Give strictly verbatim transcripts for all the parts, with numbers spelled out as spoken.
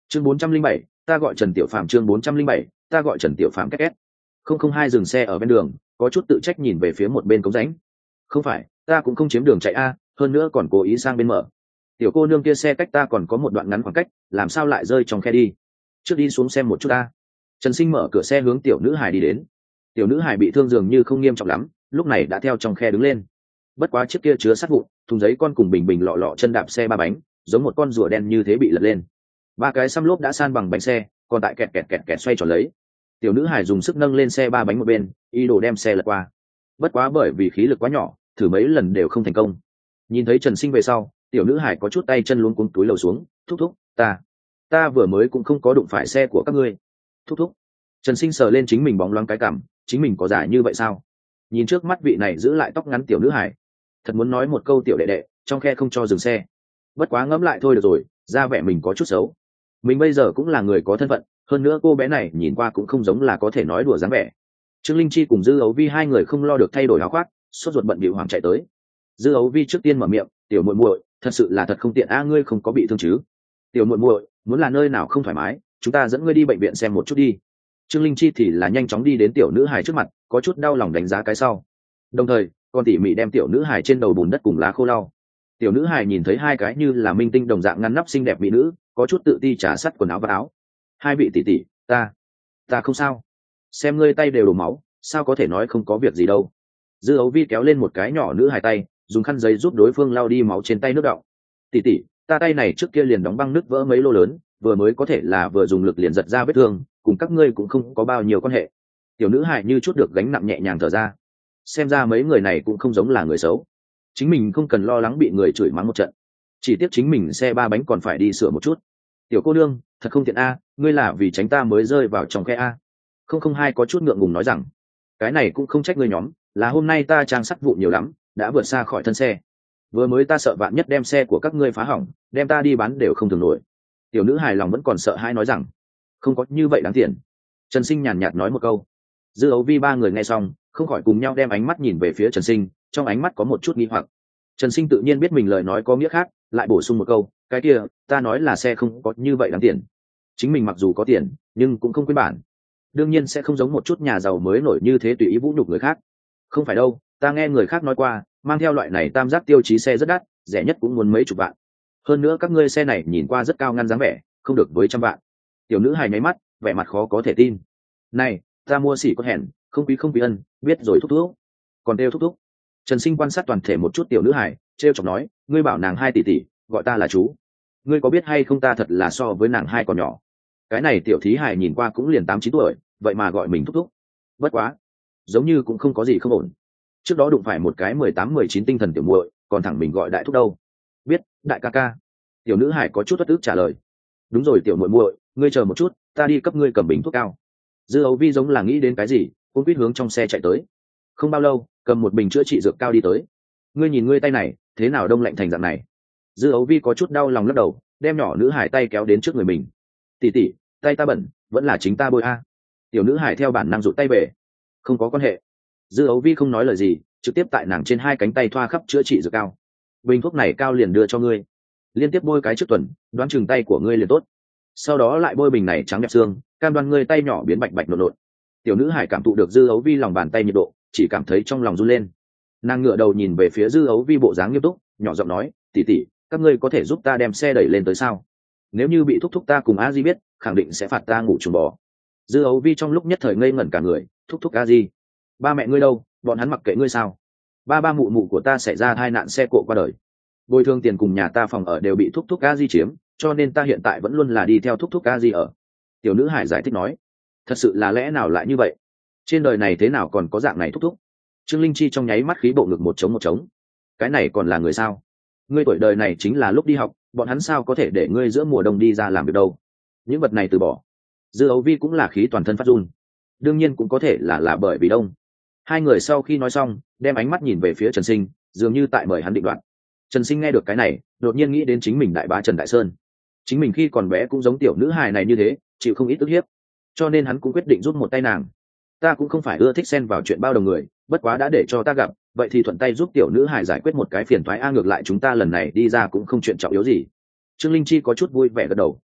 chương bốn trăm linh bảy, ta gọi Trần Tiểu Phàm. Chương bốn trăm linh bảy, ta gọi Trần Tiểu Phàm. Két két. Không không hai dừng xe ở bên đường, có chút tự trách nhìn về phía một bên cống rãnh. Không phải, ta cũng không chiếm đường chạy a, hơn nữa còn cố ý sang bên mở. Tiểu cô nương kia xe cách ta còn có một đoạn ngắn khoảng cách, làm sao lại rơi trong khe đi? Trước đi xuống xem một chút ta. Trần Sinh mở cửa xe hướng tiểu nữ hài đi đến. Tiểu nữ hài bị thương dường như không nghiêm trọng lắm, lúc này đã theo trong khe đứng lên. Bất quá chiếc kia chứa sắt vụn, thùng giấy con cùng bình bình lọ lọ chân đạp xe ba bánh, giống một con rùa đen như thế bị lật lên. Ba cái xăm lốp đã san bằng bánh xe, còn tại kẹt kẹt kẹt kẹt xoay tròn lấy. Tiểu nữ hài dùng sức nâng lên xe ba bánh một bên, ý đồ đem xe lật qua. Bất quá bởi vì khí lực quá nhỏ, thử mấy lần đều không thành công. Nhìn thấy Trần Sinh về sau, tiểu nữ hài có chút tay chân luống cuống túi lầu xuống. Thúc thúc, ta ta vừa mới cũng không có đụng phải xe của các ngươi. Thúc thúc. Trần Sinh sờ lên chính mình bóng loáng cái cằm, chính mình có giả như vậy sao? Nhìn trước mắt vị này giữ lại tóc ngắn tiểu nữ hài, thật muốn nói một câu tiểu đệ đệ, trong khe không cho dừng xe. Bất quá ngẫm lại thôi được rồi, ra vẻ mình có chút xấu. Mình bây giờ cũng là người có thân phận, hơn nữa cô bé này nhìn qua cũng không giống là có thể nói đùa dáng vẻ. Trương Linh Chi cùng Dư Ấu Vi hai người không lo được thay đổi áo khoác, sốt ruột bận bịu hoàng chạy tới. Dư Ấu Vi trước tiên mở miệng, tiểu muội muội, thật sự là thật không tiện a, ngươi không có bị thương chứ? Tiểu muội muội, muốn là nơi nào không thoải mái, chúng ta dẫn ngươi đi bệnh viện xem một chút đi. Trương Linh Chi thì là nhanh chóng đi đến tiểu nữ hài trước mặt, có chút đau lòng đánh giá cái sau, đồng thời còn tỉ mỉ đem tiểu nữ hài trên đầu bùn đất cùng lá khô lau. Tiểu nữ hài nhìn thấy hai cái như là minh tinh đồng dạng ngăn nắp xinh đẹp mỹ nữ, có chút tự ti trả sắt quần áo và áo. Hai vị tỷ tỷ, ta ta không sao. Xem ngươi tay đều đổ máu, sao có thể nói không có việc gì đâu. Dư Ấu Vi kéo lên một cái nhỏ nữ hài tay, dùng khăn giấy giúp đối phương lau đi máu trên tay nước đọng. Tỷ tỷ, ta tay này trước kia liền đóng băng nứt vỡ mấy lô lớn, vừa mới có thể là vừa dùng lực liền giật ra vết thương, cùng các ngươi cũng không có bao nhiêu quan hệ. Tiểu nữ hài như chút được gánh nặng nhẹ nhàng thở ra. Xem ra mấy người này cũng không giống là người xấu, chính mình không cần lo lắng bị người chửi mắng một trận, chỉ tiếc chính mình xe ba bánh còn phải đi sửa một chút. Tiểu cô nương, thật không tiện a, ngươi là vì tránh ta mới rơi vào trong khe a. Không không hai có chút ngượng ngùng nói rằng, cái này cũng không trách ngươi nhóm, là hôm nay ta trang sắt vụ nhiều lắm, đã vượt xa khỏi thân xe. Vừa mới ta sợ vạn nhất đem xe của các ngươi phá hỏng, đem ta đi bán đều không thường nổi. Tiểu nữ hài lòng vẫn còn sợ hãi nói rằng, không có như vậy đáng tiền. Trần Sinh nhàn nhạt nói một câu. Dư Ấu Vi ba người nghe xong, không khỏi cùng nhau đem ánh mắt nhìn về phía Trần Sinh, trong ánh mắt có một chút nghi hoặc. Trần Sinh tự nhiên biết mình lời nói có nghĩa khác, lại bổ sung một câu, cái kia, ta nói là xe không có như vậy đáng tiền. Chính mình mặc dù có tiền, nhưng cũng không quên bản. Đương nhiên sẽ không giống một chút nhà giàu mới nổi như thế tùy ý vũ nhục người khác. Không phải đâu, ta nghe người khác nói qua, mang theo loại này tam giác tiêu chí xe rất đắt, rẻ nhất cũng muốn mấy chục vạn. Hơn nữa các ngươi xe này nhìn qua rất cao ngăn dáng vẻ, không được với trăm vạn. Tiểu nữ hài nháy mắt, vẻ mặt khó có thể tin. Này, ta mua xỉ có hẹn, không quý không quý ân, biết rồi thúc thúc. Còn đeo thúc thúc. Trần Sinh quan sát toàn thể một chút tiểu nữ hài, trêu chọc nói, ngươi bảo nàng hai tỷ tỷ, gọi ta là chú. Ngươi có biết hay không, ta thật là so với nàng hai còn nhỏ. Cái này tiểu thí hài nhìn qua cũng liền tám chín tuổi, vậy mà gọi mình thúc thúc. Bất quá, giống như cũng không có gì không ổn. Trước đó đụng phải một cái mười tám mười chín tinh thần tiểu muội, còn thẳng mình gọi đại thúc đâu. Biết, đại ca ca. Tiểu nữ hài có chút bất ức trả lời. Đúng rồi tiểu muội muội, ngươi chờ một chút, ta đi cấp ngươi cầm bình thuốc cao. Dư Ấu Vi giống là nghĩ đến cái gì, cũng biết hướng trong xe chạy tới. Không bao lâu, cầm một bình chữa trị dược cao đi tới. Ngươi nhìn ngươi tay này, thế nào đông lạnh thành dạng này? Dư Ấu Vi có chút đau lòng lắc đầu, đem nhỏ nữ hải tay kéo đến trước người mình. Tỷ tỷ, tay ta bẩn, vẫn là chính ta bôi a. Tiểu nữ hải theo bản năng rụt tay về. Không có quan hệ. Dư Ấu Vi không nói lời gì, trực tiếp tại nàng trên hai cánh tay thoa khắp chữa trị dược cao. Bình thuốc này cao liền đưa cho ngươi, liên tiếp bôi cái trước tuần, đoán chừng tay của ngươi liền tốt. Sau đó lại bôi bình này trắng đẹp xương, cam đoan ngươi tay nhỏ biến bạch bạch nộn nộn. Tiểu nữ hải cảm thụ được Dư Ấu Vi lòng bàn tay nhiệt độ, chỉ cảm thấy trong lòng run lên. Nàng ngửa đầu nhìn về phía Dư Ấu Vi bộ dáng nghiêm túc, nhỏ giọng nói, tỷ tỷ, các ngươi có thể giúp ta đem xe đẩy lên tới sao? Nếu như bị thúc thúc ta cùng a di biết, khẳng định sẽ phạt ta ngủ chuồng bò. Dư Ấu Vi trong lúc nhất thời ngây ngẩn cả người, thúc thúc a di, ba mẹ ngươi đâu, bọn hắn mặc kệ ngươi sao? Ba ba mụ mụ của ta xảy ra tai nạn xe cộ qua đời, bồi thường tiền cùng nhà ta phòng ở đều bị thúc thúc a di chiếm, cho nên ta hiện tại vẫn luôn là đi theo thúc thúc a di ở. Tiểu nữ hải giải thích nói, thật sự là lẽ nào lại như vậy? Trên đời này thế nào còn có dạng này thúc thúc? Trương Linh Chi trong nháy mắt khí bộ ngực một trống một trống. Cái này còn là người sao? Ngươi tuổi đời này chính là lúc đi học, bọn hắn sao có thể để ngươi giữa mùa đông đi ra làm việc đâu? Những vật này từ bỏ. Dư Ấu Vi cũng là khí toàn thân phát run. Đương nhiên cũng có thể là là bởi vì đông. Hai người sau khi nói xong, đem ánh mắt nhìn về phía Trần Sinh, dường như tại mời hắn định đoạt. Trần Sinh nghe được cái này, đột nhiên nghĩ đến chính mình đại bá Trần Đại Sơn. Chính mình khi còn bé cũng giống tiểu nữ hài này như thế, chịu không ít ức hiếp, cho nên hắn cũng quyết định giúp một tay nàng. Ta cũng không phải ưa thích xen vào chuyện bao đồng người, bất quá đã để cho ta gặp, vậy thì thuận tay giúp tiểu nữ hài giải quyết một cái phiền toái a, ngược lại chúng ta lần này đi ra cũng không chuyện trọng yếu gì. Trương Linh Chi có chút vui vẻ gật đầu,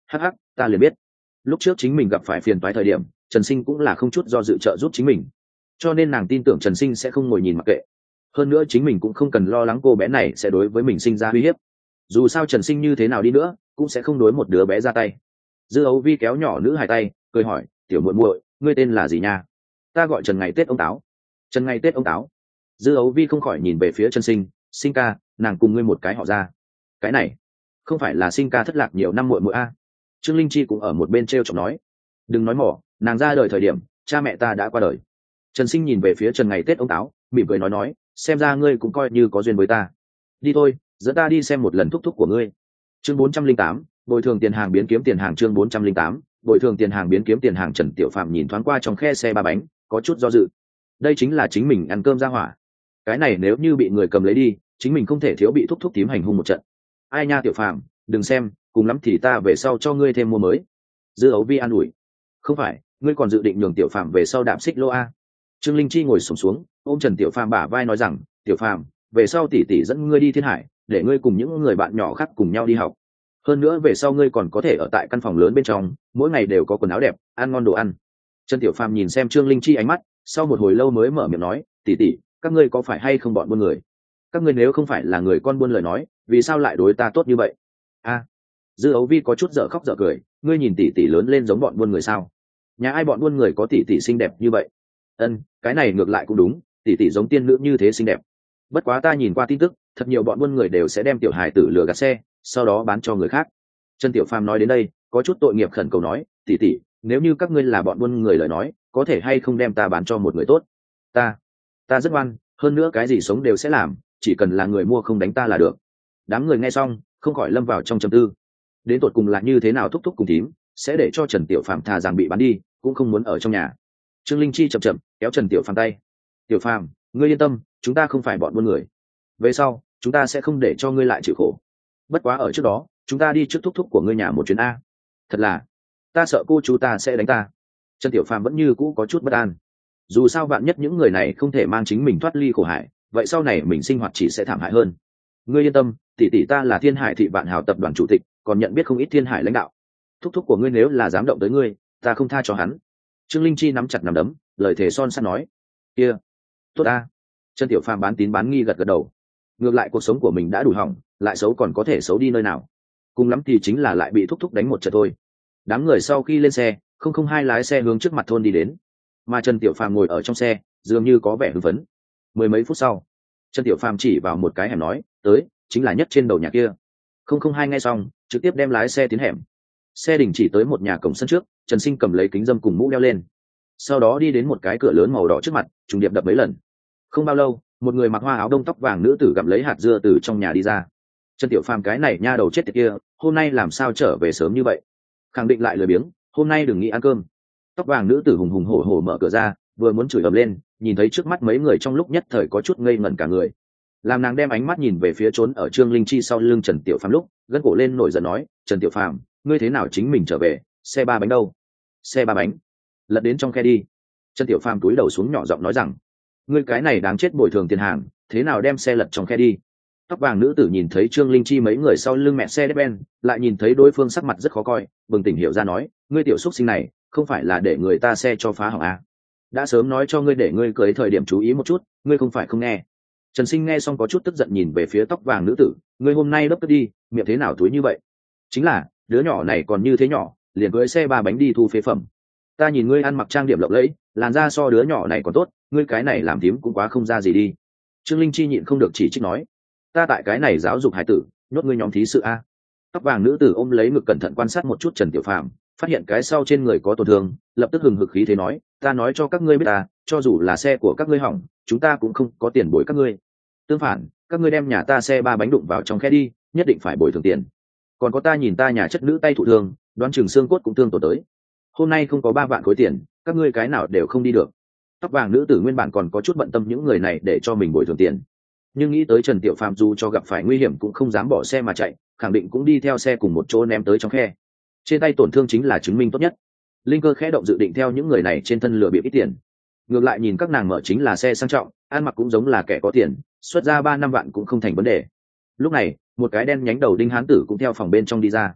hắc hắc, ta liền biết lúc trước chính mình gặp phải phiền toái thời điểm Trần Sinh cũng là không chút do dự trợ giúp chính mình, cho nên nàng tin tưởng Trần Sinh sẽ không ngồi nhìn mặc kệ. Hơn nữa chính mình cũng không cần lo lắng cô bé này sẽ đối với mình sinh ra uy hiếp, dù sao Trần Sinh như thế nào đi nữa cũng sẽ không đối một đứa bé ra tay. Dư Ấu Vi kéo nhỏ nữ hài tay cười hỏi, tiểu muội muội, ngươi tên là gì nha? Ta gọi Trần Ngày Tết ông táo. Trần Ngày Tết ông táo. Dư Ấu Vi không khỏi nhìn về phía Trần Sinh, Sinh ca, nàng cùng ngươi một cái họ ra. Cái này không phải là Sinh ca thất lạc nhiều năm muội muội a? Trương Linh Chi cũng ở một bên treo chọc nói, đừng nói mỏ, nàng ra đời thời điểm cha mẹ ta đã qua đời. Trần Sinh nhìn về phía Trần Ngày Tết ông táo, mỉm cười nói nói, xem ra ngươi cũng coi như có duyên với ta. Đi thôi, dẫn ta đi xem một lần thúc thúc của ngươi. Chương bốn trăm linh tám, bồi thường tiền hàng biến kiếm tiền hàng. Chương bốn trăm linh tám, bồi thường tiền hàng biến kiếm tiền hàng. Trần Tiểu Phạm nhìn thoáng qua trong khe xe ba bánh, có chút do dự. Đây chính là chính mình ăn cơm ra hỏa. Cái này nếu như bị người cầm lấy đi, chính mình không thể thiếu bị thúc thúc tím hành hung một trận. Ai nha Tiểu Phạm, đừng xem, cùng lắm thì ta về sau cho ngươi thêm mua mới. Dư Ấu Vi an ủi. Không phải, ngươi còn dự định nhường Tiểu Phạm về sau đạp xích lô a? Trương Linh Chi ngồi xổm xuống, ôm Trần Tiểu Phạm bả vai nói rằng, Tiểu Phạm, về sau tỷ tỷ dẫn ngươi đi thiên hải, để ngươi cùng những người bạn nhỏ khác cùng nhau đi học. Hơn nữa về sau ngươi còn có thể ở tại căn phòng lớn bên trong, mỗi ngày đều có quần áo đẹp, ăn ngon đồ ăn. Trần Tiểu Phạm nhìn xem Trương Linh Chi ánh mắt, sau một hồi lâu mới mở miệng nói, tỷ tỷ, các ngươi có phải hay không bọn buôn người? Các ngươi nếu không phải là người con buôn lời nói, vì sao lại đối ta tốt như vậy? A, Dư Ấu Vi có chút dở khóc dở cười, ngươi nhìn tỷ tỷ lớn lên giống bọn buôn người sao? Nhà ai bọn buôn người có tỷ tỷ xinh đẹp như vậy? Ân, cái này ngược lại cũng đúng, tỷ tỷ giống tiên nữ như thế xinh đẹp. Bất quá ta nhìn qua tin tức, thật nhiều bọn buôn người đều sẽ đem tiểu hài tử lừa gạt xe, sau đó bán cho người khác. Trần Tiểu Phàm nói đến đây, có chút tội nghiệp khẩn cầu nói, tỷ tỷ, nếu như các ngươi là bọn buôn người lời nói, có thể hay không đem ta bán cho một người tốt? Ta, ta rất ngoan, hơn nữa cái gì sống đều sẽ làm, chỉ cần là người mua không đánh ta là được. Đám người nghe xong, không khỏi lâm vào trong trầm tư. Đến tột cùng là như thế nào thúc thúc cùng thím, sẽ để cho Trần Tiểu Phàm thà rằng bị bán đi, cũng không muốn ở trong nhà. Trương Linh Chi chậm chậm kéo Trần Tiểu Phàm tay. Tiểu Phàm, ngươi yên tâm, chúng ta không phải bọn buôn người. Về sau, chúng ta sẽ không để cho ngươi lại chịu khổ. Bất quá ở trước đó, chúng ta đi trước thúc thúc của ngươi nhà một chuyến a. Thật là, ta sợ cô chú ta sẽ đánh ta. Trần Tiểu Phàm vẫn như cũ có chút bất an. Dù sao vạn nhất những người này không thể mang chính mình thoát ly khổ hải, vậy sau này mình sinh hoạt chỉ sẽ thảm hại hơn. Ngươi yên tâm, tỷ tỷ ta là Thiên Hải Thị Vạn Hào tập đoàn chủ tịch, còn nhận biết không ít Thiên Hải lãnh đạo. Thúc thúc của ngươi nếu là dám động tới ngươi, ta không tha cho hắn. Trương Linh Chi nắm chặt nắm đấm, lời thề son sắt nói. Kia, tốt a. Trần Tiểu Phàm bán tín bán nghi gật gật đầu. Ngược lại cuộc sống của mình đã đủ hỏng, lại xấu còn có thể xấu đi nơi nào? Cùng lắm thì chính là lại bị thúc thúc đánh một trận thôi. Đám người sau khi lên xe, không không hai lái xe hướng trước mặt thôn đi đến, mà Trần Tiểu Phàm ngồi ở trong xe, dường như có vẻ hưng phấn. Mười mấy phút sau, Trần Tiểu Phàm chỉ vào một cái hẻm nói, tới, chính là nhất trên đầu nhà kia. Không không hai nghe xong, trực tiếp đem lái xe tiến hẻm. Xe đình chỉ tới một nhà cổng sân trước, Trần Sinh cầm lấy kính dâm cùng mũ đeo lên, sau đó đi đến một cái cửa lớn màu đỏ trước mặt, trùng điệp đập mấy lần. Không bao lâu, một người mặc hoa áo đông tóc vàng nữ tử gặm lấy hạt dưa từ trong nhà đi ra. Trần Tiểu Phàm cái này nha đầu chết tiệt kia, hôm nay làm sao trở về sớm như vậy? Khẳng định lại lười biếng, hôm nay đừng nghĩ ăn cơm. Tóc vàng nữ tử hùng hùng hổ hổ mở cửa ra, vừa muốn chửi ầm lên, nhìn thấy trước mắt mấy người trong lúc nhất thời có chút ngây ngẩn cả người. Làm nàng đem ánh mắt nhìn về phía trốn ở Trương Linh Chi sau lưng Trần Tiểu Phàm lúc, gân cổ lên nổi giận nói, Trần Tiểu Phàm, ngươi thế nào chính mình trở về, xe ba bánh đâu? Xe ba bánh, lật đến trong khe đi. Trần Tiểu Phàm túi đầu xuống nhỏ giọng nói rằng, ngươi cái này đáng chết bồi thường tiền hàng, thế nào đem xe lật trong khe đi? Tóc vàng nữ tử nhìn thấy Trương Linh Chi mấy người sau lưng mẹ xe đép ben, lại nhìn thấy đối phương sắc mặt rất khó coi, bừng tỉnh hiểu ra nói, ngươi tiểu xúc sinh này, không phải là để người ta xe cho phá hỏng à? Đã sớm nói cho ngươi để ngươi cưới thời điểm chú ý một chút, ngươi không phải không nghe. Trần Sinh nghe xong có chút tức giận nhìn về phía tóc vàng nữ tử, ngươi hôm nay đấp tức đi, miệng thế nào túi như vậy? Chính là, đứa nhỏ này còn như thế nhỏ, liền cưới xe ba bánh đi thu phế phẩm. Ta nhìn ngươi ăn mặc trang điểm lộng lẫy, làn da so đứa nhỏ này còn tốt, ngươi cái này làm thím cũng quá không ra gì đi. Trương Linh Chi nhịn không được chỉ trích nói, ta tại cái này giáo dục hải tử, nhốt ngươi nhóm thí sự a. Tóc vàng nữ tử ôm lấy ngực cẩn thận quan sát một chút Trần Tiểu Phàm, phát hiện cái sau trên người có tổn thương, lập tức hừng hực khí thế nói, ta nói cho các ngươi biết ta, cho dù là xe của các ngươi hỏng, chúng ta cũng không có tiền bồi các ngươi. Tương phản, các ngươi đem nhà ta xe ba bánh đụng vào trong khe đi, nhất định phải bồi thường tiền. Còn có ta nhìn ta nhà chất nữ tay thụ thương, đoán chừng xương cốt cũng thương tổn tới. Hôm nay không có ba vạn khối tiền, các ngươi cái nào đều không đi được. Tóc vàng nữ tử nguyên bản còn có chút bận tâm những người này để cho mình bồi thường tiền, nhưng nghĩ tới Trần Tiểu Phàm dù cho gặp phải nguy hiểm cũng không dám bỏ xe mà chạy, khẳng định cũng đi theo xe cùng một chỗ ném tới trong khe. Trên tay tổn thương chính là chứng minh tốt nhất. Linh cơ khẽ động dự định theo những người này trên thân lừa bịp ít tiền. Ngược lại nhìn các nàng mở chính là xe sang trọng, ăn mặc cũng giống là kẻ có tiền, xuất ra ba năm vạn cũng không thành vấn đề. Lúc này, một cái đen nhánh đầu đinh hán tử cũng theo phòng bên trong đi ra.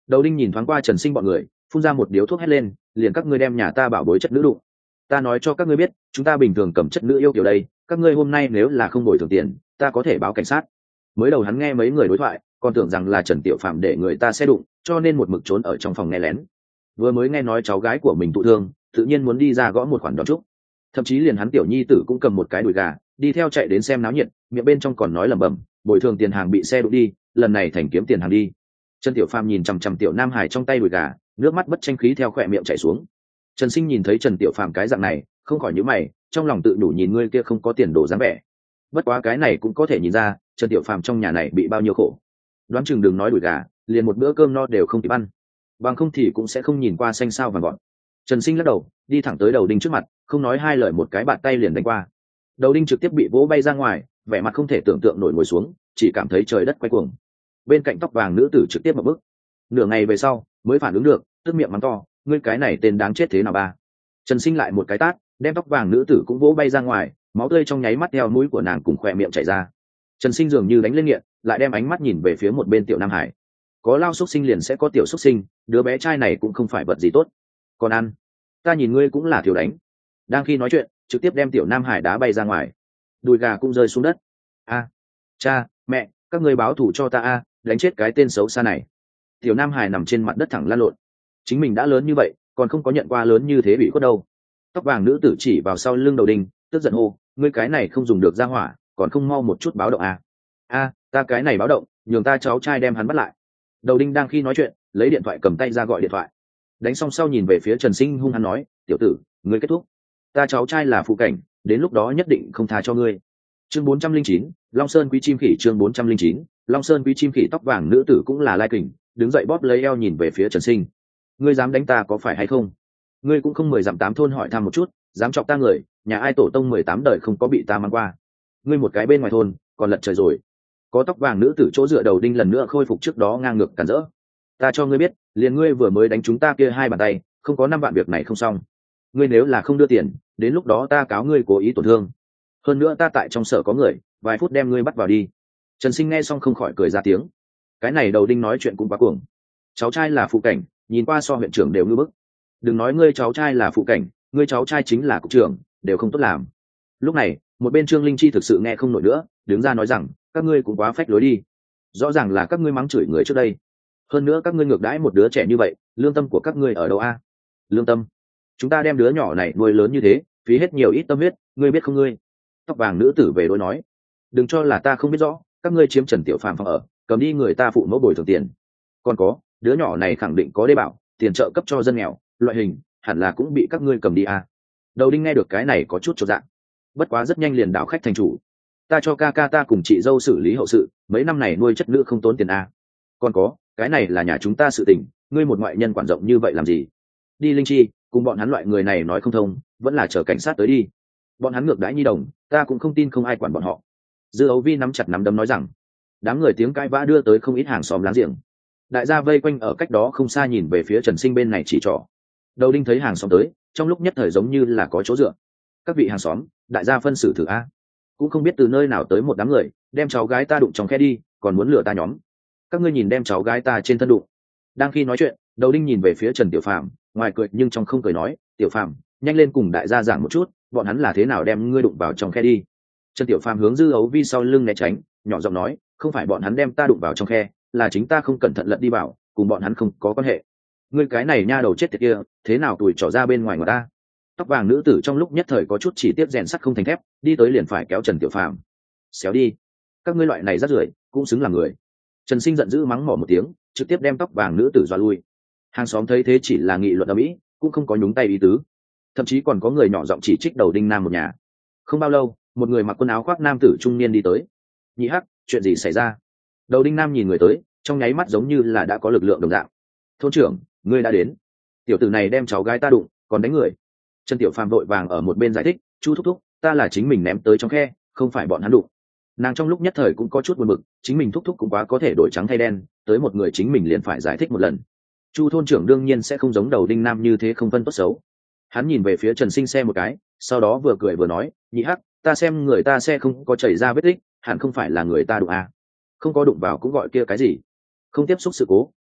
Đầu đinh nhìn thoáng qua Trần Sinh bọn người, phun ra một điếu thuốc hét lên, liền các ngươi đem nhà ta bảo bối chất nữ đụng. Ta nói cho các ngươi biết, chúng ta bình thường cầm chất nữ yêu kiểu đây, các ngươi hôm nay nếu là không bồi thường tiền, ta có thể báo cảnh sát. Mới đầu hắn nghe mấy người đối thoại, còn tưởng rằng là Trần Tiểu Phạm để người ta xe đụng, cho nên một mực trốn ở trong phòng nghe lén. Vừa mới nghe nói cháu gái của mình thụ thương, tự nhiên muốn đi ra gõ một khoản đón chúc. Thậm chí liền hắn tiểu nhi tử cũng cầm một cái đùi gà, đi theo chạy đến xem náo nhiệt, miệng bên trong còn nói lẩm bẩm, bồi thường tiền hàng bị xe đụng đi, lần này thành kiếm tiền hàng đi. Trần Tiểu Phàm nhìn chằm chằm tiểu Nam Hải trong tay đùi gà, nước mắt bất tranh khí theo khỏe miệng chảy xuống. Trần Sinh nhìn thấy Trần Tiểu Phàm cái dạng này, không khỏi nhíu mày, trong lòng tự đủ nhìn ngươi kia không có tiền đồ dáng vẻ. Bất quá cái này cũng có thể nhìn ra, Trần Tiểu Phàm trong nhà này bị bao nhiêu khổ. Đoán chừng đừng nói đùi gà, liền một bữa cơm no đều không kịp ăn. Bằng không thì cũng sẽ không nhìn qua xanh sao vàng gọn. Trần Sinh lắc đầu, đi thẳng tới đầu đinh trước mặt, không nói hai lời một cái bạt tay liền đánh qua. Đầu đinh trực tiếp bị vỗ bay ra ngoài, vẻ mặt không thể tưởng tượng nổi ngồi xuống, chỉ cảm thấy trời đất quay cuồng. Bên cạnh tóc vàng nữ tử trực tiếp một bước. Nửa ngày về sau, mới phản ứng được, tức miệng mắng to, ngươi cái này tên đáng chết thế nào ba. Trần Sinh lại một cái tát, đem tóc vàng nữ tử cũng vỗ bay ra ngoài, máu tươi trong nháy mắt theo mũi của nàng cùng khỏe miệng chảy ra. Trần Sinh dường như đánh lên nghiện, lại đem ánh mắt nhìn về phía một bên tiểu Nam Hải. Có lao xúc sinh liền sẽ có tiểu xúc sinh, đứa bé trai này cũng không phải vật gì tốt. Còn ăn, ta nhìn ngươi cũng là thiếu đánh. Đang khi nói chuyện, trực tiếp đem tiểu Nam Hải đá bay ra ngoài, đùi gà cũng rơi xuống đất. A, cha, mẹ, các ngươi báo thù cho ta a, đánh chết cái tên xấu xa này. Tiểu Nam Hải nằm trên mặt đất thẳng lăn lộn. Chính mình đã lớn như vậy, còn không có nhận qua lớn như thế bị khuất đâu. Tóc vàng nữ tử chỉ vào sau lưng đầu đinh, tức giận hô, ngươi cái này không dùng được ra hỏa, còn không mau một chút báo động a. A, ta cái này báo động, nhường ta cháu trai đem hắn bắt lại. Đầu đinh đang khi nói chuyện, lấy điện thoại cầm tay ra gọi điện thoại. Đánh xong sau nhìn về phía Trần Sinh hung hăng nói, tiểu tử, ngươi kết thúc. Ta cháu trai là phụ cảnh, đến lúc đó nhất định không tha cho ngươi. Chương bốn trăm linh chín, Long Sơn Quý Chim Khỉ. Chương bốn trăm linh chín, Long Sơn Quý Chim Khỉ. Tóc vàng nữ tử cũng là lai kình, đứng dậy bóp lấy eo nhìn về phía Trần Sinh. Ngươi dám đánh ta có phải hay không? Ngươi cũng không mười dặm tám thôn hỏi thăm một chút, dám chọc ta người, nhà ai tổ tông mười tám đời không có bị ta mang qua. Ngươi một cái bên ngoài thôn, còn lật trời rồi. Có tóc vàng nữ tử chỗ dựa đầu đinh lần nữa khôi phục trước đó ngang ngược cản rỡ. Ta cho ngươi biết, liền ngươi vừa mới đánh chúng ta kia hai bàn tay, không có năm vạn việc này không xong. Ngươi nếu là không đưa tiền, đến lúc đó ta cáo ngươi cố ý tổn thương. Hơn nữa ta tại trong sở có người, vài phút đem ngươi bắt vào đi. Trần Sinh nghe xong không khỏi cười ra tiếng. Cái này đầu đinh nói chuyện cũng quá cuồng. Cháu trai là phụ cảnh, nhìn qua so huyện trưởng đều ngư bức. Đừng nói ngươi cháu trai là phụ cảnh, ngươi cháu trai chính là cục trưởng, đều không tốt làm. Lúc này, một bên Trương Linh Chi thực sự nghe không nổi nữa, đứng ra nói rằng, các ngươi cũng quá phách lối đi. Rõ ràng là các ngươi mắng chửi người trước đây. Hơn nữa các ngươi ngược đãi một đứa trẻ như vậy, lương tâm của các ngươi ở đâu a? Lương tâm? Chúng ta đem đứa nhỏ này nuôi lớn như thế, phí hết nhiều ít tâm huyết, ngươi biết không ngươi? Tóc vàng nữ tử về đối nói, đừng cho là ta không biết rõ, các ngươi chiếm Trần Tiểu Phàm phòng ở, cầm đi người ta phụ mẫu bồi thường tiền. Còn có, đứa nhỏ này khẳng định có đê bảo, tiền trợ cấp cho dân nghèo, loại hình, hẳn là cũng bị các ngươi cầm đi à. Đầu đinh nghe được cái này có chút chột dạ. Bất quá rất nhanh liền đảo khách thành chủ. Ta cho ca ca ta cùng chị dâu xử lý hậu sự, mấy năm này nuôi chất nữ không tốn tiền à. Còn có, cái này là nhà chúng ta sự tình, ngươi một ngoại nhân quản rộng như vậy làm gì? Đi Linh Chi, cùng bọn hắn loại người này nói không thông, vẫn là chờ cảnh sát tới đi. Bọn hắn ngược đãi nhi đồng, ta cũng không tin không ai quản bọn họ. Dư Ấu Vi nắm chặt nắm đấm nói rằng, đám người tiếng cãi vã đưa tới không ít hàng xóm láng giềng. Đại gia vây quanh ở cách đó không xa nhìn về phía Trần Sinh bên này chỉ trỏ. Đầu đinh thấy hàng xóm tới, trong lúc nhất thời giống như là có chỗ dựa. Các vị hàng xóm, đại gia phân xử thử a. Cũng không biết từ nơi nào tới một đám người, đem cháu gái ta đụng trong khe đi, còn muốn lừa ta nhóm. Các ngươi nhìn đem cháu gái ta trên thân đụng. Đang khi nói chuyện, đầu đinh nhìn về phía Trần Tiểu Phàm, ngoài cười nhưng trong không cười nói, Tiểu Phàm, nhanh lên cùng đại gia giảng một chút, bọn hắn là thế nào đem ngươi đụng vào trong khe đi. Trần Tiểu Phàm hướng Dư Ấu Vi sau lưng né tránh, nhỏ giọng nói, không phải bọn hắn đem ta đụng vào trong khe, là chính ta không cẩn thận lật đi vào, cùng bọn hắn không có quan hệ. Ngươi cái này nha đầu chết tiệt kia, thế nào tuổi trỏ ra bên ngoài người ta. Tóc vàng nữ tử trong lúc nhất thời có chút chỉ tiếp rèn sắt không thành thép, đi tới liền phải kéo Trần Tiểu Phàm. Xéo đi, các ngươi loại này rác rưởi, cũng xứng là người. Trần Sinh giận dữ mắng mỏ một tiếng, trực tiếp đem tóc vàng nữ tử dọa lui. Hàng xóm thấy thế chỉ là nghị luận ở mỹ, cũng không có nhúng tay ý tứ. Thậm chí còn có người nhỏ giọng chỉ trích đầu đinh nam một nhà. Không bao lâu, một người mặc quần áo khoác nam tử trung niên đi tới. Nhị Hắc, chuyện gì xảy ra? Đầu đinh nam nhìn người tới, trong nháy mắt giống như là đã có lực lượng đồng dạng. Thôn trưởng, ngươi đã đến. Tiểu tử này đem cháu gái ta đụng, còn đánh người. Trần Tiểu Phàm vội vàng ở một bên giải thích, chu thúc thúc, ta là chính mình ném tới trong khe, không phải bọn hắn đụng. Nàng trong lúc nhất thời cũng có chút buồn bực, chính mình thúc thúc cũng quá có thể đổi trắng thay đen, tới một người chính mình liền phải giải thích một lần. Chu thôn trưởng đương nhiên sẽ không giống đầu đinh nam như thế không phân tốt xấu. Hắn nhìn về phía Trần Sinh xe một cái, sau đó vừa cười vừa nói, Nhị Hắc, ta xem người ta xe không có chảy ra vết tích, hẳn không phải là người ta đụng à. Không có đụng vào cũng gọi kia cái gì. Không tiếp xúc sự cố,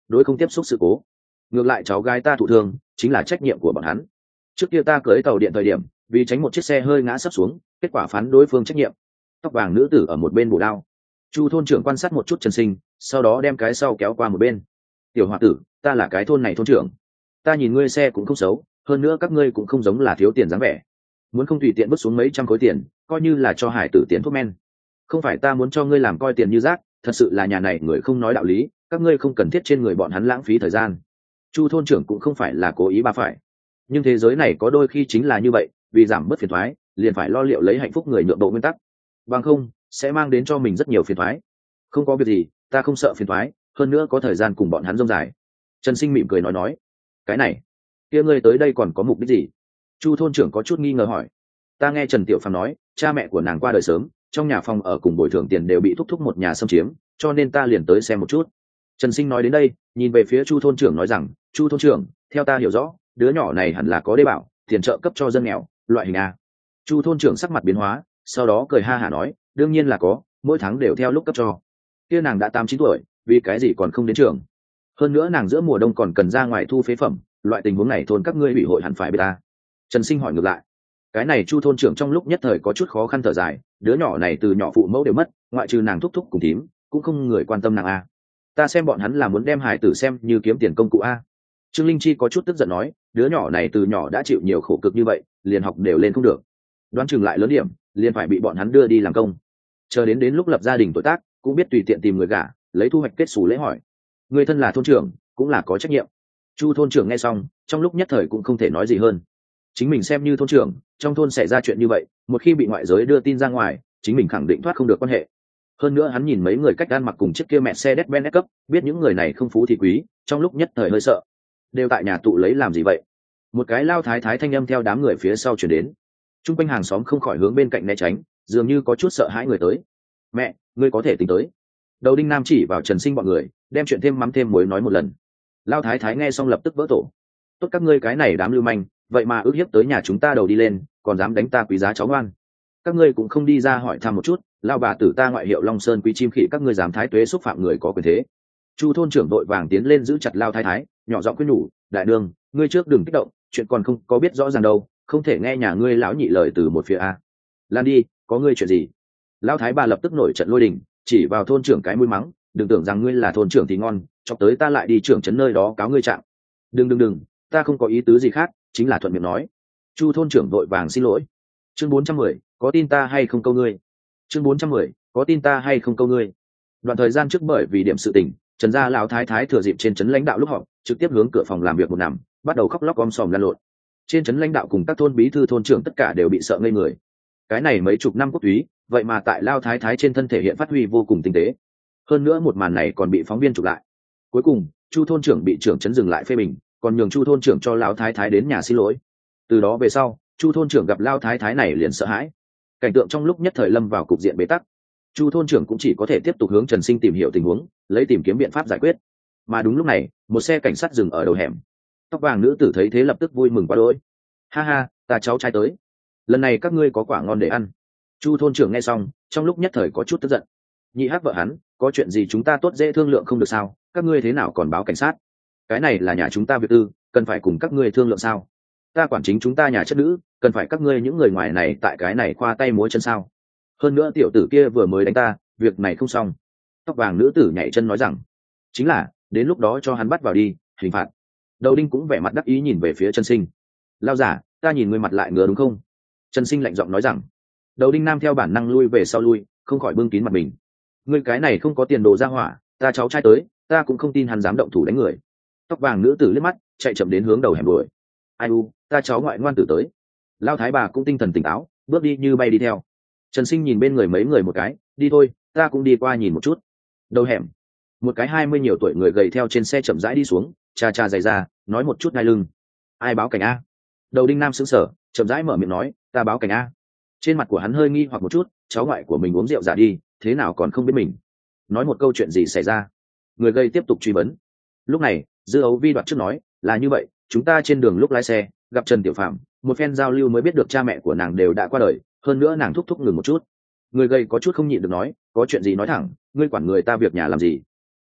đối không tiếp xúc sự cố. Ngược lại cháu gái ta thụ thương chính là trách nhiệm của bọn hắn. Trước kia ta cưới tàu điện thời điểm vì tránh một chiếc xe hơi ngã sấp xuống, kết quả phán đối phương trách nhiệm. Tóc vàng nữ tử ở một bên bổ đao. Chu thôn trưởng quan sát một chút Trần Sinh, sau đó đem cái sau kéo qua một bên. Tiểu hòa tử, ta là cái thôn này thôn trưởng, ta nhìn ngươi xe cũng không xấu, hơn nữa các ngươi cũng không giống là thiếu tiền dáng vẻ, muốn không tùy tiện vứt xuống mấy trăm khối tiền coi như là cho hải tử tiền thuốc men. Không phải ta muốn cho ngươi làm coi tiền như rác, thật sự là nhà này người không nói đạo lý, các ngươi không cần thiết trên người bọn hắn lãng phí thời gian. Chu thôn trưởng cũng không phải là cố ý ba phải, nhưng thế giới này có đôi khi chính là như vậy, vì giảm bớt phiền thoái liền phải lo liệu lấy hạnh phúc người nhượng bộ nguyên tắc, bằng không sẽ mang đến cho mình rất nhiều phiền thoái. Không có việc gì, ta không sợ phiền thoái, hơn nữa có thời gian cùng bọn hắn rông dài. Trần Sinh mỉm cười nói nói. Cái này, kia ngươi tới đây còn có mục đích gì? Chu thôn trưởng có chút nghi ngờ hỏi. Ta nghe Trần Tiểu Phàm nói cha mẹ của nàng qua đời sớm, trong nhà phòng ở cùng bồi thường tiền đều bị thúc thúc một nhà xâm chiếm, cho nên ta liền tới xem một chút. Trần Sinh nói đến đây nhìn về phía Chu thôn trưởng nói rằng, Chu thôn trưởng, theo ta hiểu rõ đứa nhỏ này hẳn là có đê bảo, tiền trợ cấp cho dân nghèo loại hình a. Chu thôn trưởng sắc mặt biến hóa, sau đó cười ha hả nói, đương nhiên là có, mỗi tháng đều theo lúc cấp cho. Kia nàng đã tám chín tuổi, vì cái gì còn không đến trường? Hơn nữa nàng giữa mùa đông còn cần ra ngoài thu phế phẩm, loại tình huống này thôn các ngươi ủy hội hẳn phải biết ta. Trần Sinh hỏi ngược lại. Cái này Chu thôn trưởng trong lúc nhất thời có chút khó khăn thở dài, đứa nhỏ này từ nhỏ phụ mẫu đều mất, ngoại trừ nàng thúc thúc cùng thím, cũng không người quan tâm nàng a. Ta xem bọn hắn là muốn đem hải tử xem như kiếm tiền công cụ a. Trương Linh Chi có chút tức giận nói, đứa nhỏ này từ nhỏ đã chịu nhiều khổ cực như vậy, liền học đều lên không được, đoán chừng lại lớn điểm liền phải bị bọn hắn đưa đi làm công, chờ đến đến lúc lập gia đình tuổi tác cũng biết tùy tiện tìm người gả, lấy thu hoạch kết xù lễ hỏi. Người thân là thôn trưởng cũng là có trách nhiệm. Chu thôn trưởng nghe xong trong lúc nhất thời cũng không thể nói gì hơn. Chính mình xem như thôn trưởng, trong thôn xảy ra chuyện như vậy, một khi bị ngoại giới đưa tin ra ngoài, chính mình khẳng định thoát không được quan hệ. Hơn nữa hắn nhìn mấy người cách ăn mặc cùng chiếc kia mẹ xe Mercedes-Benz cấp, biết những người này không phú thì quý, trong lúc nhất thời hơi sợ. Đều tại nhà tụ lấy làm gì vậy? Một cái lao thái thái thanh âm theo đám người phía sau chuyển đến. Trung quanh hàng xóm không khỏi hướng bên cạnh né tránh, dường như có chút sợ hãi người tới. Mẹ, ngươi có thể tính tới. Đầu đinh nam chỉ vào Trần Sinh bọn người, đem chuyện thêm mắm thêm muối nói một lần. Lao thái thái nghe xong lập tức vỡ tổ. Tốt các ngươi cái này đám lưu manh, vậy mà ước hiếp tới nhà chúng ta đầu đi lên, còn dám đánh ta quý giá cháu ngoan. Các ngươi cũng không đi ra hỏi thăm một chút, lao bà tử ta ngoại hiệu Long Sơn quý chim khỉ, các ngươi dám thái tuế xúc phạm người có quyền thế. Chu thôn trưởng đội vàng tiến lên giữ chặt lao thái thái, nhỏ giọng khuyên nhủ, đại đường, ngươi trước đừng kích động, chuyện còn không có biết rõ ràng đâu, không thể nghe nhà ngươi lão nhị lời từ một phía a. Lan đi, có ngươi chuyện gì? Lão thái bà lập tức nổi trận lôi đình, chỉ vào thôn trưởng cái mũi mắng, đừng tưởng rằng ngươi là thôn trưởng thì ngon, chọc tới ta lại đi trưởng trấn nơi đó cáo ngươi trạng. Đừng đừng đừng, ta không có ý tứ gì khác, chính là thuận miệng nói. Chu thôn trưởng vội vàng xin lỗi. Chương bốn trăm mười, có tin ta hay không câu ngươi? Chương bốn trăm mười, có tin ta hay không câu ngươi? Đoạn thời gian trước bởi vì điểm sự tình, Trần gia lão thái thái thừa dịp trên trấn lãnh đạo lúc họp, trực tiếp hướng cửa phòng làm việc một nằm, bắt đầu khóc lóc om sòm lăn lộn. Trên trấn lãnh đạo cùng các thôn bí thư thôn trưởng tất cả đều bị sợ ngây người. Cái này mấy chục năm quốc túy, vậy mà tại lao thái thái trên thân thể hiện phát huy vô cùng tinh tế. Hơn nữa một màn này còn bị phóng viên chụp lại. Cuối cùng Chu thôn trưởng bị trưởng trấn dừng lại phê bình, còn nhường Chu thôn trưởng cho lao thái thái đến nhà xin lỗi. Từ đó về sau Chu thôn trưởng gặp lao thái thái này liền sợ hãi, cảnh tượng trong lúc nhất thời lâm vào cục diện bế tắc. Chu thôn trưởng cũng chỉ có thể tiếp tục hướng Trần Sinh tìm hiểu tình huống, lấy tìm kiếm biện pháp giải quyết. Mà đúng lúc này một xe cảnh sát dừng ở đầu hẻm. Tóc vàng nữ tử thấy thế lập tức vui mừng quá đỗi. Ha ha, ta cháu trai tới, lần này các ngươi có quả ngon để ăn. Chu thôn trưởng nghe xong trong lúc nhất thời có chút tức giận. Nhị hắc vợ hắn, có chuyện gì chúng ta tốt dễ thương lượng không được sao? Các ngươi thế nào còn báo cảnh sát? Cái này là nhà chúng ta việc tư, cần phải cùng các ngươi thương lượng sao? Ta quản chính chúng ta nhà chất nữ, cần phải các ngươi những người ngoài này tại cái này khoa tay múa chân sao? Hơn nữa tiểu tử kia vừa mới đánh ta, việc này không xong. Tóc vàng nữ tử nhảy chân nói rằng, chính là đến lúc đó cho hắn bắt vào đi, hình phạt. Đầu đinh cũng vẻ mặt đắc ý nhìn về phía Trần Sinh. Lao giả, ta nhìn ngươi mặt lại ngứa đúng không? Trần Sinh lạnh giọng nói rằng. Đầu đinh nam theo bản năng lui về sau lui, không khỏi bưng kín mặt mình. Ngươi cái này không có tiền đồ ra hỏa, ta cháu trai tới, ta cũng không tin hắn dám động thủ đánh người. Tóc vàng nữ tử liếc mắt, chạy chậm đến hướng đầu hẻm đuổi. Ai u, ta cháu ngoại ngoan tử tới. Lao thái bà cũng tinh thần tỉnh táo, bước đi như bay đi theo. Trần Sinh nhìn bên người mấy người một cái, đi thôi, ta cũng đi qua nhìn một chút. Đầu hẻm, một cái hai mươi nhiều tuổi người gầy theo trên xe chậm rãi đi xuống, cha cha giày ra, nói một chút ngay lưng. Ai báo cảnh a? Đầu đinh nam sững sờ, chậm rãi mở miệng nói, ta báo cảnh a. Trên mặt của hắn hơi nghi hoặc một chút, cháu ngoại của mình uống rượu giả đi, thế nào còn không biết mình. Nói một câu chuyện gì xảy ra? Người gầy tiếp tục truy vấn. Lúc này Dư Ấu Vi đoạt trước nói, là như vậy, chúng ta trên đường lúc lái xe gặp Trần Tiểu Phạm, một phen giao lưu mới biết được cha mẹ của nàng đều đã qua đời, hơn nữa nàng thúc thúc ngừng một chút. Người gầy có chút không nhịn được nói, có chuyện gì nói thẳng, ngươi quản người ta việc nhà làm gì?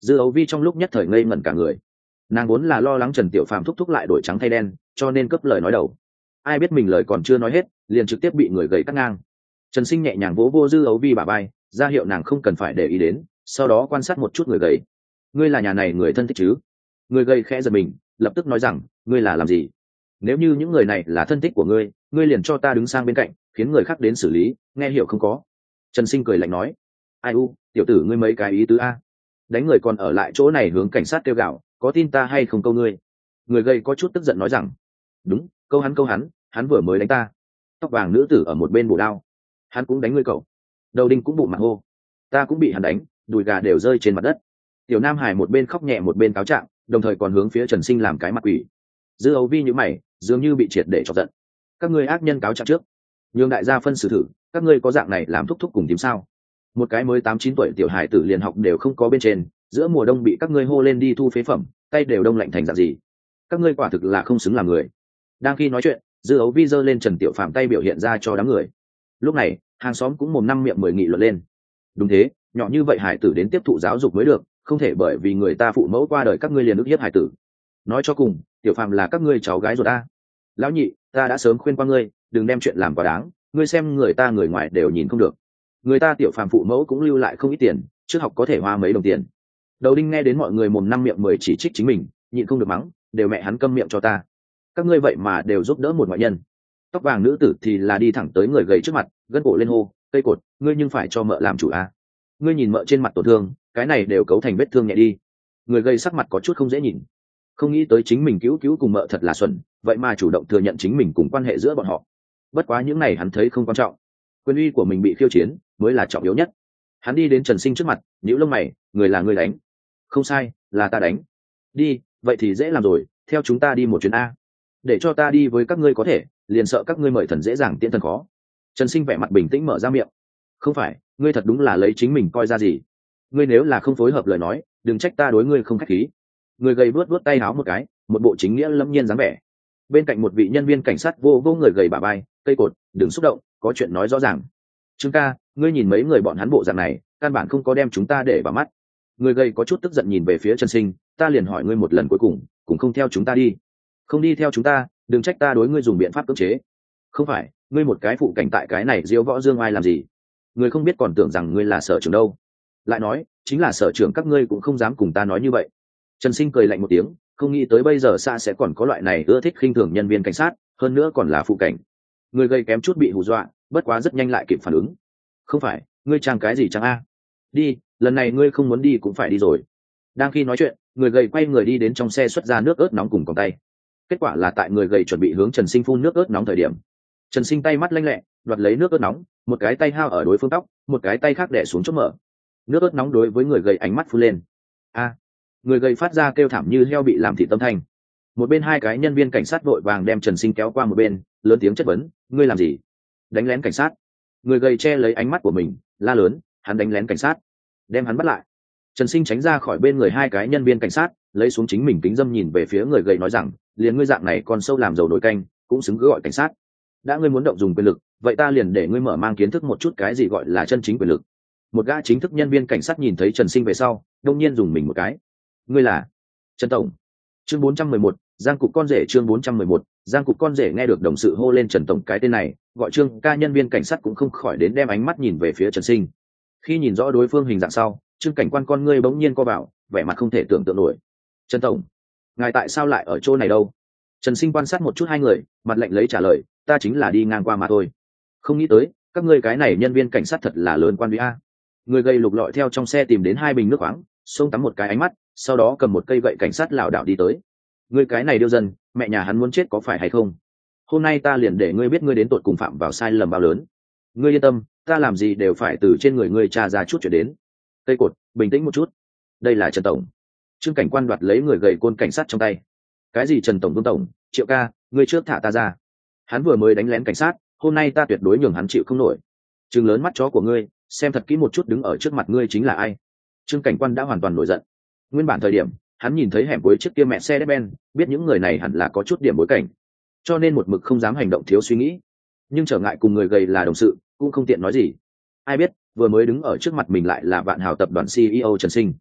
Dư Ấu Vi trong lúc nhất thời ngây ngẩn cả người. Nàng vốn là lo lắng Trần Tiểu Phàm thúc thúc lại đổi trắng thay đen, cho nên cấp lời nói đầu. Ai biết mình lời còn chưa nói hết, liền trực tiếp bị người gầy cắt ngang. Trần Sinh nhẹ nhàng vỗ vô Dư Ấu Vi bả vai, ra hiệu nàng không cần phải để ý đến, sau đó quan sát một chút người gầy. Ngươi là nhà này người thân thích chứ? Người gầy khẽ giật mình, lập tức nói rằng, ngươi là làm gì? Nếu như những người này là thân thích của ngươi, ngươi liền cho ta đứng sang bên cạnh, khiến người khác đến xử lý, nghe hiểu không có? Trần Sinh cười lạnh nói, ai u, tiểu tử ngươi mấy cái ý tứ a? Đánh người còn ở lại chỗ này hướng cảnh sát kêu gào, có tin ta hay không câu ngươi? Người gầy có chút tức giận nói rằng, đúng, câu hắn câu hắn, hắn vừa mới đánh ta. Tóc vàng nữ tử ở một bên bổ đao, hắn cũng đánh ngươi cậu. Đầu đinh cũng bụng mặt hô, ta cũng bị hắn đánh, đùi gà đều rơi trên mặt đất. Tiểu Nam Hải một bên khóc nhẹ một bên cáo trạng, đồng thời còn hướng phía Trần Sinh làm cái mặt quỷ. Dư Ấu Vi như mày, dường như bị triệt để chọc giận. Các ngươi ác nhân cáo trạng trước, nhường đại gia phân xử thử, các ngươi có dạng này làm thúc thúc cùng tím sao? Một cái mới tám chín tuổi tiểu hải tử liền học đều không có bên trên, giữa mùa đông bị các ngươi hô lên đi thu phế phẩm, tay đều đông lạnh thành dạng gì? Các ngươi quả thực là không xứng làm người. Đang khi nói chuyện, Dư Ấu Vi giơ lên Trần Tiểu Phàm tay biểu hiện ra cho đám người. Lúc này, hàng xóm cũng mồm năm miệng mười nghị luận lên. Đúng thế, nhỏ như vậy hải tử đến tiếp thụ giáo dục mới được, không thể bởi vì người ta phụ mẫu qua đời các ngươi liền ức hiếp hải tử. Nói cho cùng, Tiểu Phàm là các ngươi cháu gái ruột ta. Lão nhị, ta đã sớm khuyên qua ngươi, đừng đem chuyện làm quá đáng, ngươi xem người ta người ngoài đều nhìn không được. Người ta Tiểu Phàm phụ mẫu cũng lưu lại không ít tiền, trước học có thể hoa mấy đồng tiền. Đầu đinh nghe đến mọi người mồm năm miệng mười chỉ trích chính mình, nhịn không được mắng, đều mẹ hắn câm miệng cho ta. Các ngươi vậy mà đều giúp đỡ một ngoại nhân. Tóc vàng nữ tử thì là đi thẳng tới người gầy trước mặt, gân cổ lên hô, cây cột, ngươi nhưng phải cho mợ làm chủ à? Ngươi nhìn mợ trên mặt tổn thương, cái này đều cấu thành vết thương nhẹ đi. Người gầy sắc mặt có chút không dễ nhìn, không nghĩ tới chính mình cứu cứu cùng mợ thật là xuẩn, vậy mà chủ động thừa nhận chính mình cùng quan hệ giữa bọn họ. Bất quá những này hắn thấy không quan trọng, quyền uy của mình bị khiêu chiến mới là trọng yếu nhất. Hắn đi đến Trần Sinh trước mặt, nhíu lông mày, người là người đánh? Không sai, là ta đánh. Đi, vậy thì dễ làm rồi, theo chúng ta đi một chuyến a. Để cho ta đi với các ngươi có thể, liền sợ các ngươi mời thần dễ dàng tiễn thần khó. Trần Sinh vẻ mặt bình tĩnh mở ra miệng. Không phải, ngươi thật đúng là lấy chính mình coi ra gì? Ngươi nếu là không phối hợp lời nói, đừng trách ta đối ngươi không khách khí. Người gầy vuốt vuốt tay áo một cái, một bộ chính nghĩa lâm nhiên dáng vẻ. Bên cạnh một vị nhân viên cảnh sát vô vô người gầy bả vai, cây cột, đừng xúc động, có chuyện nói rõ ràng. Trương ca, ngươi nhìn mấy người bọn hắn bộ dạng này, căn bản không có đem chúng ta để vào mắt. Người gầy có chút tức giận nhìn về phía Trần Sinh, ta liền hỏi ngươi một lần cuối cùng, cũng không theo chúng ta đi. Không đi theo chúng ta, đừng trách ta đối ngươi dùng biện pháp cưỡng chế. Không phải, ngươi một cái phụ cảnh tại cái này diêu võ dương ai làm gì? Ngươi không biết còn tưởng rằng ngươi là sở trưởng đâu. Lại nói, chính là sở trưởng các ngươi cũng không dám cùng ta nói như vậy. Trần Sinh cười lạnh một tiếng, không nghĩ tới bây giờ xa sẽ còn có loại này ưa thích khinh thường nhân viên cảnh sát, hơn nữa còn là phụ cảnh. Người gây kém chút bị hù dọa, bất quá rất nhanh lại kịp phản ứng. Không phải, ngươi trang cái gì trang a? Đi, lần này ngươi không muốn đi cũng phải đi rồi. Đang khi nói chuyện, người gầy quay người đi đến trong xe xuất ra nước ớt nóng cùng còng tay. Kết quả là tại người gầy chuẩn bị hướng Trần Sinh phun nước ớt nóng thời điểm, Trần Sinh tay mắt lanh lẹ, đoạt lấy nước ớt nóng, một cái tay hao ở đối phương tóc, một cái tay khác đè xuống chốt mở. Nước ớt nóng đối với người gầy ánh mắt phun lên. A! Người gầy phát ra kêu thảm như heo bị làm thịt tâm thanh. Một bên hai cái nhân viên cảnh sát vội vàng đem Trần Sinh kéo qua một bên, lớn tiếng chất vấn, ngươi làm gì? Đánh lén cảnh sát. Người gầy che lấy ánh mắt của mình, la lớn, hắn đánh lén cảnh sát, đem hắn bắt lại. Trần Sinh tránh ra khỏi bên người hai cái nhân viên cảnh sát, lấy xuống chính mình kính dâm nhìn về phía người gầy nói rằng, liền ngươi dạng này con sâu làm dầu nổi canh, cũng xứng cứ gọi cảnh sát. Đã ngươi muốn động dùng quyền lực, vậy ta liền để ngươi mở mang kiến thức một chút cái gì gọi là chân chính quyền lực. Một gã chính thức nhân viên cảnh sát nhìn thấy Trần Sinh về sau, đông nhiên dùng mình một cái. Ngươi là Trần tổng? Chương bốn trăm mười một, Giang cục con rể. Chương bốn trăm mười một, Giang cục con rể. Nghe được đồng sự hô lên Trần tổng cái tên này, gọi Trương ca nhân viên cảnh sát cũng không khỏi đến đem ánh mắt nhìn về phía Trần Sinh. Khi nhìn rõ đối phương hình dạng sau, Trương cảnh quan con ngươi bỗng nhiên co vào, vẻ mặt không thể tưởng tượng nổi. Trần tổng, ngài tại sao lại ở chỗ này đâu? Trần Sinh quan sát một chút hai người, mặt lạnh lấy trả lời, ta chính là đi ngang qua mà thôi. Không nghĩ tới, các ngươi cái này nhân viên cảnh sát thật là lớn quan uy a. Người gây lục lọi theo trong xe tìm đến hai bình nước khoáng, xông tắm một cái ánh mắt, sau đó cầm một cây gậy cảnh sát lảo đảo đi tới. Ngươi cái này điêu dân, mẹ nhà hắn muốn chết có phải hay không? Hôm nay ta liền để ngươi biết ngươi đến tột cùng phạm vào sai lầm bao lớn. Ngươi yên tâm, ta làm gì đều phải từ trên người ngươi tra ra chút chuyện đến. Cây cột, bình tĩnh một chút. Đây là Trần tổng. Trương cảnh quan đoạt lấy người gầy côn cảnh sát trong tay. Cái gì Trần tổng, Vương tổng, Triệu ca, ngươi trước thả ta ra. Hắn vừa mới đánh lén cảnh sát, hôm nay ta tuyệt đối nhường hắn chịu không nổi. Trừng lớn mắt chó của ngươi, xem thật kỹ một chút đứng ở trước mặt ngươi chính là ai. Trương cảnh quan đã hoàn toàn nổi giận. Nguyên bản thời điểm, hắn nhìn thấy hẻm cuối chiếc kia mẹ xe Mercedes-Benz, biết những người này hẳn là có chút điểm bối cảnh, cho nên một mực không dám hành động thiếu suy nghĩ. Nhưng trở ngại cùng người gầy là đồng sự, cũng không tiện nói gì. Ai biết, vừa mới đứng ở trước mặt mình lại là Vạn Hào tập đoàn xê e ô Trần Sinh.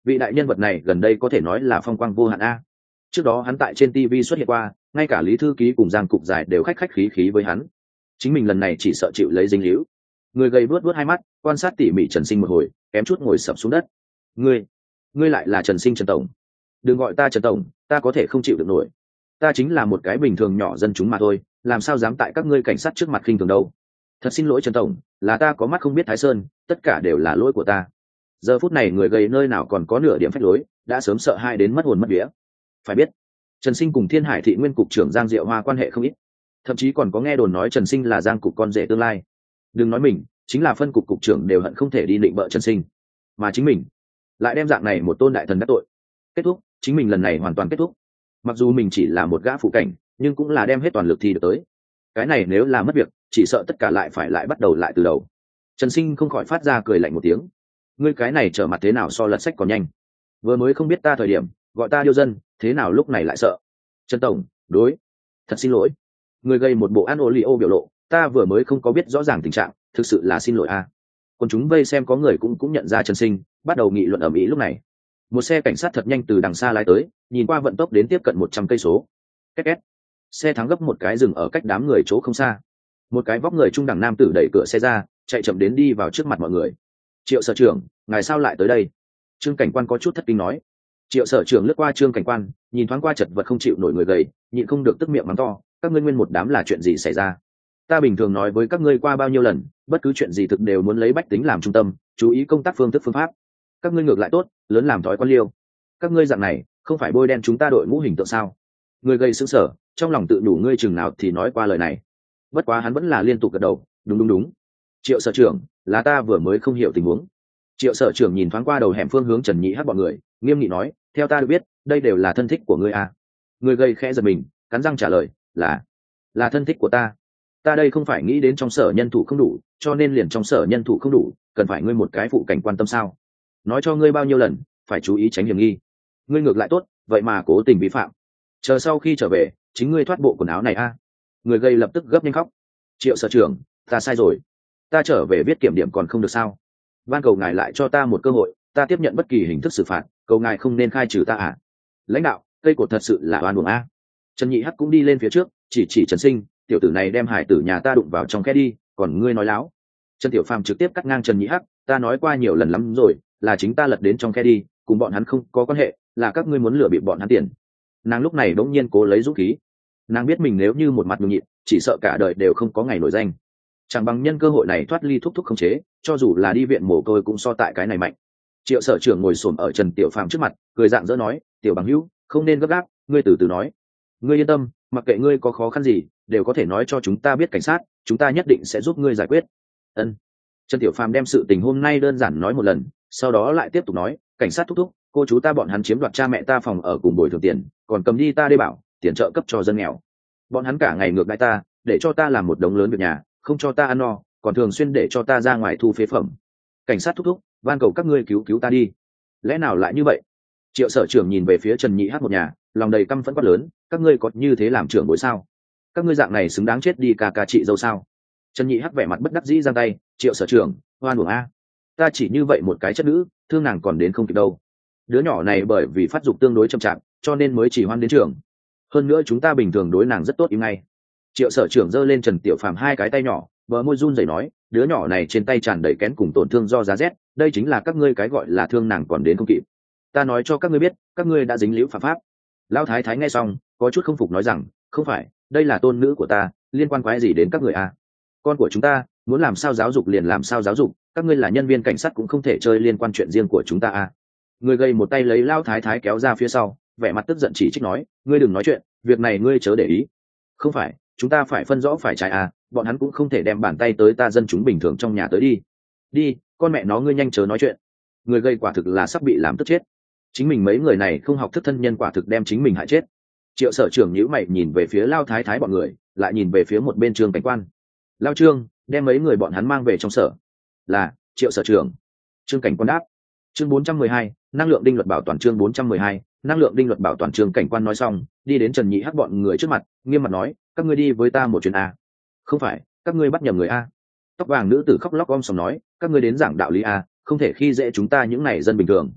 vị đại nhân vật này gần đây có thể nói là phong quang vô hạn a. Trước đó hắn tại trên ti vi xuất hiện qua, ngay cả lý thư ký cùng giang cục giải đều khách khách khí khí với hắn. Chính mình lần này chỉ sợ chịu lấy dính líu. Người gầy vuốt vuốt hai mắt, quan sát tỉ mỉ Trần Sinh một hồi, kém chút ngồi sập xuống đất. Ngươi, ngươi lại là Trần Sinh Trần tổng? Đừng gọi ta Trần tổng, ta có thể không chịu được nổi. Ta chính là một cái bình thường nhỏ dân chúng mà thôi, làm sao dám tại các ngươi cảnh sát trước mặt khinh thường đâu. Thật xin lỗi Trần tổng, là ta có mắt không biết Thái Sơn, tất cả đều là lỗi của ta. Giờ phút này người gầy nơi nào còn có nửa điểm phách lối, đã sớm sợ hai đến mất hồn mất vía. Phải biết, Trần Sinh cùng Thiên Hải thị nguyên cục trưởng Giang Diệu Hoa quan hệ không ít, thậm chí còn có nghe đồn nói Trần Sinh là Giang cục con rể tương lai. Đừng nói mình, chính là phân cục cục trưởng đều hận không thể đi định bợ Trần Sinh, mà chính mình lại đem dạng này một tôn đại thần đắc tội. Kết thúc, chính mình lần này hoàn toàn kết thúc. Mặc dù mình chỉ là một gã phụ cảnh, nhưng cũng là đem hết toàn lực thi được tới. Cái này nếu là mất việc, chỉ sợ tất cả lại phải lại bắt đầu lại từ đầu. Trần Sinh không khỏi phát ra cười lạnh một tiếng. Ngươi cái này trở mặt thế nào so lật sách còn nhanh? Vừa mới không biết ta thời điểm, gọi ta điêu dân, thế nào lúc này lại sợ? Trần tổng, đối, thật xin lỗi. Người gây một bộ an ô li ô biểu lộ, ta vừa mới không có biết rõ ràng tình trạng, thực sự là xin lỗi a. À. Còn chúng vây xem có người cũng cũng nhận ra Trần Sinh, bắt đầu nghị luận ầm ĩ lúc này. Một xe cảnh sát thật nhanh từ đằng xa lái tới, nhìn qua vận tốc đến tiếp cận một trăm cây số. Két két. Xe thắng gấp một cái dừng ở cách đám người chỗ không xa. Một cái vóc người trung đẳng nam tử đẩy cửa xe ra, chạy chậm đến đi vào trước mặt mọi người. Triệu sở trưởng, ngài sao lại tới đây? Trương cảnh quan có chút thất kinh nói. Triệu sở trưởng lướt qua Trương cảnh quan, nhìn thoáng qua chật vật không chịu nổi người gầy, nhịn không được tức miệng mắng to, các ngươi nguyên một đám là chuyện gì xảy ra? Ta bình thường nói với các ngươi qua bao nhiêu lần, bất cứ chuyện gì thực đều muốn lấy bách tính làm trung tâm, chú ý công tác phương thức phương pháp. Các ngươi ngược lại tốt, lớn làm thói quen liêu. Các ngươi dạng này, không phải bôi đen chúng ta đội ngũ hình tượng sao? Người gầy sững sờ, trong lòng tự đủ ngươi chừng nào thì nói qua lời này. Bất quá hắn vẫn là liên tục gật đầu, đúng đúng đúng. Triệu sở trưởng, là ta vừa mới không hiểu tình huống. Triệu sở trưởng nhìn thoáng qua đầu hẻm phương hướng Trần Nhị Hắc bọn người, nghiêm nghị nói, theo ta được biết, đây đều là thân thích của ngươi à? Người gầy khẽ giật mình, cắn răng trả lời, là, là thân thích của ta. Ta đây không phải nghĩ đến trong sở nhân thủ không đủ, cho nên liền trong sở nhân thủ không đủ, cần phải ngươi một cái phụ cảnh quan tâm sao? Nói cho ngươi bao nhiêu lần, phải chú ý tránh hiểm nghi. Ngươi ngược lại tốt, vậy mà cố tình vi phạm. Chờ sau khi trở về, chính ngươi thoát bộ quần áo này a. À? Người gầy lập tức gấp nhanh khóc. Triệu sở trưởng, ta sai rồi. Ta trở về viết kiểm điểm còn không được sao? Van cầu ngài lại cho ta một cơ hội, ta tiếp nhận bất kỳ hình thức xử phạt, cầu ngài không nên khai trừ ta à? Lãnh đạo, cây cột thật sự là oan uổng a. Trần Nhị Hắc cũng đi lên phía trước, chỉ chỉ Trần Sinh, tiểu tử này đem hải tử nhà ta đụng vào trong khe đi, còn ngươi nói láo. Trần Tiểu Phàm trực tiếp cắt ngang Trần Nhị Hắc, ta nói qua nhiều lần lắm rồi, là chính ta lật đến trong khe đi, cùng bọn hắn không có quan hệ, là các ngươi muốn lừa bịp bọn hắn tiền. Nàng lúc này đống nhiên cố lấy dũng khí, nàng biết mình nếu như một mặt nhường nhịn, chỉ sợ cả đời đều không có ngày nổi danh. Chẳng bằng nhân cơ hội này thoát ly thúc thúc khống chế, cho dù là đi viện mồ côi cũng so tại cái này mạnh. Triệu sở trưởng ngồi xổm ở Trần Tiểu Phàm trước mặt, cười dạng dỡ nói, tiểu bằng hữu, không nên gấp gáp, ngươi từ từ nói. Ngươi yên tâm, mặc kệ ngươi có khó khăn gì, đều có thể nói cho chúng ta biết cảnh sát, chúng ta nhất định sẽ giúp ngươi giải quyết. Ân. Trần Tiểu Phàm đem sự tình hôm nay đơn giản nói một lần, sau đó lại tiếp tục nói, cảnh sát thúc thúc, cô chú ta bọn hắn chiếm đoạt cha mẹ ta phòng ở cùng bồi thường tiền, còn cầm đi ta đê bảo, tiền trợ cấp cho dân nghèo. Bọn hắn cả ngày ngược đãi ta, để cho ta làm một đống lớn việc nhà, không cho ta ăn no, còn thường xuyên để cho ta ra ngoài thu phế phẩm. Cảnh sát thúc thúc, van cầu các ngươi cứu cứu ta đi. Lẽ nào lại như vậy? Triệu sở trưởng nhìn về phía Trần Nhị Hắc một nhà, lòng đầy căm phẫn quát lớn, các ngươi có như thế làm trưởng bối sao? Các ngươi dạng này xứng đáng chết đi cả cả chị dâu sao? Trần Nhị Hắc vẻ mặt bất đắc dĩ giang tay, Triệu sở trưởng, hoan uổng a. Ta chỉ như vậy một cái chất nữ, thương nàng còn đến không kịp đâu. Đứa nhỏ này bởi vì phát dục tương đối chậm chạp, cho nên mới chỉ hoan đến trường. Hơn nữa chúng ta bình thường đối nàng rất tốt im ngay. Triệu sở trưởng giơ lên Trần Tiểu Phàm hai cái tay nhỏ, bờ môi run rẩy nói, đứa nhỏ này trên tay tràn đầy kén cùng tổn thương do giá rét, đây chính là các ngươi cái gọi là thương nàng còn đến không kịp. Ta nói cho các ngươi biết, các ngươi đã dính liễu phạm pháp. Lão thái thái nghe xong, có chút không phục nói rằng, không phải, đây là tôn nữ của ta, liên quan quái gì đến các người à? Con của chúng ta, muốn làm sao giáo dục liền làm sao giáo dục, các ngươi là nhân viên cảnh sát cũng không thể chơi liên quan chuyện riêng của chúng ta à? Người gầy một tay lấy Lão thái thái kéo ra phía sau, vẻ mặt tức giận chỉ trích nói, ngươi đừng nói chuyện, việc này ngươi chớ để ý. Không phải, chúng ta phải phân rõ phải trái à, bọn hắn cũng không thể đem bàn tay tới ta dân chúng bình thường trong nhà tới đi. Đi, con mẹ nó ngươi nhanh chớ nói chuyện. Người gây quả thực là sắp bị làm tức chết. Chính mình mấy người này không học thức thân nhân quả thực đem chính mình hại chết. Triệu sở trưởng nhíu mày nhìn về phía Lao thái thái bọn người, lại nhìn về phía một bên Trương cảnh quan. Lao Trương, đem mấy người bọn hắn mang về trong sở. Là, Triệu sở trưởng. Trương cảnh quan đáp. Chương bốn trăm mười hai, năng lượng đinh luật bảo toàn. Chương bốn trăm mười hai, năng lượng đinh luật bảo toàn. Trương cảnh quan nói xong, đi đến Trần Nhị Hắc bọn người trước mặt, nghiêm mặt nói, các ngươi đi với ta một chuyến a. Không phải, các ngươi bắt nhầm người a. Tóc vàng nữ tử khóc lóc om sòm nói, các ngươi đến giảng đạo lý a, không thể khi dễ chúng ta những này dân bình thường.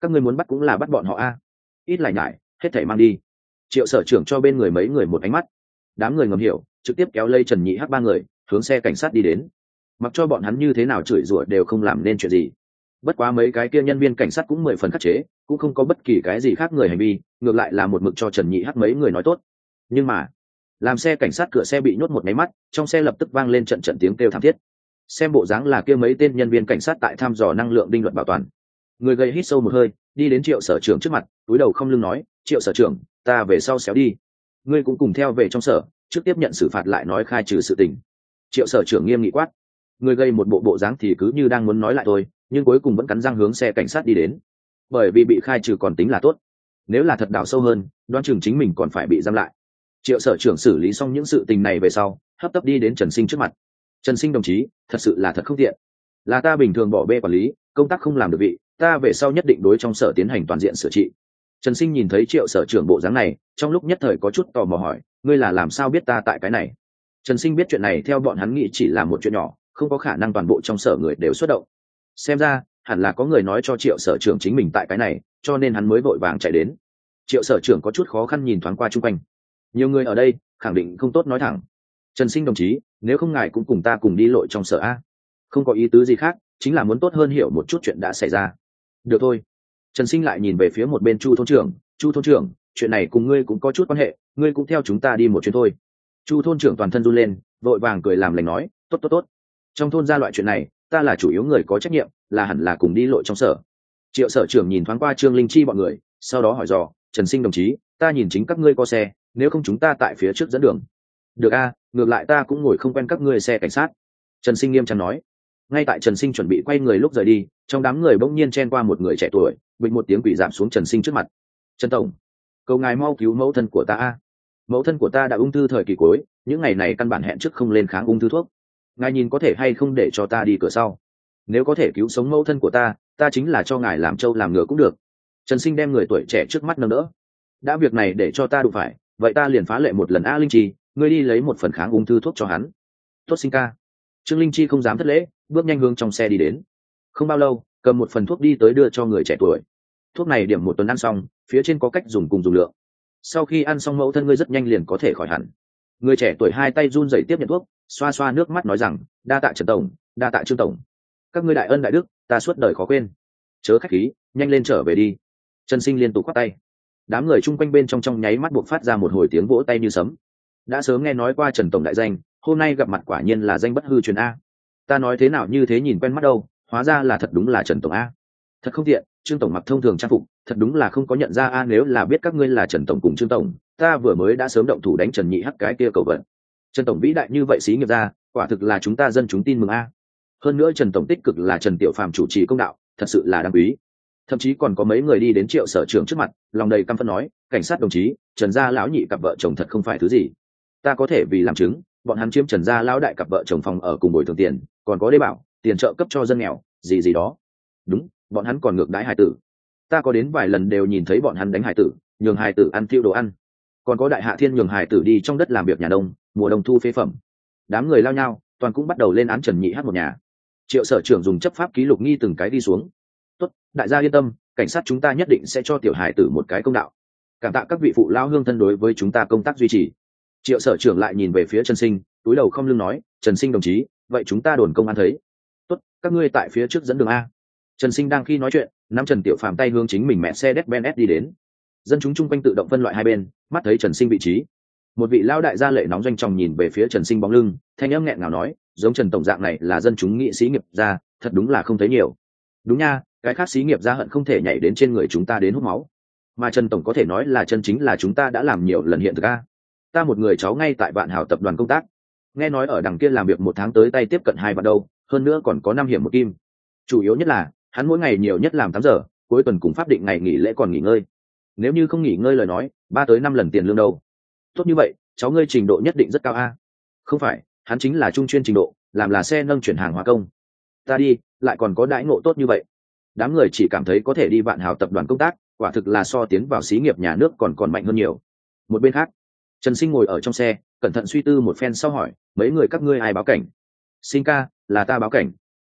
các ngươi muốn bắt cũng là bắt bọn họ a. Ít lại nhải, hết thảy mang đi. Triệu sở trưởng cho bên người mấy người một ánh mắt. Đám người ngầm hiểu, trực tiếp kéo lây Trần Nhị Hắc ba người hướng xe cảnh sát đi đến. Mặc cho bọn hắn như thế nào chửi rủa đều không làm nên chuyện gì. Bất quá mấy cái kia nhân viên cảnh sát cũng mười phần khắc chế, cũng không có bất kỳ cái gì khác người hành vi, ngược lại là một mực cho Trần Nhị Hắc mấy người nói tốt. Nhưng mà làm xe cảnh sát cửa xe bị nhốt một máy mắt, trong xe lập tức vang lên trận trận tiếng kêu thảm thiết. Xem bộ dáng là kia mấy tên nhân viên cảnh sát tại thăm dò năng lượng đinh luật bảo toàn. Người gây hít sâu một hơi, đi đến Triệu sở trưởng trước mặt, túi đầu không lưng nói, Triệu sở trưởng, ta về sau xéo đi, ngươi cũng cùng theo về trong sở, trước tiếp nhận xử phạt lại nói khai trừ sự tình. Triệu sở trưởng nghiêm nghị quát. Người gây một bộ bộ dáng thì cứ như đang muốn nói lại thôi, nhưng cuối cùng vẫn cắn răng hướng xe cảnh sát đi đến. Bởi vì bị khai trừ còn tính là tốt, nếu là thật đào sâu hơn, đoán chừng chính mình còn phải bị giam lại. Triệu sở trưởng xử lý xong những sự tình này về sau, hấp tấp đi đến Trần Sinh trước mặt. Trần Sinh đồng chí, thật sự là thật không tiện, là ta bình thường bỏ bê quản lý, công tác không làm được vị, ta về sau nhất định đối trong sở tiến hành toàn diện sửa trị. Trần Sinh nhìn thấy Triệu sở trưởng bộ dáng này, trong lúc nhất thời có chút tò mò hỏi, ngươi là làm sao biết ta tại cái này? Trần Sinh biết chuyện này theo bọn hắn nghĩ chỉ là một chuyện nhỏ, không có khả năng toàn bộ trong sở người đều xuất động. Xem ra hẳn là có người nói cho Triệu sở trưởng chính mình tại cái này, cho nên hắn mới vội vàng chạy đến. Triệu sở trưởng có chút khó khăn nhìn thoáng qua chung quanh, nhiều người ở đây khẳng định không tốt nói thẳng. Trần Sinh đồng chí, nếu không ngài cũng cùng ta cùng đi lội trong sở a. Không có ý tứ gì khác, chính là muốn tốt hơn hiểu một chút chuyện đã xảy ra. Được thôi. Trần Sinh lại nhìn về phía một bên Chu thôn trưởng, Chu thôn trưởng, chuyện này cùng ngươi cũng có chút quan hệ, ngươi cũng theo chúng ta đi một chuyến thôi. Chu thôn trưởng toàn thân run lên, vội vàng cười làm lành nói, tốt tốt tốt, trong thôn ra loại chuyện này ta là chủ yếu người có trách nhiệm, là hẳn là cùng đi lội trong sở. Triệu sở trưởng nhìn thoáng qua Trương Linh Chi bọn người, sau đó hỏi dò, Trần Sinh đồng chí, ta nhìn chính các ngươi có xe, nếu không chúng ta tại phía trước dẫn đường. Được a, ngược lại ta cũng ngồi không quen các ngươi xe cảnh sát. Trần Sinh nghiêm trang nói. Ngay tại Trần Sinh chuẩn bị quay người lúc rời đi, trong đám người bỗng nhiên chen qua một người trẻ tuổi, bịch một tiếng quỷ giảm xuống Trần Sinh trước mặt. Trần tổng, cầu ngài mau cứu mẫu thân của ta a. Mẫu thân của ta đã ung thư thời kỳ cuối, những ngày này căn bản hẹn trước không lên kháng ung thư thuốc. Ngài nhìn có thể hay không để cho ta đi cửa sau? Nếu có thể cứu sống mẫu thân của ta, ta chính là cho ngài làm trâu làm ngựa cũng được. Trần Sinh đem người tuổi trẻ trước mắt nâng đỡ. Đã việc này để cho ta đụng phải, vậy ta liền phá lệ một lần. A Linh Chi, ngươi đi lấy một phần kháng ung thư thuốc cho hắn. Tốt Sinh ca. Trương Linh Chi không dám thất lễ, bước nhanh hướng trong xe đi đến. Không bao lâu, cầm một phần thuốc đi tới đưa cho người trẻ tuổi. Thuốc này điểm một tuần ăn xong, phía trên có cách dùng cùng dùng lượng. Sau khi ăn xong mẫu thân ngươi rất nhanh liền có thể khỏi hẳn. Người trẻ tuổi hai tay run rẩy tiếp nhận thuốc, xoa xoa nước mắt nói rằng, đa tạ Trần tổng, đa tạ Trương tổng, các ngươi đại ân đại đức, ta suốt đời khó quên. Chớ khách khí, nhanh lên trở về đi. Trần Sinh liên tục khoát tay. Đám người chung quanh bên trong trong nháy mắt buộc phát ra một hồi tiếng vỗ tay như sấm. Đã sớm nghe nói qua Trần tổng đại danh, hôm nay gặp mặt quả nhiên là danh bất hư truyền a. Ta nói thế nào như thế nhìn quen mắt đâu, hóa ra là thật đúng là Trần tổng a. Thật không tiện, Trương tổng mặc thông thường trang phục, thật đúng là không có nhận ra a. Nếu là biết các ngươi là Trần tổng cùng Trương tổng, ta vừa mới đã sớm động thủ đánh Trần Nhị Hắc cái kia cầu vận. Trần tổng vĩ đại như vậy xí nghiệp ra, quả thực là chúng ta dân chúng tin mừng a. Hơn nữa Trần tổng tích cực là Trần Tiểu Phàm chủ trì công đạo, thật sự là đáng quý. Thậm chí còn có mấy người đi đến Triệu sở trưởng trước mặt, lòng đầy căm phẫn nói, cảnh sát đồng chí, Trần gia lão nhị cặp vợ chồng thật không phải thứ gì. Ta có thể vì làm chứng, bọn hắn chiếm Trần gia lão đại cặp vợ chồng phòng ở cùng bồi thường tiền, còn có đế bảo, tiền trợ cấp cho dân nghèo, gì gì đó. Đúng, bọn hắn còn ngược đãi hài tử. Ta có đến vài lần đều nhìn thấy bọn hắn đánh hài tử, nhường hài tử ăn tiêu đồ ăn. Còn có đại hạ thiên nhường hài tử đi trong đất làm việc nhà nông, mùa đông thu phế phẩm. Đám người lao nhau, toàn cũng bắt đầu lên án Trần Nhị Hắc một nhà. Triệu sở trưởng dùng chấp pháp ký lục nghi từng cái đi xuống. Tốt, đại gia yên tâm, cảnh sát chúng ta nhất định sẽ cho tiểu hài tử một cái công đạo. Cảm tạ các vị phụ lao hương thân đối với chúng ta công tác duy trì. Triệu sở trưởng lại nhìn về phía Trần Sinh, túi đầu không lưng nói, Trần Sinh đồng chí, vậy chúng ta đồn công an thấy. Tốt, các ngươi tại phía trước dẫn đường a. Trần Sinh đang khi nói chuyện, nắm Trần Tiểu Phàm tay hướng chính mình mẹ xe Mercedes-Benz đi đến. Dân chúng chung quanh tự động phân loại hai bên, mắt thấy Trần Sinh vị trí. Một vị lao đại gia lệ nóng doanh tròng nhìn về phía Trần Sinh bóng lưng, thanh âm nghẹn ngào nói, giống Trần tổng dạng này là dân chúng nghị sĩ nghiệp gia, thật đúng là không thấy nhiều. Đúng nha, cái khác sĩ nghiệp gia hận không thể nhảy đến trên người chúng ta đến hút máu, mà Trần tổng có thể nói là chân chính là chúng ta đã làm nhiều lần hiện thực a. Ta một người cháu ngay tại Vạn Hảo tập đoàn công tác, nghe nói ở đằng kia làm việc một tháng tới tay tiếp cận hai vạn đâu, hơn nữa còn có năm hiểm một kim. Chủ yếu nhất là hắn mỗi ngày nhiều nhất làm tám giờ, cuối tuần cùng pháp định ngày nghỉ lễ còn nghỉ ngơi. Nếu như không nghỉ ngơi lời nói, ba tới năm lần tiền lương đâu. Tốt như vậy, cháu ngươi trình độ nhất định rất cao a. Không phải, hắn chính là trung chuyên trình độ, làm là xe nâng chuyển hàng hóa công. Ta đi, lại còn có đãi ngộ tốt như vậy. Đám người chỉ cảm thấy có thể đi Vạn Hảo tập đoàn công tác, quả thực là so tiến vào xí nghiệp nhà nước còn còn mạnh hơn nhiều. Một bên khác, Trần Sinh ngồi ở trong xe, cẩn thận suy tư một phen sau hỏi, mấy người các ngươi ai báo cảnh? Sinh ca, là ta báo cảnh.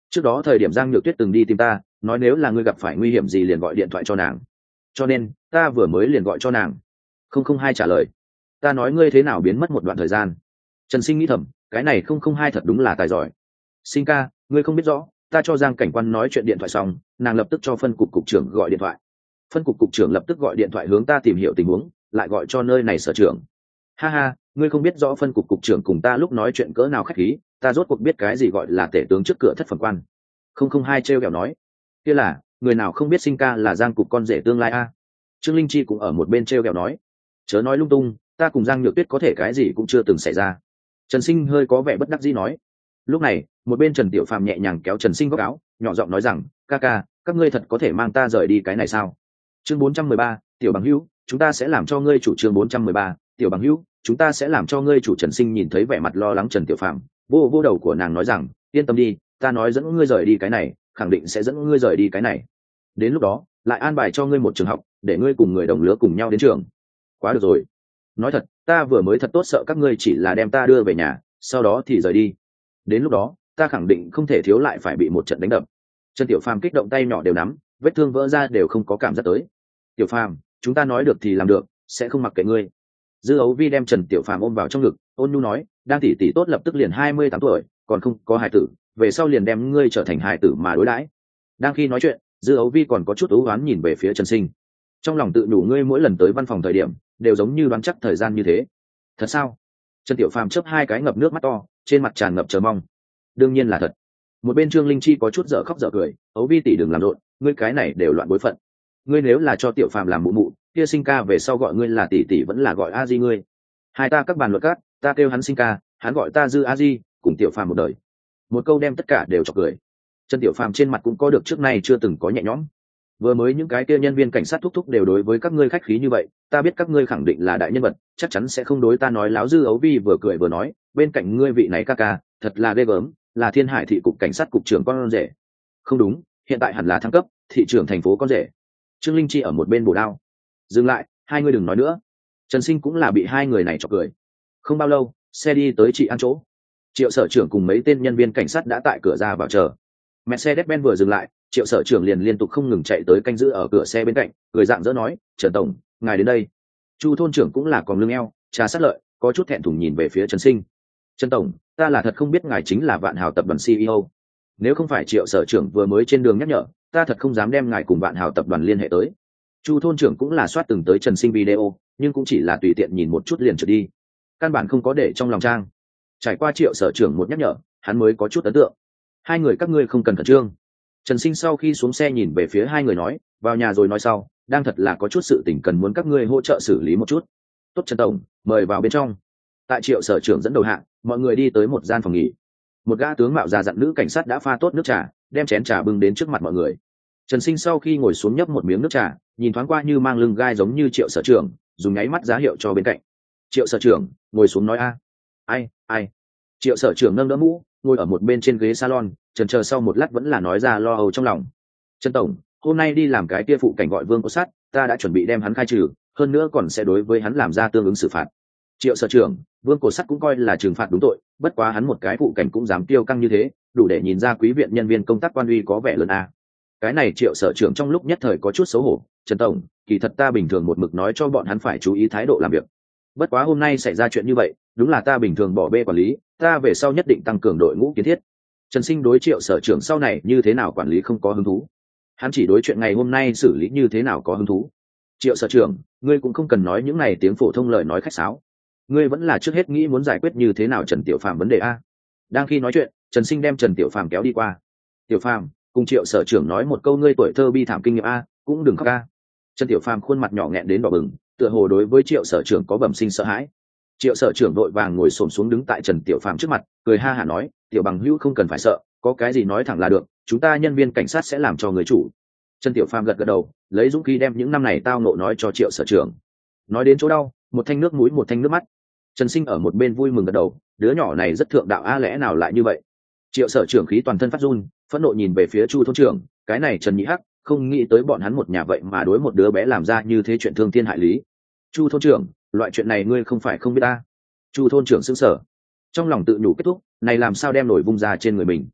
trước đó thời điểm Giang Nhược Tuyết từng đi tìm ta nói nếu là ngươi gặp phải nguy hiểm gì liền gọi điện thoại cho nàng, cho nên ta vừa mới liền gọi cho nàng. Không không hai trả lời. Ta nói ngươi thế nào biến mất một đoạn thời gian. Trần Sinh nghĩ thầm, cái này không không hai thật đúng là tài giỏi. Sinh ca, ngươi không biết rõ, ta cho Giang cảnh quan nói chuyện điện thoại xong, nàng lập tức cho phân cục cục trưởng gọi điện thoại. Phân cục cục trưởng lập tức gọi điện thoại hướng ta tìm hiểu tình huống, lại gọi cho nơi này sở trưởng. Ha ha, ngươi không biết rõ phân cục cục trưởng cùng ta lúc nói chuyện cỡ nào khách khí, ta rốt cuộc biết cái gì gọi là tể tướng trước cửa thất phẩm quan. Không không hai trêu ghẹo nói, kia là người nào không biết Sinh ca là Giang cục con rể tương lai a. Trương Linh Chi cũng ở một bên trêu ghẹo nói, chớ nói lung tung, ta cùng Giang Nhược Tuyết có thể cái gì cũng chưa từng xảy ra. Trần Sinh hơi có vẻ bất đắc dĩ nói. Lúc này một bên Trần Tiểu Phàm nhẹ nhàng kéo Trần Sinh góc áo, nhỏ giọng nói rằng, ca ca, các ngươi thật có thể mang ta rời đi cái này sao? Chương bốn trăm mười ba, Tiểu Bằng Hữu, chúng ta sẽ làm cho ngươi chủ. Chương bốn trăm mười ba, Tiểu Bằng Hữu, chúng ta sẽ làm cho ngươi chủ. Trần Sinh nhìn thấy vẻ mặt lo lắng Trần Tiểu Phàm, vô vô đầu của nàng nói rằng, yên tâm đi, ta nói dẫn ngươi rời đi cái này, khẳng định sẽ dẫn ngươi rời đi cái này. Đến lúc đó, lại an bài cho ngươi một trường học, để ngươi cùng người đồng lứa cùng nhau đến trường. Quá được rồi. Nói thật, ta vừa mới thật tốt sợ các ngươi chỉ là đem ta đưa về nhà, sau đó thì rời đi. Đến lúc đó, ta khẳng định không thể thiếu lại phải bị một trận đánh đập. Trần Tiểu Phàm kích động tay nhỏ đều nắm, vết thương vỡ ra đều không có cảm giác tới. Tiểu Phàm, chúng ta nói được thì làm được, sẽ không mặc kệ ngươi. Dư Ấu Vi đem Trần Tiểu Phàm ôm vào trong ngực, ôn nhu nói, đang tỷ tỷ tốt lập tức liền hai mươi tám tuổi, còn không có hài tử, về sau liền đem ngươi trở thành hài tử mà đối đãi. Đang khi nói chuyện, Dư Ấu Vi còn có chút ưu oán nhìn về phía Trần Sinh. Trong lòng tự nhủ ngươi mỗi lần tới văn phòng thời điểm, đều giống như đoán chắc thời gian như thế. Thật sao? Trần Tiểu Phàm chớp hai cái ngập nước mắt to, trên mặt tràn ngập chờ mong. Đương nhiên là thật. Một bên Trương Linh Chi có chút dở khóc dở cười, Ấu Vi tỷ đừng làm rộn, ngươi cái này đều loạn bối phận. Ngươi nếu là cho Tiểu Phàm làm mụ mụ, kia Sinh ca về sau gọi ngươi là tỷ tỷ vẫn là gọi a di ngươi. Hai ta các bàn luận cát, ta kêu hắn Sinh ca, hắn gọi ta Dư a di, cùng Tiểu Phàm một đời. Một câu đem tất cả đều chọc cười. Trần Tiểu Phàm trên mặt cũng có được trước nay chưa từng có nhẹ nhõm. Vừa mới những cái kia nhân viên cảnh sát thúc thúc đều đối với các ngươi khách khí như vậy, ta biết các ngươi khẳng định là đại nhân vật, chắc chắn sẽ không đối ta nói láo. Dư Ấu Vi vừa cười vừa nói, bên cạnh ngươi vị này ca ca, thật là ghê gớm, là Thiên Hải thị cục cảnh sát cục trưởng con rể. Không đúng, hiện tại hẳn là thăng cấp, thị trưởng thành phố con rể. Trương Linh Chi ở một bên bổ đao. Dừng lại, hai người đừng nói nữa. Trần Sinh cũng là bị hai người này chọc cười. Không bao lâu, xe đi tới chị ăn chỗ. Triệu sở trưởng cùng mấy tên nhân viên cảnh sát đã tại cửa ra vào chờ. Mercedes-Benz vừa dừng lại, Triệu sở trưởng liền liên tục không ngừng chạy tới canh giữ ở cửa xe bên cạnh, cười dạng dỡ nói, Trần tổng, ngài đến đây. Chu thôn trưởng cũng là còn lưng eo, trà sát lợi, có chút thẹn thùng nhìn về phía Trần Sinh. Trần tổng, ta là thật không biết ngài chính là Vạn Hào tập đoàn xê e ô. Nếu không phải Triệu sở trưởng vừa mới trên đường nhắc nhở, ta thật không dám đem ngài cùng Vạn Hào tập đoàn liên hệ tới. Chu thôn trưởng cũng là soát từng tới Trần Sinh video, nhưng cũng chỉ là tùy tiện nhìn một chút liền trượt đi, căn bản không có để trong lòng trang. Trải qua Triệu sở trưởng một nhắc nhở, hắn mới có chút ấn tượng. Hai người các ngươi không cần khẩn trương. Trần Sinh sau khi xuống xe nhìn về phía hai người nói, vào nhà rồi nói sau, đang thật là có chút sự tình cần muốn các ngươi hỗ trợ xử lý một chút. Tốt Trần tổng, mời vào bên trong. Tại Triệu sở trưởng dẫn đầu hạng, mọi người đi tới một gian phòng nghỉ. Một gã tướng mạo già dặn nữ cảnh sát đã pha tốt nước trà, đem chén trà bưng đến trước mặt mọi người. Trần Sinh sau khi ngồi xuống nhấp một miếng nước trà, nhìn thoáng qua như mang lưng gai giống như Triệu sở trưởng, dùng nháy mắt giá hiệu cho bên cạnh. Triệu sở trưởng, ngồi xuống nói a. Ai, ai. Triệu sở trưởng nâng đỡ mũ, ngồi ở một bên trên ghế salon, chần chờ sau một lát vẫn là nói ra lo âu trong lòng. Trần tổng, hôm nay đi làm cái kia phụ cảnh gọi Vương Cổ Sát, ta đã chuẩn bị đem hắn khai trừ, hơn nữa còn sẽ đối với hắn làm ra tương ứng xử phạt. Triệu sở trưởng, Vương Cổ Sát cũng coi là trừng phạt đúng tội, bất quá hắn một cái phụ cảnh cũng dám tiêu căng như thế, đủ để nhìn ra quý viện nhân viên công tác quan uy có vẻ lớn a. Cái này Triệu sở trưởng trong lúc nhất thời có chút xấu hổ. Trần tổng, kỳ thật ta bình thường một mực nói cho bọn hắn phải chú ý thái độ làm việc. Bất quá hôm nay xảy ra chuyện như vậy, đúng là ta bình thường bỏ bê quản lý, ta về sau nhất định tăng cường đội ngũ kiến thiết. Trần Sinh đối Triệu sở trưởng sau này như thế nào quản lý không có hứng thú, hắn chỉ đối chuyện ngày hôm nay xử lý như thế nào có hứng thú. Triệu sở trưởng, ngươi cũng không cần nói những này tiếng phổ thông lời nói khách sáo, ngươi vẫn là trước hết nghĩ muốn giải quyết như thế nào Trần Tiểu Phàm vấn đề a. Đang khi nói chuyện, Trần Sinh đem Trần Tiểu Phàm kéo đi qua. Tiểu Phàm, cùng Triệu sở trưởng nói một câu ngươi tuổi thơ bi thảm kinh nghiệm a, cũng đừng khóc a. Trần Tiểu Phàm khuôn mặt nhỏ nghẹn đến đỏ bừng, tựa hồ đối với Triệu sở trưởng có bẩm sinh sợ hãi. Triệu sở trưởng đội vàng ngồi xổm xuống đứng tại Trần Tiểu Phàm trước mặt, cười ha hả nói, Tiểu bằng hữu không cần phải sợ, có cái gì nói thẳng là được, chúng ta nhân viên cảnh sát sẽ làm cho người chủ. Trần Tiểu Phàm gật gật đầu, lấy dũng khí đem những năm này tao nộ nói cho Triệu sở trưởng. Nói đến chỗ đau, một thanh nước mũi một thanh nước mắt. Trần Sinh ở một bên vui mừng gật đầu, đứa nhỏ này rất thượng đạo a, lẽ nào lại như vậy. Triệu sở trưởng khí toàn thân phát run, phẫn nộ nhìn về phía Chu thôn trưởng, cái này Trần Nhị Hắc, không nghĩ tới bọn hắn một nhà vậy mà đối một đứa bé làm ra như thế chuyện thương thiên hại lý. Chu thôn trưởng, loại chuyện này ngươi không phải không biết ta. Chu thôn trưởng sững sờ, trong lòng tự nhủ kết thúc, này làm sao đem nổi vung ra trên người mình.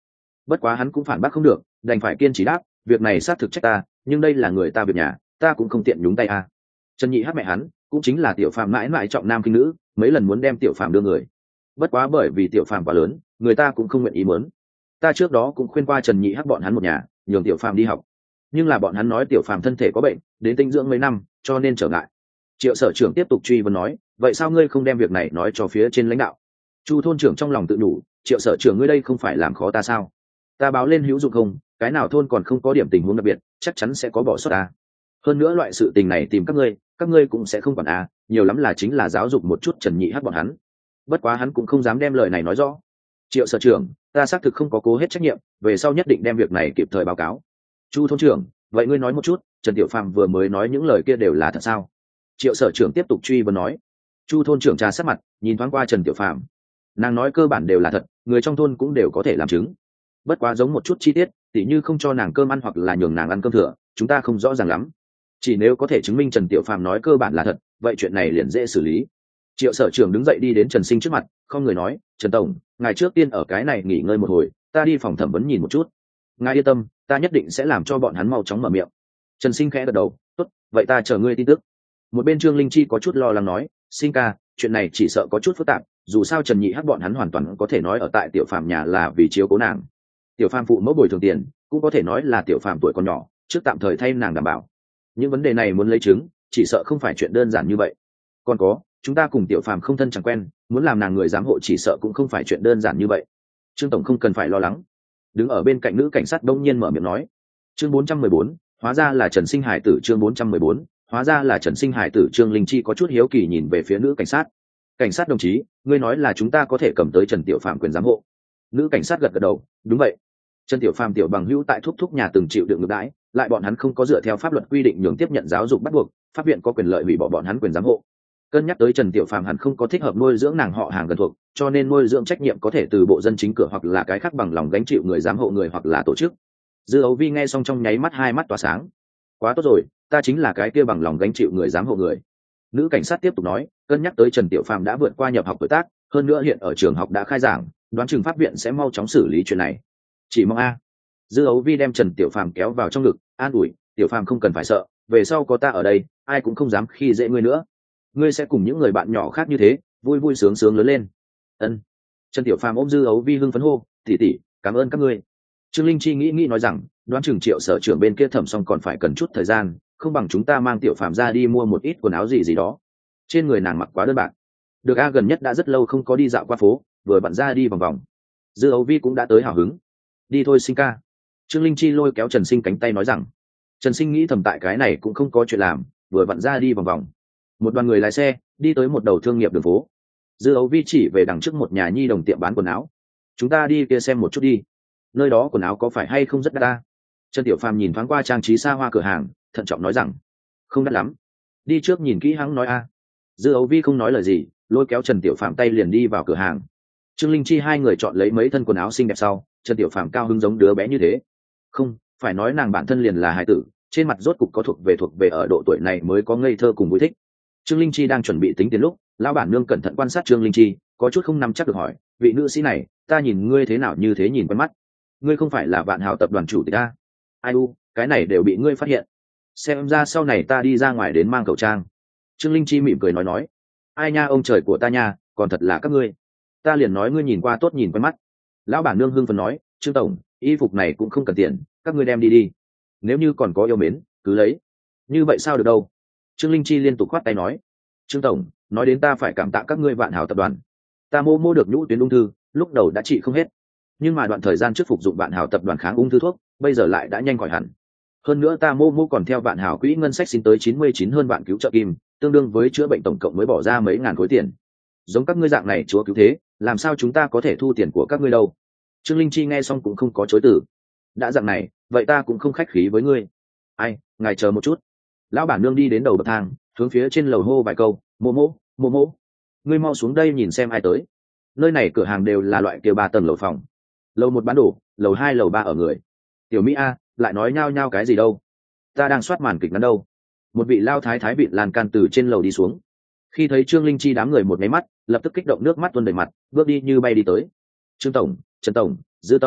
bất quá hắn cũng phản bác không được, đành phải kiên trì đáp, việc này xác thực trách ta, nhưng đây là người ta việc nhà, ta cũng không tiện nhúng tay à. Trần Nhị Hắc mẹ hắn cũng chính là tiểu phàm mãi mãi trọng nam khinh nữ, mấy lần muốn đem tiểu phàm đưa người, bất quá bởi vì tiểu phàm quá lớn, người ta cũng không nguyện ý muốn. Ta trước đó cũng khuyên qua Trần Nhị Hắc bọn hắn một nhà nhường tiểu phàm đi học, nhưng là bọn hắn nói tiểu phàm thân thể có bệnh, đến tinh dưỡng mấy năm cho nên trở ngại. Triệu sở trưởng tiếp tục truy vấn nói, vậy sao ngươi không đem việc này nói cho phía trên lãnh đạo? Chu thôn trưởng trong lòng tự đủ, Triệu sở trưởng ngươi đây không phải làm khó ta sao? Ta báo lên hữu dụng không? Cái nào thôn còn không có điểm tình huống đặc biệt, chắc chắn sẽ có bỏ sót ta. Hơn nữa loại sự tình này tìm các ngươi, các ngươi cũng sẽ không quản à, nhiều lắm là chính là giáo dục một chút Trần Nhị Hắc bọn hắn. Bất quá hắn cũng không dám đem lời này nói rõ. Triệu sở trưởng, ta xác thực không có cố hết trách nhiệm, về sau nhất định đem việc này kịp thời báo cáo. Chu thôn trưởng, vậy ngươi nói một chút, Trần Tiểu Phàm vừa mới nói những lời kia đều là thật sao? Triệu sở trưởng tiếp tục truy vấn nói. Chu thôn trưởng trà sát mặt, nhìn thoáng qua Trần Tiểu Phàm, nàng nói cơ bản đều là thật, người trong thôn cũng đều có thể làm chứng, bất quá giống một chút chi tiết tỉ như không cho nàng cơm ăn hoặc là nhường nàng ăn cơm thừa, chúng ta không rõ ràng lắm. Chỉ nếu có thể chứng minh Trần Tiểu Phàm nói cơ bản là thật, vậy chuyện này liền dễ xử lý. Triệu sở trưởng đứng dậy đi đến Trần Sinh trước mặt, không người nói, Trần tổng, ngài trước tiên ở cái này nghỉ ngơi một hồi, ta đi phòng thẩm vấn nhìn một chút. Ngài yên tâm, ta nhất định sẽ làm cho bọn hắn mau chóng mở miệng. Trần Sinh khẽ gật đầu, tốt, vậy ta chờ ngươi tin tức. Một bên Trương Linh Chi có chút lo lắng nói, Sinh ca, chuyện này chỉ sợ có chút phức tạp, dù sao Trần Nhị Hắc bọn hắn hoàn toàn có thể nói ở tại Tiểu Phàm nhà là vì chiếu cố nàng. Tiểu Phàm phụ mẫu bồi thường tiền, cũng có thể nói là Tiểu Phàm tuổi còn nhỏ, trước tạm thời thay nàng đảm bảo. Những vấn đề này muốn lấy chứng, chỉ sợ không phải chuyện đơn giản như vậy. Còn có, chúng ta cùng Tiểu Phàm không thân chẳng quen, muốn làm nàng người giám hộ chỉ sợ cũng không phải chuyện đơn giản như vậy. Trương tổng không cần phải lo lắng. Đứng ở bên cạnh nữ cảnh sát đông nhiên mở miệng nói. Chương bốn trăm mười bốn, hóa ra là Trần Sinh Hải tử. Chương bốn trăm mười bốn, hóa ra là Trần Sinh Hải tử. Trương Linh Chi có chút hiếu kỳ nhìn về phía nữ cảnh sát. Cảnh sát đồng chí, ngươi nói là chúng ta có thể cầm tới Trần Tiểu Phàm quyền giám hộ? Nữ cảnh sát gật gật đầu, đúng vậy. Trần Tiểu Phàm tiểu bằng hữu tại thúc thúc nhà từng chịu đựng ngược đãi, lại bọn hắn không có dựa theo pháp luật quy định nhường tiếp nhận giáo dục bắt buộc, pháp viện có quyền lợi hủy bỏ bọn hắn quyền giám hộ. Cân nhắc tới Trần Tiểu Phàm hẳn không có thích hợp nuôi dưỡng nàng họ hàng gần thuộc, cho nên nuôi dưỡng trách nhiệm có thể từ bộ dân chính cửa hoặc là cái khác bằng lòng gánh chịu người giám hộ người hoặc là tổ chức. Dư Ấu Vi nghe xong trong nháy mắt hai mắt tỏa sáng. Quá tốt rồi, ta chính là cái kia bằng lòng gánh chịu người giám hộ người. Nữ cảnh sát tiếp tục nói, cân nhắc tới Trần Tiểu Phàm đã vượt qua nhập học tuổi tác, hơn nữa hiện ở trường học đã khai giảng, đoán chừng pháp viện sẽ mau chóng xử lý chuyện này. Chỉ mong a. Dư Ấu Vi đem Trần Tiểu Phàm kéo vào trong ngực, an ủi, Tiểu Phàm không cần phải sợ, về sau có ta ở đây, ai cũng không dám khi dễ ngươi nữa. Ngươi sẽ cùng những người bạn nhỏ khác như thế, vui vui sướng sướng lớn lên. Ân. Trần Tiểu Phàm ôm Dư Ấu Vi hưng phấn hô, tỷ tỷ, cảm ơn các ngươi. Trương Linh Chi nghĩ nghĩ nói rằng, đoán chừng Triệu sở trưởng bên kia thẩm xong còn phải cần chút thời gian, không bằng chúng ta mang Tiểu Phàm ra đi mua một ít quần áo gì gì đó. Trên người nàng mặc quá đơn bạc. Được a, gần nhất đã rất lâu không có đi dạo qua phố, vừa bận ra đi vòng vòng. Dư Ấu Vi cũng đã tới hào hứng. Đi thôi Sinh ca. Trương Linh Chi lôi kéo Trần Sinh cánh tay nói rằng. Trần Sinh nghĩ thầm tại cái này cũng không có chuyện làm, vừa bận ra đi vòng vòng. Một đoàn người lái xe đi tới một đầu thương nghiệp đường phố. Dư Ấu Vi chỉ về đằng trước một nhà nhi đồng tiệm bán quần áo. Chúng ta đi kia xem một chút đi, nơi đó quần áo có phải hay không rất đắt ta? Trần Tiểu Phàm nhìn thoáng qua trang trí xa hoa cửa hàng, thận trọng nói rằng, không đắt lắm, đi trước nhìn kỹ hắn nói a. Dư Ấu Vi không nói lời gì, lôi kéo Trần Tiểu Phàm tay liền đi vào cửa hàng. Trương Linh Chi hai người chọn lấy mấy thân quần áo xinh đẹp sau, Trần Tiểu Phàm cao hứng giống đứa bé như thế. Không, phải nói nàng bản thân liền là hài tử, trên mặt rốt cục có thuộc về thuộc về ở độ tuổi này mới có ngây thơ cùng vui thích. Trương Linh Chi đang chuẩn bị tính tiền lúc, lão bản nương cẩn thận quan sát Trương Linh Chi, có chút không nắm chắc được hỏi, vị nữ sĩ này, ta nhìn ngươi thế nào như thế nhìn quen mắt, ngươi không phải là Vạn Hào tập đoàn chủ tịch a? Ai u, cái này đều bị ngươi phát hiện, xem ra sau này ta đi ra ngoài đến mang khẩu trang. Trương Linh Chi mỉm cười nói nói, ai nha ông trời của ta nha, còn thật là các ngươi, ta liền nói ngươi nhìn qua tốt nhìn quen mắt. Lão bản nương hưng phấn nói, Trương tổng, y phục này cũng không cần tiền, các ngươi đem đi đi, nếu như còn có yêu mến cứ lấy. Như vậy sao được đâu. Trương Linh Chi liên tục khoát tay nói, Trương tổng, nói đến ta phải cảm tạ các ngươi Vạn Hào tập đoàn, ta mô mô được nhũ tuyến ung thư, lúc đầu đã trị không hết, nhưng mà đoạn thời gian trước phục dụng Vạn Hào tập đoàn kháng ung thư thuốc, bây giờ lại đã nhanh khỏi hẳn. Hơn nữa ta mô mô còn theo Vạn Hào quỹ ngân sách xin tới chín mươi chín hơn vạn cứu trợ kim, tương đương với chữa bệnh tổng cộng mới bỏ ra mấy ngàn khối tiền. Giống các ngươi dạng này chúa cứu thế, làm sao chúng ta có thể thu tiền của các ngươi đâu. Trương Linh Chi nghe xong cũng không có chối từ, đã dạng này vậy ta cũng không khách khí với ngươi. Ai, ngài chờ một chút. Lão bản nương đi đến đầu bậc thang, hướng phía trên lầu hô vài câu, mô mô mô mô, ngươi mau xuống đây nhìn xem ai tới. Nơi này cửa hàng đều là loại kia ba tầng lầu phòng, lầu một bán đồ, lầu hai lầu ba ở người. Tiểu Mỹ a, lại nói nhao nhao cái gì đâu, ta đang soát màn kịch ngắn đâu. Một vị lao thái thái vịn lan can từ trên lầu đi xuống, khi thấy Trương Linh Chi đám người một máy mắt, lập tức kích động nước mắt tuôn đầy mặt, bước đi như bay đi tới. Trương tổng, Trần tổng, Dư tổng,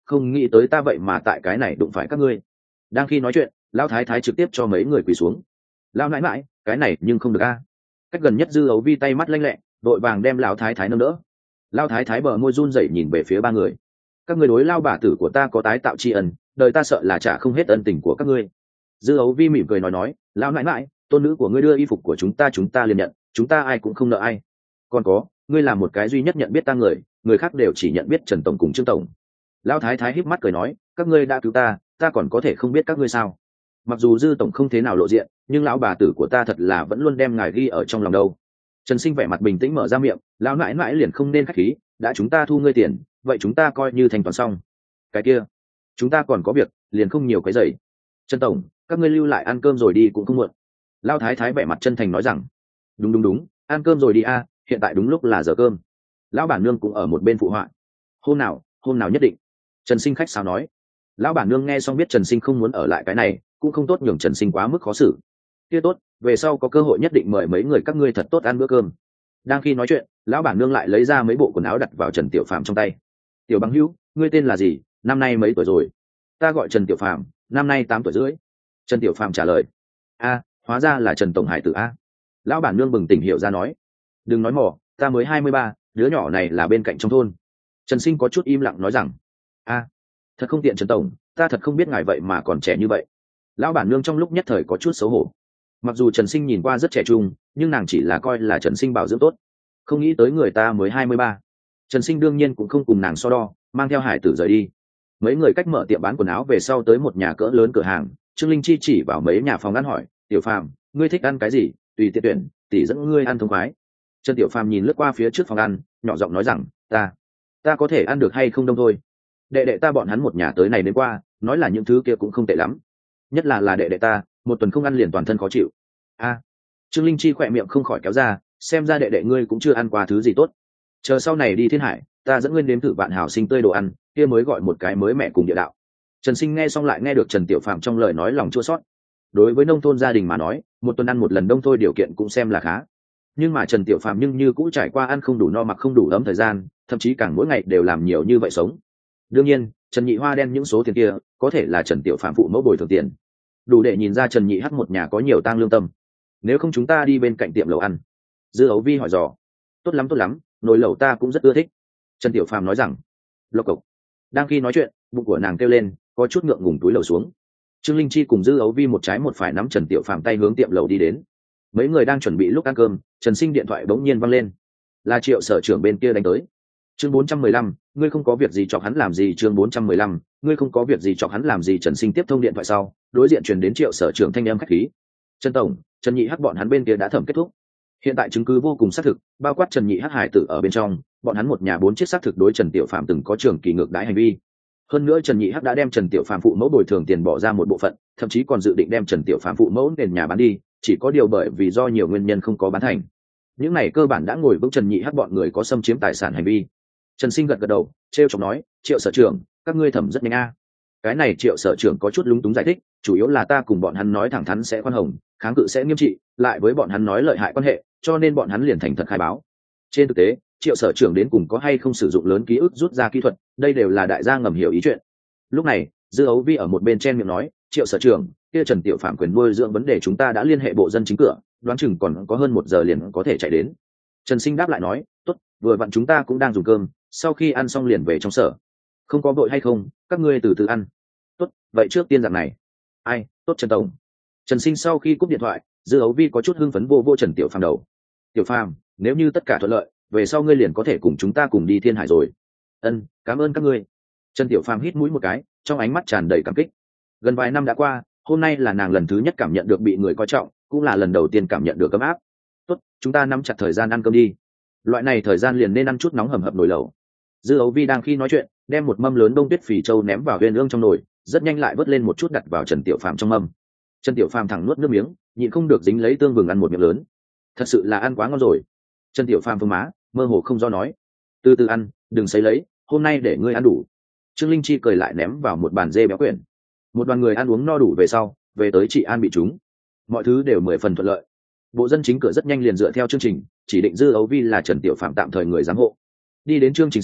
không nghĩ tới ta vậy mà tại cái này đụng phải các ngươi. Đang khi nói chuyện, lão thái thái trực tiếp cho mấy người quỳ xuống. Lão nãi mãi, cái này nhưng không được a. Cách gần nhất Dư Ấu Vi tay mắt lanh lẹ, đội vàng đem lão thái thái nâng đỡ. Lão thái thái bờ môi run rẩy nhìn về phía ba người. Các người đối lao bà tử của ta có tái tạo tri ân, đời ta sợ là trả không hết ân tình của các ngươi. Dư Ấu Vi mỉm cười nói nói, lão nãi mãi, tôn nữ của ngươi đưa y phục của chúng ta chúng ta liền nhận, chúng ta ai cũng không nợ ai. Còn có, ngươi là một cái duy nhất nhận biết ta người, người khác đều chỉ nhận biết Trần tổng cùng Trương tổng. Lão thái thái híp mắt cười nói, các ngươi đã cứu ta, ta còn có thể không biết các ngươi sao? Mặc dù Dư tổng không thế nào lộ diện, nhưng lão bà tử của ta thật là vẫn luôn đem ngài ghi ở trong lòng đâu. Trần Sinh vẻ mặt bình tĩnh mở ra miệng, lão nãi nãi liền không nên khách khí, đã chúng ta thu ngươi tiền, vậy chúng ta coi như thanh toán xong. Cái kia, chúng ta còn có việc, liền không nhiều cái giày. Trần tổng, các ngươi lưu lại ăn cơm rồi đi cũng không muộn. Lão thái thái vẻ mặt chân thành nói rằng, đúng đúng đúng, ăn cơm rồi đi a, hiện tại đúng lúc là giờ cơm. Lão bản nương cũng ở một bên phụ họa. Hôm nào, hôm nào nhất định. Trần Sinh khách sáo nói. Lão bản nương nghe xong biết Trần Sinh không muốn ở lại cái này, cũng không tốt nhường Trần Sinh quá mức khó xử. Kia tốt, về sau có cơ hội nhất định mời mấy người các ngươi thật tốt ăn bữa cơm. Đang khi nói chuyện, lão bản nương lại lấy ra mấy bộ quần áo đặt vào Trần Tiểu Phàm trong tay. Tiểu bằng hữu, ngươi tên là gì, năm nay mấy tuổi rồi? Ta gọi Trần Tiểu Phàm, năm nay tám tuổi rưỡi. Trần Tiểu Phàm trả lời. A, hóa ra là Trần tổng hải tử a. Lão bản nương bừng tỉnh hiểu ra nói. Đừng nói mỏ, ta mới hai mươi ba, đứa nhỏ này là bên cạnh trong thôn. Trần Sinh có chút im lặng nói rằng. A, thật không tiện Trần tổng, ta thật không biết ngài vậy mà còn trẻ như vậy. Lão bản nương trong lúc nhất thời có chút xấu hổ. Mặc dù Trần Sinh nhìn qua rất trẻ trung, nhưng nàng chỉ là coi là Trần Sinh bảo dưỡng tốt, không nghĩ tới người ta mới hai mươi ba. Trần Sinh đương nhiên cũng không cùng nàng so đo, mang theo hải tử rời đi. Mấy người cách mở tiệm bán quần áo về sau tới một nhà cỡ lớn cửa hàng, Trương Linh Chi chỉ vào mấy nhà phòng ăn hỏi, Tiểu Phàm, ngươi thích ăn cái gì, tùy tiện tuyển, tỷ dẫn ngươi ăn thông khoái. Trần Tiểu Phàm nhìn lướt qua phía trước phòng ăn, nhỏ giọng nói rằng, ta ta có thể ăn được hay không đông thôi. Đệ đệ ta bọn hắn một nhà tới này đến qua, nói là những thứ kia cũng không tệ lắm, nhất là là đệ đệ ta một tuần không ăn liền toàn thân khó chịu. A, Trương Linh Chi khỏe miệng không khỏi kéo ra, xem ra đệ đệ ngươi cũng chưa ăn qua thứ gì tốt. Chờ sau này đi Thiên Hải, ta dẫn ngươi đến thử vạn hảo sinh tươi đồ ăn, kia mới gọi một cái mới mẹ cùng địa đạo. Trần Sinh nghe xong lại nghe được Trần Tiểu Phàm trong lời nói lòng chua xót. Đối với nông thôn gia đình mà nói, một tuần ăn một lần đông thôi điều kiện cũng xem là khá. Nhưng mà Trần Tiểu Phàm nhưng như cũ trải qua ăn không đủ no mặc không đủ ấm thời gian, thậm chí càng mỗi ngày đều làm nhiều như vậy sống. Đương nhiên, Trần Nhị Hoa đen những số tiền kia, có thể là Trần Tiểu Phàm phụ mẫu bồi thường tiền, đủ để nhìn ra Trần Nhị Hắc một nhà có nhiều tang lương tâm. Nếu không chúng ta đi bên cạnh tiệm lẩu ăn. Dư Ấu Vi hỏi dò. Tốt lắm tốt lắm, nồi lẩu ta cũng rất ưa thích. Trần Tiểu Phàm nói rằng. Lộc cộc. Đang khi nói chuyện, bụng của nàng kêu lên, có chút ngượng ngùng túi lẩu xuống. Trương Linh Chi cùng Dư Ấu Vi một trái một phải nắm Trần Tiểu Phàm tay hướng tiệm lẩu đi đến. Mấy người đang chuẩn bị lúc ăn cơm, Trần Sinh điện thoại bỗng nhiên vang lên. Là Triệu sở trưởng bên kia đánh tới. Chương bốn trăm mười lăm, ngươi không có việc gì chọc hắn làm gì? Chương bốn trăm mười lăm, ngươi không có việc gì chọc hắn làm gì? Trần Sinh tiếp thông điện thoại sau, đối diện truyền đến Triệu sở trưởng thanh âm khách khí. Trần tổng, Trần Nhị Hắc bọn hắn bên kia đã thẩm kết thúc. Hiện tại chứng cứ vô cùng xác thực, bao quát Trần Nhị Hắc hải tử ở bên trong, bọn hắn một nhà bốn chiếc xác thực đối Trần Tiểu Phàm từng có trường kỳ ngược đãi hành vi. Hơn nữa Trần Nhị Hắc đã đem Trần Tiểu Phàm phụ mẫu bồi thường tiền bỏ ra một bộ phận, thậm chí còn dự định đem Trần Tiểu Phàm phụ mẫu nền nhà bán đi, chỉ có điều bởi vì do nhiều nguyên nhân không có bán thành. Những này cơ bản đã ngồi vững Trần Nhị Hắc bọn người có xâm chiếm tài sản hành vi. Trần Sinh gật gật đầu, trêu chọc nói, Triệu sở trưởng, các ngươi thẩm rất nhanh a. Cái này Triệu sở trưởng có chút lúng túng giải thích, chủ yếu là ta cùng bọn hắn nói thẳng thắn sẽ khoan hồng, kháng cự sẽ nghiêm trị, lại với bọn hắn nói lợi hại quan hệ, cho nên bọn hắn liền thành thật khai báo. Trên thực tế, Triệu sở trưởng đến cùng có hay không sử dụng lớn ký ức rút ra kỹ thuật, đây đều là đại gia ngầm hiểu ý chuyện. Lúc này, Dư Ấu Vi ở một bên chen miệng nói, Triệu sở trưởng, kia Trần Tiểu Phàm quyền nuôi dưỡng vấn đề chúng ta đã liên hệ bộ dân chính cửa, đoán chừng còn có hơn một giờ liền có thể chạy đến. Trần Sinh đáp lại nói, tốt, vừa vặn chúng ta cũng đang dùng cơm, sau khi ăn xong liền về trong sở. Không có vội hay không, các ngươi từ từ ăn. Tốt, vậy trước tiên dạng này. Ai, tốt Trần tổng. Trần Sinh sau khi cúp điện thoại, Dư Ấu Vi có chút hưng phấn vô vô Trần Tiểu Phàm đầu. Tiểu Phàm, nếu như tất cả thuận lợi, về sau ngươi liền có thể cùng chúng ta cùng đi Thiên Hải rồi. Ân, cảm ơn các ngươi. Trần Tiểu Phàm hít mũi một cái, trong ánh mắt tràn đầy cảm kích. Gần vài năm đã qua, hôm nay là nàng lần thứ nhất cảm nhận được bị người coi trọng, cũng là lần đầu tiên cảm nhận được ấm áp. Tốt, chúng ta nắm chặt thời gian ăn cơm đi. Loại này thời gian liền nên ăn chút nóng hầm hập nồi lẩu. Dư Ấu Vi đang khi nói chuyện, đem một mâm lớn đông tuyết phì châu ném vào viên ương trong nồi, rất nhanh lại vớt lên một chút đặt vào Trần Tiểu Phàm trong mâm. Trần Tiểu Phàm thẳng nuốt nước miếng, nhịn không được dính lấy tương vừng ăn một miệng lớn. Thật sự là ăn quá ngon rồi. Trần Tiểu Phàm phương má, mơ hồ không do nói, từ từ ăn, đừng sấy lấy, hôm nay để ngươi ăn đủ. Trương Linh Chi cười lại ném vào một bàn dê béo quyển. Một đoàn người ăn uống no đủ về sau, về tới chị An bị chúng. Mọi thứ đều mười phần thuận lợi. Bộ dân chính cửa rất nhanh liền dựa theo chương trình, chỉ định Dư Ấu Vi là Trần Tiểu Phàm tạm thời người giám hộ. Đi đến chương trình sau,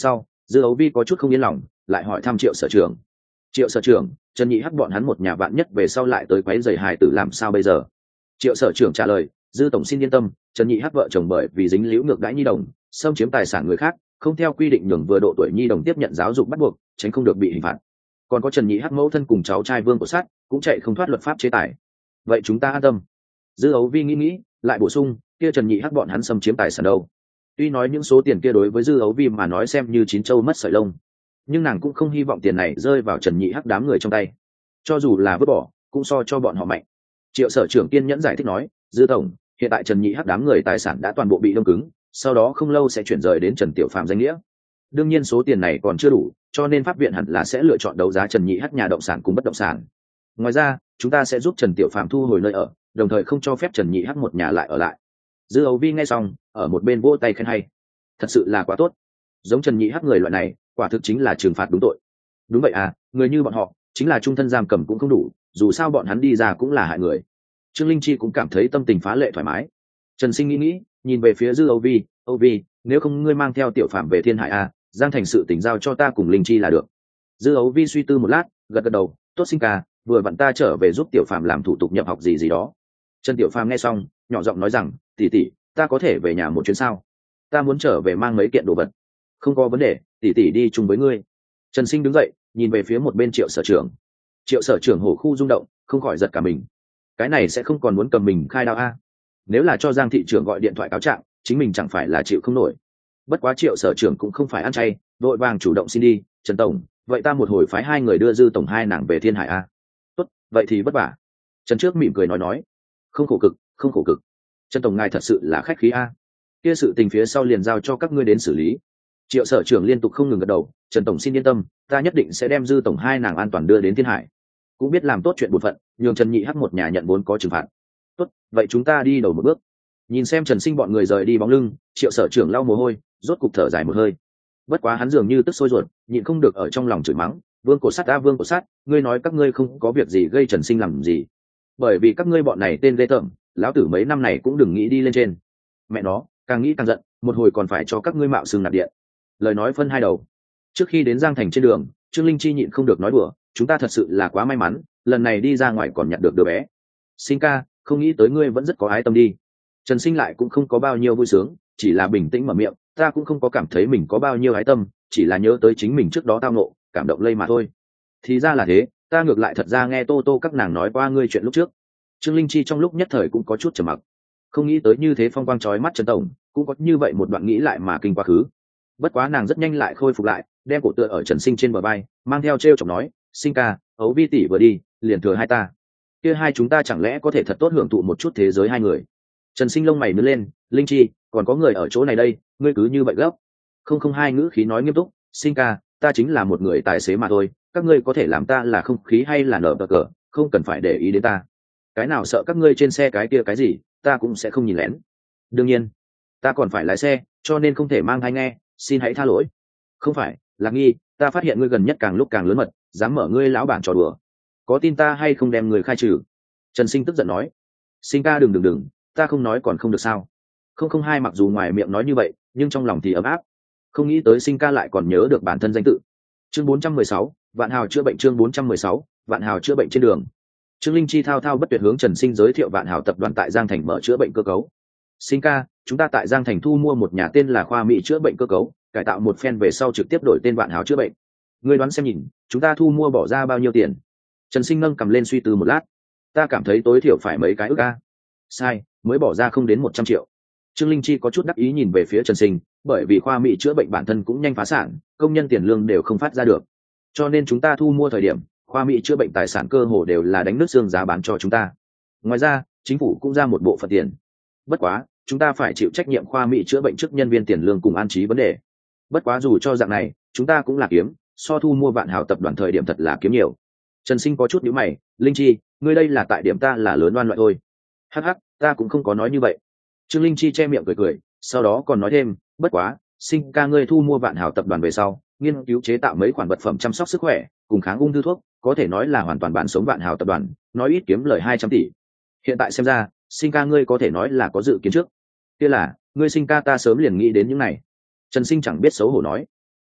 Dư Ấu Vi có chút không yên lòng, lại hỏi thăm Triệu sở trưởng. Triệu sở trưởng, Trần Nhị Hắc bọn hắn một nhà vạn nhất về sau lại tới quấy rầy hài tử làm sao bây giờ? Triệu sở trưởng trả lời, Dư tổng xin yên tâm, Trần Nhị Hắc vợ chồng bởi vì dính líu ngược đãi nhi đồng, xâm chiếm tài sản người khác, không theo quy định nhường vừa độ tuổi nhi đồng tiếp nhận giáo dục bắt buộc, tránh không được bị hình phạt. Còn có Trần Nhị Hắc mẫu thân cùng cháu trai Vương Cổ Sát cũng chạy không thoát luật pháp chế tài. Vậy chúng ta an tâm. Dư Ấu Vi nghĩ nghĩ, lại bổ sung, kia Trần Nhị Hắc bọn hắn xâm chiếm tài sản đâu? Tuy nói những số tiền kia đối với Dư Ấu Vi mà nói xem như chín châu mất sợi lông, nhưng nàng cũng không hy vọng tiền này rơi vào Trần Nhị Hắc đám người trong tay, cho dù là vứt bỏ cũng so cho bọn họ mạnh. Triệu sở trưởng kiên nhẫn giải thích nói, Dư tổng, hiện tại Trần Nhị Hắc đám người tài sản đã toàn bộ bị đông cứng, sau đó không lâu sẽ chuyển rời đến Trần Tiểu Phàm danh nghĩa. Đương nhiên số tiền này còn chưa đủ, cho nên pháp viện hẳn là sẽ lựa chọn đấu giá Trần Nhị Hắc nhà động sản cùng bất động sản. Ngoài ra, chúng ta sẽ giúp Trần Tiểu Phàm thu hồi nơi ở, đồng thời không cho phép Trần Nhị Hắc một nhà lại ở lại. Dư Ấu Vi nghe xong, ở một bên vỗ tay khen hay, thật sự là quá tốt. Giống Trần Nhị Hắc người loại này, quả thực chính là trừng phạt đúng tội. Đúng vậy à, người như bọn họ chính là trung thân giam cầm cũng không đủ, dù sao bọn hắn đi ra cũng là hại người. Trương Linh Chi cũng cảm thấy tâm tình phá lệ thoải mái. Trần Sinh nghĩ nghĩ, nhìn về phía Dư Âu Vi, Âu Vi, nếu không ngươi mang theo Tiểu Phạm về Thiên Hải a, Giang Thành sự tình giao cho ta cùng Linh Chi là được. Dư Âu Vi suy tư một lát, gật gật đầu, tốt Sinh ca, vừa vặn ta trở về giúp Tiểu Phạm làm thủ tục nhập học gì gì đó. Trần Tiểu Phạm nghe xong, nhỏ giọng nói rằng, tỷ tỷ, ta có thể về nhà một chuyến sao? Ta muốn trở về mang mấy kiện đồ vật. Không có vấn đề, tỷ tỷ đi chung với ngươi. Trần Sinh đứng dậy, nhìn về phía một bên Triệu sở trưởng. Triệu sở trưởng hổ khu rung động, không khỏi giật cả mình. Cái này sẽ không còn muốn cầm mình khai đao a? Nếu là cho Giang thị trưởng gọi điện thoại cáo trạng, chính mình chẳng phải là chịu không nổi. Bất quá Triệu sở trưởng cũng không phải ăn chay, vội vàng chủ động xin đi, Trần tổng, vậy ta một hồi phái hai người đưa Dư tổng hai nàng về Thiên Hải a. Tốt, vậy thì vất vả. Trần Trước mỉm cười nói nói, không khổ cực, không khổ cực. Trần tổng ngài thật sự là khách khí a. Kia sự tình phía sau liền giao cho các ngươi đến xử lý. Triệu sở trưởng liên tục không ngừng gật đầu, Trần tổng xin yên tâm, ta nhất định sẽ đem Dư tổng hai nàng an toàn đưa đến Thiên Hải, cũng biết làm tốt chuyện bổn phận, nhường Trần Nhị Hắc một nhà nhận vốn có trừng phạt. Tốt, vậy chúng ta đi đầu một bước. Nhìn xem Trần Sinh bọn người rời đi bóng lưng, Triệu sở trưởng lau mồ hôi, rốt cục thở dài một hơi. Bất quá hắn dường như tức sôi ruột, nhịn không được ở trong lòng chửi mắng, Vương Cổ Sát a Vương Cổ Sát, ngươi nói các ngươi không có việc gì gây Trần Sinh làm gì? Bởi vì các ngươi bọn này tên ghê tởm, lão tử mấy năm này cũng đừng nghĩ đi lên trên. Mẹ nó, càng nghĩ càng giận, một hồi còn phải cho các ngươi mạo xưng nạp điện. Lời nói phân hai đầu. Trước khi đến Giang Thành trên đường, Trương Linh Chi nhịn không được nói đùa, chúng ta thật sự là quá may mắn, lần này đi ra ngoài còn nhặt được đứa bé. Sinh ca, không nghĩ tới ngươi vẫn rất có ái tâm đi. Trần Sinh lại cũng không có bao nhiêu vui sướng, chỉ là bình tĩnh mở miệng, ta cũng không có cảm thấy mình có bao nhiêu ái tâm, chỉ là nhớ tới chính mình trước đó tao nộ, cảm động lây mà thôi. Thì ra là thế, ta ngược lại thật ra nghe Tô Tô các nàng nói qua ngươi chuyện lúc trước. Trương Linh Chi trong lúc nhất thời cũng có chút trầm mặc, không nghĩ tới như thế phong quang chói mắt Trần tổng, cũng có như vậy một đoạn nghĩ lại mà kinh quá khứ. Bất quá nàng rất nhanh lại khôi phục lại, đem cổ tựa ở Trần Sinh trên bờ vai, mang theo trêu chọc nói, Sinh ca, Ấu Vi tỷ vừa đi, liền thừa hai ta. Kia hai chúng ta chẳng lẽ có thể thật tốt hưởng thụ một chút thế giới hai người? Trần Sinh lông mày nhướng lên, Linh Chi, còn có người ở chỗ này đây, ngươi cứ như vậy gấp. Không không hai ngữ khí nói nghiêm túc, Sinh ca, ta chính là một người tài xế mà thôi, các ngươi có thể làm ta là không khí hay là nở bờ cờ, không cần phải để ý đến ta. Cái nào sợ các ngươi trên xe cái kia cái gì, ta cũng sẽ không nhìn lén. Đương nhiên, ta còn phải lái xe, cho nên không thể mang thai nghe, xin hãy tha lỗi. Không phải, Lạc Nghi, ta phát hiện ngươi gần nhất càng lúc càng lớn mật, dám mở ngươi lão bản trò đùa, có tin ta hay không đem người khai trừ? Trần Sinh tức giận nói. Sinh ca đừng đừng đừng, ta không nói còn không được sao? Không không hai mặc dù ngoài miệng nói như vậy, nhưng trong lòng thì ấm áp. Không nghĩ tới Sinh ca lại còn nhớ được bản thân danh tự. Chương bốn trăm mười sáu, Vạn Hào chữa bệnh. Chương bốn trăm mười sáu, Vạn Hào chữa bệnh trên đường. Trương Linh Chi thao thao bất tuyệt hướng Trần Sinh giới thiệu Vạn Hào tập đoàn tại Giang Thành mở chữa bệnh cơ cấu. Sinh ca, chúng ta tại Giang Thành thu mua một nhà tên là Khoa Mỹ chữa bệnh cơ cấu, cải tạo một phen về sau trực tiếp đổi tên Vạn Hào chữa bệnh. Ngươi đoán xem nhìn, chúng ta thu mua bỏ ra bao nhiêu tiền? Trần Sinh nâng cầm lên suy tư một lát, ta cảm thấy tối thiểu phải mấy cái ức a. Sai, mới bỏ ra không đến một trăm triệu. Trương Linh Chi có chút đắc ý nhìn về phía Trần Sinh, bởi vì Khoa Mỹ chữa bệnh bản thân cũng nhanh phá sản, công nhân tiền lương đều không phát ra được, cho nên chúng ta thu mua thời điểm, Khoa Mỹ chữa bệnh tài sản cơ hồ đều là đánh nước xương giá bán cho chúng ta. Ngoài ra, chính phủ cũng ra một bộ phận tiền. Bất quá, chúng ta phải chịu trách nhiệm Khoa Mỹ chữa bệnh trước nhân viên tiền lương cùng an trí vấn đề. Bất quá dù cho dạng này, chúng ta cũng là kiếm, so thu mua Vạn Hào tập đoàn thời điểm thật là kiếm nhiều. Trần Sinh có chút nhíu mày, Linh Chi, ngươi đây là tại điểm ta là lớn oan loại thôi. Hắc hắc, ta cũng không có nói như vậy. Trương Linh Chi che miệng cười cười, sau đó còn nói thêm, bất quá, Sinh ca ngươi thu mua Vạn Hào tập đoàn về sau, nghiên cứu chế tạo mấy khoản vật phẩm chăm sóc sức khỏe, cùng kháng ung thư thuốc, có thể nói là hoàn toàn bán sống Vạn Hào tập đoàn, nói ít kiếm lời hai trăm tỷ. Hiện tại xem ra, Sinh ca ngươi có thể nói là có dự kiến trước. Kia là, ngươi Sinh ca ta sớm liền nghĩ đến những này. Trần Sinh chẳng biết xấu hổ nói.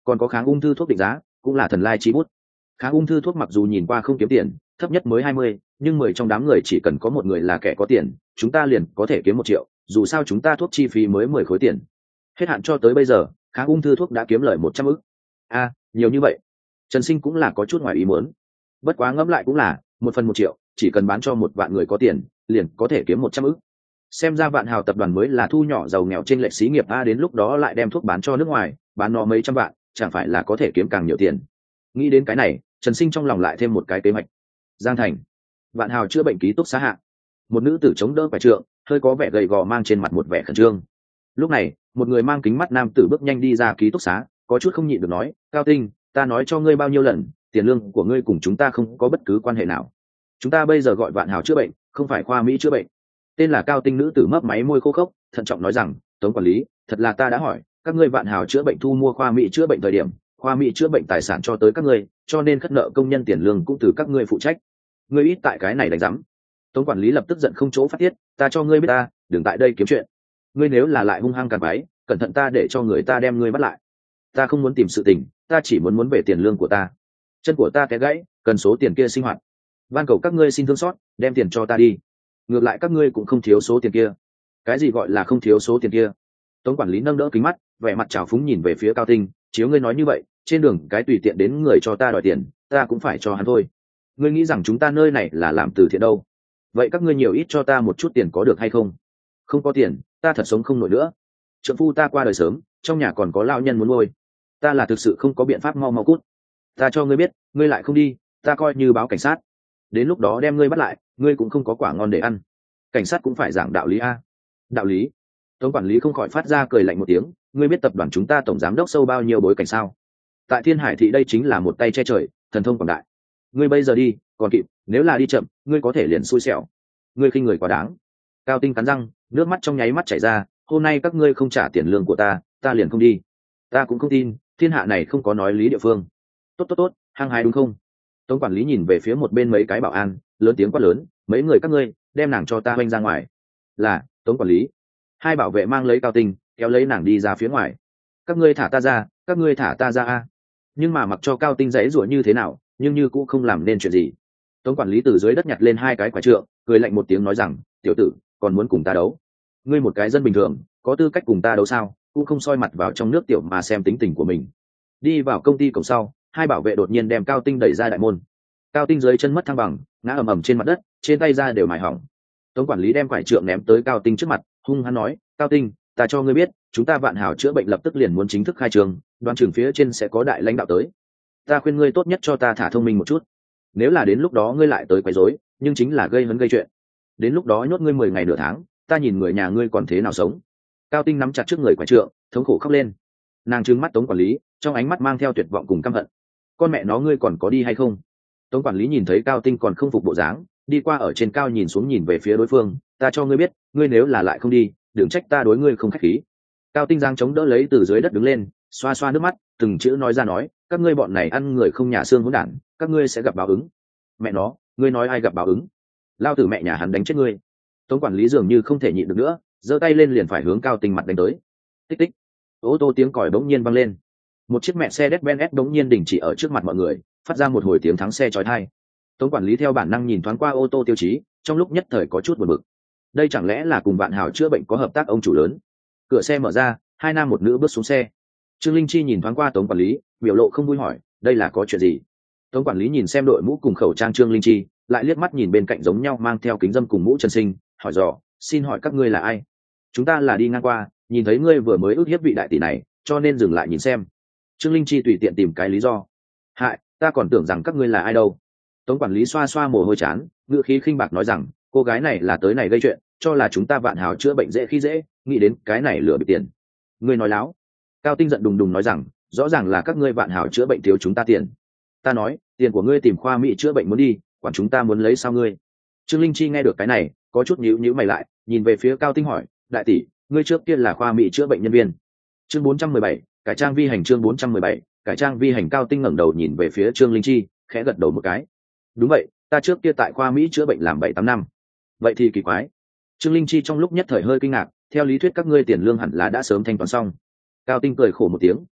còn có kháng ung thư thuốc định giá cũng là thần lai chi bút. Kháng ung thư thuốc mặc dù nhìn qua không kiếm tiền, thấp nhất mới hai mươi, nhưng mười trong đám người chỉ cần có một người là kẻ có tiền, chúng ta liền có thể kiếm một triệu, dù sao chúng ta thuốc chi phí mới mười khối tiền. Hết hạn cho tới bây giờ, kháng ung thư thuốc đã kiếm lời một trăm ức. A, nhiều như vậy. Trần Sinh cũng là có chút ngoài ý muốn. Bất quá ngẫm lại cũng là, một phần một triệu, chỉ cần bán cho một vạn người có tiền, liền có thể kiếm một trăm ức. Xem ra Vạn Hào tập đoàn mới là thu nhỏ giàu nghèo trên lệch xí nghiệp a, đến lúc đó lại đem thuốc bán cho nước ngoài, bán nó mấy trăm vạn, chẳng phải là có thể kiếm càng nhiều tiền. Nghĩ đến cái này, Trần Sinh trong lòng lại thêm một cái kế hoạch. Giang Thành, Vạn Hào chữa bệnh ký túc xá hạ. Một nữ tử chống đỡ phải trượng, hơi có vẻ gầy gò, mang trên mặt một vẻ khẩn trương. Lúc này, một người mang kính mắt nam tử bước nhanh đi ra ký túc xá, có chút không nhịn được nói, Cao Tinh, ta nói cho ngươi bao nhiêu lần, tiền lương của ngươi cùng chúng ta không có bất cứ quan hệ nào. Chúng ta bây giờ gọi Vạn Hào chữa bệnh, không phải khoa Mỹ chữa bệnh. Tên là Cao Tinh nữ tử mấp máy môi khô khốc, thận trọng nói rằng, Tống quản lý, thật là ta đã hỏi, các ngươi Vạn Hào chữa bệnh thu mua khoa Mỹ chữa bệnh thời điểm, khoa Mỹ chữa bệnh tài sản cho tới các ngươi, cho nên khất nợ công nhân tiền lương cũng từ các ngươi phụ trách. Ngươi ít tại cái này đánh rắm. Tống quản lý lập tức giận không chỗ phát tiết, ta cho ngươi biết ta, đừng tại đây kiếm chuyện. Ngươi nếu là lại hung hăng càn bái, cẩn thận ta để cho người ta đem ngươi bắt lại. Ta không muốn tìm sự tình, ta chỉ muốn muốn về tiền lương của ta. Chân của ta té gãy, cần số tiền kia sinh hoạt. Van cầu các ngươi xin thương xót, đem tiền cho ta đi. Ngược lại các ngươi cũng không thiếu số tiền kia. Cái gì gọi là không thiếu số tiền kia? Tống quản lý nâng đỡ kính mắt, vẻ mặt trào phúng nhìn về phía Cao Tinh, chiếu ngươi nói như vậy, trên đường cái tùy tiện đến người cho ta đòi tiền, ta cũng phải cho hắn thôi. Ngươi nghĩ rằng chúng ta nơi này là làm từ thiện đâu? Vậy các ngươi nhiều ít cho ta một chút tiền có được hay không? Không có tiền, ta thật sống không nổi nữa. Trượng phu ta qua đời sớm, trong nhà còn có lão nhân muốn nuôi, ta là thực sự không có biện pháp, mau mau cút. Ta cho ngươi biết, ngươi lại không đi, ta coi như báo cảnh sát. Đến lúc đó đem ngươi bắt lại, ngươi cũng không có quả ngon để ăn. Cảnh sát cũng phải giảng đạo lý a. Đạo lý? Tống quản lý không khỏi phát ra cười lạnh một tiếng, ngươi biết tập đoàn chúng ta tổng giám đốc sâu bao nhiêu bối cảnh sao? Tại Thiên Hải thị đây chính là một tay che trời, thần thông quảng đại. Ngươi bây giờ đi, còn kịp, nếu là đi chậm, ngươi có thể liền xui xẻo. Ngươi khinh người quá đáng. Cao Tinh cắn răng, nước mắt trong nháy mắt chảy ra, hôm nay các ngươi không trả tiền lương của ta, ta liền không đi. Ta cũng không tin, thiên hạ này không có nói lý địa phương. Tốt tốt tốt, hăng hái đúng không? Tống quản lý nhìn về phía một bên mấy cái bảo an, lớn tiếng quát lớn, mấy người các ngươi, đem nàng cho ta oanh ra ngoài. Là, Tống quản lý. Hai bảo vệ mang lấy Cao Tinh, kéo lấy nàng đi ra phía ngoài. Các ngươi thả ta ra, các ngươi thả ta ra a. Nhưng mà mặc cho Cao Tinh dãy rủa như thế nào, nhưng như cũng không làm nên chuyện gì. Tống quản lý từ dưới đất nhặt lên hai cái quả trượng, cười lạnh một tiếng nói rằng, tiểu tử, còn muốn cùng ta đấu? Ngươi một cái dân bình thường, có tư cách cùng ta đấu sao? Cũng không soi mặt vào trong nước tiểu mà xem tính tình của mình. Đi vào công ty cổng sau, hai bảo vệ đột nhiên đem Cao Tinh đẩy ra đại môn. Cao Tinh dưới chân mất thăng bằng, ngã ầm ầm trên mặt đất, trên tay da đều mài hỏng. Tống quản lý đem quải trượng ném tới Cao Tinh trước mặt, hung hăng nói, Cao Tinh, ta cho ngươi biết, chúng ta Vạn Hào chữa bệnh lập tức liền muốn chính thức khai trường, đoán chừng phía trên sẽ có đại lãnh đạo tới. Ta khuyên ngươi tốt nhất cho ta thả thông minh một chút. Nếu là đến lúc đó ngươi lại tới quấy rối, nhưng chính là gây hấn gây chuyện. Đến lúc đó nhốt ngươi mười ngày nửa tháng, ta nhìn người nhà ngươi còn thế nào sống. Cao Tinh nắm chặt trước người quải trượng, thống khổ khóc lên. Nàng trừng mắt Tống quản lý, trong ánh mắt mang theo tuyệt vọng cùng căm hận. Con mẹ nó, ngươi còn có đi hay không? Tống quản lý nhìn thấy Cao Tinh còn không phục bộ dáng, đi qua ở trên cao nhìn xuống nhìn về phía đối phương, ta cho ngươi biết, ngươi nếu là lại không đi, đừng trách ta đối ngươi không khách khí. Cao Tinh giang chống đỡ lấy từ dưới đất đứng lên, xoa xoa nước mắt, từng chữ nói ra nói, các ngươi bọn này ăn người không nhà xương hỗn đản, các ngươi sẽ gặp báo ứng. Mẹ nó, ngươi nói ai gặp báo ứng? Lao tử mẹ nhà hắn đánh chết ngươi. Tống quản lý dường như không thể nhịn được nữa, giơ tay lên liền phải hướng Cao Tinh mặt đánh tới. Tích tích. Ô tô tiếng còi bỗng nhiên vang lên. Một chiếc mẹ xe Mercedes-Benz bỗng nhiên đình chỉ ở trước mặt mọi người, phát ra một hồi tiếng thắng xe chói tai. Tống quản lý theo bản năng nhìn thoáng qua ô tô tiêu chí, trong lúc nhất thời có chút buồn bực. Đây chẳng lẽ là cùng Vạn Hào chữa bệnh có hợp tác ông chủ lớn? Cửa xe mở ra, hai nam một nữ bước xuống xe. Trương Linh Chi nhìn thoáng qua Tống quản lý, biểu lộ không vui hỏi, đây là có chuyện gì? Tống quản lý nhìn xem đội mũ cùng khẩu trang Trương Linh Chi, lại liếc mắt nhìn bên cạnh giống nhau mang theo kính dâm cùng mũ Trần Sinh, hỏi dò, xin hỏi các ngươi là ai? Chúng ta là đi ngang qua, nhìn thấy ngươi vừa mới ước hiếp vị đại tỷ này, cho nên dừng lại nhìn xem. Trương Linh Chi tùy tiện tìm cái lý do. Hại, ta còn tưởng rằng các ngươi là ai đâu. Tống quản lý xoa xoa mồ hôi chán, ngựa khí khinh bạc nói rằng, cô gái này là tới này gây chuyện, cho là chúng ta Vạn Hào chữa bệnh dễ khi dễ, nghĩ đến cái này lừa bị tiền. Ngươi nói láo. Cao Tinh giận đùng đùng nói rằng, rõ ràng là các ngươi Vạn Hào chữa bệnh thiếu chúng ta tiền. Ta nói, tiền của ngươi tìm khoa Mỹ chữa bệnh muốn đi, quản chúng ta muốn lấy sao ngươi? Trương Linh Chi nghe được cái này, có chút nhíu nhíu mày lại, nhìn về phía Cao Tinh hỏi, đại tỷ, ngươi trước kia là khoa Mỹ chữa bệnh nhân viên. Chương bốn trăm mười bảy, cải trang vi hành. Chương bốn trăm mười bảy, cải trang vi hành. Cao Tinh ngẩng đầu nhìn về phía Trương Linh Chi, khẽ gật đầu một cái. Đúng vậy, ta trước kia tại khoa Mỹ chữa bệnh làm bảy tám năm. Vậy thì kỳ quái. Trương Linh Chi trong lúc nhất thời hơi kinh ngạc, theo lý thuyết các ngươi tiền lương hẳn là đã sớm thanh toán xong. Cao Tinh cười khổ một tiếng,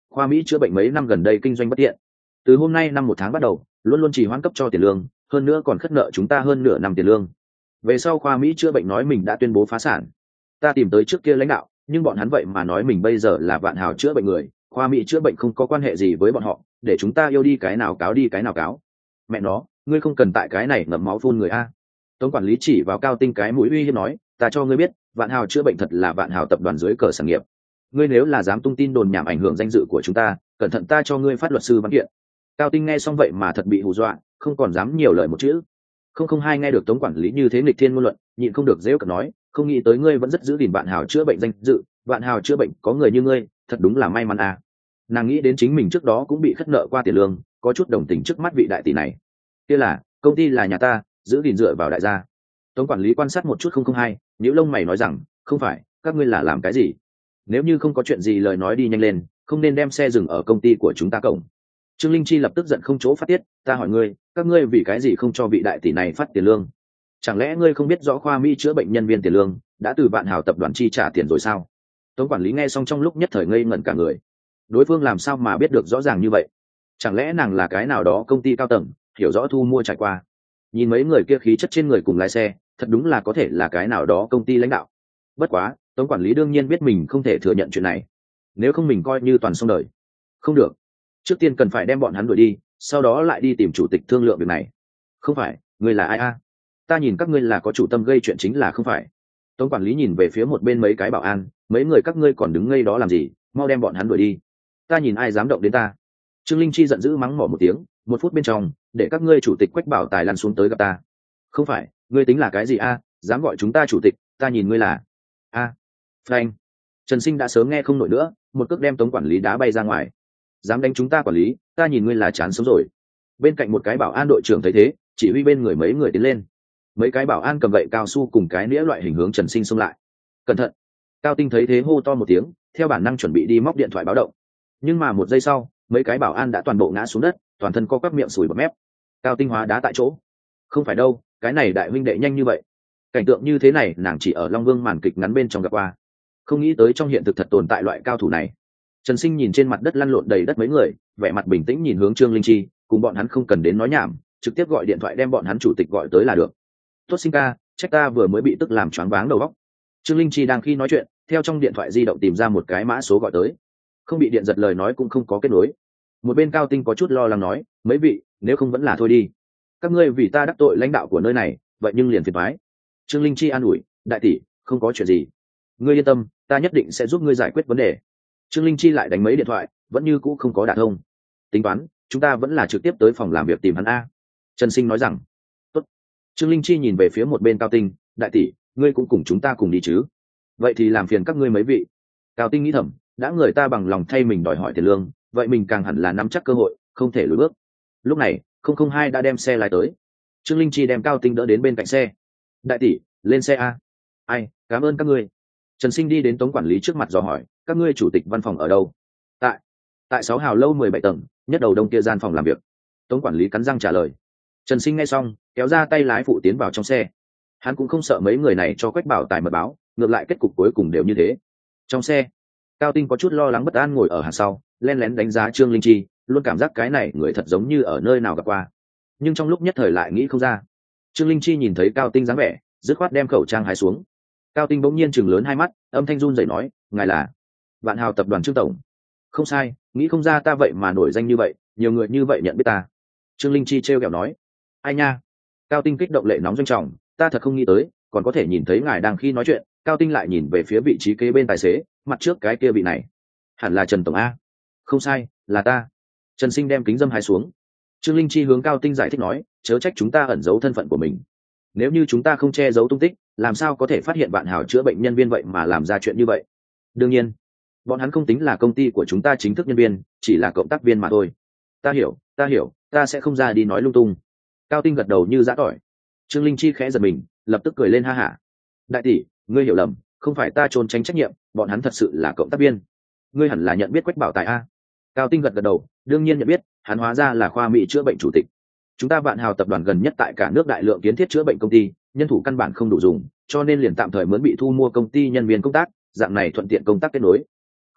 khoa Mỹ chữa bệnh mấy năm gần đây kinh doanh bất tiện. Từ hôm nay năm một tháng bắt đầu, luôn luôn chỉ hoãn cấp cho tiền lương, hơn nữa còn khất nợ chúng ta hơn nửa năm tiền lương. Về sau khoa Mỹ chữa bệnh nói mình đã tuyên bố phá sản. Ta tìm tới trước kia lãnh đạo, nhưng bọn hắn vậy mà nói mình bây giờ là Vạn Hào chữa bệnh người, khoa Mỹ chữa bệnh không có quan hệ gì với bọn họ, để chúng ta yêu đi cái nào cáo đi cái nào cáo. Mẹ nó, ngươi không cần tại cái này ngậm máu phun người a. Tống quản lý chỉ vào Cao Tinh cái mũi uy hiếp nói, ta cho ngươi biết, Vạn Hào chữa bệnh thật là Vạn Hào tập đoàn dưới cờ sản nghiệp. Ngươi nếu là dám tung tin đồn nhảm ảnh hưởng danh dự của chúng ta, cẩn thận ta cho ngươi phát luật sư văn kiện. Cao Tinh nghe xong vậy mà thật bị hù dọa, không còn dám nhiều lời một chữ. Không không hai nghe được Tống quản lý như thế nghịch thiên ngôn luận, nhịn không được giễu cợt nói, không nghĩ tới ngươi vẫn rất giữ gìn Vạn Hào chữa bệnh danh dự, Vạn Hào chữa bệnh có người như ngươi, thật đúng là may mắn à. Nàng nghĩ đến chính mình trước đó cũng bị khất nợ qua tiền lương, có chút đồng tình trước mắt vị đại tỷ này. Kia là, công ty là nhà ta, giữ gìn dựa vào đại gia. Tống quản lý quan sát một chút không không hai, nhíu lông mày nói rằng, không phải, các ngươi là làm cái gì? Nếu như không có chuyện gì lời nói đi nhanh lên, không nên đem xe dừng ở công ty của chúng ta cổng. Trương Linh Chi lập tức giận không chỗ phát tiết, ta hỏi ngươi, các ngươi vì cái gì không cho vị đại tỷ này phát tiền lương? Chẳng lẽ ngươi không biết rõ khoa Mỹ chữa bệnh nhân viên tiền lương đã từ Vạn Hào tập đoàn chi trả tiền rồi sao? Tống quản lý nghe xong trong lúc nhất thời ngây ngẩn cả người. Đối phương làm sao mà biết được rõ ràng như vậy? Chẳng lẽ nàng là cái nào đó công ty cao tầng, hiểu rõ thu mua trải qua? Nhìn mấy người kia khí chất trên người cùng lái xe, thật đúng là có thể là cái nào đó công ty lãnh đạo. Bất quá, Tống quản lý đương nhiên biết mình không thể thừa nhận chuyện này, nếu không mình coi như toàn xong đời. Không được, trước tiên cần phải đem bọn hắn đuổi đi, sau đó lại đi tìm chủ tịch thương lượng việc này. Không phải, ngươi là ai a? Ta nhìn các ngươi là có chủ tâm gây chuyện chính là không phải? Tống quản lý nhìn về phía một bên mấy cái bảo an, mấy người các ngươi còn đứng ngây đó làm gì, mau đem bọn hắn đuổi đi. Ta nhìn ai dám động đến ta. Trương Linh Chi giận dữ mắng mỏ một tiếng, một phút bên trong, để các ngươi chủ tịch Quách Bảo Tài lăn xuống tới gặp ta. Không phải, ngươi tính là cái gì a? Dám gọi chúng ta chủ tịch, ta nhìn ngươi là a. À. Frank. Trần Sinh đã sớm nghe không nổi nữa, một cước đem Tống quản lý đá bay ra ngoài. Dám đánh chúng ta quản lý, ta nhìn ngươi là chán sống rồi. Bên cạnh một cái bảo an đội trưởng thấy thế, chỉ huy bên người mấy người tiến lên. Mấy cái bảo an cầm gậy cao su cùng cái nĩa loại hình hướng Trần Sinh xông lại. Cẩn thận. Cao Tinh thấy thế hô to một tiếng, theo bản năng chuẩn bị đi móc điện thoại báo động. Nhưng mà một giây sau, mấy cái bảo an đã toàn bộ ngã xuống đất, toàn thân co quắp miệng sùi bọt mép. Cao Tinh hóa đá tại chỗ. Không phải đâu, cái này đại huynh đệ nhanh như vậy. Cảnh tượng như thế này nàng chỉ ở Long Vương màn kịch ngắn bên trong gặp qua, không nghĩ tới trong hiện thực thật tồn tại loại cao thủ này. Trần Sinh nhìn trên mặt đất lăn lộn đầy đất mấy người, vẻ mặt bình tĩnh nhìn hướng Trương Linh Chi, cùng bọn hắn không cần đến nói nhảm, trực tiếp gọi điện thoại đem bọn hắn chủ tịch gọi tới là được. Tốt Sinh ca, trách ta vừa mới bị tức làm choáng váng đầu óc. Trương Linh Chi đang khi nói chuyện, theo trong điện thoại di động tìm ra một cái mã số gọi tới. Không bị điện giật lời nói cũng không có kết nối. Một bên Cao Tinh có chút lo lắng nói, mấy vị, nếu không vẫn là thôi đi. Các ngươi vì ta đắc tội lãnh đạo của nơi này, vậy nhưng liền phiền toái. Trương Linh Chi an ủi, đại tỷ, không có chuyện gì. Ngươi yên tâm, ta nhất định sẽ giúp ngươi giải quyết vấn đề. Trương Linh Chi lại đánh mấy điện thoại, vẫn như cũ không có đả thông. Tính toán, chúng ta vẫn là trực tiếp tới phòng làm việc tìm hắn a. Trần Sinh nói rằng. Tốt. Trương Linh Chi nhìn về phía một bên Cao Tinh, đại tỷ, ngươi cũng cùng chúng ta cùng đi chứ? Vậy thì làm phiền các ngươi mấy vị. Cao Tinh nghĩ thầm, đã người ta bằng lòng thay mình đòi hỏi tiền lương, vậy mình càng hẳn là nắm chắc cơ hội, không thể lùi bước. Lúc này, không không hai đã đem xe lái tới. Trương Linh Chi đem Cao Tinh đỡ đến bên cạnh xe. Đại tỷ, lên xe a. Ai, cảm ơn các ngươi. Trần Sinh đi đến Tống quản lý trước mặt dò hỏi, các ngươi chủ tịch văn phòng ở đâu? Tại, tại sáu hào lâu mười bảy tầng, nhất đầu đông kia gian phòng làm việc. Tống quản lý cắn răng trả lời. Trần Sinh nghe xong, kéo ra tay lái phụ tiến vào trong xe. Hắn cũng không sợ mấy người này cho Quách Bảo Tài mật báo, ngược lại kết cục cuối cùng đều như thế. Trong xe, Cao Tinh có chút lo lắng bất an ngồi ở hàng sau, len lén đánh giá Trương Linh Chi, luôn cảm giác cái này người thật giống như ở nơi nào gặp qua, nhưng trong lúc nhất thời lại nghĩ không ra. Trương Linh Chi nhìn thấy Cao Tinh dáng vẻ, dứt khoát đem khẩu trang hái xuống. Cao Tinh bỗng nhiên chừng lớn hai mắt, âm thanh run rẩy nói, ngài là Vạn Hào tập đoàn Trương tổng? Không sai, nghĩ không ra ta vậy mà nổi danh như vậy, nhiều người như vậy nhận biết ta. Trương Linh Chi trêu ghẹo nói. Ai nha. Cao Tinh kích động lệ nóng doanh trọng, ta thật không nghĩ tới, còn có thể nhìn thấy ngài đang khi nói chuyện. Cao Tinh lại nhìn về phía vị trí kế bên tài xế, mặt trước cái kia vị này, hẳn là Trần tổng a. Không sai, là ta. Trần Sinh đem kính dâm hái xuống. Trương Linh Chi hướng Cao Tinh giải thích nói, chớ trách chúng ta ẩn giấu thân phận của mình. Nếu như chúng ta không che giấu tung tích, làm sao có thể phát hiện Vạn Hào chữa bệnh nhân viên vậy mà làm ra chuyện như vậy? Đương nhiên, bọn hắn không tính là công ty của chúng ta chính thức nhân viên, chỉ là cộng tác viên mà thôi. Ta hiểu, ta hiểu, ta sẽ không ra đi nói lung tung. Cao Tinh gật đầu như giã tỏi. Trương Linh Chi khẽ giật mình, lập tức cười lên ha hả. Đại tỷ, ngươi hiểu lầm, không phải ta trốn tránh trách nhiệm, bọn hắn thật sự là cộng tác viên. Ngươi hẳn là nhận biết Quách Bảo Tài a. Cao Tinh gật gật đầu, đương nhiên nhận biết, hắn hóa ra là khoa Mỹ chữa bệnh chủ tịch. Chúng ta Vạn Hào tập đoàn gần nhất tại cả nước đại lượng kiến thiết chữa bệnh công ty, nhân thủ căn bản không đủ dùng, cho nên liền tạm thời mướn bị thu mua công ty nhân viên công tác, dạng này thuận tiện công tác kết nối.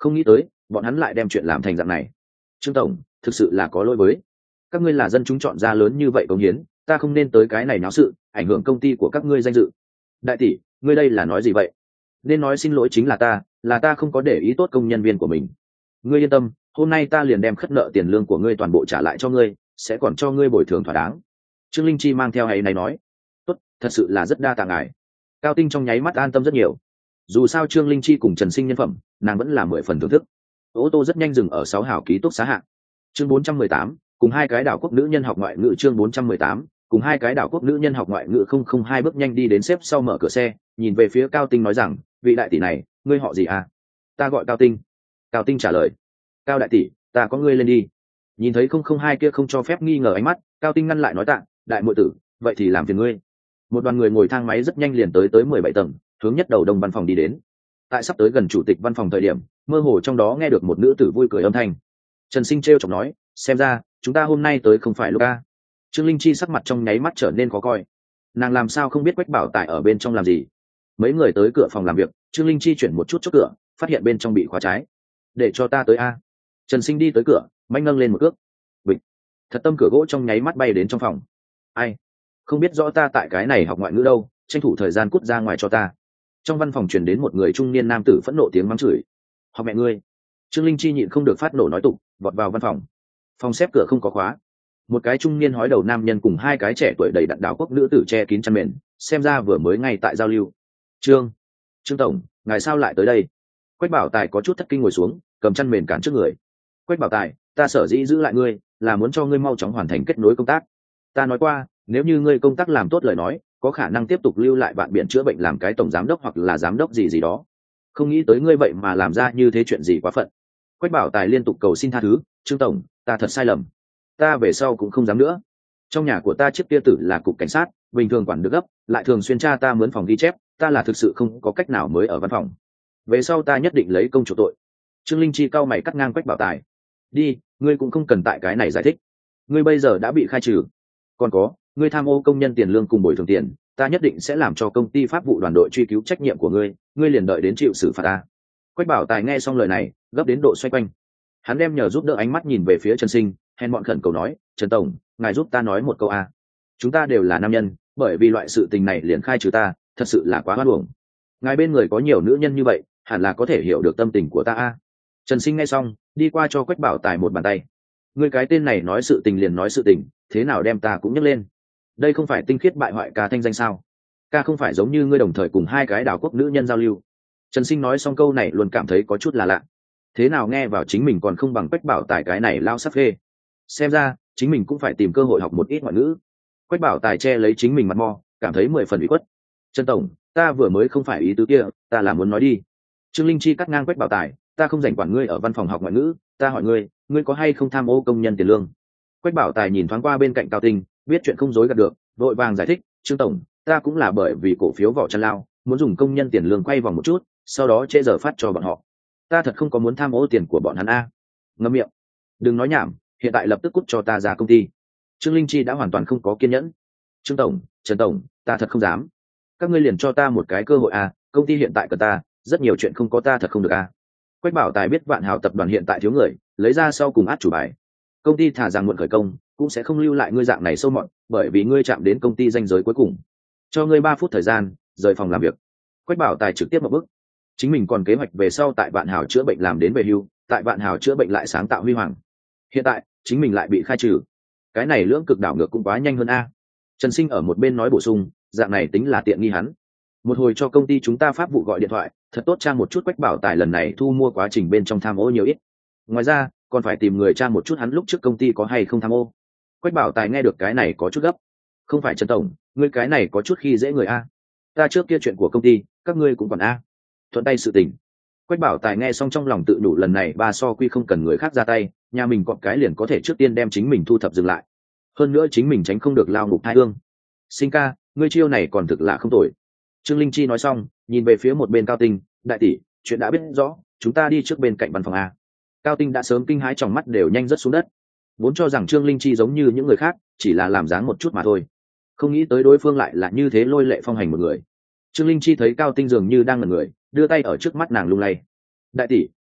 không nghĩ tới bọn hắn lại đem chuyện làm thành dạng này. Trương tổng, thực sự là có lỗi với các ngươi, là dân chúng chọn ra lớn như vậy cống hiến, ta không nên tới cái này náo sự, ảnh hưởng công ty của các ngươi danh dự. Đại tỷ, ngươi đây là nói gì vậy? Nên nói xin lỗi chính là ta, là ta không có để ý tốt công nhân viên của mình. Ngươi yên tâm, hôm nay ta liền đem khất nợ tiền lương của ngươi toàn bộ trả lại cho ngươi, sẽ còn cho ngươi bồi thường thỏa đáng. Trương Linh Chi mang theo hay này nói. Tốt, thật sự là rất đa tạ ngài. Cao Tinh trong nháy mắt an tâm rất nhiều. Dù sao Trương Linh Chi cùng Trần Sinh nhân phẩm, nàng vẫn là mười phần thưởng thức. Ô tô rất nhanh dừng ở sáu hảo ký túc xá hạng. Chương bốn trăm mười tám, cùng hai cái đảo quốc nữ nhân học ngoại ngữ. Chương bốn trăm mười tám, cùng hai cái đảo quốc nữ nhân học ngoại ngữ. Không không hai bước nhanh đi đến xếp sau mở cửa xe, nhìn về phía Cao Tinh nói rằng, vị đại tỷ này, ngươi họ gì à? Ta gọi Cao Tinh. Cao Tinh trả lời. Cao đại tỷ, ta có ngươi lên đi. Nhìn thấy không không hai kia không cho phép nghi ngờ ánh mắt, Cao Tinh ngăn lại nói tạ, đại muội tử, vậy thì làm phiền ngươi. Một đoàn người ngồi thang máy rất nhanh liền tới tới mười bảy tầng, hướng nhất đầu đông văn phòng đi đến. Tại sắp tới gần chủ tịch văn phòng thời điểm, mơ hồ trong đó nghe được một nữ tử vui cười âm thanh. Trần Sinh trêu chọc nói, xem ra chúng ta hôm nay tới không phải lúc a. Trương Linh Chi sắc mặt trong nháy mắt trở nên khó coi. Nàng làm sao không biết Quách Bảo Tài ở bên trong làm gì? Mấy người tới cửa phòng làm việc, Trương Linh Chi chuyển một chút chốt cửa, phát hiện bên trong bị khóa trái. Để cho ta tới a. Trần Sinh đi tới cửa, mạnh nâng lên một cước. Bịch. Thật tâm cửa gỗ trong nháy mắt bay đến trong phòng. Ai? Không biết rõ ta tại cái này học ngoại ngữ đâu, tranh thủ thời gian cút ra ngoài cho ta. Trong văn phòng truyền đến một người trung niên nam tử phẫn nộ tiếng mắng chửi. Học mẹ ngươi. Trương Linh Chi nhịn không được phát nổ nói tục, vọt vào văn phòng. Phòng xếp cửa không có khóa. Một cái trung niên hói đầu nam nhân cùng hai cái trẻ tuổi đầy đặn đảo quốc nữ tử che kín chăn mền, xem ra vừa mới ngay tại giao lưu. Trương, Trương tổng, ngài sao lại tới đây? Quách Bảo Tài có chút thất kinh ngồi xuống, cầm chăn mền cản trước người. Quách Bảo Tài, ta sở dĩ giữ lại ngươi, là muốn cho ngươi mau chóng hoàn thành kết nối công tác. Ta nói qua, nếu như ngươi công tác làm tốt lời nói, có khả năng tiếp tục lưu lại bạn biển chữa bệnh làm cái tổng giám đốc hoặc là giám đốc gì gì đó. Không nghĩ tới ngươi vậy mà làm ra như thế chuyện gì quá phận. Quách Bảo Tài liên tục cầu xin tha thứ, Trương tổng, ta thật sai lầm, ta về sau cũng không dám nữa. Trong nhà của ta trước kia tử là cục cảnh sát, bình thường quản được gấp, lại thường xuyên tra ta mướn phòng ghi chép, ta là thực sự không có cách nào mới ở văn phòng. Về sau ta nhất định lấy công chủ tội. Trương Linh Chi cau mày cắt ngang Quách Bảo Tài. Đi, ngươi cũng không cần tại cái này giải thích. Ngươi bây giờ đã bị khai trừ. Còn có, ngươi tham ô công nhân tiền lương cùng bồi thường tiền, ta nhất định sẽ làm cho công ty pháp vụ đoàn đội truy cứu trách nhiệm của ngươi, ngươi liền đợi đến chịu xử phạt ta. Quách Bảo Tài nghe xong lời này, gấp đến độ xoay quanh. Hắn đem nhờ giúp đỡ ánh mắt nhìn về phía Trần Sinh, hèn mọn khẩn cầu nói, Trần tổng, ngài giúp ta nói một câu a. Chúng ta đều là nam nhân, bởi vì loại sự tình này liền khai trừ ta, thật sự là quá hoan uổng. Ngài bên người có nhiều nữ nhân như vậy, hẳn là có thể hiểu được tâm tình của ta a. Trần Sinh nghe xong, đi qua cho Quách Bảo Tài một bàn tay. Ngươi cái tên này nói sự tình liền nói sự tình, thế nào đem ta cũng nhấc lên. Đây không phải tinh khiết bại hoại ca thanh danh sao? Ca không phải giống như ngươi đồng thời cùng hai cái đảo quốc nữ nhân giao lưu. Trần Sinh nói xong câu này luôn cảm thấy có chút là lạ. Thế nào nghe vào chính mình còn không bằng Quách Bảo Tài cái này lao sắc ghê. Xem ra chính mình cũng phải tìm cơ hội học một ít ngoại ngữ. Quách Bảo Tài che lấy chính mình mặt mo, cảm thấy mười phần ủy khuất. Trần tổng, ta vừa mới không phải ý tứ kia, ta là muốn nói đi. Trương Linh Chi cắt ngang Quách Bảo Tài, ta không rảnh quản ngươi ở văn phòng học ngoại ngữ, ta hỏi ngươi, ngươi có hay không tham ô công nhân tiền lương? Quách Bảo Tài nhìn thoáng qua bên cạnh Cao Tinh, biết chuyện không dối gạt được, vội vàng giải thích, Trương tổng, ta cũng là bởi vì cổ phiếu vỏ chăn lao, muốn dùng công nhân tiền lương quay vòng một chút, sau đó trễ giờ phát cho bọn họ. Ta thật không có muốn tham ô tiền của bọn hắn a. Ngậm miệng, đừng nói nhảm, hiện tại lập tức cút cho ta ra công ty. Trương Linh Chi đã hoàn toàn không có kiên nhẫn. Trương tổng, Trần tổng, ta thật không dám. Các ngươi liền cho ta một cái cơ hội a, công ty hiện tại cần ta, rất nhiều chuyện không có ta thật không được a. Quách Bảo Tài biết Vạn Hào tập đoàn hiện tại thiếu người, lấy ra sau cùng át chủ bài. Công ty thả rằng muộn khởi công, cũng sẽ không lưu lại ngươi dạng này sâu mọt, bởi vì ngươi chạm đến công ty danh giới cuối cùng. Cho ngươi ba phút thời gian, rời phòng làm việc. Quách Bảo Tài trực tiếp một bước. Chính mình còn kế hoạch về sau tại Vạn Hào chữa bệnh làm đến về hưu, tại Vạn Hào chữa bệnh lại sáng tạo huy hoàng. Hiện tại, chính mình lại bị khai trừ. Cái này lưỡng cực đảo ngược cũng quá nhanh hơn a. Trần Sinh ở một bên nói bổ sung, dạng này tính là tiện nghi hắn. Một hồi cho công ty chúng ta pháp vụ gọi điện thoại, thật tốt tra một chút Quách Bảo Tài lần này thu mua quá trình bên trong tham ô nhiều ít. Ngoài ra, còn phải tìm người tra một chút hắn lúc trước công ty có hay không tham ô. Quách Bảo Tài nghe được cái này có chút gấp. Không phải Trần tổng, ngươi cái này có chút khi dễ người a. Ta trước kia chuyện của công ty, các ngươi cũng còn a. Thuận tay sự tình. Quách Bảo Tài nghe xong trong lòng tự đủ, lần này ba so quy không cần người khác ra tay, nhà mình cọp cái liền có thể trước tiên đem chính mình thu thập dừng lại. Hơn nữa chính mình tránh không được lao ngục thai hương. Sinh ca, ngươi chiêu này còn thực là không tồi. Trương Linh Chi nói xong, nhìn về phía một bên Cao Tinh, đại tỷ, chuyện đã biết rõ, chúng ta đi trước bên cạnh văn phòng a. Cao Tinh đã sớm kinh hãi, trong mắt đều nhanh rớt xuống đất. Vốn cho rằng Trương Linh Chi giống như những người khác, chỉ là làm dáng một chút mà thôi. Không nghĩ tới đối phương lại là như thế lôi lệ phong hành một người. Trương Linh Chi thấy Cao Tinh dường như đang ngẩn người, đưa tay ở trước mắt nàng lung lay. Đại tỷ,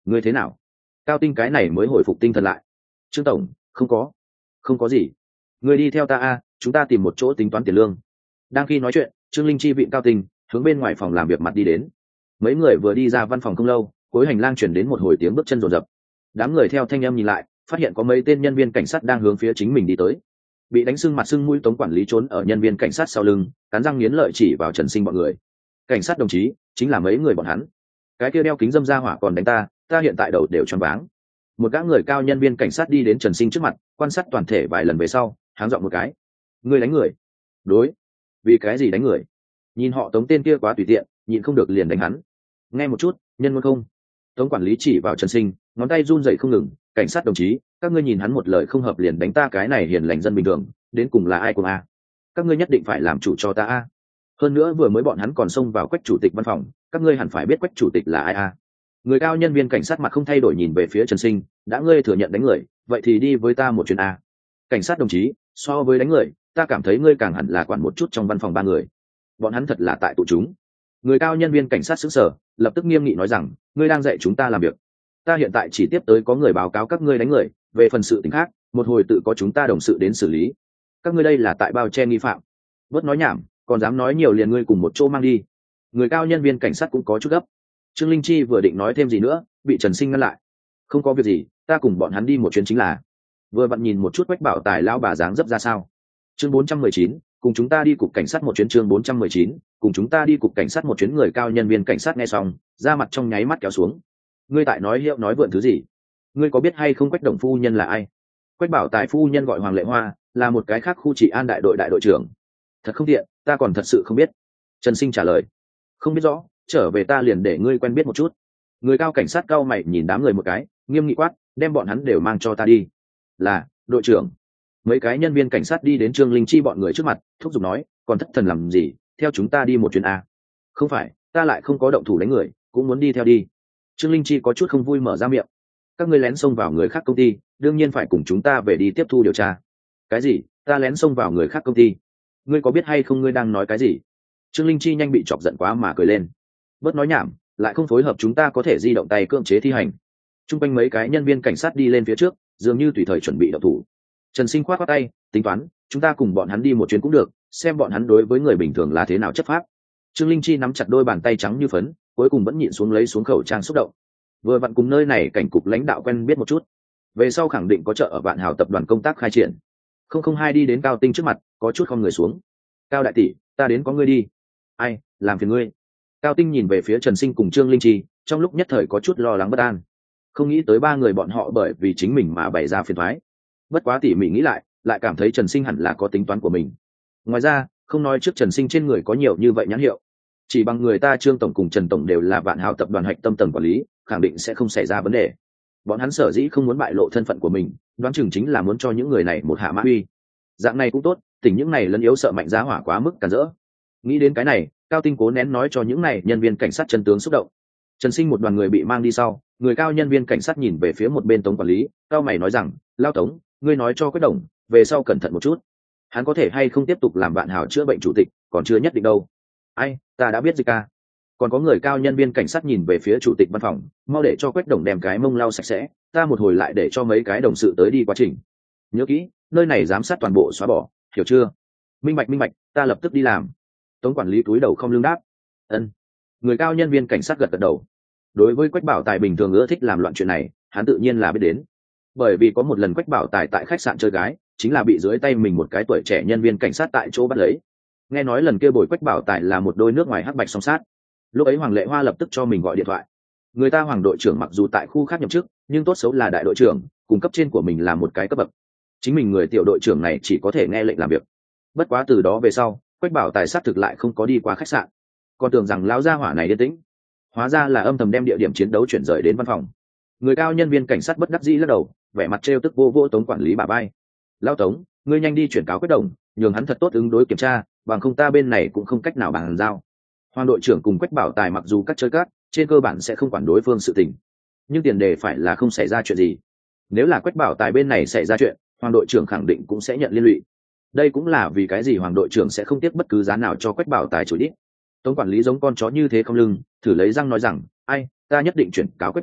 ngươi thế nào? Cao Tinh cái này mới hồi phục tinh thần lại. Trương tổng, không có không có gì, ngươi đi theo ta a, chúng ta tìm một chỗ tính toán tiền lương. Đang khi nói chuyện, Trương Linh chi vịn Cao Tinh hướng bên ngoài phòng làm việc mặt đi đến. Mấy người vừa đi ra văn phòng không lâu, cuối hành lang chuyển đến một hồi tiếng bước chân rồn rập. Đám người theo thanh âm nhìn lại, phát hiện có mấy tên nhân viên cảnh sát đang hướng phía chính mình đi tới. Bị đánh sưng mặt sưng mũi Tống quản lý trốn ở nhân viên cảnh sát sau lưng, cắn răng nghiến lợi chỉ vào Trần Sinh bọn người. Cảnh sát đồng chí, chính là mấy người bọn hắn. Cái kia đeo kính dâm ra hỏa còn đánh ta, ta hiện tại đầu đều choáng váng. Một gã người cao nhân viên cảnh sát đi đến Trần Sinh trước mặt, quan sát toàn thể vài lần về sau, háng giọng một cái. Ngươi đánh người? Đối. Vì cái gì đánh người? Nhìn họ Tống tên kia quá tùy tiện, nhịn không được liền đánh hắn. Nghe một chút, nhân muốn không? Tống quản lý chỉ vào Trần Sinh, ngón tay run rẩy không ngừng. Cảnh sát đồng chí, các ngươi nhìn hắn một lời không hợp liền đánh ta cái này hiền lành dân bình thường, đến cùng là ai cùng a? Các ngươi nhất định phải làm chủ cho ta a. Hơn nữa vừa mới bọn hắn còn xông vào Quách chủ tịch văn phòng, các ngươi hẳn phải biết Quách chủ tịch là ai a. Người cao nhân viên cảnh sát mặt không thay đổi nhìn về phía Trần Sinh, đã ngươi thừa nhận đánh người, vậy thì đi với ta một chuyến a. Cảnh sát đồng chí, so với đánh người, ta cảm thấy ngươi càng hẳn là quản một chút trong văn phòng ba người. Bọn hắn thật là tại tụ chúng. Người cao nhân viên cảnh sát sững sờ, lập tức nghiêm nghị nói rằng, ngươi đang dạy chúng ta làm việc. Ta hiện tại chỉ tiếp tới có người báo cáo các ngươi đánh người, về phần sự tình khác, một hồi tự có chúng ta đồng sự đến xử lý. Các ngươi đây là tại bao che nghi phạm. Bớt nói nhảm, còn dám nói nhiều liền ngươi cùng một chỗ mang đi. Người cao nhân viên cảnh sát cũng có chút gấp. Trương Linh Chi vừa định nói thêm gì nữa, bị Trần Sinh ngăn lại. Không có việc gì, ta cùng bọn hắn đi một chuyến chính là. Vừa vặn nhìn một chút Quách Bảo Tài lão bà dáng dấp ra sao. Chương bốn trăm mười chín, cùng chúng ta đi cục cảnh sát một chuyến. Chương bốn trăm mười chín, cùng chúng ta đi cục cảnh sát một chuyến. Người cao nhân viên cảnh sát nghe xong, da mặt trong nháy mắt kéo xuống. Ngươi tại nói hiệu nói vượn thứ gì? Ngươi có biết hay không Quách Đồng phu nhân là ai? Quách Bảo Tài phu nhân gọi Hoàng Lệ Hoa, là một cái khác khu trị an đại đội đại đội trưởng. Thật không tiện, ta còn thật sự không biết. Trần Sinh trả lời. Không biết rõ, trở về ta liền để ngươi quen biết một chút. Người cao cảnh sát cao mày nhìn đám người một cái, nghiêm nghị quát, đem bọn hắn đều mang cho ta đi. Là, đội trưởng. Mấy cái nhân viên cảnh sát đi đến Trương Linh Chi bọn người trước mặt, thúc giục nói, còn thất thần làm gì, theo chúng ta đi một chuyến a. Không phải, ta lại không có động thủ đánh người, cũng muốn đi theo đi. Trương Linh Chi có chút không vui mở ra miệng. Các ngươi lén xông vào người khác công ty, đương nhiên phải cùng chúng ta về đi tiếp thu điều tra. Cái gì? Ta lén xông vào người khác công ty? Ngươi có biết hay không ngươi đang nói cái gì? Trương Linh Chi nhanh bị chọc giận quá mà cười lên. Bớt nói nhảm, lại không phối hợp chúng ta có thể di động tay cưỡng chế thi hành. Trung quanh mấy cái nhân viên cảnh sát đi lên phía trước, dường như tùy thời chuẩn bị động thủ. Trần Sinh khoát khoát tay, tính toán, chúng ta cùng bọn hắn đi một chuyến cũng được, xem bọn hắn đối với người bình thường là thế nào chấp pháp. Trương Linh Chi nắm chặt đôi bàn tay trắng như phấn, cuối cùng vẫn nhịn xuống lấy xuống khẩu trang xúc động. Vừa vặn cùng nơi này cảnh cục lãnh đạo quen biết một chút, về sau khẳng định có trợ ở Vạn Hào tập đoàn công tác khai triển. Không không hai đi đến Cao Tinh trước mặt, có chút không người xuống. Cao đại tỷ, ta đến có ngươi đi. Ai, làm phiền ngươi. Cao Tinh nhìn về phía Trần Sinh cùng Trương Linh Chi, trong lúc nhất thời có chút lo lắng bất an. Không nghĩ tới ba người bọn họ bởi vì chính mình mà bày ra phiền toái. Bất quá tỉ mỉ nghĩ lại, lại cảm thấy Trần Sinh hẳn là có tính toán của mình. Ngoài ra, không nói trước Trần Sinh trên người có nhiều như vậy nhãn hiệu, chỉ bằng người ta Trương tổng cùng Trần tổng đều là Vạn Hào tập đoàn hạch tâm tầng quản lý, khẳng định sẽ không xảy ra vấn đề. Bọn hắn sở dĩ không muốn bại lộ thân phận của mình, đoán chừng chính là muốn cho những người này một hạ mã uy. Dạng này cũng tốt, tỉnh những này lấn yếu sợ mạnh giá hỏa quá mức cản rỡ. Nghĩ đến cái này, Cao Tinh cố nén nói cho những này nhân viên cảnh sát chân tướng xúc động. Trần Sinh một đoàn người bị mang đi sau, người cao nhân viên cảnh sát nhìn về phía một bên Tống quản lý, cao mày nói rằng, lao Tống, ngươi nói cho Quách Đồng, về sau cẩn thận một chút. Hắn có thể hay không tiếp tục làm Vạn Hào chữa bệnh chủ tịch, còn chưa nhất định đâu. Ai, ta đã biết gì ca. Còn có người cao nhân viên cảnh sát nhìn về phía chủ tịch văn phòng, mau để cho Quách Đồng đem cái mông lau sạch sẽ, ta một hồi lại để cho mấy cái đồng sự tới đi quá trình. Nhớ kỹ, nơi này giám sát toàn bộ xóa bỏ, hiểu chưa? Minh bạch minh bạch, ta lập tức đi làm. Tống quản lý cúi đầu không lưng đáp. Ân. Người cao nhân viên cảnh sát gật gật đầu. Đối với Quách Bảo Tài bình thường ưa thích làm loạn chuyện này, hắn tự nhiên là biết đến. Bởi vì có một lần Quách Bảo Tài tại khách sạn chơi gái, chính là bị dưới tay mình một cái tuổi trẻ nhân viên cảnh sát tại chỗ bắt lấy. Nghe nói lần kia bồi Quách Bảo Tài là một đôi nước ngoài hắc bạch song sát. Lúc ấy Hoàng Lệ Hoa lập tức cho mình gọi điện thoại. Người ta Hoàng đội trưởng mặc dù tại khu khác nhậm chức, nhưng tốt xấu là đại đội trưởng, cùng cấp trên của mình là một cái cấp bậc. Chính mình người tiểu đội trưởng này chỉ có thể nghe lệnh làm việc. Bất quá từ đó về sau, Quách Bảo Tài sát thực lại không có đi qua khách sạn, còn tưởng rằng lão gia hỏa này yên tĩnh, hóa ra là âm thầm đem địa điểm chiến đấu chuyển rời đến văn phòng. Người cao nhân viên cảnh sát bất đắc dĩ lắc đầu, vẻ mặt trêu tức vô vô Tống quản lý bà bay. Lão Tống, ngươi nhanh đi chuyển cáo Quách Đồng, nhường hắn thật tốt ứng đối kiểm tra, bằng không ta bên này cũng không cách nào bàn giao. Hoàng đội trưởng cùng Quách Bảo Tài mặc dù cắt chơi cát, trên cơ bản sẽ không quản đối phương sự tình, nhưng tiền đề phải là không xảy ra chuyện gì. Nếu là Quách Bảo Tài bên này xảy ra chuyện, Hoàng đội trưởng khẳng định cũng sẽ nhận liên lụy. Đây cũng là vì cái gì Hoàng đội trưởng sẽ không tiếc bất cứ giá nào cho Quách Bảo Tài chửi đít. Tống quản lý giống con chó như thế không lưng, thử lấy răng nói rằng, ai, ta nhất định chuyển cáo Quách Đồng,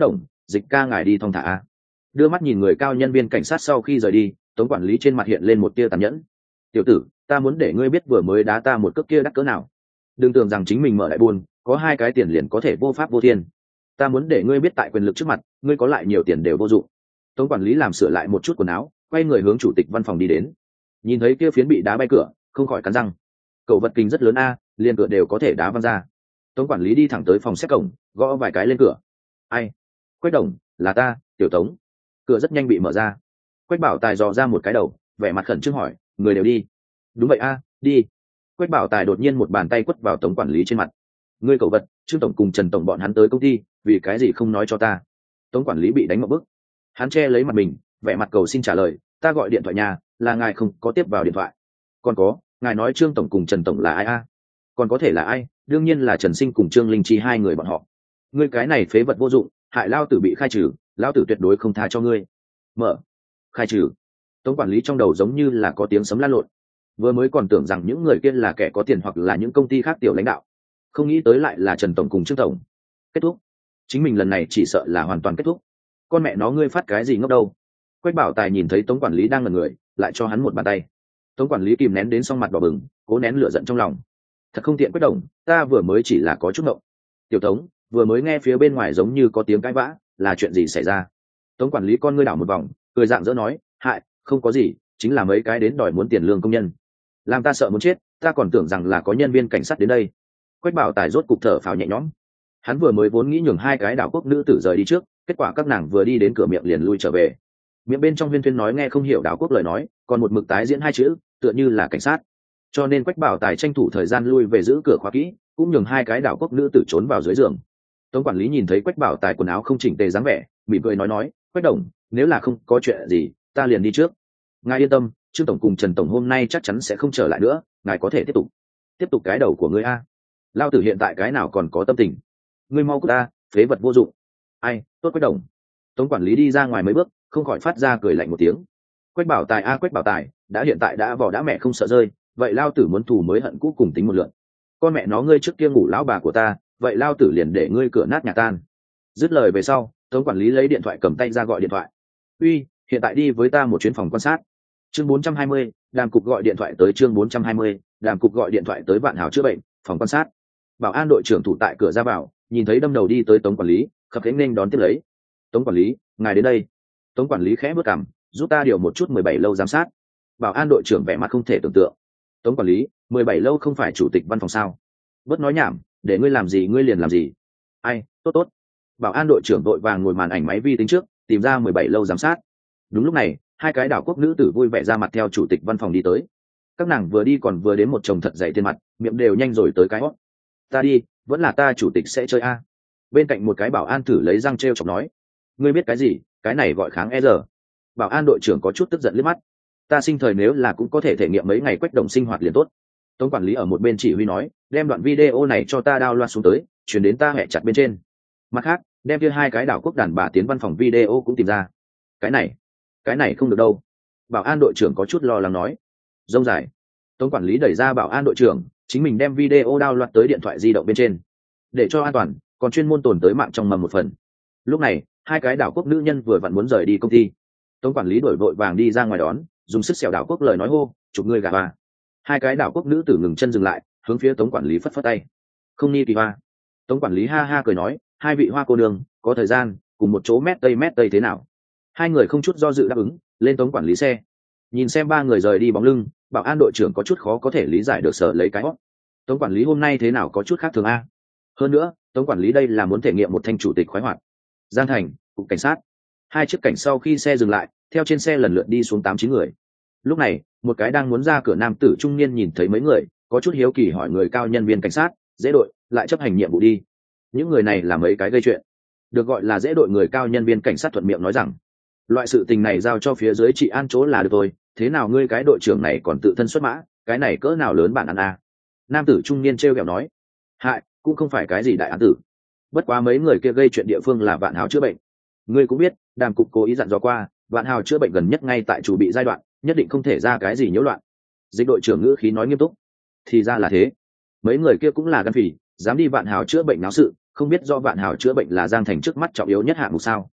dịch ca ngài đi thong thả a. Đưa mắt nhìn người cao nhân viên cảnh sát sau khi rời đi, Tống quản lý trên mặt hiện lên một tia tàn nhẫn. Tiểu tử, ta muốn để ngươi biết vừa mới đá ta một cước kia đắt cỡ nào. Đừng tưởng rằng chính mình mở đại buôn, có hai cái tiền liền có thể vô pháp vô thiên. Ta muốn để ngươi biết tại quyền lực trước mặt, ngươi có lại nhiều tiền đều vô dụng. Tống quản lý làm sửa lại một chút quần áo, quay người hướng chủ tịch văn phòng đi đến. Nhìn thấy kia phiến bị đá bay cửa, không khỏi cắn răng. Cậu vật kinh rất lớn a, liền cửa đều có thể đá văng ra. Tống quản lý đi thẳng tới phòng xếp cổng, gõ vài cái lên cửa. Ai? Quách Đồng, là ta, Tiểu Tống. Cửa rất nhanh bị mở ra. Quách Bảo Tài dò ra một cái đầu, vẻ mặt khẩn trương hỏi, người đều đi? Đúng vậy a, đi. Quách Bảo Tài đột nhiên một bàn tay quất vào Tống quản lý trên mặt. Ngươi cậu vật, Trương tổng cùng Trần tổng bọn hắn tới công ty, vì cái gì không nói cho ta? Tống quản lý bị đánh một bức. Hắn che lấy mặt mình, vẻ mặt cầu xin trả lời, ta gọi điện thoại nhà, là ngài không có tiếp vào điện thoại. Còn có, ngài nói Trương tổng cùng Trần tổng là ai a? Còn có thể là ai? Đương nhiên là Trần Sinh cùng Trương Linh Chi hai người bọn họ. Ngươi cái này phế vật vô dụng, hại lao tử bị khai trừ, lao tử tuyệt đối không tha cho ngươi. Mở. Khai trừ. Tống quản lý trong đầu giống như là có tiếng sấm lan lộn. Vừa mới còn tưởng rằng những người kia là kẻ có tiền hoặc là những công ty khác tiểu lãnh đạo, không nghĩ tới lại là Trần tổng cùng Trương tổng. Kết thúc. Chính mình lần này chỉ sợ là hoàn toàn kết thúc. Con mẹ nó ngươi phát cái gì ngốc đâu? Quách Bảo Tài nhìn thấy Tống quản lý đang ngẩn người, lại cho hắn một bàn tay. Tống quản lý kìm nén đến xong mặt đỏ bừng, cố nén lửa giận trong lòng. Thật không tiện Quách đồng, ta vừa mới chỉ là có chút ngộng. Tiểu Tống, vừa mới nghe phía bên ngoài giống như có tiếng cãi vã, là chuyện gì xảy ra? Tống quản lý con ngươi đảo một vòng, cười dạng dỡ nói, hại, không có gì, chính là mấy cái đến đòi muốn tiền lương công nhân. Làm ta sợ muốn chết, ta còn tưởng rằng là có nhân viên cảnh sát đến đây. Quách Bảo Tài rốt cục thở phào nhẹ nhõm. Hắn vừa mới vốn nghĩ nhường hai cái đảo quốc nữ tử rời đi trước, kết quả các nàng vừa đi đến cửa miệng liền lui trở về. Miệng bên trong huyên thuyên nói nghe không hiểu đảo quốc lời nói, còn một mực tái diễn hai chữ, tựa như là cảnh sát. Cho nên Quách Bảo Tài tranh thủ thời gian lui về giữ cửa khóa kỹ, cũng nhường hai cái đảo quốc nữ tử trốn vào dưới giường. Tống quản lý nhìn thấy Quách Bảo Tài quần áo không chỉnh tề dáng vẻ, mỉm cười nói nói, Quách đồng, nếu là không có chuyện gì, ta liền đi trước. Ngài yên tâm, Trương tổng cùng Trần tổng hôm nay chắc chắn sẽ không trở lại nữa, ngài có thể tiếp tục. Tiếp tục cái đầu của ngươi a. Lao tử hiện tại cái nào còn có tâm tình. Ngươi mau cút ta, phế vật vô dụng. Ai, tốt Quách đồng. Tống quản lý đi ra ngoài mấy bước, không khỏi phát ra cười lạnh một tiếng. Quách Bảo Tài a Quách Bảo Tài, đã hiện tại đã vỏ đã mẹ không sợ rơi, vậy lao tử muốn thù mới hận cũ cùng tính một lượt. Con mẹ nó ngươi trước kia ngủ lão bà của ta, vậy lao tử liền để ngươi cửa nát nhà tan. Dứt lời về sau, Tống quản lý lấy điện thoại cầm tay ra gọi điện thoại. Uy, hiện tại đi với ta một chuyến phòng quan sát. Chương bốn trăm hai mươi, Đàm cục gọi điện thoại tới chương bốn trăm hai mươi, Đàm cục gọi điện thoại tới Vạn Hào chữa bệnh, phòng quan sát. Bảo an đội trưởng thủ tại cửa ra vào, nhìn thấy đâm đầu đi tới Tống quản lý, khập khiễng nên đón tiếp lấy. Tống quản lý, ngài đến đây. Tống quản lý khẽ bước cằm, giúp ta điều một chút mười bảy lâu giám sát. Bảo an đội trưởng vẻ mặt không thể tưởng tượng. Tống quản lý, mười bảy lâu không phải chủ tịch văn phòng sao? Bớt nói nhảm, để ngươi làm gì ngươi liền làm gì. Ai, tốt tốt. Bảo an đội trưởng đội vàng ngồi màn ảnh máy vi tính trước, tìm ra mười bảy lâu giám sát. Đúng lúc này, hai cái đảo quốc nữ tử vui vẻ ra mặt theo chủ tịch văn phòng đi tới. Các nàng vừa đi còn vừa đến một chồng thật dày trên mặt, miệng đều nhanh rồi tới cái hót. Ta đi, vẫn là ta chủ tịch sẽ chơi a. Bên cạnh một cái bảo an thử lấy răng treo chọc nói, ngươi biết cái gì, cái này gọi kháng e rờ. Bảo an đội trưởng có chút tức giận liếc mắt. Ta sinh thời nếu là cũng có thể thể nghiệm mấy ngày Quách đồng sinh hoạt liền tốt. Tống quản lý ở một bên chỉ huy nói, đem đoạn video này cho ta download xuống tới, chuyển đến ta hẹ chặt bên trên. Mặt khác, đem kia hai cái đảo quốc đàn bà tiến văn phòng video cũng tìm ra. Cái này, cái này không được đâu. Bảo an đội trưởng có chút lo lắng nói. Dông dài. Tống quản lý đẩy ra bảo an đội trưởng, chính mình đem video download tới điện thoại di động bên trên. Để cho an toàn, còn chuyên môn tồn tới mạng trong mầm một phần. Lúc này, hai cái đảo quốc nữ nhân vừa vặn muốn rời đi công ty. Tống quản lý đổi vội vàng đi ra ngoài đón, dùng sức xẻo đảo quốc lời nói hô, chụp ngươi gà hoa. Hai cái đảo quốc nữ tử ngừng chân dừng lại, hướng phía Tống quản lý phất phất tay. Không nghi kỳ hoa. Tống quản lý ha ha cười nói, hai vị hoa cô đường, có thời gian, cùng một chỗ mét tây mét tây thế nào? Hai người không chút do dự đáp ứng, lên Tống quản lý xe. Nhìn xem ba người rời đi bóng lưng, bảo an đội trưởng có chút khó có thể lý giải được sở lấy cái hót. Tống quản lý hôm nay thế nào có chút khác thường a? Hơn nữa, Tống quản lý đây là muốn thể nghiệm một thanh chủ tịch khoái hoạt. Giang thành, cục cảnh sát. Hai chiếc cảnh sau khi xe dừng lại, theo trên xe lần lượt đi xuống tám chín người. Lúc này, một cái đang muốn ra cửa nam tử trung niên nhìn thấy mấy người, có chút hiếu kỳ hỏi người cao nhân viên cảnh sát, dễ đội, lại chấp hành nhiệm vụ đi. Những người này là mấy cái gây chuyện. Được gọi là dễ đội người cao nhân viên cảnh sát thuận miệng nói rằng, loại sự tình này giao cho phía dưới chị an chỗ là được thôi, thế nào ngươi cái đội trưởng này còn tự thân xuất mã, cái này cỡ nào lớn bản án a? Nam tử trung niên trêu ghẹo nói, hại, cũng không phải cái gì đại án tử. Bất quá mấy người kia gây chuyện địa phương là Vạn Hào chữa bệnh. Ngươi cũng biết, Đàm cục cố ý dặn dò qua, Vạn Hào chữa bệnh gần nhất ngay tại chủ bị giai đoạn, nhất định không thể ra cái gì nhiễu loạn. Dịch đội trưởng ngữ khí nói nghiêm túc. Thì ra là thế. Mấy người kia cũng là gan phỉ, dám đi Vạn Hào chữa bệnh náo sự, không biết do Vạn Hào chữa bệnh là Giang thành trước mắt trọng yếu nhất hạng mục sao?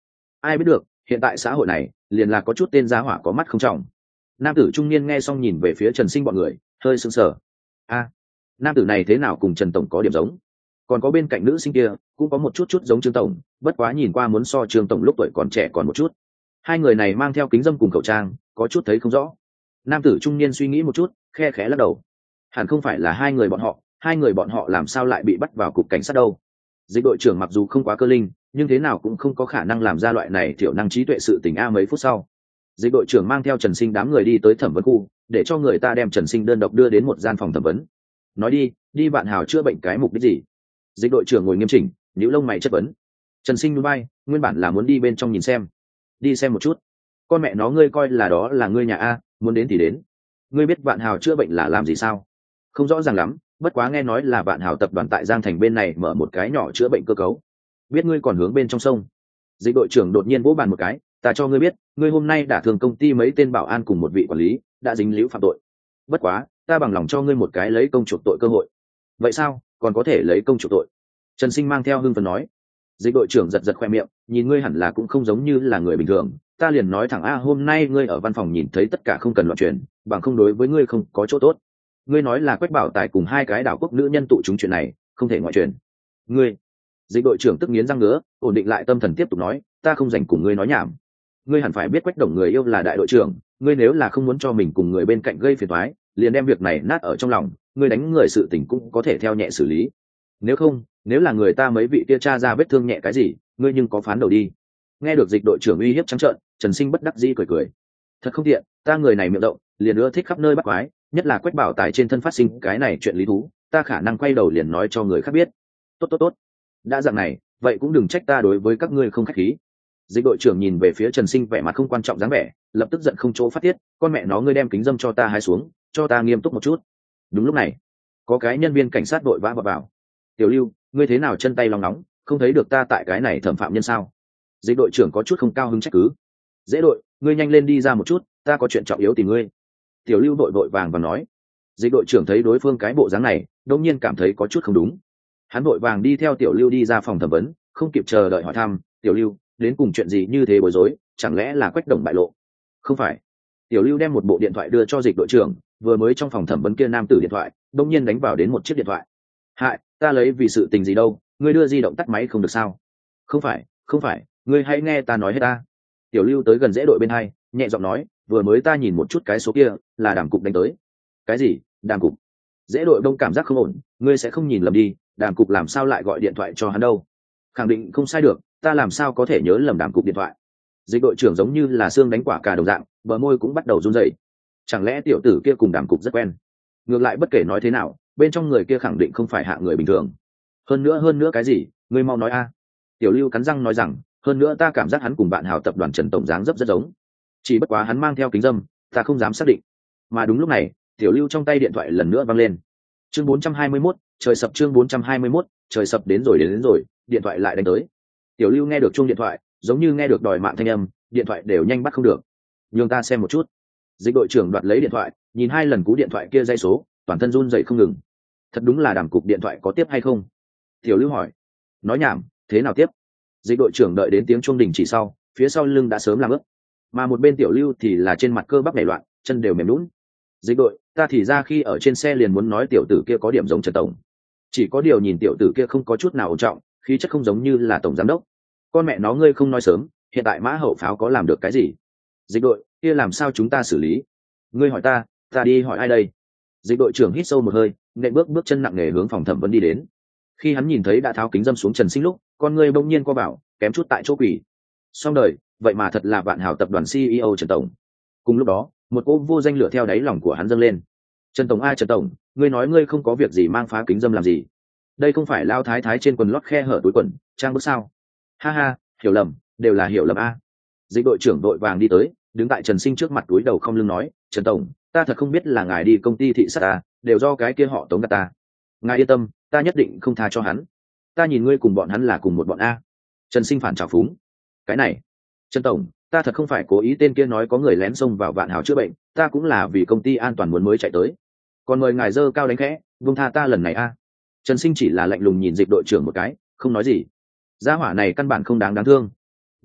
ai biết được, hiện tại xã hội này liền là có chút tên giá hỏa có mắt không trọng. Nam tử trung niên nghe xong nhìn về phía Trần Sinh bọn người, hơi sững sờ. A, nam tử này thế nào cùng Trần tổng có điểm giống? Còn có bên cạnh nữ sinh kia cũng có một chút chút giống Trương tổng, bất quá nhìn qua muốn so Trương tổng lúc tuổi còn trẻ còn một chút. Hai người này mang theo kính dâm cùng khẩu trang, có chút thấy không rõ. Nam tử trung niên suy nghĩ một chút, khe khẽ lắc đầu. Hẳn không phải là hai người bọn họ, hai người bọn họ làm sao lại bị bắt vào cục cảnh sát đâu? Dịch đội trưởng mặc dù không quá cơ linh, nhưng thế nào cũng không có khả năng làm ra loại này thiểu năng trí tuệ sự tình. A mấy phút sau, dịch đội trưởng mang theo Trần Sinh đám người đi tới thẩm vấn khu, để cho người ta đem Trần Sinh đơn độc đưa đến một gian phòng thẩm vấn. Nói đi, đi Vạn Hào chữa bệnh cái mục đích gì? Dịch đội trưởng ngồi nghiêm chỉnh, nhíu lông mày chất vấn. Trần Sinh núi bay, nguyên bản là muốn đi bên trong nhìn xem, đi xem một chút. Con mẹ nó, ngươi coi là đó là ngươi nhà a, muốn đến thì đến. Ngươi biết Vạn Hào chữa bệnh là làm gì sao? Không rõ ràng lắm, bất quá nghe nói là Vạn Hào tập đoàn tại Giang Thành bên này mở một cái nhỏ chữa bệnh cơ cấu. Biết ngươi còn hướng bên trong sông. Dịch đội trưởng đột nhiên vỗ bàn một cái, ta cho ngươi biết, ngươi hôm nay đã thường công ty mấy tên bảo an cùng một vị quản lý đã dính líu phạm tội. Bất quá, ta bằng lòng cho ngươi một cái lấy công chuộc tội cơ hội. Vậy sao, còn có thể lấy công chuộc tội? Trần Sinh mang theo hưng phấn nói. Dịch đội trưởng giật giật khoe miệng, nhìn ngươi hẳn là cũng không giống như là người bình thường, ta liền nói thẳng a, hôm nay ngươi ở văn phòng nhìn thấy tất cả không cần loạn truyền, bằng không đối với ngươi không có chỗ tốt. Ngươi nói là Quách Bảo Tài cùng hai cái đảo quốc nữ nhân tụ chúng chuyện này, không thể ngoại truyền. Ngươi, dịch đội trưởng tức nghiến răng ngứa, ổn định lại tâm thần tiếp tục nói, ta không dành cùng ngươi nói nhảm. Ngươi hẳn phải biết Quách Đồng người yêu là đại đội trưởng, ngươi nếu là không muốn cho mình cùng người bên cạnh gây phiền toái, liền đem việc này nát ở trong lòng, ngươi đánh người sự tình cũng có thể theo nhẹ xử lý. Nếu không, nếu là người ta mấy vị kia tra ra vết thương nhẹ cái gì, ngươi nhưng có phán đầu đi. Nghe được dịch đội trưởng uy hiếp trắng trợn, Trần Sinh bất đắc dĩ cười cười. Thật không tiện, ta người này miệng rộng, liền ưa thích khắp nơi bắt quái, nhất là Quách Bảo Tài trên thân phát sinh cái này chuyện lý thú, ta khả năng quay đầu liền nói cho người khác biết. Tốt tốt tốt, đã dạng này, vậy cũng đừng trách ta đối với các ngươi không khách khí. Dịch đội trưởng nhìn về phía Trần Sinh vẻ mặt không quan trọng dáng vẻ, lập tức giận không chỗ phát tiết, con mẹ nó, ngươi đem kính dâm cho ta hái xuống, cho ta nghiêm túc một chút. Đúng lúc này, có cái nhân viên cảnh sát đội vã vào vào. Tiểu Lưu, ngươi thế nào chân tay lòng nóng, không thấy được ta tại cái này thẩm phạm nhân sao? Dịch đội trưởng có chút không cao hứng trách cứ. Dễ đội, ngươi nhanh lên đi ra một chút, ta có chuyện trọng yếu tìm ngươi. Tiểu Lưu đội vội vàng và nói. Dịch đội trưởng thấy đối phương cái bộ dáng này, đột nhiên cảm thấy có chút không đúng. Hắn vội vàng đi theo Tiểu Lưu đi ra phòng thẩm vấn, không kịp chờ đợi hỏi thăm, Tiểu Lưu, đến cùng chuyện gì như thế bối rối, chẳng lẽ là Quách Đồng bại lộ? Không phải. Tiểu Lưu đem một bộ điện thoại đưa cho dịch đội trưởng, vừa mới trong phòng thẩm vấn kia nam tử điện thoại, đột nhiên đánh vào đến một chiếc điện thoại. Hại, ta lấy vì sự tình gì đâu, ngươi đưa di động tắt máy không được sao? Không phải, không phải, ngươi hãy nghe ta nói hết ta. Tiểu Lưu tới gần Dễ đội bên hai, nhẹ giọng nói, vừa mới ta nhìn một chút cái số kia, là Đàm Cục đánh tới. Cái gì? Đàm Cục? Dễ đội đông cảm giác không ổn, ngươi sẽ không nhìn lầm đi, Đàm Cục làm sao lại gọi điện thoại cho hắn đâu? Khẳng định không sai được, ta làm sao có thể nhớ lầm Đàm Cục điện thoại? Dịch đội trưởng giống như là xương đánh quả cà đồng dạng, bờ môi cũng bắt đầu run rẩy. Chẳng lẽ tiểu tử kia cùng Đàm Cục rất quen? Ngược lại bất kể nói thế nào, bên trong người kia khẳng định không phải hạ người bình thường. Hơn nữa hơn nữa cái gì, ngươi mau nói a. Tiểu Lưu cắn răng nói rằng, hơn nữa ta cảm giác hắn cùng bạn Hào tập đoàn Trần tổng dáng dấp rất giống, chỉ bất quá hắn mang theo kính dâm, ta không dám xác định. Mà đúng lúc này, Tiểu Lưu trong tay điện thoại lần nữa vang lên. Chương bốn trăm hai mươi mốt, trời sập. Chương bốn trăm hai mươi mốt, trời sập. Đến rồi đến, đến rồi, điện thoại lại đánh tới. Tiểu Lưu nghe được chuông điện thoại, giống như nghe được đòi mạng thanh âm, điện thoại đều nhanh bắt không được. Nhường ta xem một chút. Dịch đội trưởng đoạt lấy điện thoại, nhìn hai lần cú điện thoại kia dây số, toàn thân run rẩy không ngừng. Thật đúng là Đàm Cục điện thoại có tiếp hay không? Tiểu Lưu hỏi. Nói nhảm, thế nào tiếp? Dịch đội trưởng đợi đến tiếng chuông đình chỉ sau, phía sau lưng đã sớm làm ướt, mà một bên Tiểu Lưu thì là trên mặt cơ bắp nảy loạn, chân đều mềm lún. Dịch đội, ta thì ra khi ở trên xe liền muốn nói tiểu tử kia có điểm giống Trần tổng, chỉ có điều nhìn tiểu tử kia không có chút nào ổn trọng, khí chất không giống như là tổng giám đốc. Con mẹ nó, ngươi không nói sớm, hiện tại Mã Hậu Pháo có làm được cái gì? Dịch đội, kia làm sao chúng ta xử lý? Ngươi hỏi ta, ta đi hỏi ai đây? Dịch đội trưởng hít sâu một hơi, nện bước bước chân nặng nề hướng phòng thẩm vấn đi đến. Khi hắn nhìn thấy đã tháo kính dâm xuống Trần Sinh lúc, con ngươi bỗng nhiên co bảo, kém chút tại chỗ quỷ. Xong đời, vậy mà thật là Vạn Hào tập đoàn xê e ô Trần tổng. Cùng lúc đó, một cỗ vô danh lửa theo đáy lòng của hắn dâng lên. Trần tổng, a Trần tổng, ngươi nói ngươi không có việc gì mang phá kính dâm làm gì? Đây không phải lao thái thái trên quần lót khe hở túi quần trang bức sao? Ha ha, hiểu lầm, đều là hiểu lầm a. Dịch đội trưởng đội vàng đi tới, đứng tại Trần Sinh trước mặt túi đầu không lưng nói, Trần tổng, ta thật không biết là ngài đi công ty thị sát ta, đều do cái kia họ Tống gạt ta. Ngài yên tâm, ta nhất định không tha cho hắn. Ta nhìn ngươi cùng bọn hắn là cùng một bọn a. Trần Sinh phản trào phúng. Cái này, Trần tổng, ta thật không phải cố ý, tên kia nói có người lén xông vào Vạn Hào chữa bệnh, ta cũng là vì công ty an toàn muốn mới chạy tới. Còn mời ngài dơ cao đánh khẽ, buông tha ta lần này a. Trần Sinh chỉ là lạnh lùng nhìn dịch đội trưởng một cái, không nói gì. Gia hỏa này căn bản không đáng đáng thương.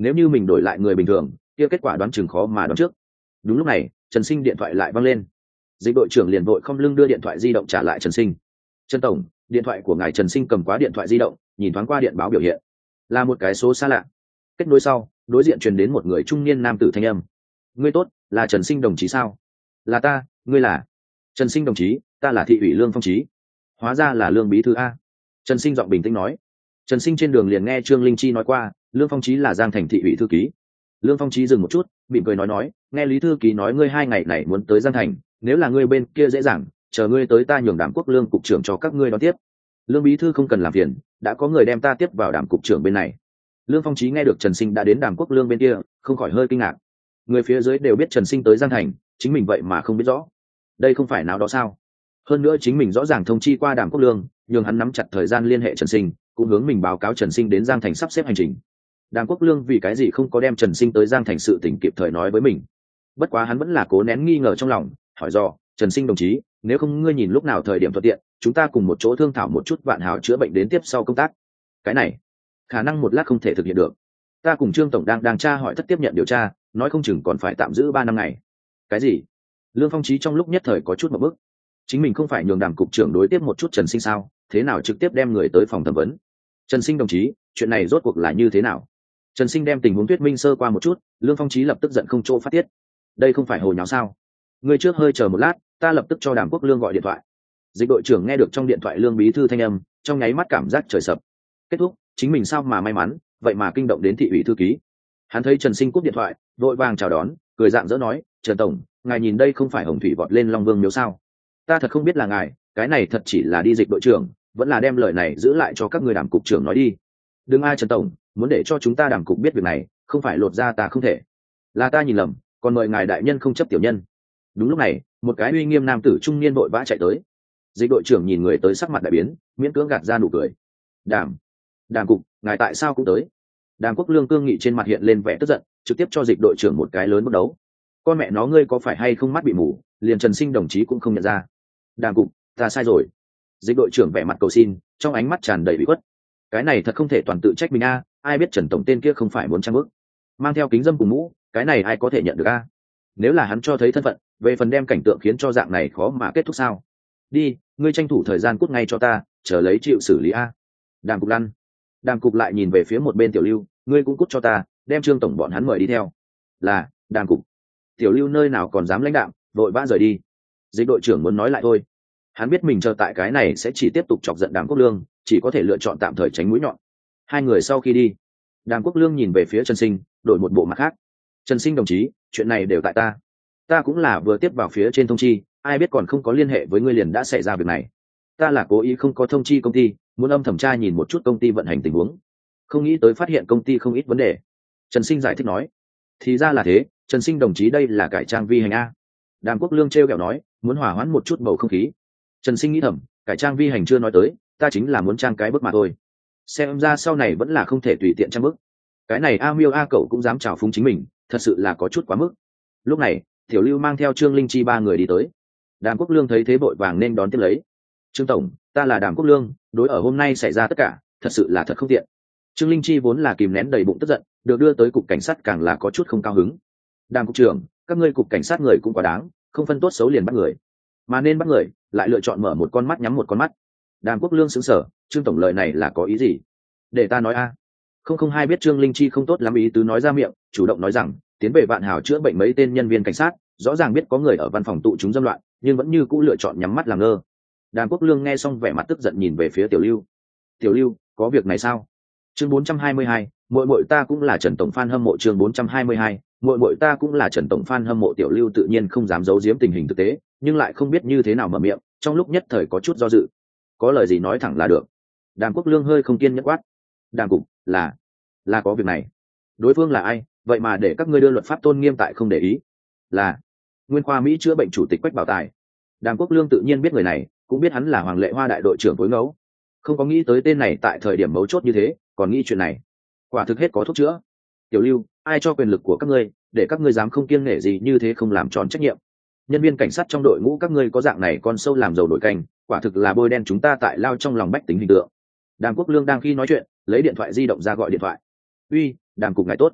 nếu như mình đổi lại người bình thường kia kết quả đoán chừng khó mà đoán trước. Đúng lúc này Trần Sinh điện thoại lại văng lên. Dịch đội trưởng liền vội không lưng đưa điện thoại di động trả lại Trần Sinh. Trần tổng, điện thoại của ngài. Trần Sinh cầm quá điện thoại di động, nhìn thoáng qua điện báo biểu hiện, là một cái số xa lạ. Kết nối sau, đối diện truyền đến một người trung niên nam tử thanh âm. Ngươi tốt, là Trần Sinh đồng chí sao? Là ta, ngươi là? Trần Sinh đồng chí, ta là thị ủy Lương Phong Chí. Hóa ra là Lương bí thư a. Trần Sinh giọng bình tĩnh nói. Trần Sinh trên đường liền nghe Trương Linh Chi nói qua, Lương Phong Chí là Giang Thành thị ủy thư ký. Lương Phong Chí dừng một chút, mỉm cười nói nói, nghe Lý thư ký nói ngươi hai ngày này muốn tới Giang Thành, nếu là ngươi bên kia dễ dàng, chờ ngươi tới ta nhường Đàm Quốc Lương cục trưởng cho các ngươi đón tiếp. Lương bí thư không cần làm phiền, đã có người đem ta tiếp vào Đàm cục trưởng bên này. Lương Phong Chí nghe được Trần Sinh đã đến Đàm Quốc Lương bên kia, không khỏi hơi kinh ngạc. Người phía dưới đều biết Trần Sinh tới Giang Thành, chính mình vậy mà không biết rõ. Đây không phải nào đó sao? Hơn nữa chính mình rõ ràng thông chi qua Đàm Quốc Lương, nhường hắn nắm chặt thời gian liên hệ Trần Sinh, cũng hướng mình báo cáo Trần Sinh đến Giang Thành sắp xếp hành trình. Đàm Quốc Lương vì cái gì không có đem Trần Sinh tới Giang Thành sự tình kịp thời nói với mình? Bất quá hắn vẫn là cố nén nghi ngờ trong lòng, hỏi dò, Trần Sinh đồng chí, nếu không ngươi nhìn lúc nào thời điểm thuận tiện, chúng ta cùng một chỗ thương thảo một chút Vạn Hào chữa bệnh đến tiếp sau công tác. Cái này, khả năng một lát không thể thực hiện được. Ta cùng Trương tổng đang đang tra hỏi thất tiếp nhận điều tra, nói không chừng còn phải tạm giữ ba năm ngày. Cái gì? Lương Phong Chí trong lúc nhất thời có chút một bức. Chính mình không phải nhường Đàm cục trưởng đối tiếp một chút Trần Sinh sao, thế nào trực tiếp đem người tới phòng thẩm vấn? Trần Sinh đồng chí, chuyện này rốt cuộc là như thế nào? Trần Sinh đem tình huống thuyết minh sơ qua một chút, Lương Phong Chí lập tức giận không chỗ phát tiết. Đây không phải hồ nháo sao? Ngươi trước hơi chờ một lát, ta lập tức cho Đàm Quốc Lương gọi điện thoại. Dịch đội trưởng nghe được trong điện thoại Lương bí thư thanh âm, trong nháy mắt cảm giác trời sập. Kết thúc, chính mình sao mà may mắn, vậy mà kinh động đến thị ủy thư ký. Hắn thấy Trần Sinh cúp điện thoại, vội vàng chào đón, cười rạng rỡ nói, Trần tổng, ngài nhìn đây không phải hồng thủy vọt lên Long Vương miếu sao? Ta thật không biết là ngài, cái này thật chỉ là đi dịch đội trưởng, vẫn là đem lời này giữ lại cho các người Đàm cục trưởng nói đi. Đừng ai Trần tổng, muốn để cho chúng ta Đàm cục biết việc này, không phải lột ra ta không thể. Là ta nhìn lầm, còn mời ngài đại nhân không chấp tiểu nhân. Đúng lúc này, một cái uy nghiêm nam tử trung niên vội vã chạy tới. Dịch đội trưởng nhìn người tới sắc mặt đại biến, miễn cưỡng gạt ra nụ cười. Đàm, Đàm cục, ngài tại sao cũng tới? Đàm Quốc Lương cương nghị trên mặt hiện lên vẻ tức giận, trực tiếp cho dịch đội trưởng một cái lớn bước đấu. Con mẹ nó ngươi có phải hay không mắt bị mù, liền Trần Sinh đồng chí cũng không nhận ra. Đàm cục, ta sai rồi. Dịch đội trưởng vẻ mặt cầu xin, trong ánh mắt tràn đầy bị khuất. Cái này thật không thể toàn tự trách mình a, ai biết Trần tổng tên kia không phải muốn trang bức. Mang theo kính dâm cùng mũ, cái này ai có thể nhận được a? Nếu là hắn cho thấy thân phận, về phần đem cảnh tượng khiến cho dạng này khó mà kết thúc sao? Đi, ngươi tranh thủ thời gian cút ngay cho ta, chờ lấy chịu xử lý a. Đàm cục lăn. Đàm cục lại nhìn về phía một bên Tiểu Lưu, ngươi cũng cút cho ta, đem Trương tổng bọn hắn mời đi theo. Là, Đàm cục. Tiểu Lưu nơi nào còn dám lãnh đạm, vội vã rời đi. Dịch đội trưởng muốn nói lại thôi. Hắn biết mình chờ tại cái này sẽ chỉ tiếp tục chọc giận Đàm Quốc Lương, chỉ có thể lựa chọn tạm thời tránh mũi nhọn. Hai người sau khi đi, Đàm Quốc Lương nhìn về phía Trần Sinh, đổi một bộ mặt khác. Trần Sinh đồng chí, chuyện này đều tại ta. Ta cũng là vừa tiếp vào phía trên thông chi, ai biết còn không có liên hệ với ngươi liền đã xảy ra việc này. Ta là cố ý không có thông chi công ty, muốn âm thẩm tra nhìn một chút công ty vận hành tình huống, không nghĩ tới phát hiện công ty không ít vấn đề. Trần Sinh giải thích nói. Thì ra là thế, Trần Sinh đồng chí đây là cải trang vi hành a. Đàm Quốc Lương trêu ghẹo nói, muốn hòa hoãn một chút bầu không khí. Trần Sinh nghĩ thầm, cải trang vi hành chưa nói tới, ta chính là muốn trang cái bức mà thôi. Xem ra sau này vẫn là không thể tùy tiện trang bức. Cái này a miêu a cậu cũng dám trào phúng chính mình, thật sự là có chút quá mức. Lúc này Tiểu Lưu mang theo Trương Linh Chi ba người đi tới. Đàm Quốc Lương thấy thế vội vàng nên đón tiếp lấy. Trương tổng, ta là Đàm Quốc Lương, đối ở hôm nay xảy ra tất cả, thật sự là thật không tiện. Trương Linh Chi vốn là kìm nén đầy bụng tức giận, được đưa tới cục cảnh sát càng là có chút không cao hứng. Đàm cục trưởng, các ngươi cục cảnh sát người cũng quá đáng, không phân tốt xấu liền bắt người, mà nên bắt người lại lựa chọn mở một con mắt nhắm một con mắt. Đàm Quốc Lương sững sờ, Trương tổng lời này là có ý gì? Để ta nói a. Không không hai biết Trương Linh Chi không tốt lắm ý tứ nói ra miệng, chủ động nói rằng tiến về Vạn Hào chữa bệnh mấy tên nhân viên cảnh sát, rõ ràng biết có người ở văn phòng tụ chúng dâm loạn, nhưng vẫn như cũ lựa chọn nhắm mắt làm ngơ. Đàm Quốc Lương nghe xong vẻ mặt tức giận nhìn về phía Tiểu Lưu. Tiểu Lưu, có việc này sao? Chương bốn trăm hai mươi hai, muội muội ta cũng là Trần tổng fan hâm mộ. Chương bốn trăm hai mươi hai, muội muội ta cũng là Trần tổng fan hâm mộ. Tiểu Lưu tự nhiên không dám giấu giếm tình hình thực tế, nhưng lại không biết như thế nào mở miệng, trong lúc nhất thời có chút do dự. Có lời gì nói thẳng là được. Đàm Quốc Lương hơi không kiên nhẫn quát. Đàm cục, là là có việc này. Đối phương là ai, vậy mà để các ngươi đưa luật pháp tôn nghiêm tại không để ý? Là Nguyên khoa Mỹ chữa bệnh chủ tịch Quách Bảo Tài. Đàm Quốc Lương tự nhiên biết người này, cũng biết hắn là Hoàng Lệ Hoa đại đội trưởng Tối Ngấu. Không có nghĩ tới tên này tại thời điểm mấu chốt như thế, còn nghĩ chuyện này. Quả thực hết có thuốc chữa. Tiểu Lưu, ai cho quyền lực của các ngươi, để các ngươi dám không kiêng nể gì như thế không làm tròn trách nhiệm? Nhân viên cảnh sát trong đội ngũ các ngươi có dạng này con sâu làm dầu nổi canh, quả thực là bôi đen chúng ta tại lao trong lòng bách tính hình tượng. Đàm Quốc Lương đang khi nói chuyện, lấy điện thoại di động ra gọi điện thoại. Uy, Đàm cục ngài tốt.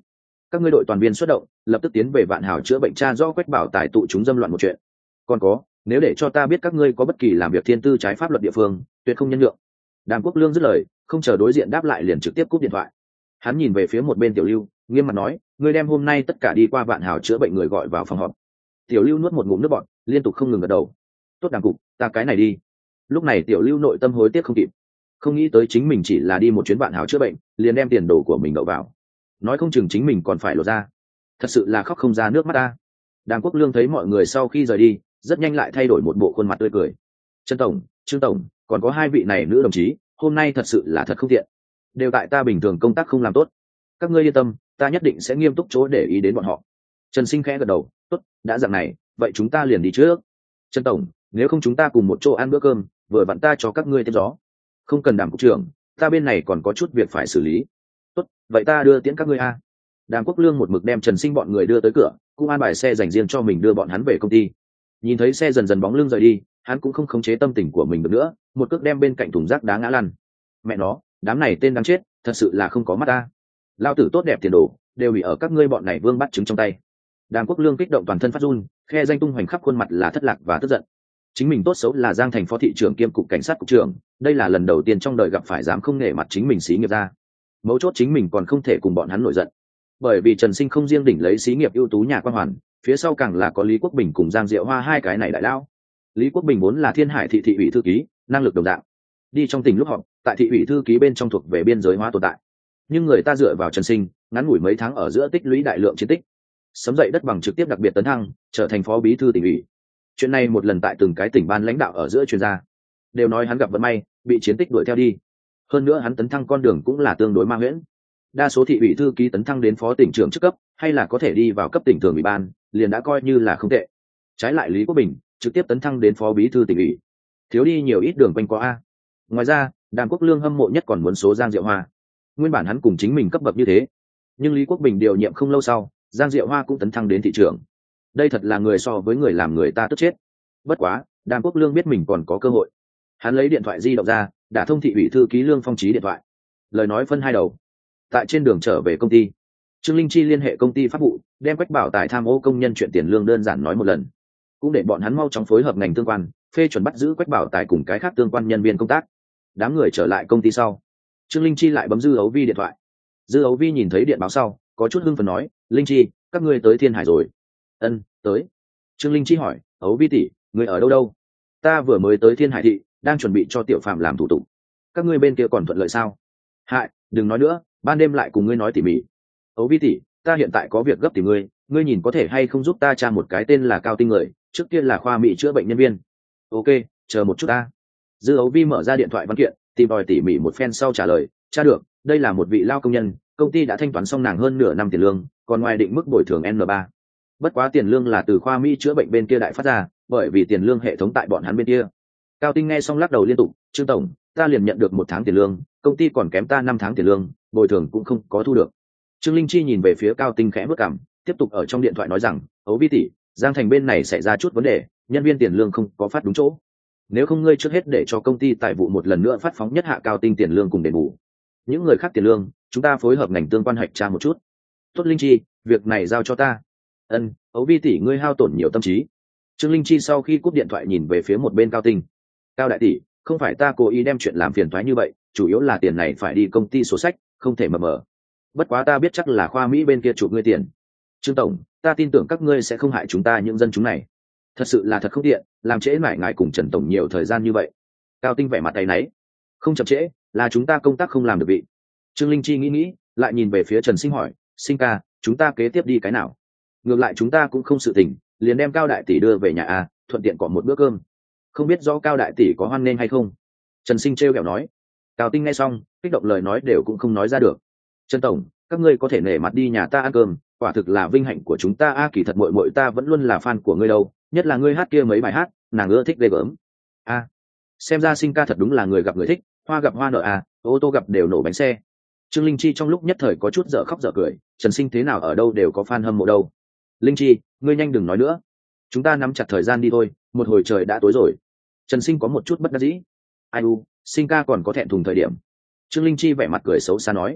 các ngươi đội toàn viên xuất động, lập tức tiến về Vạn Hào chữa bệnh tra rõ Quách Bảo Tài tụ chúng dâm loạn một chuyện. Còn có, nếu để cho ta biết các ngươi có bất kỳ làm việc thiên tư trái pháp luật địa phương, tuyệt không nhân nhượng. Đàm Quốc Lương dứt lời, không chờ đối diện đáp lại liền trực tiếp cúp điện thoại. Hắn nhìn về phía một bên Tiểu Lưu, nghiêm mặt nói, ngươi đem hôm nay tất cả đi qua Vạn Hào chữa bệnh người gọi vào phòng họp. Tiểu Lưu nuốt một ngụm nước bọt, liên tục không ngừng gật đầu. Tốt Đàm cục, ta cái này đi. Lúc này Tiểu Lưu nội tâm hối tiếc không kịp, không nghĩ tới chính mình chỉ là đi một chuyến Vạn Hào chữa bệnh, liền đem tiền đồ của mình đậu vào, nói không chừng chính mình còn phải lộ ra, thật sự là khóc không ra nước mắt ta. Đàm Quốc Lương thấy mọi người sau khi rời đi, rất nhanh lại thay đổi một bộ khuôn mặt tươi cười. Trần tổng, Trương tổng, còn có hai vị này nữ đồng chí, hôm nay thật sự là thật không tiện, đều tại ta bình thường công tác không làm tốt. Các ngươi yên tâm, ta nhất định sẽ nghiêm túc chỗ để ý đến bọn họ. Trần Sinh khẽ gật đầu, tốt, đã dạng này, vậy chúng ta liền đi trước. Trần tổng, nếu không chúng ta cùng một chỗ ăn bữa cơm, vừa vặn ta cho các ngươi tiếp gió. Không cần Đàm cục trưởng, ta bên này còn có chút việc phải xử lý. Tốt, vậy ta đưa tiễn các ngươi a. Đàm Quốc Lương một mực đem Trần Sinh bọn người đưa tới cửa, cũng an bài xe dành riêng cho mình đưa bọn hắn về công ty. Nhìn thấy xe dần dần bóng lưng rời đi, hắn cũng không khống chế tâm tình của mình được nữa, một cước đem bên cạnh thùng rác đá ngã lăn. Mẹ nó, đám này tên đáng chết, thật sự là không có mắt ta. Lao tử tốt đẹp tiền đồ, đều bị ở các ngươi bọn này vương bắt trứng trong tay. Đàm Quốc Lương kích động toàn thân phát run, khe danh tung hoành khắp khuôn mặt là thất lạc và tức giận. Chính mình tốt xấu là Giang Thành phó thị trưởng kiêm cục cảnh sát cục trưởng, đây là lần đầu tiên trong đời gặp phải dám không nể mặt chính mình xí nghiệp ra. Mấu chốt chính mình còn không thể cùng bọn hắn nổi giận, bởi vì Trần Sinh không riêng đỉnh lấy xí nghiệp ưu tú nhà quan hoàn, phía sau càng là có Lý Quốc Bình cùng Giang Diệu Hoa hai cái này đại lao. Lý Quốc Bình vốn là Thiên Hải thị thị ủy thư ký, năng lực đồng dạng, đi trong tỉnh lúc họp, tại thị ủy thư ký bên trong thuộc về biên giới hóa tồn tại. Nhưng người ta dựa vào Trần Sinh, ngắn ngủi mấy tháng ở giữa tích lũy đại lượng chiến tích, sấm dậy đất bằng trực tiếp đặc biệt tấn thăng, trở thành phó bí thư tỉnh ủy. Chuyện này một lần tại từng cái tỉnh ban lãnh đạo ở giữa chuyên gia đều nói hắn gặp vận may, bị chiến tích đuổi theo đi. Hơn nữa hắn tấn thăng con đường cũng là tương đối ma huyễn. Đa số thị ủy thư ký tấn thăng đến phó tỉnh trưởng chức cấp, hay là có thể đi vào cấp tỉnh thường ủy ban, liền đã coi như là không tệ. Trái lại Lý Quốc Bình trực tiếp tấn thăng đến phó bí thư tỉnh ủy, thiếu đi nhiều ít đường quanh co a. Ngoài ra, Đàm Quốc Lương hâm mộ nhất còn muốn số Giang Diệu Hoa. Nguyên bản hắn cùng chính mình cấp bậc như thế, nhưng Lý Quốc Bình điều nhiệm không lâu sau, Giang Diệu Hoa cũng tấn thăng đến thị trưởng. Đây thật là người so với người làm người ta tức chết. Bất quá, Đàm Quốc Lương biết mình còn có cơ hội. Hắn lấy điện thoại di động ra, đã thông thị ủy thư ký Lương Phong Trí điện thoại. Lời nói phân hai đầu. Tại trên đường trở về công ty, Trương Linh Chi liên hệ công ty pháp vụ, đem Quách Bảo Tài tham ô công nhân chuyện tiền lương đơn giản nói một lần, cũng để bọn hắn mau chóng phối hợp ngành tương quan, phê chuẩn bắt giữ Quách Bảo Tài cùng cái khác tương quan nhân viên công tác. Đám người trở lại công ty sau, Trương Linh Chi lại bấm Dư Ấu Vi điện thoại. Dư Ấu Vi nhìn thấy điện báo sau, có chút hưng phấn nói, Linh Chi, các ngươi tới Thiên Hải rồi. Ân, tới. Trương Linh Chi hỏi, Ấu Vi tỷ, ngươi ở đâu đâu? Ta vừa mới tới Thiên Hải thị, đang chuẩn bị cho Tiểu Phạm làm thủ tục. Các ngươi bên kia còn thuận lợi sao? Hại, đừng nói nữa, ban đêm lại cùng ngươi nói tỉ mỉ. Ấu Vi tỷ, ta hiện tại có việc gấp tìm ngươi, ngươi nhìn có thể hay không giúp ta tra một cái tên là Cao Tinh người, trước tiên là khoa mỹ chữa bệnh nhân viên. Ok, chờ một chút ta. Dư Ấu Vi mở ra điện thoại văn kiện, tìm tòi tỉ mỉ một phen sau trả lời, tra được, đây là một vị lao công nhân, công ty đã thanh toán xong nàng hơn nửa năm tiền lương, còn ngoài định mức bồi thường N ba. Bất quá tiền lương là từ khoa mỹ chữa bệnh bên kia đại phát ra, bởi vì tiền lương hệ thống tại bọn hắn bên kia. Cao Tinh nghe xong lắc đầu liên tục, Trương tổng, ta liền nhận được một tháng tiền lương, công ty còn kém ta năm tháng tiền lương, bồi thường cũng không có thu được. Trương Linh Chi nhìn về phía Cao Tinh khẽ bước cằm, tiếp tục ở trong điện thoại nói rằng, Ấu Vi tỷ, Giang Thành bên này xảy ra chút vấn đề, nhân viên tiền lương không có phát đúng chỗ. Nếu không ngươi trước hết để cho công ty tài vụ một lần nữa phát phóng nhất hạ Cao Tinh tiền lương cùng đền bù. Những người khác tiền lương, chúng ta phối hợp ngành tương quan hạch tra một chút. Tốt Linh Chi, việc này giao cho ta. Ân, Ấu Vi tỷ ngươi hao tổn nhiều tâm trí. Trương Linh Chi sau khi cúp điện thoại nhìn về phía một bên Cao Tinh. Cao đại tỷ, không phải ta cố ý đem chuyện làm phiền toái như vậy, chủ yếu là tiền này phải đi công ty sổ sách, không thể mờ mờ. Bất quá ta biết chắc là khoa Mỹ bên kia chụp ngươi tiền. Trương tổng, ta tin tưởng các ngươi sẽ không hại chúng ta những dân chúng này. Thật sự là thật không tiện, làm trễ mãi ngài cùng Trần tổng nhiều thời gian như vậy. Cao Tinh vẻ mặt tay náy. Không chậm trễ, là chúng ta công tác không làm được vị. Trương Linh Chi nghĩ nghĩ, lại nhìn về phía Trần Sinh hỏi, Sinh ca, chúng ta kế tiếp đi cái nào? Ngược lại chúng ta cũng không sự tình, liền đem Cao đại tỷ đưa về nhà a, thuận tiện có một bữa cơm. Không biết rõ Cao đại tỷ có hoan nghênh hay không? Trần Sinh trêu ghẹo nói. Cao Tinh nghe xong, kích động lời nói đều cũng không nói ra được. Trần tổng, các ngươi có thể nể mặt đi nhà ta ăn cơm, quả thực là vinh hạnh của chúng ta a. Kỳ thật muội muội ta vẫn luôn là fan của ngươi đâu, nhất là ngươi hát kia mấy bài hát, nàng ưa thích ghê gớm. A, xem ra Sinh ca thật đúng là người gặp người thích, hoa gặp hoa nở a, ô tô gặp đều nổ bánh xe. Trương Linh Chi trong lúc nhất thời có chút dở khóc dở cười, Trần Sinh thế nào ở đâu đều có fan hâm mộ đâu. Linh Chi, ngươi nhanh đừng nói nữa, chúng ta nắm chặt thời gian đi thôi, một hồi trời đã tối rồi. Trần Sinh có một chút bất đắc dĩ. Ai u, Sinh ca còn có thẹn thùng thời điểm. Trương Linh Chi vẻ mặt cười xấu xa nói.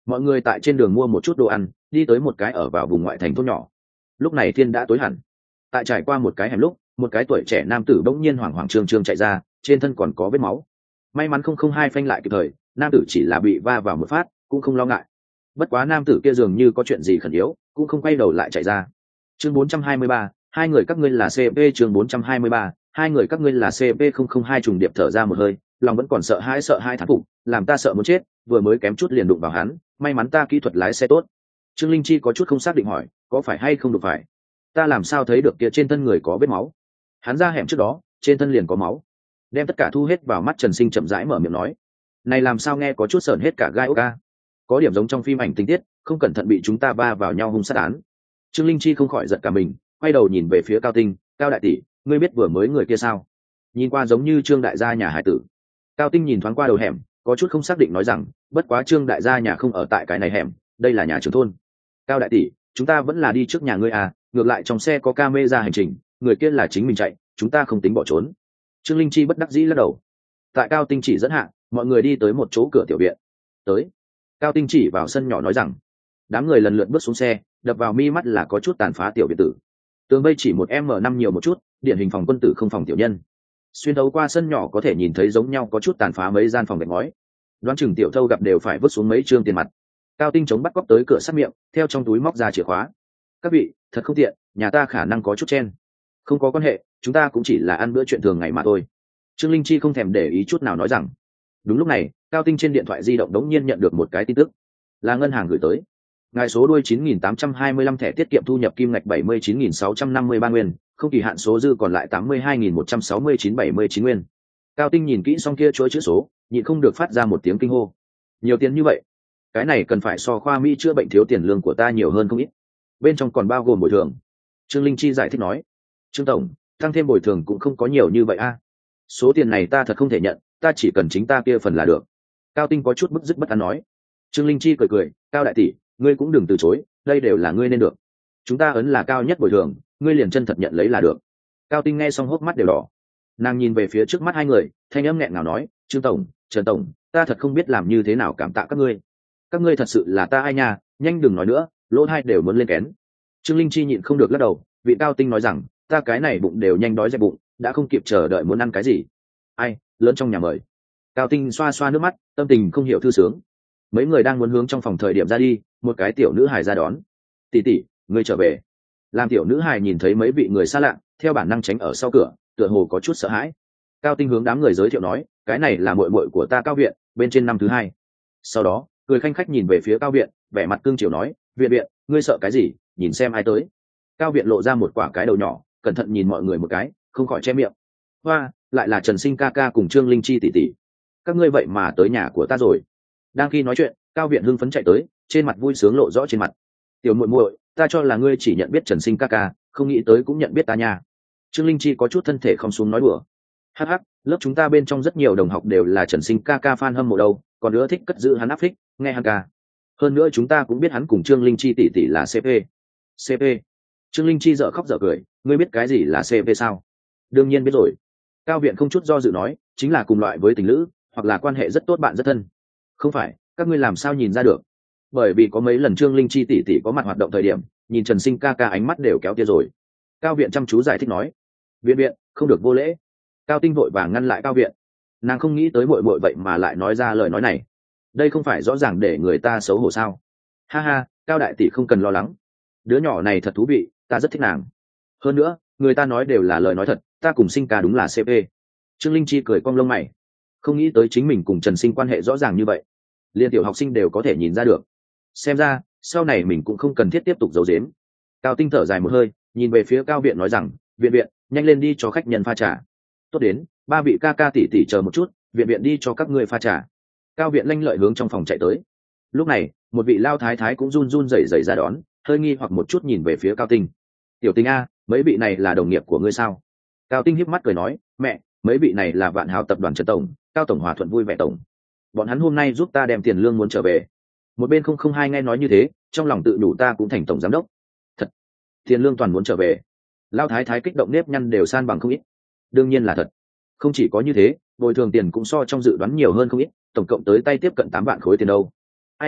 mọi người tại trên đường mua một chút đồ ăn, đi tới một cái ở vào vùng ngoại thành thôn nhỏ. Lúc này thiên đã tối hẳn, tại trải qua một cái hẻm lúc, một cái tuổi trẻ nam tử bỗng nhiên hoảng hoảng trương trương chạy ra, trên thân còn có vết máu. May mắn không không hai phanh lại kịp thời, nam tử chỉ là bị va vào một phát, cũng không lo ngại. Bất quá nam tử kia dường như có chuyện gì khẩn yếu, cũng không quay đầu lại chạy ra. Chương bốn trăm hai mươi ba, hai người các ngươi là xê pê. Chương bốn trăm hai mươi ba, hai người các ngươi là xê pê không không hai. Trùng điệp thở ra một hơi, lòng vẫn còn sợ hãi sợ hai thán phục, làm ta sợ muốn chết, vừa mới kém chút liền đụng vào hắn, may mắn ta kỹ thuật lái xe tốt. Trương Linh Chi có chút không xác định hỏi, có phải hay không đụng phải? Ta làm sao thấy được kia trên thân người có vết máu? Hắn ra hẻm trước đó, trên thân liền có máu. Đem tất cả thu hết vào mắt Trần Sinh chậm rãi mở miệng nói, này làm sao nghe có chút sởn hết cả gai ốc ca, có điểm giống trong phim ảnh tình tiết, không cẩn thận bị chúng ta va vào nhau hung sát án. Trương Linh Chi không khỏi giật cả mình, quay đầu nhìn về phía Cao Tinh, Cao đại tỷ, ngươi biết vừa mới người kia sao? Nhìn qua giống như Trương đại gia nhà hải tử. Cao Tinh nhìn thoáng qua đầu hẻm, có chút không xác định nói rằng, bất quá Trương đại gia nhà không ở tại cái này hẻm, đây là nhà trưởng thôn. Cao đại tỷ, chúng ta vẫn là đi trước nhà ngươi à, ngược lại trong xe có camera hành trình, người kia là chính mình chạy, chúng ta không tính bỏ trốn. Trương Linh Chi bất đắc dĩ lắc đầu. Tại Cao Tinh chỉ dẫn hạ, mọi người đi tới một chỗ cửa tiểu viện. Tới. Cao Tinh chỉ vào sân nhỏ nói rằng, đám người lần lượt bước xuống xe, đập vào mi mắt là có chút tàn phá tiểu biệt tử. Tường vây chỉ một m năm nhiều một chút, điển hình phòng quân tử không phòng tiểu nhân. Xuyên thấu qua sân nhỏ có thể nhìn thấy giống nhau có chút tàn phá mấy gian phòng gạch ngói. Đoán chừng tiểu thâu gặp đều phải vứt xuống mấy trương tiền mặt. Cao Tinh chống bắt cóc tới cửa sát miệng, theo trong túi móc ra chìa khóa. Các vị, thật không tiện, nhà ta khả năng có chút chen. Không có quan hệ, chúng ta cũng chỉ là ăn bữa chuyện thường ngày mà thôi. Trương Linh Chi không thèm để ý chút nào nói rằng. Đúng lúc này, Cao Tinh trên điện thoại di động đống nhiên nhận được một cái tin tức, là ngân hàng gửi tới. Ngài số đuôi chín nghìn tám trăm hai mươi lăm thẻ tiết kiệm thu nhập kim ngạch bảy mươi chín nghìn sáu trăm năm mươi ba nguyên, không kỳ hạn số dư còn lại tám mươi hai nghìn một trăm sáu mươi chín bảy mươi chín nguyên. Cao Tinh nhìn kỹ xong kia chuỗi chữ số, nhịn không được phát ra một tiếng kinh hô. Nhiều tiền như vậy, cái này cần phải so khoa Mỹ chữa bệnh thiếu tiền lương của ta nhiều hơn không ít. Bên trong còn bao gồm bồi thường. Trương Linh Chi giải thích nói, Trương tổng, tăng thêm bồi thường cũng không có nhiều như vậy a. Số tiền này ta thật không thể nhận, ta chỉ cần chính ta kia phần là được. Cao Tinh có chút bức dứt bất an nói. Trương Linh Chi cười cười, Cao đại tỷ, ngươi cũng đừng từ chối, đây đều là ngươi nên được. Chúng ta ấn là cao nhất bồi thường, ngươi liền chân thật nhận lấy là được. Cao Tinh nghe xong hốc mắt đều đỏ. Nàng nhìn về phía trước mắt hai người, thanh âm nghẹn ngào nói, Trương tổng, Trần tổng, ta thật không biết làm như thế nào cảm tạ các ngươi. Các ngươi thật sự là ta ai nha, nhanh đừng nói nữa, lỗ hai đều muốn lên kén. Trương Linh Chi nhịn không được lắc đầu, vị Cao Tinh nói rằng, ta cái này bụng đều nhanh đói dẹp bụng, đã không kịp chờ đợi muốn ăn cái gì. Ai, lớn trong nhà mời. Cao Tinh xoa xoa nước mắt, tâm tình không hiểu thư sướng. Mấy người đang muốn hướng trong phòng thời điểm ra đi, một cái tiểu nữ hài ra đón. Tỷ tỷ, ngươi trở về. Làm tiểu nữ hài nhìn thấy mấy vị người xa lạ, theo bản năng tránh ở sau cửa, tựa hồ có chút sợ hãi. Cao Tinh hướng đám người giới thiệu nói, cái này là muội muội của ta Cao Viện, bên trên năm thứ hai. Sau đó, cười khanh khách nhìn về phía Cao Viện, vẻ mặt cương chiều nói, Viện Viện, ngươi sợ cái gì, nhìn xem ai tới. Cao Viện lộ ra một quả cái đầu nhỏ, cẩn thận nhìn mọi người một cái, không khỏi che miệng. Hoa, lại là Trần Sinh ca ca cùng Trương Linh Chi tỷ tỷ. Các ngươi vậy mà tới nhà của ta rồi. Đang khi nói chuyện, Cao Viện hưng phấn chạy tới, trên mặt vui sướng lộ rõ trên mặt. Tiểu muội muội, ta cho là ngươi chỉ nhận biết Trần Sinh ca ca, không nghĩ tới cũng nhận biết ta nha. Trương Linh Chi có chút thân thể không xuống nói đùa. Hắc hắc, lớp chúng ta bên trong rất nhiều đồng học đều là Trần Sinh ca ca fan hâm mộ đâu, còn nữa thích cất giữ hắn áp thích, nghe hắn ca. Hơn nữa chúng ta cũng biết hắn cùng Trương Linh Chi tỷ tỷ là xê pê. xê pê. Trương Linh Chi dở khóc dở cười, ngươi biết cái gì là xê pê sao? Đương nhiên biết rồi. Cao Viện không chút do dự nói, chính là cùng loại với tình lữ, hoặc là quan hệ rất tốt bạn rất thân. Không phải, các ngươi làm sao nhìn ra được? Bởi vì có mấy lần Trương Linh Chi tỷ tỷ có mặt hoạt động thời điểm, nhìn Trần Sinh ca ca ánh mắt đều kéo tia rồi. Cao Viện chăm chú giải thích nói, Viện Viện, không được vô lễ. Cao Tinh vội vàng ngăn lại Cao Viện. Nàng không nghĩ tới muội muội vậy mà lại nói ra lời nói này. Đây không phải rõ ràng để người ta xấu hổ sao? Ha ha, Cao đại tỷ không cần lo lắng. Đứa nhỏ này thật thú vị, ta rất thích nàng. Hơn nữa, người ta nói đều là lời nói thật, ta cùng Sinh ca đúng là xê pê. Trương Linh Chi cười cong lông mày, không nghĩ tới chính mình cùng Trần Sinh quan hệ rõ ràng như vậy, liên tiểu học sinh đều có thể nhìn ra được. Xem ra sau này mình cũng không cần thiết tiếp tục giấu giếm. Cao Tinh thở dài một hơi, nhìn về phía Cao Viện nói rằng, Viện Viện, nhanh lên đi cho khách nhân pha trà. Tốt đến, ba vị ca ca tỷ tỷ chờ một chút, Viện Viện đi cho các ngươi pha trà. Cao Viện lanh lợi hướng trong phòng chạy tới. Lúc này, một vị lao thái thái cũng run run rẩy rẩy ra đón, hơi nghi hoặc một chút nhìn về phía Cao Tinh. Tiểu Tinh a, mấy vị này là đồng nghiệp của ngươi sao? Cao Tinh híp mắt cười nói, mẹ, mấy vị này là Vạn Hào tập đoàn Trần tổng, Cao tổng hòa thuận vui vẻ tổng. Bọn hắn hôm nay giúp ta đem tiền lương muốn trở về. Một bên không không hai nghe nói như thế, trong lòng tự đủ ta cũng thành tổng giám đốc. Thật, tiền lương toàn muốn trở về. Lao thái thái kích động nếp nhăn đều san bằng không ít. Đương nhiên là thật. Không chỉ có như thế, bồi thường tiền cũng so trong dự đoán nhiều hơn không ít, tổng cộng tới tay tiếp cận tám vạn khối tiền đâu. Ai nha,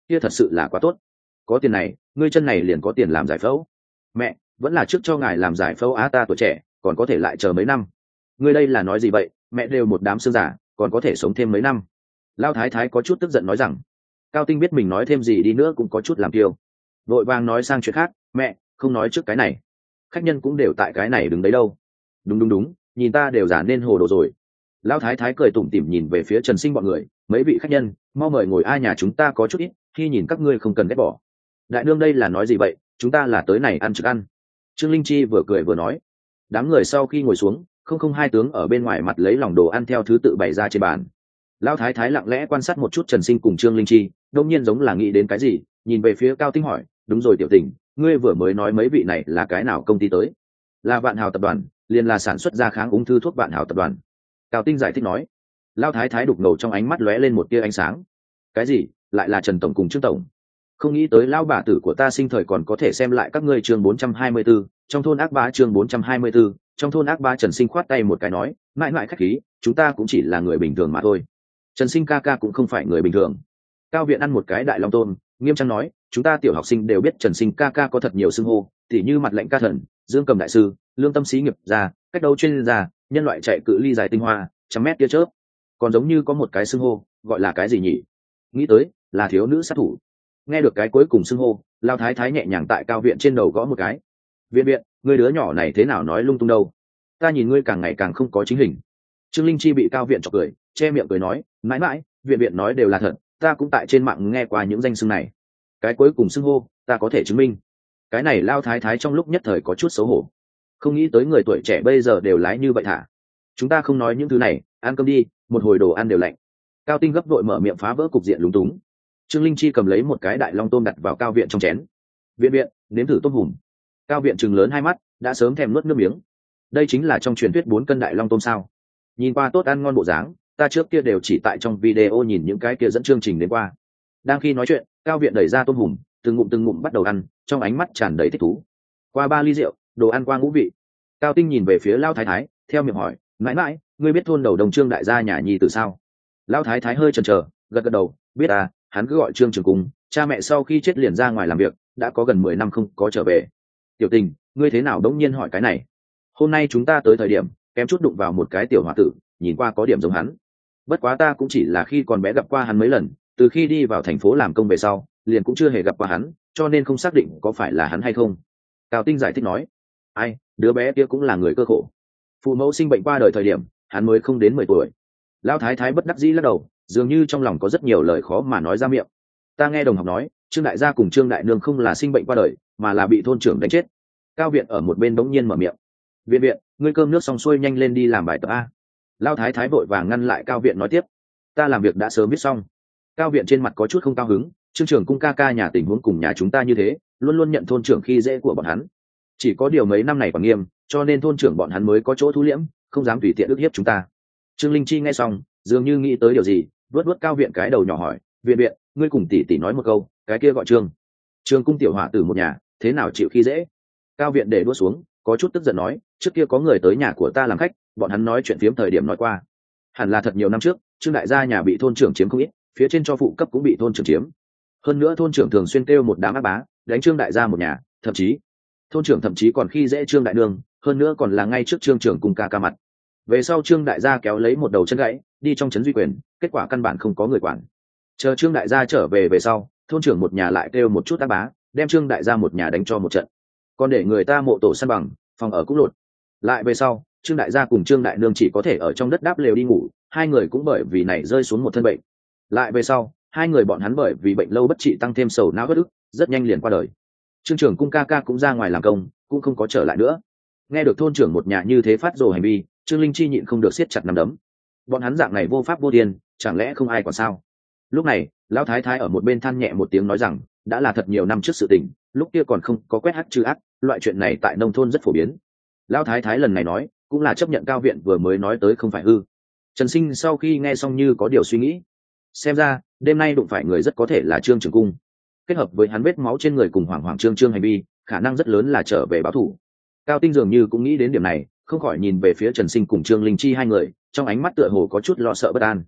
kia thật sự là quá tốt. Có tiền này ngươi chân này liền có tiền làm giải phẫu. Mẹ, vẫn là trước cho ngài làm giải phẫu á, ta tuổi trẻ còn có thể lại chờ mấy năm. Ngươi đây là nói gì vậy, mẹ đều một đám xương giả còn có thể sống thêm mấy năm. Lao thái thái có chút tức giận nói rằng. Cao Tinh biết mình nói thêm gì đi nữa cũng có chút làm kiêu, vội vàng nói sang chuyện khác. Mẹ, không nói trước cái này, khách nhân cũng đều tại cái này đứng đấy đâu. Đúng đúng đúng, nhìn ta đều giả nên hồ đồ rồi. Lão thái thái cười tủm tỉm nhìn về phía Trần Sinh bọn người, mấy vị khách nhân mau mời ngồi, ai nhà chúng ta có chút ít, khi nhìn các ngươi không cần ghét bỏ. Đại nương đây là nói gì vậy, chúng ta là tới này ăn trực ăn. Trương Linh Chi vừa cười vừa nói. Đám người sau khi ngồi xuống, không không hai tướng ở bên ngoài mặt lấy lòng đồ ăn theo thứ tự bày ra trên bàn. Lão thái thái lặng lẽ quan sát một chút Trần Sinh cùng Trương Linh Chi, đông nhiên giống là nghĩ đến cái gì, nhìn về phía Cao Tinh hỏi, đúng rồi tiểu tình, ngươi vừa mới nói mấy vị này là cái nào công ty tới? Là Vạn Hào tập đoàn, liền là sản xuất ra kháng ung thư thuốc Vạn Hào tập đoàn. Cao Tinh giải thích nói. Lão thái thái đục ngầu trong ánh mắt lóe lên một tia ánh sáng. Cái gì, lại là Trần tổng cùng Trương tổng? Không nghĩ tới lão bà tử của ta sinh thời còn có thể xem lại các ngươi. Chương bốn trăm hai mươi 4, trong thôn ác bá. Chương bốn trăm hai mươi 4, trong thôn ác bá. Trần Sinh khoát tay một cái nói, mãi mãi khách khí, chúng ta cũng chỉ là người bình thường mà thôi. Trần Sinh ca ca cũng không phải người bình thường. Cao Viện ăn một cái đại long tôm, nghiêm trang nói, chúng ta tiểu học sinh đều biết Trần Sinh ca ca có thật nhiều xưng hô, tỉ như mặt lệnh ca thần, dương cầm đại sư, lương tâm sĩ nghiệp gia, cách đấu chuyên gia, nhân loại chạy cự ly dài tinh hoa, trăm mét tia chớp. Còn giống như có một cái xưng hô, gọi là cái gì nhỉ? Nghĩ tới là thiếu nữ sát thủ. Nghe được cái cuối cùng xưng hô, Lao thái thái nhẹ nhàng tại Cao Viện trên đầu gõ một cái. Viện viện, người đứa nhỏ này thế nào nói lung tung đâu? Ta nhìn ngươi càng ngày càng không có chính hình. Trương Linh Chi bị Cao Viện chọc cười, che miệng cười nói, mãi mãi, viện viện nói đều là thật, ta cũng tại trên mạng nghe qua những danh xưng này. Cái cuối cùng xưng hô, ta có thể chứng minh. Cái này Lao thái thái trong lúc nhất thời có chút xấu hổ, không nghĩ tới người tuổi trẻ bây giờ đều lái như vậy thả. Chúng ta không nói những thứ này, ăn cơm đi, một hồi đồ ăn đều lạnh. Cao Tinh gấp vội mở miệng phá vỡ cục diện lúng túng. Trương Linh Chi cầm lấy một cái đại long tôm đặt vào Cao Viện trong chén. Viện viện, nếm thử tôm hùm. Cao Viện trừng lớn hai mắt, đã sớm thèm nuốt nước miếng. Đây chính là trong truyền thuyết bốn cân đại long tôm sao? Nhìn qua tốt ăn ngon bộ dáng, ta trước kia đều chỉ tại trong video nhìn những cái kia dẫn chương trình đến qua. Đang khi nói chuyện, Cao Viện đẩy ra tôm hùm, từng ngụm từng ngụm bắt đầu ăn, trong ánh mắt tràn đầy thích thú. Qua ba ly rượu, đồ ăn qua ngũ vị. Cao Tinh nhìn về phía Lao thái thái, theo miệng hỏi, mãi mãi, ngươi biết thôn đầu đồng Trương đại gia nhà nhi từ sao? Lao thái thái hơi chần chờ, gật gật đầu, biết à, hắn cứ gọi Trương Trường Cung, cha mẹ sau khi chết liền ra ngoài làm việc, đã có gần mười năm không có trở về. Tiểu Tình, ngươi thế nào đống nhiên hỏi cái này? Hôm nay chúng ta tới thời điểm kém chút đụng vào một cái tiểu hòa tử, nhìn qua có điểm giống hắn. Bất quá ta cũng chỉ là khi còn bé gặp qua hắn mấy lần, từ khi đi vào thành phố làm công về sau liền cũng chưa hề gặp qua hắn, cho nên không xác định có phải là hắn hay không. Cao Tinh giải thích nói. Ai, đứa bé kia cũng là người cơ khổ. Phụ mẫu sinh bệnh qua đời thời điểm hắn mới không đến mười tuổi. Lão thái thái bất đắc dĩ lắc đầu, dường như trong lòng có rất nhiều lời khó mà nói ra miệng. Ta nghe đồng học nói, Trương đại gia cùng Trương đại nương không là sinh bệnh qua đời, mà là bị thôn trưởng đánh chết. Cao Viện ở một bên bỗng nhiên mở miệng. Viện viện, ngươi cơm nước xong xuôi nhanh lên đi làm bài tập a. Lão thái thái vội vàng ngăn lại Cao Viện nói tiếp. Ta làm việc đã sớm viết xong. Cao Viện trên mặt có chút không cao hứng, Trương trưởng cung ca ca nhà tình huống cùng nhà chúng ta như thế, luôn luôn nhận thôn trưởng khi dễ của bọn hắn. Chỉ có điều mấy năm này còn nghiêm, cho nên thôn trưởng bọn hắn mới có chỗ thu liễm, không dám tùy tiện ức hiếp chúng ta. Trương Linh Chi nghe xong, dường như nghĩ tới điều gì, vớt vớt Cao Viện cái đầu nhỏ hỏi, viện viện, ngươi cùng tỷ tỷ nói một câu, cái kia gọi Trương Trương cung tiểu hỏa tử một nhà, thế nào chịu khi dễ? Cao Viện để đũa xuống, có chút tức giận nói, trước kia có người tới nhà của ta làm khách, bọn hắn nói chuyện phiếm thời điểm nói qua, hẳn là thật nhiều năm trước, Trương đại gia nhà bị thôn trưởng chiếm không ít, phía trên cho phụ cấp cũng bị thôn trưởng chiếm. Hơn nữa thôn trưởng thường xuyên kêu một đám ác bá, đánh Trương đại gia một nhà, thậm chí thôn trưởng thậm chí còn khi dễ Trương đại nương, hơn nữa còn là ngay trước Trương trưởng cùng ca ca mặt. Về sau Trương đại gia kéo lấy một đầu chân gãy, đi trong trấn duy quyền, kết quả căn bản không có người quản. Chờ Trương đại gia trở về về sau, thôn trưởng một nhà lại kêu một chút ác bá, đem Trương đại gia một nhà đánh cho một trận, còn để người ta mộ tổ săn bằng, phòng ở cũng lột. Lại về sau, Trương đại gia cùng Trương đại nương chỉ có thể ở trong đất đáp lều đi ngủ, hai người cũng bởi vì này rơi xuống một thân bệnh. Lại về sau, hai người bọn hắn bởi vì bệnh lâu bất trị tăng thêm sầu não bất ức, rất nhanh liền qua đời. Trương trưởng cung ca ca cũng ra ngoài làm công, cũng không có trở lại nữa. Nghe được thôn trưởng một nhà như thế phát rồ hành vi, Trương Linh Chi nhịn không được siết chặt nắm đấm. Bọn hắn dạng này vô pháp vô thiên, chẳng lẽ không ai còn sao? Lúc này, lão thái thái ở một bên than nhẹ một tiếng nói rằng, đã là thật nhiều năm trước sự tình, lúc kia còn không có quét hắc trừ ác, loại chuyện này tại nông thôn rất phổ biến. Lão thái thái lần này nói, cũng là chấp nhận Cao Viện vừa mới nói tới không phải hư. Trần Sinh sau khi nghe xong như có điều suy nghĩ. Xem ra, đêm nay đụng phải người rất có thể là Trương Trường Cung. Kết hợp với hắn vết máu trên người cùng Hoàng Hoàng Trương Trương hành vi, khả năng rất lớn là trở về báo thù. Cao Tinh dường như cũng nghĩ đến điểm này, không khỏi nhìn về phía Trần Sinh cùng Trương Linh Chi hai người, trong ánh mắt tựa hồ có chút lo sợ bất an.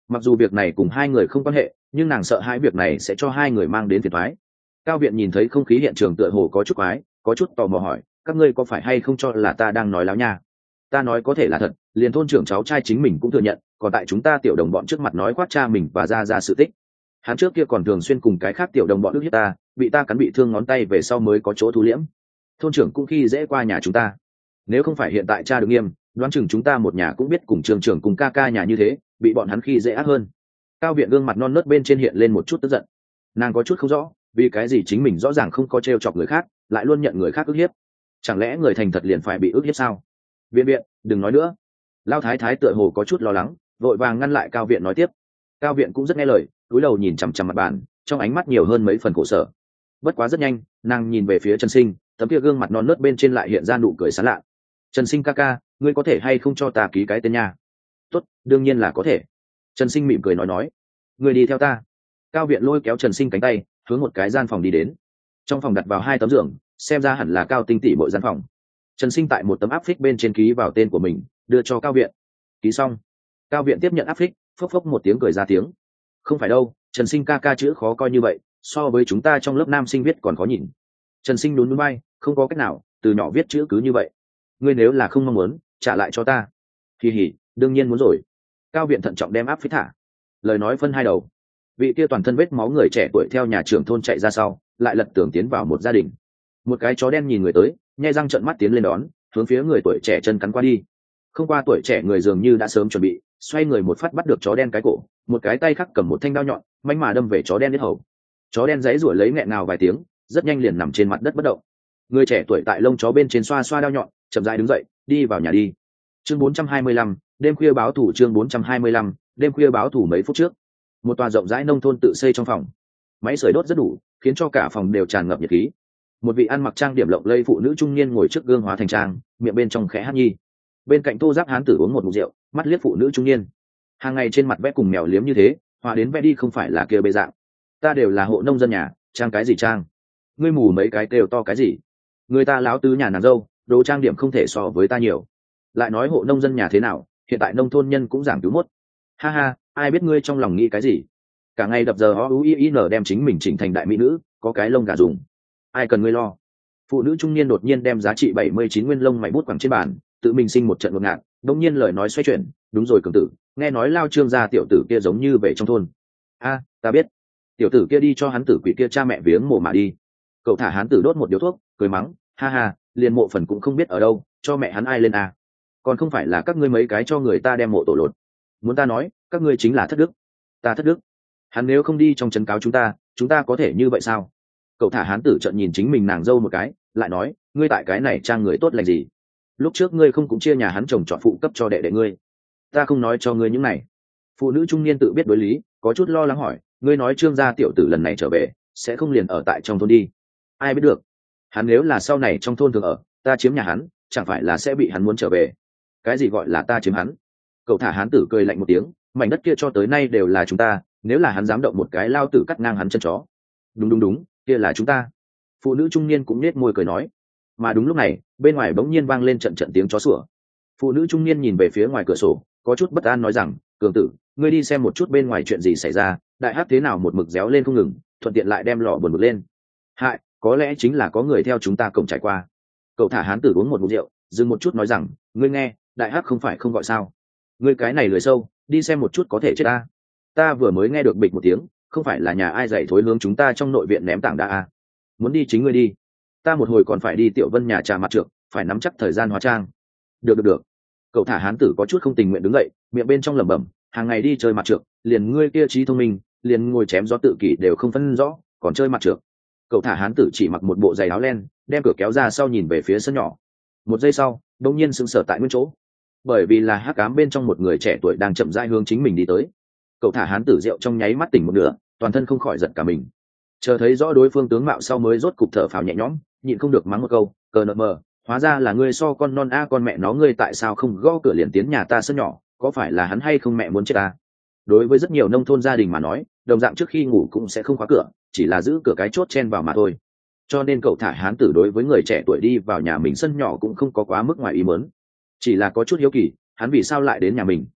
mặc dù việc này cùng hai người không quan hệ nhưng nàng sợ hai việc này sẽ cho hai người mang đến phiền thoái. Cao viện nhìn thấy không khí hiện trường tựa hồ có chút quái, có chút tò mò hỏi, các ngươi có phải hay không cho là ta đang nói láo nha? Ta nói có thể là thật, liền thôn trưởng cháu trai chính mình cũng thừa nhận, còn tại chúng ta tiểu đồng bọn trước mặt nói khoác cha mình và ra ra sự tích. Hắn trước kia còn thường xuyên cùng cái khác tiểu đồng bọn ức hiếp ta, bị ta cắn bị thương ngón tay về sau mới có chỗ thu liễm. Thôn trưởng cũng khi dễ qua nhà chúng ta, nếu không phải hiện tại cha được nghiêm, đoán chừng chúng ta một nhà cũng biết cùng trường trưởng cùng ca ca nhà như thế, bị bọn hắn khi dễ ác hơn. Cao viện gương mặt non nớt bên trên hiện lên một chút tức giận, nàng có chút không rõ vì cái gì chính mình rõ ràng không có t r e o chọc người khác lại luôn nhận người khác ức hiếp, chẳng lẽ người thành thật liền phải bị ức hiếp sao? Viện viện đừng nói nữa. Lao thái thái tựa hồ có chút lo lắng, vội vàng ngăn lại Cao viện nói tiếp. Cao viện cũng rất nghe lời, cúi đầu nhìn chằm chằm mặt bàn, trong ánh mắt nhiều hơn mấy phần khổ sở. Bất quá rất nhanh nàng nhìn về phía Trần Sinh, tấm kia gương mặt non nớt bên trên lại hiện ra nụ cười sán lạ. Trần Sinh ca ca, ngươi có thể hay không cho ta ký cái tên nha? Tốt, đương nhiên là có thể. Trần Sinh mỉm cười nói nói. Ngươi đi theo ta. Cao viện lôi kéo Trần Sinh cánh tay hướng một cái gian phòng đi đến. Trong phòng đặt vào hai tấm giường, xem ra hẳn là Cao tinh tỉ mỗi gian phòng. Trần Sinh tại một tấm áp phích bên trên ký vào tên của mình, đưa cho Cao viện. Ký xong, Cao viện tiếp nhận áp phích, phốc phốc một tiếng cười ra tiếng. Không phải đâu, Trần Sinh ca ca chữ khó coi như vậy, so với chúng ta trong lớp nam sinh viết còn khó nhìn. Trần Sinh nhún nhún vai, không có cách nào, từ nhỏ viết chữ cứ như vậy. Ngươi nếu là không mong muốn, trả lại cho ta. Kỳ hỉ, đương nhiên muốn rồi. Cao viện thận trọng đem áp phích thả. Lời nói phân hai đầu. Vị kia toàn thân vết máu người trẻ tuổi theo nhà trưởng thôn chạy ra sau, lại lật tưởng tiến vào một gia đình. Một cái chó đen nhìn người tới, nhai răng trợn mắt tiến lên đón, hướng phía người tuổi trẻ chân cắn qua đi. Không qua tuổi trẻ người dường như đã sớm chuẩn bị, xoay người một phát bắt được chó đen cái cổ, một cái tay khác cầm một thanh đao nhọn, manh mà đâm về chó đen yết hầu. Chó đen giãy giụa lấy nghẹn ngào vài tiếng, rất nhanh liền nằm trên mặt đất bất động. Người trẻ tuổi tại lông chó bên trên xoa xoa đao nhọn, chậm rãi đứng dậy, đi vào nhà đi. Chương bốn trăm hai mươi lăm, đêm khuya báo thủ. Chương bốn trăm hai mươi lăm, đêm khuya báo thủ. Mấy phút trước, một tòa rộng rãi nông thôn tự xây trong phòng, máy sưởi đốt rất đủ, khiến cho cả phòng đều tràn ngập nhiệt khí. Một vị ăn mặc trang điểm lộng lẫy phụ nữ trung niên ngồi trước gương hóa thành trang, miệng bên trong khẽ hát nhi. Bên cạnh tô giáp hán tử uống một ngụm rượu, mắt liếc phụ nữ trung niên. Hàng ngày trên mặt vẽ cùng mèo liếm như thế, hòa đến vẽ đi không phải là kia bê dạng. Ta đều là hộ nông dân nhà, trang cái gì trang? Ngươi mù mấy cái đều to cái gì? Người ta láo tứ nhà nàng dâu, đồ trang điểm không thể so với ta nhiều. Lại nói hộ nông dân nhà thế nào, hiện tại nông thôn nhân cũng giảng cứu mốt. Ha ha, ai biết ngươi trong lòng nghĩ cái gì? Cả ngày đập giờ o u i n đem chính mình chỉnh thành đại mỹ nữ, có cái lông gà dùng, ai cần ngươi lo? Phụ nữ trung niên đột nhiên đem giá trị bảy mươi chín nguyên lông mày bút quẳng trên bàn, tự mình sinh một trận ngột ngạt, đống nhiên lời nói xoay chuyển. Đúng rồi cường tử, nghe nói Lao Trương gia tiểu tử kia giống như về trong thôn. A, ta biết. Tiểu tử kia đi cho hắn tử quỷ kia cha mẹ viếng mồ mà đi. Cậu thả hắn tử đốt một điếu thuốc, cười mắng, ha ha, liền mộ phần cũng không biết ở đâu, cho mẹ hắn ai lên à? Còn không phải là các ngươi mấy cái cho người ta đem mộ tổ lột. Muốn ta nói, các ngươi chính là thất đức. Ta thất đức? Hắn nếu không đi trong trấn cáo chúng ta, chúng ta có thể như vậy sao? Cậu thả hán tử trợn nhìn chính mình nàng dâu một cái, lại nói, ngươi tại cái này trang người tốt lành gì? Lúc trước ngươi không cũng chia nhà hắn chồng chọn phụ cấp cho đệ đệ ngươi. Ta không nói cho ngươi những này. Phụ nữ trung niên tự biết đối lý, có chút lo lắng hỏi, ngươi nói Trương gia tiểu tử lần này trở về, sẽ không liền ở tại trong thôn đi? Ai biết được? Hắn nếu là sau này trong thôn thường ở, ta chiếm nhà hắn, chẳng phải là sẽ bị hắn muốn trở về? Cái gì gọi là ta chiếm hắn? Cậu thả hán tử cười lạnh một tiếng, mảnh đất kia cho tới nay đều là chúng ta, nếu là hắn dám động một cái lao tử cắt ngang hắn chân chó. Đúng đúng đúng, kia là chúng ta. Phụ nữ trung niên cũng nết môi cười nói. Mà đúng lúc này, bên ngoài bỗng nhiên vang lên trận trận tiếng chó sủa. Phụ nữ trung niên nhìn về phía ngoài cửa sổ, có chút bất an nói rằng, cường tử, ngươi đi xem một chút bên ngoài chuyện gì xảy ra, đại hắc thế nào một mực réo lên không ngừng, thuận tiện lại đem lọ buồn bực lên. Hại, có lẽ chính là có người theo chúng ta cổng trải qua. Cậu thả hán tử uống một ngụm rượu, dừng một chút nói rằng, ngươi nghe, đại hắc không phải không gọi sao? Ngươi cái này lười sâu, đi xem một chút có thể chết ta. Ta vừa mới nghe được bịch một tiếng, không phải là nhà ai dạy thối hướng chúng ta trong nội viện ném tảng đá à? Muốn đi chính ngươi đi, ta một hồi còn phải đi Tiểu Vân nhà trà mặt trược, phải nắm chắc thời gian hóa trang. Được được được. Cậu thả hán tử có chút không tình nguyện đứng dậy, miệng bên trong lẩm bẩm, hàng ngày đi chơi mặt trược, liền ngươi kia trí thông minh, liền ngồi chém gió tự kỷ đều không phân rõ, còn chơi mặt trược. Cậu thả hán tử chỉ mặc một bộ giày áo len, đem cửa kéo ra sau nhìn về phía sân nhỏ. Một giây sau, đột nhiên sững sờ tại nguyên chỗ, bởi vì là hắc ám bên trong một người trẻ tuổi đang chậm rãi hướng chính mình đi tới. Cậu thả hán tử rượu trong nháy mắt tỉnh một nửa, toàn thân không khỏi giật cả mình. Chờ thấy rõ đối phương tướng mạo sau mới rốt cục thở phào nhẹ nhõm, nhịn không được mắng một câu, cờ nợ mờ, hóa ra là ngươi so con non a con mẹ nó, ngươi tại sao không gõ cửa liền tiến nhà ta sân nhỏ, có phải là hắn hay không mẹ muốn chết ta? Đối với rất nhiều nông thôn gia đình mà nói, đồng dạng trước khi ngủ cũng sẽ không khóa cửa, chỉ là giữ cửa cái chốt chen vào mà thôi. Cho nên cậu thả hán tử đối với người trẻ tuổi đi vào nhà mình sân nhỏ cũng không có quá mức ngoài ý muốn, chỉ là có chút hiếu kỳ, hắn vì sao lại đến nhà mình.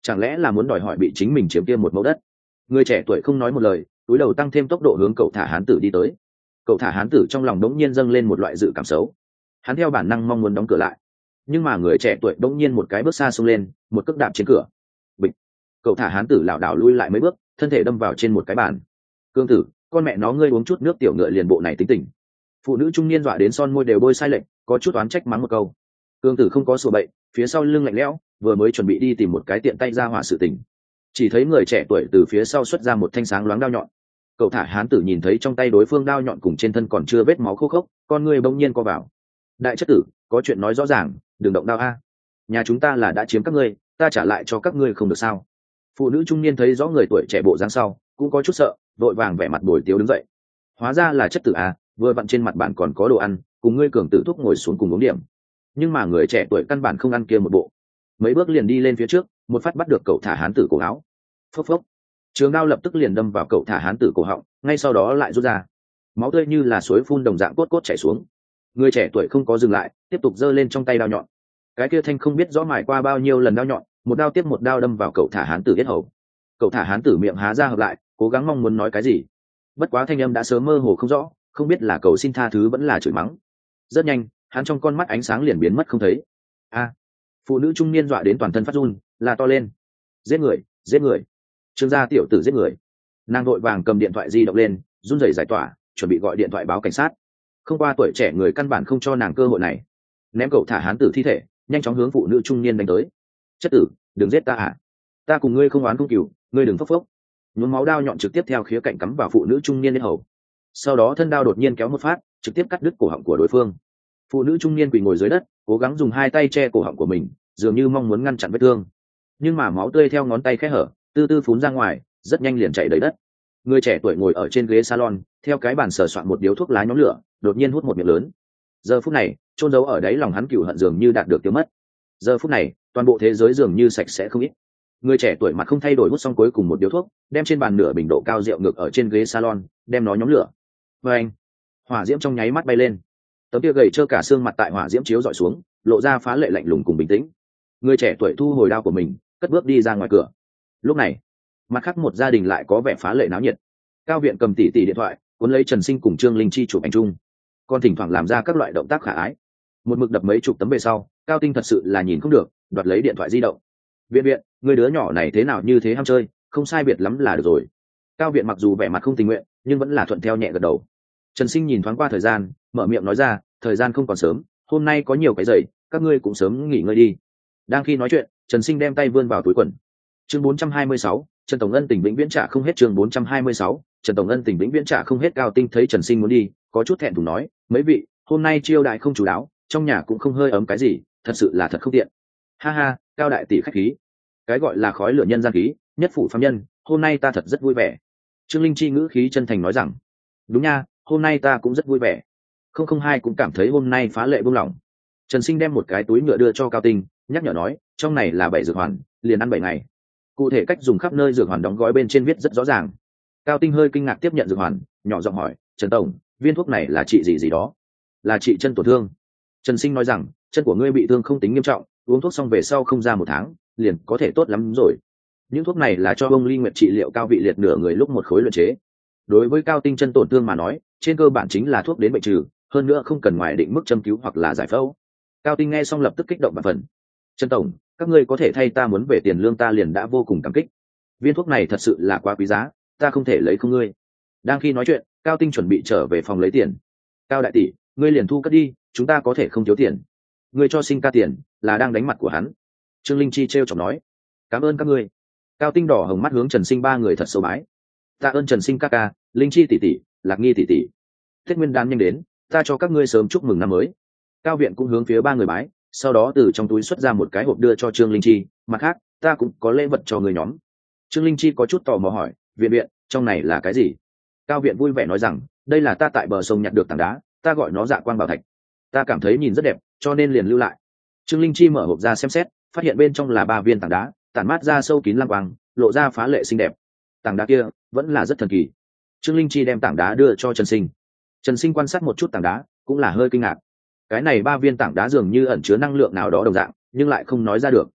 chẳng lẽ là muốn đòi hỏi bị chính mình chiếm kia một mẫu đất. Người trẻ tuổi không nói một lời, túi đầu tăng thêm tốc độ hướng cậu thả hán tử đi tới. Cậu thả hán tử trong lòng đống nhiên dâng lên một loại dự cảm xấu, hắn theo bản năng mong muốn đóng cửa lại, nhưng mà người trẻ tuổi đống nhiên một cái bước xa xông lên, một cước đạp trên cửa. Bịch! Cậu thả hán tử lảo đảo lui lại mấy bước, thân thể đâm vào trên một cái bàn. Cương tử, con mẹ nó ngươi uống chút nước tiểu ngựa liền bộ này tính tình. Phụ nữ trung niên dọa đến son môi đều bôi sai lệch, có chút oán trách mắng một câu. Cương tử không có sổ bậy, phía sau lưng lạnh lẽo, vừa mới chuẩn bị đi tìm một cái tiện tay ra hỏa sự tình, chỉ thấy người trẻ tuổi từ phía sau xuất ra một thanh sáng loáng đao nhọn. Cậu thả hán tử nhìn thấy trong tay đối phương đao nhọn cùng trên thân còn chưa vết máu khô khốc, con người bỗng nhiên co vào. Đại chất tử, có chuyện nói rõ ràng, đừng động đao a. Nhà chúng ta là đã chiếm các ngươi, ta trả lại cho các ngươi không được sao? Phụ nữ trung niên thấy rõ người tuổi trẻ bộ dáng sau, cũng có chút sợ, vội vàng vẻ mặt bồi tiếu đứng dậy. Hóa ra là chất tử a, vừa vặn trên mặt bàn còn có đồ ăn, cùng ngươi cường tử thúc ngồi xuống cùng uống điểm. Nhưng mà người trẻ tuổi căn bản không ăn kia một bộ, mấy bước liền đi lên phía trước, một phát bắt được cậu thả hán tử cổ áo. Phốc phốc, trường đao lập tức liền đâm vào cậu thả hán tử cổ họng, ngay sau đó lại rút ra, máu tươi như là suối phun đồng dạng cốt cốt chảy xuống. Người trẻ tuổi không có dừng lại, tiếp tục giơ lên trong tay đao nhọn. Cái kia thanh không biết rõ mài qua bao nhiêu lần đao nhọn, một đao tiếp một đao đâm vào cậu thả hán tử yết hầu. Cậu thả hán tử miệng há ra hợp lại, cố gắng mong muốn nói cái gì, bất quá thanh âm đã sớm mơ hồ không rõ, không biết là cầu xin tha thứ vẫn là chửi mắng. Rất nhanh, hắn trong con mắt ánh sáng liền biến mất không thấy. A! Phụ nữ trung niên dọa đến toàn thân phát run, la to lên: giết người, giết người! Trương gia tiểu tử giết người! Nàng vội vàng cầm điện thoại di động lên, run rẩy giải tỏa, chuẩn bị gọi điện thoại báo cảnh sát. Không qua tuổi trẻ người căn bản không cho nàng cơ hội này, ném cậu thả hán tử thi thể, nhanh chóng hướng phụ nữ trung niên đánh tới. Chất tử, đừng giết ta à! Ta cùng ngươi không oán không cừu, ngươi đừng phốc phốc! Nhuốm máu đao nhọn trực tiếp theo khía cạnh cắm vào phụ nữ trung niên lên hầu. Sau đó thân đao đột nhiên kéo một phát, trực tiếp cắt đứt cổ họng của đối phương. Phụ nữ trung niên quỳ ngồi dưới đất, cố gắng dùng hai tay che cổ họng của mình, dường như mong muốn ngăn chặn vết thương, nhưng mà máu tươi theo ngón tay khẽ hở, từ từ phún ra ngoài, rất nhanh liền chảy đầy đất. Người trẻ tuổi ngồi ở trên ghế salon, theo cái bàn sờ soạn một điếu thuốc lá nhóm lửa, đột nhiên hút một miệng lớn. Giờ phút này, chôn giấu ở đáy lòng hắn cừu hận dường như đạt được tiêu mất. Giờ phút này, toàn bộ thế giới dường như sạch sẽ không ít. Người trẻ tuổi mặt không thay đổi hút xong cuối cùng một điếu thuốc, đem trên bàn nửa bình độ cao rượu ngược ở trên ghế salon, đem nó nhóm lửa. Và anh, hỏa diễm trong nháy mắt bay lên, tấm kia gầy trơ cả xương mặt tại hỏa diễm chiếu dọi xuống, lộ ra phá lệ lạnh lùng cùng bình tĩnh. Người trẻ tuổi thu hồi đao của mình, cất bước đi ra ngoài cửa. Lúc này, mặt khác một gia đình lại có vẻ phá lệ náo nhiệt. Cao viện cầm tỉ tỉ điện thoại, cuốn lấy Trần Sinh cùng Trương Linh Chi chụp ảnh chung, còn thỉnh thoảng làm ra các loại động tác khả ái. Một mực đập mấy chục tấm về sau, Cao Tinh thật sự là nhìn không được, đoạt lấy điện thoại di động. Viện viện, người đứa nhỏ này thế nào như thế ham chơi, không sai biệt lắm là được rồi. Cao viện mặc dù vẻ mặt không tình nguyện, nhưng vẫn là thuận theo nhẹ gật đầu. Trần Sinh nhìn thoáng qua thời gian, mở miệng nói ra, thời gian không còn sớm, hôm nay có nhiều cái giày, các ngươi cũng sớm nghỉ ngơi đi. Đang khi nói chuyện, Trần Sinh đem tay vươn vào túi quần. Chương bốn trăm hai mươi sáu, Trần Tổng Ân tỉnh vĩnh viễn trả không hết. Chương bốn trăm hai mươi sáu, Trần Tổng Ân tỉnh vĩnh viễn trả không hết. Cao Tinh thấy Trần Sinh muốn đi, có chút thẹn thùng nói, mấy vị, hôm nay chiêu đại không chú đáo, trong nhà cũng không hơi ấm cái gì, thật sự là thật không tiện. Ha ha, Cao đại tỷ khách khí, cái gọi là khói lửa nhân gian khí, nhất phủ phàm nhân, hôm nay ta thật rất vui vẻ. Trương Linh Chi ngữ khí chân thành nói rằng, đúng nha, hôm nay ta cũng rất vui vẻ. Không không hai cũng cảm thấy hôm nay phá lệ buông lỏng. Trần Sinh đem một cái túi nhựa đưa cho Cao Tinh, nhắc nhở nói, trong này là bảy dược hoàn, liền ăn bảy ngày. Cụ thể cách dùng khắp nơi dược hoàn đóng gói bên trên viết rất rõ ràng. Cao Tinh hơi kinh ngạc tiếp nhận dược hoàn, nhỏ giọng hỏi, Trần Tổng, viên thuốc này là trị gì gì đó? Là trị chân tổn thương. Trần Sinh nói rằng, chân của ngươi bị thương không tính nghiêm trọng, uống thuốc xong về sau không ra một tháng, liền có thể tốt lắm rồi. Những thuốc này là cho ông Ly Nguyệt trị liệu cao vị liệt nửa người lúc một khối luyện chế. Đối với Cao Tinh chân tổn thương mà nói, trên cơ bản chính là thuốc đến bệnh trừ, hơn nữa không cần ngoài định mức châm cứu hoặc là giải phẫu. Cao Tinh nghe xong lập tức kích động và phần. Trần Tổng, các ngươi có thể thay ta muốn về tiền lương, ta liền đã vô cùng cảm kích. Viên thuốc này thật sự là quá quý giá, ta không thể lấy không ngươi. Đang khi nói chuyện, Cao Tinh chuẩn bị trở về phòng lấy tiền. Cao đại tỷ, ngươi liền thu cất đi, chúng ta có thể không thiếu tiền. Ngươi cho Sinh ca tiền, là đang đánh mặt của hắn. Trương Linh Chi trêu chọc nói, cảm ơn các ngươi. Cao Tinh đỏ hồng mắt hướng Trần Sinh ba người thật sâu bái. Tạ ơn Trần Sinh ca ca, Linh Chi tỷ tỷ, Lạc Nghi tỷ tỷ. Tết Nguyên đán nhanh đến, ta cho các ngươi sớm chúc mừng năm mới. Cao viện cũng hướng phía ba người bái, sau đó từ trong túi xuất ra một cái hộp đưa cho Trương Linh Chi, mặt khác, ta cũng có lễ vật cho người nhóm. Trương Linh Chi có chút tò mò hỏi, viện viện, trong này là cái gì? Cao viện vui vẻ nói rằng, đây là ta tại bờ sông nhặt được tảng đá, ta gọi nó Dạ Quang Bảo Thạch. Ta cảm thấy nhìn rất đẹp, cho nên liền lưu lại. Trương Linh Chi mở hộp ra xem xét, phát hiện bên trong là ba viên tảng đá, tản mát ra sâu kín lam quang, lộ ra phá lệ xinh đẹp. Tảng đá kia vẫn là rất thần kỳ. Trương Linh Chi đem tảng đá đưa cho Trần Sinh. Trần Sinh quan sát một chút tảng đá, cũng là hơi kinh ngạc. Cái này ba viên tảng đá dường như ẩn chứa năng lượng nào đó đồng dạng, nhưng lại không nói ra được.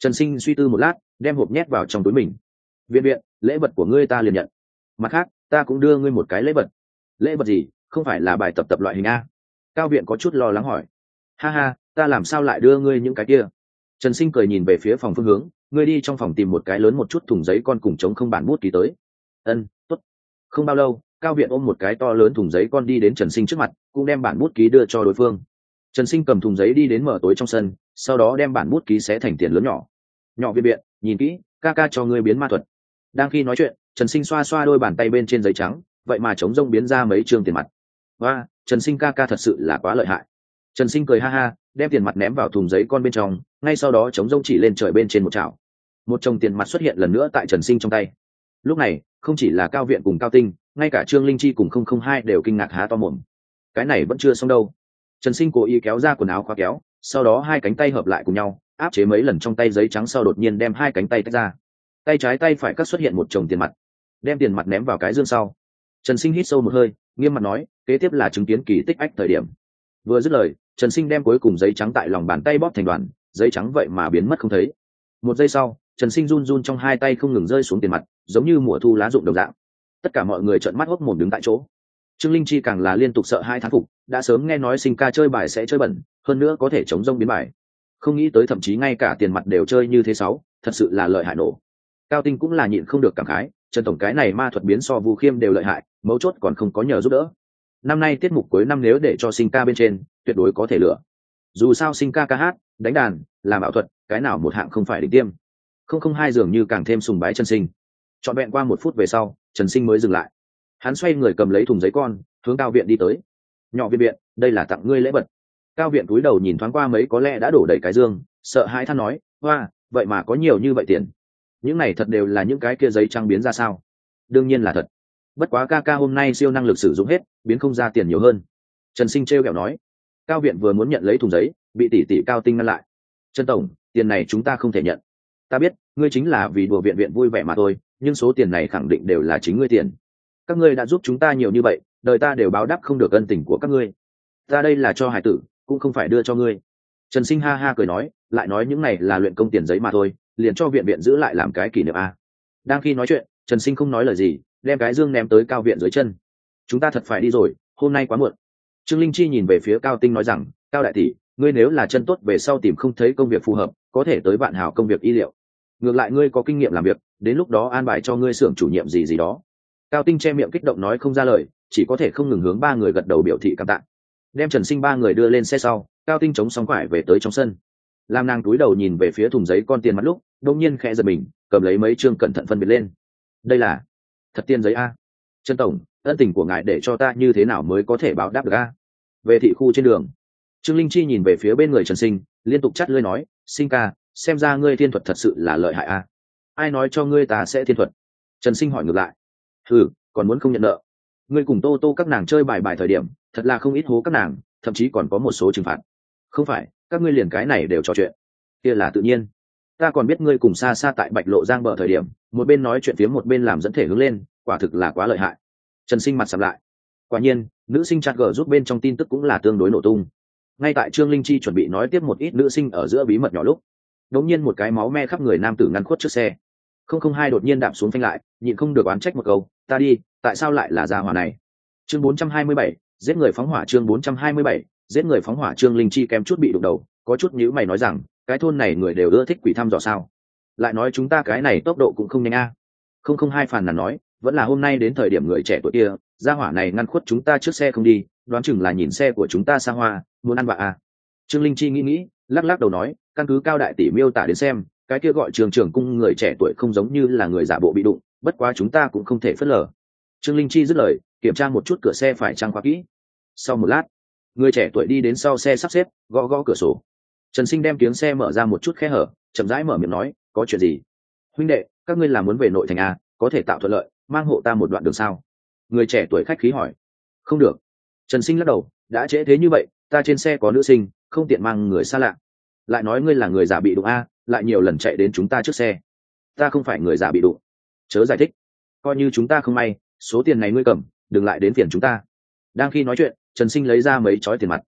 Trần Sinh suy tư một lát, đem hộp nhét vào trong túi mình. Viện viện, lễ vật của ngươi ta liền nhận. Mặt khác, ta cũng đưa ngươi một cái lễ vật. Lễ vật gì? Không phải là bài tập tập loại hình a? Cao viện có chút lo lắng hỏi. Ha ha, ta làm sao lại đưa ngươi những cái kia? Trần Sinh cười nhìn về phía phòng phương hướng, ngươi đi trong phòng tìm một cái lớn một chút thùng giấy con cùng chống không bản bút ký tới. Ân, tốt. Không bao lâu, Cao viện ôm một cái to lớn thùng giấy con đi đến Trần Sinh trước mặt, cũng đem bản bút ký đưa cho đối phương. Trần Sinh cầm thùng giấy đi đến mở tối trong sân, sau đó đem bản bút ký xé thành tiền lớn nhỏ. Nhỏ viện viện, nhìn kỹ, ca ca cho ngươi biến ma thuật. Đang khi nói chuyện, Trần Sinh xoa xoa đôi bàn tay bên trên giấy trắng, vậy mà chống rông biến ra mấy trương tiền mặt. Và Trần Sinh ca ca thật sự là quá lợi hại. Trần Sinh cười ha ha, đem tiền mặt ném vào thùng giấy con bên trong, ngay sau đó chống rông chỉ lên trời bên trên một chảo. Một chồng tiền mặt xuất hiện lần nữa tại Trần Sinh trong tay. Lúc này, không chỉ là Cao viện cùng Cao Tinh, ngay cả Trương Linh Chi cùng không không hai đều kinh ngạc há to mồm. Cái này vẫn chưa xong đâu. Trần Sinh cố ý kéo ra quần áo khóa kéo, sau đó hai cánh tay hợp lại cùng nhau, áp chế mấy lần trong tay giấy trắng sau đột nhiên đem hai cánh tay tách ra. Tay trái tay phải cắt xuất hiện một chồng tiền mặt, đem tiền mặt ném vào cái dương sau. Trần Sinh hít sâu một hơi, nghiêm mặt nói, kế tiếp là chứng kiến kỳ tích ách thời điểm. Vừa dứt lời, Trần Sinh đem cuối cùng giấy trắng tại lòng bàn tay bóp thành đoàn, giấy trắng vậy mà biến mất không thấy. Một giây sau, Trần Sinh run run trong hai tay không ngừng rơi xuống tiền mặt, giống như mùa thu lá rụng đồng dạng. Tất cả mọi người trợn mắt hốc mồm đứng tại chỗ. Trương Linh Chi càng là liên tục sợ hai thán phục, đã sớm nghe nói Sinh ca chơi bài sẽ chơi bẩn, hơn nữa có thể chống rông biến bài. Không nghĩ tới thậm chí ngay cả tiền mặt đều chơi như thế sáu, thật sự là lợi hại nổ. Cao Tinh cũng là nhịn không được cảm khái, Trần tổng cái này ma thuật biến so Vu Khiêm đều lợi hại, mấu chốt còn không có nhờ giúp đỡ. Năm nay tiết mục cuối năm nếu để cho Sinh ca bên trên, tuyệt đối có thể lựa. Dù sao Sinh ca ca hát, đánh đàn, làm ảo thuật, cái nào một hạng không phải đỉnh tiêm. Không không hai dường như càng thêm sùng bái Trần Sinh. Trọn vẹn qua một phút về sau, Trần Sinh mới dừng lại. Hắn xoay người cầm lấy thùng giấy con, hướng Cao viện đi tới. Nhỏ viện viện, đây là tặng ngươi lễ vật. Cao viện cúi đầu nhìn thoáng qua mấy có lẽ đã đổ đầy cái dương, sợ hãi than nói, hoa, vậy mà có nhiều như vậy tiền. Những này thật đều là những cái kia giấy trắng biến ra sao? Đương nhiên là thật. Bất quá ca ca hôm nay siêu năng lực sử dụng hết, biến không ra tiền nhiều hơn. Trần Sinh trêu ghẹo nói. Cao viện vừa muốn nhận lấy thùng giấy, bị tỷ tỷ Cao Tinh ngăn lại. Trần tổng, tiền này chúng ta không thể nhận. Ta biết, ngươi chính là vì đùa viện viện vui vẻ mà thôi, nhưng số tiền này khẳng định đều là chính ngươi tiền. Các ngươi đã giúp chúng ta nhiều như vậy, đời ta đều báo đáp không được ân tình của các ngươi. Ta đây là cho hải tử, cũng không phải đưa cho ngươi. Trần Sinh ha ha cười nói, lại nói những này là luyện công tiền giấy mà thôi, liền cho viện viện giữ lại làm cái kỷ niệm a. Đang khi nói chuyện, Trần Sinh không nói lời gì, đem cái dương ném tới Cao viện dưới chân. Chúng ta thật phải đi rồi, hôm nay quá muộn. Trương Linh Chi nhìn về phía Cao Tinh nói rằng, Cao đại tỷ, ngươi nếu là chân tốt về sau tìm không thấy công việc phù hợp, có thể tới Vạn Hảo công việc y liệu. Ngược lại ngươi có kinh nghiệm làm việc, đến lúc đó an bài cho ngươi xưởng chủ nhiệm gì gì đó. Cao Tinh che miệng kích động nói không ra lời, chỉ có thể không ngừng hướng ba người gật đầu biểu thị cảm tạ. Đem Trần Sinh ba người đưa lên xe sau, Cao Tinh chống sóng quải về tới trong sân. Lam nàng túi đầu nhìn về phía thùng giấy con tiền mặt lúc, đột nhiên khẽ giật mình, cầm lấy mấy chương cẩn thận phân biệt lên. Đây là thật tiền giấy a. Trần tổng, ân tình của ngài để cho ta như thế nào mới có thể báo đáp được a? Về thị khu trên đường, Trương Linh Chi nhìn về phía bên người Trần Sinh, liên tục chắt lưỡi nói, Sinh ca, xem ra ngươi thiên thuật thật sự là lợi hại a. Ai nói cho ngươi ta sẽ thiên thuật? Trần Sinh hỏi ngược lại. Ừ, còn muốn không nhận nợ. Ngươi cùng Tô Tô các nàng chơi bài bài thời điểm, thật là không ít hố các nàng, thậm chí còn có một số trừng phạt. Không phải, các ngươi liền cái này đều trò chuyện. Kia là tự nhiên. Ta còn biết ngươi cùng xa xa tại Bạch Lộ Giang bờ thời điểm, một bên nói chuyện phía một bên làm dẫn thể hướng lên, quả thực là quá lợi hại. Trần Sinh mặt sầm lại. Quả nhiên, nữ sinh chat gờ giúp bên trong tin tức cũng là tương đối nổ tung. Ngay tại Trương Linh Chi chuẩn bị nói tiếp một ít nữ sinh ở giữa bí mật nhỏ lúc, đột nhiên một cái máu me khắp người nam tử ngăn khuất trước xe. Không không hai đột nhiên đạp xuống phanh lại, nhịn không được oán trách một câu, ta đi, tại sao lại là gia hỏa này? Chương bốn trăm hai mươi bảy, giết người phóng hỏa. Chương bốn trăm hai mươi bảy, giết người phóng hỏa. Trương Linh Chi kém chút bị đụng đầu, có chút nhíu mày nói rằng, cái thôn này người đều ưa thích quỷ thăm dò sao? Lại nói chúng ta cái này tốc độ cũng không nhanh a. Không không hai phàn nàn nói, vẫn là hôm nay đến thời điểm người trẻ tuổi kia, gia hỏa này ngăn khuất chúng ta trước xe không đi, đoán chừng là nhìn xe của chúng ta xa hoa, muốn ăn vạ à. Trương Linh Chi nghĩ nghĩ, lắc lắc đầu nói, căn cứ Cao đại tỷ miêu tả đến xem, cái kia gọi Trường Trưởng cung người trẻ tuổi không giống như là người giả bộ bị đụng, bất quá chúng ta cũng không thể phớt lờ. Trương Linh Chi dứt lời, kiểm tra một chút cửa xe phải trang khóa kỹ. Sau một lát, người trẻ tuổi đi đến sau xe sắp xếp, gõ gõ cửa sổ. Trần Sinh đem tiếng xe mở ra một chút khe hở, chậm rãi mở miệng nói, có chuyện gì? Huynh đệ, các ngươi làm muốn về nội thành à, có thể tạo thuận lợi, mang hộ ta một đoạn đường sao? Người trẻ tuổi khách khí hỏi. Không được. Trần Sinh lắc đầu, đã trễ thế như vậy, ta trên xe có nữ sinh, không tiện mang người xa lạ. Lại nói ngươi là người giả bị đụng a, lại nhiều lần chạy đến chúng ta trước xe. Ta không phải người giả bị đụng. Chớ giải thích. Coi như chúng ta không may, số tiền này ngươi cầm, đừng lại đến phiền chúng ta. Đang khi nói chuyện, Trần Sinh lấy ra mấy chói tiền mặt.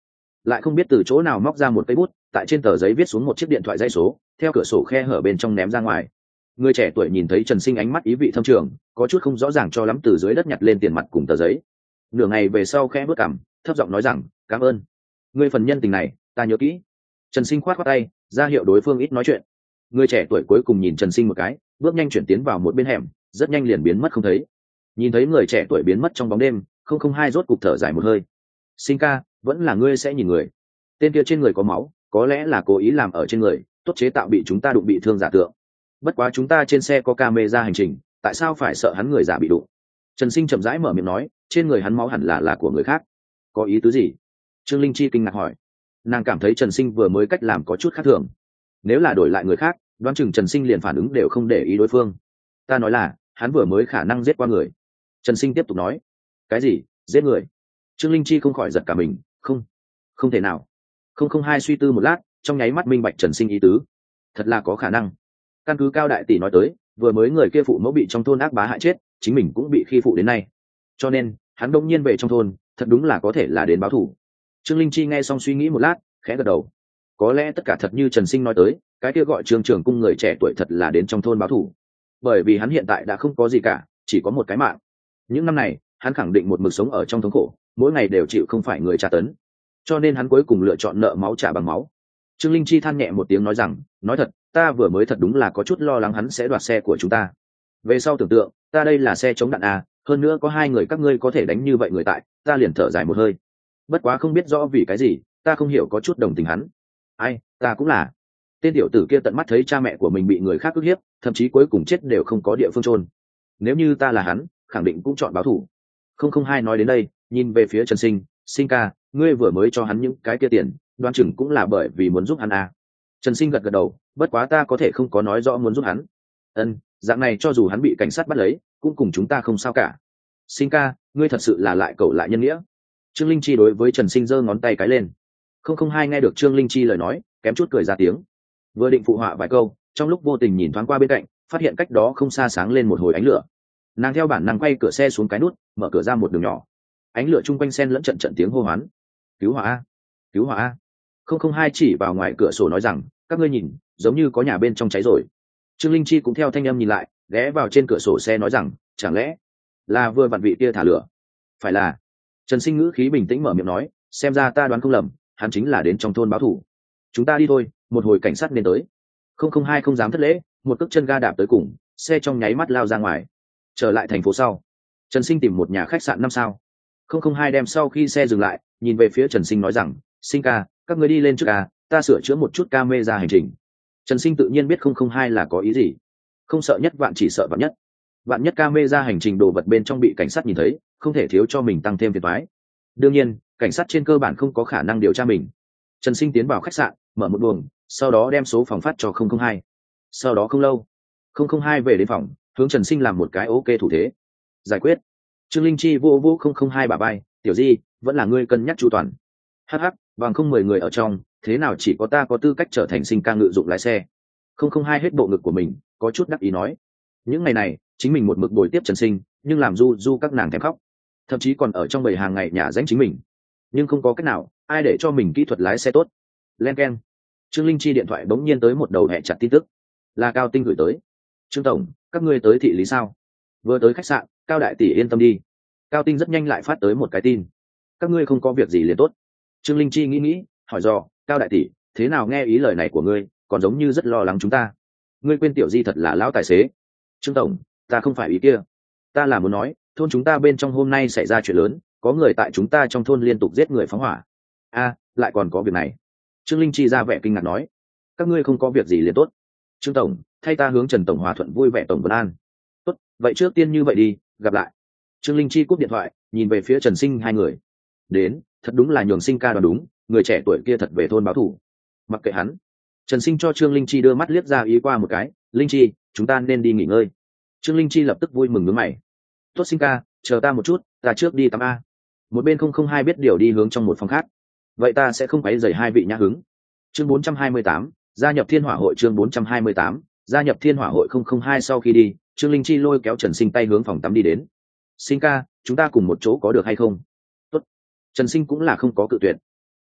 lại không biết từ chỗ nào móc ra một cây bút, tại trên tờ giấy viết xuống một chiếc điện thoại dây số, theo cửa sổ khe hở bên trong ném ra ngoài. Người trẻ tuổi nhìn thấy Trần Sinh ánh mắt ý vị thâm trường, có chút không rõ ràng cho lắm, từ dưới đất nhặt lên tiền mặt cùng tờ giấy. Nửa ngày về sau khẽ bước cằm, thấp giọng nói rằng, cảm ơn ngươi phần nhân tình này, ta nhớ kỹ. Trần Sinh khoát khoát tay, ra hiệu đối phương ít nói chuyện. Người trẻ tuổi cuối cùng nhìn Trần Sinh một cái, bước nhanh chuyển tiến vào một bên hẻm, rất nhanh liền biến mất không thấy. Nhìn thấy người trẻ tuổi biến mất trong bóng đêm, không không hai rốt cục thở dài một hơi. Sinh ca, vẫn là ngươi sẽ nhìn người. Tên kia trên người có máu, có lẽ là cố ý làm ở trên người, tốt chế tạo bị chúng ta đụng bị thương giả tượng. Bất quá chúng ta trên xe có camera hành trình, tại sao phải sợ hắn người giả bị đụng? Trần Sinh chậm rãi mở miệng nói, trên người hắn máu hẳn là là của người khác. Có ý tứ gì? Trương Linh Chi kinh ngạc hỏi. Nàng cảm thấy Trần Sinh vừa mới cách làm có chút khác thường. Nếu là đổi lại người khác, đoán chừng Trần Sinh liền phản ứng đều không để ý đối phương. Ta nói là, hắn vừa mới khả năng giết qua người. Trần Sinh tiếp tục nói. Cái gì? Giết người? Trương Linh Chi không khỏi giật cả mình. Không, không thể nào. Không không hai suy tư một lát, trong nháy mắt minh bạch Trần Sinh ý tứ. Thật là có khả năng. Căn cứ Cao đại tỷ nói tới, vừa mới người kia phụ mẫu bị trong thôn ác bá hại chết, chính mình cũng bị khi phụ đến nay, cho nên hắn đông nhiên về trong thôn, thật đúng là có thể là đến báo thù. Trương Linh Chi nghe xong suy nghĩ một lát, khẽ gật đầu. Có lẽ tất cả thật như Trần Sinh nói tới, cái kia gọi Trương Trường Cung người trẻ tuổi thật là đến trong thôn báo thù, bởi vì hắn hiện tại đã không có gì cả, chỉ có một cái mạng. Những năm này hắn khẳng định một mực sống ở trong thống khổ, mỗi ngày đều chịu không phải người tra tấn, cho nên hắn cuối cùng lựa chọn nợ máu trả bằng máu. Trương Linh Chi than nhẹ một tiếng nói rằng, nói thật, ta vừa mới thật đúng là có chút lo lắng hắn sẽ đoạt xe của chúng ta. Về sau tưởng tượng, ta đây là xe chống đạn à, hơn nữa có hai người các ngươi có thể đánh như vậy người tại, ta liền thở dài một hơi. Bất quá không biết rõ vì cái gì, ta không hiểu có chút đồng tình hắn. Ai, ta cũng là. Tên tiểu tử kia tận mắt thấy cha mẹ của mình bị người khác ức hiếp, thậm chí cuối cùng chết đều không có địa phương chôn. Nếu như ta là hắn, khẳng định cũng chọn báo thù. Không không hai nói đến đây, nhìn về phía Trần Sinh, Sinh ca, ngươi vừa mới cho hắn những cái kia tiền, đoán chừng cũng là bởi vì muốn giúp hắn à. Trần Sinh gật gật đầu, bất quá ta có thể không có nói rõ muốn giúp hắn. Ân, dạng này cho dù hắn bị cảnh sát bắt lấy, cũng cùng chúng ta không sao cả. Sinh ca, ngươi thật sự là lại cẩu lại nhân nghĩa. Trương Linh Chi đối với Trần Sinh giơ ngón tay cái lên. Không không hai nghe được Trương Linh Chi lời nói, kém chút cười ra tiếng. Vừa định phụ họa vài câu, trong lúc vô tình nhìn thoáng qua bên cạnh, phát hiện cách đó không xa sáng lên một hồi ánh lửa. Nàng theo bản năng quay cửa xe xuống cái nút, mở cửa ra một đường nhỏ. Ánh lửa chung quanh xen lẫn trận trận tiếng hô hoán. Cứu hỏa a, cứu hỏa a. Không không hai chỉ vào ngoài cửa sổ nói rằng, các ngươi nhìn, giống như có nhà bên trong cháy rồi. Trương Linh Chi cũng theo thanh âm nhìn lại, ghé vào trên cửa sổ xe nói rằng, chẳng lẽ là vừa vặn vị kia thả lửa? Phải là. Trần Sinh ngữ khí bình tĩnh mở miệng nói, xem ra ta đoán không lầm, hắn chính là đến trong thôn báo thù. Chúng ta đi thôi, một hồi cảnh sát nên tới. Không không hai không dám thất lễ, một cước chân ga đạp tới cùng, xe trong nháy mắt lao ra ngoài. Trở lại thành phố sau, Trần Sinh tìm một nhà khách sạn năm sao. Không không hai đem sau khi xe dừng lại, nhìn về phía Trần Sinh nói rằng, Sinh ca, các người đi lên trước à, ta sửa chữa một chút camera hành trình. Trần Sinh tự nhiên biết không không hai là có ý gì, không sợ nhất vạn chỉ sợ vạn nhất. Vạn nhất camera hành trình đồ vật bên trong bị cảnh sát nhìn thấy, không thể thiếu cho mình tăng thêm phiền toái. Đương nhiên, cảnh sát trên cơ bản không có khả năng điều tra mình. Trần Sinh tiến vào khách sạn, mở một buồng, sau đó đem số phòng phát cho không không hai. Sau đó không lâu, không không hai về đến phòng, hướng Trần Sinh làm một cái ok thủ thế. Giải quyết. Trương Linh Chi vô vô không không hai bà bay, tiểu Di, vẫn là ngươi cân nhắc chu toàn. Hắc hắc, bằng không mười người ở trong, thế nào chỉ có ta có tư cách trở thành Sinh ca ngự dụng lái xe. Không không hai hết bộ ngực của mình, có chút đắc ý nói. Những ngày này, chính mình một mực bồi tiếp Trần Sinh, nhưng làm du du các nàng thèm khóc, thậm chí còn ở trong bầy hàng ngày nhà danh chính mình. Nhưng không có cách nào, ai để cho mình kỹ thuật lái xe tốt. Len keng. Trương Linh Chi điện thoại bỗng nhiên tới một đầu hẹ chặt tin tức, là Cao Tinh gửi tới. Trương tổng, các ngươi tới thị lý sao? Vừa tới khách sạn, Cao đại tỷ yên tâm đi. Cao Tinh rất nhanh lại phát tới một cái tin, các ngươi không có việc gì liền tốt. Trương Linh Chi nghĩ nghĩ, hỏi dò, Cao đại tỷ, thế nào nghe ý lời này của ngươi, còn giống như rất lo lắng chúng ta. Ngươi quên tiểu Di thật là lão tài xế. Trương tổng, ta không phải ý kia, ta là muốn nói, thôn chúng ta bên trong hôm nay xảy ra chuyện lớn, có người tại chúng ta trong thôn liên tục giết người phóng hỏa. A, lại còn có việc này. Trương Linh Chi ra vẻ kinh ngạc nói, các ngươi không có việc gì liền tốt. Trương tổng, thay ta hướng Trần tổng hòa thuận vui vẻ tổng vân an. Tốt, vậy trước tiên như vậy đi, gặp lại. Trương Linh Chi cúp điện thoại, nhìn về phía Trần Sinh hai người. Đến, thật đúng là nhường Sinh ca đoán đúng, người trẻ tuổi kia thật về thôn báo thù. Mặc kệ hắn. Trần Sinh cho Trương Linh Chi đưa mắt liếc ra ý qua một cái, Linh Chi, chúng ta nên đi nghỉ ngơi. Trương Linh Chi lập tức vui mừng nhướng mày. Tốt Sinh ca, chờ ta một chút, ta trước đi tắm a. Một bên không không hai biết điều đi hướng trong một phòng khác. Vậy ta sẽ không quấy rầy hai vị nhã hứng. Chương bốn trăm hai mươi tám, gia nhập Thiên Hỏa hội. Chương bốn trăm hai mươi tám, gia nhập Thiên Hỏa hội. Không không hai sau khi đi, Trương Linh Chi lôi kéo Trần Sinh tay hướng phòng tắm đi đến. Sinh ca, chúng ta cùng một chỗ có được hay không? Tốt. Trần Sinh cũng là không có cự tuyệt. Hắc hắc,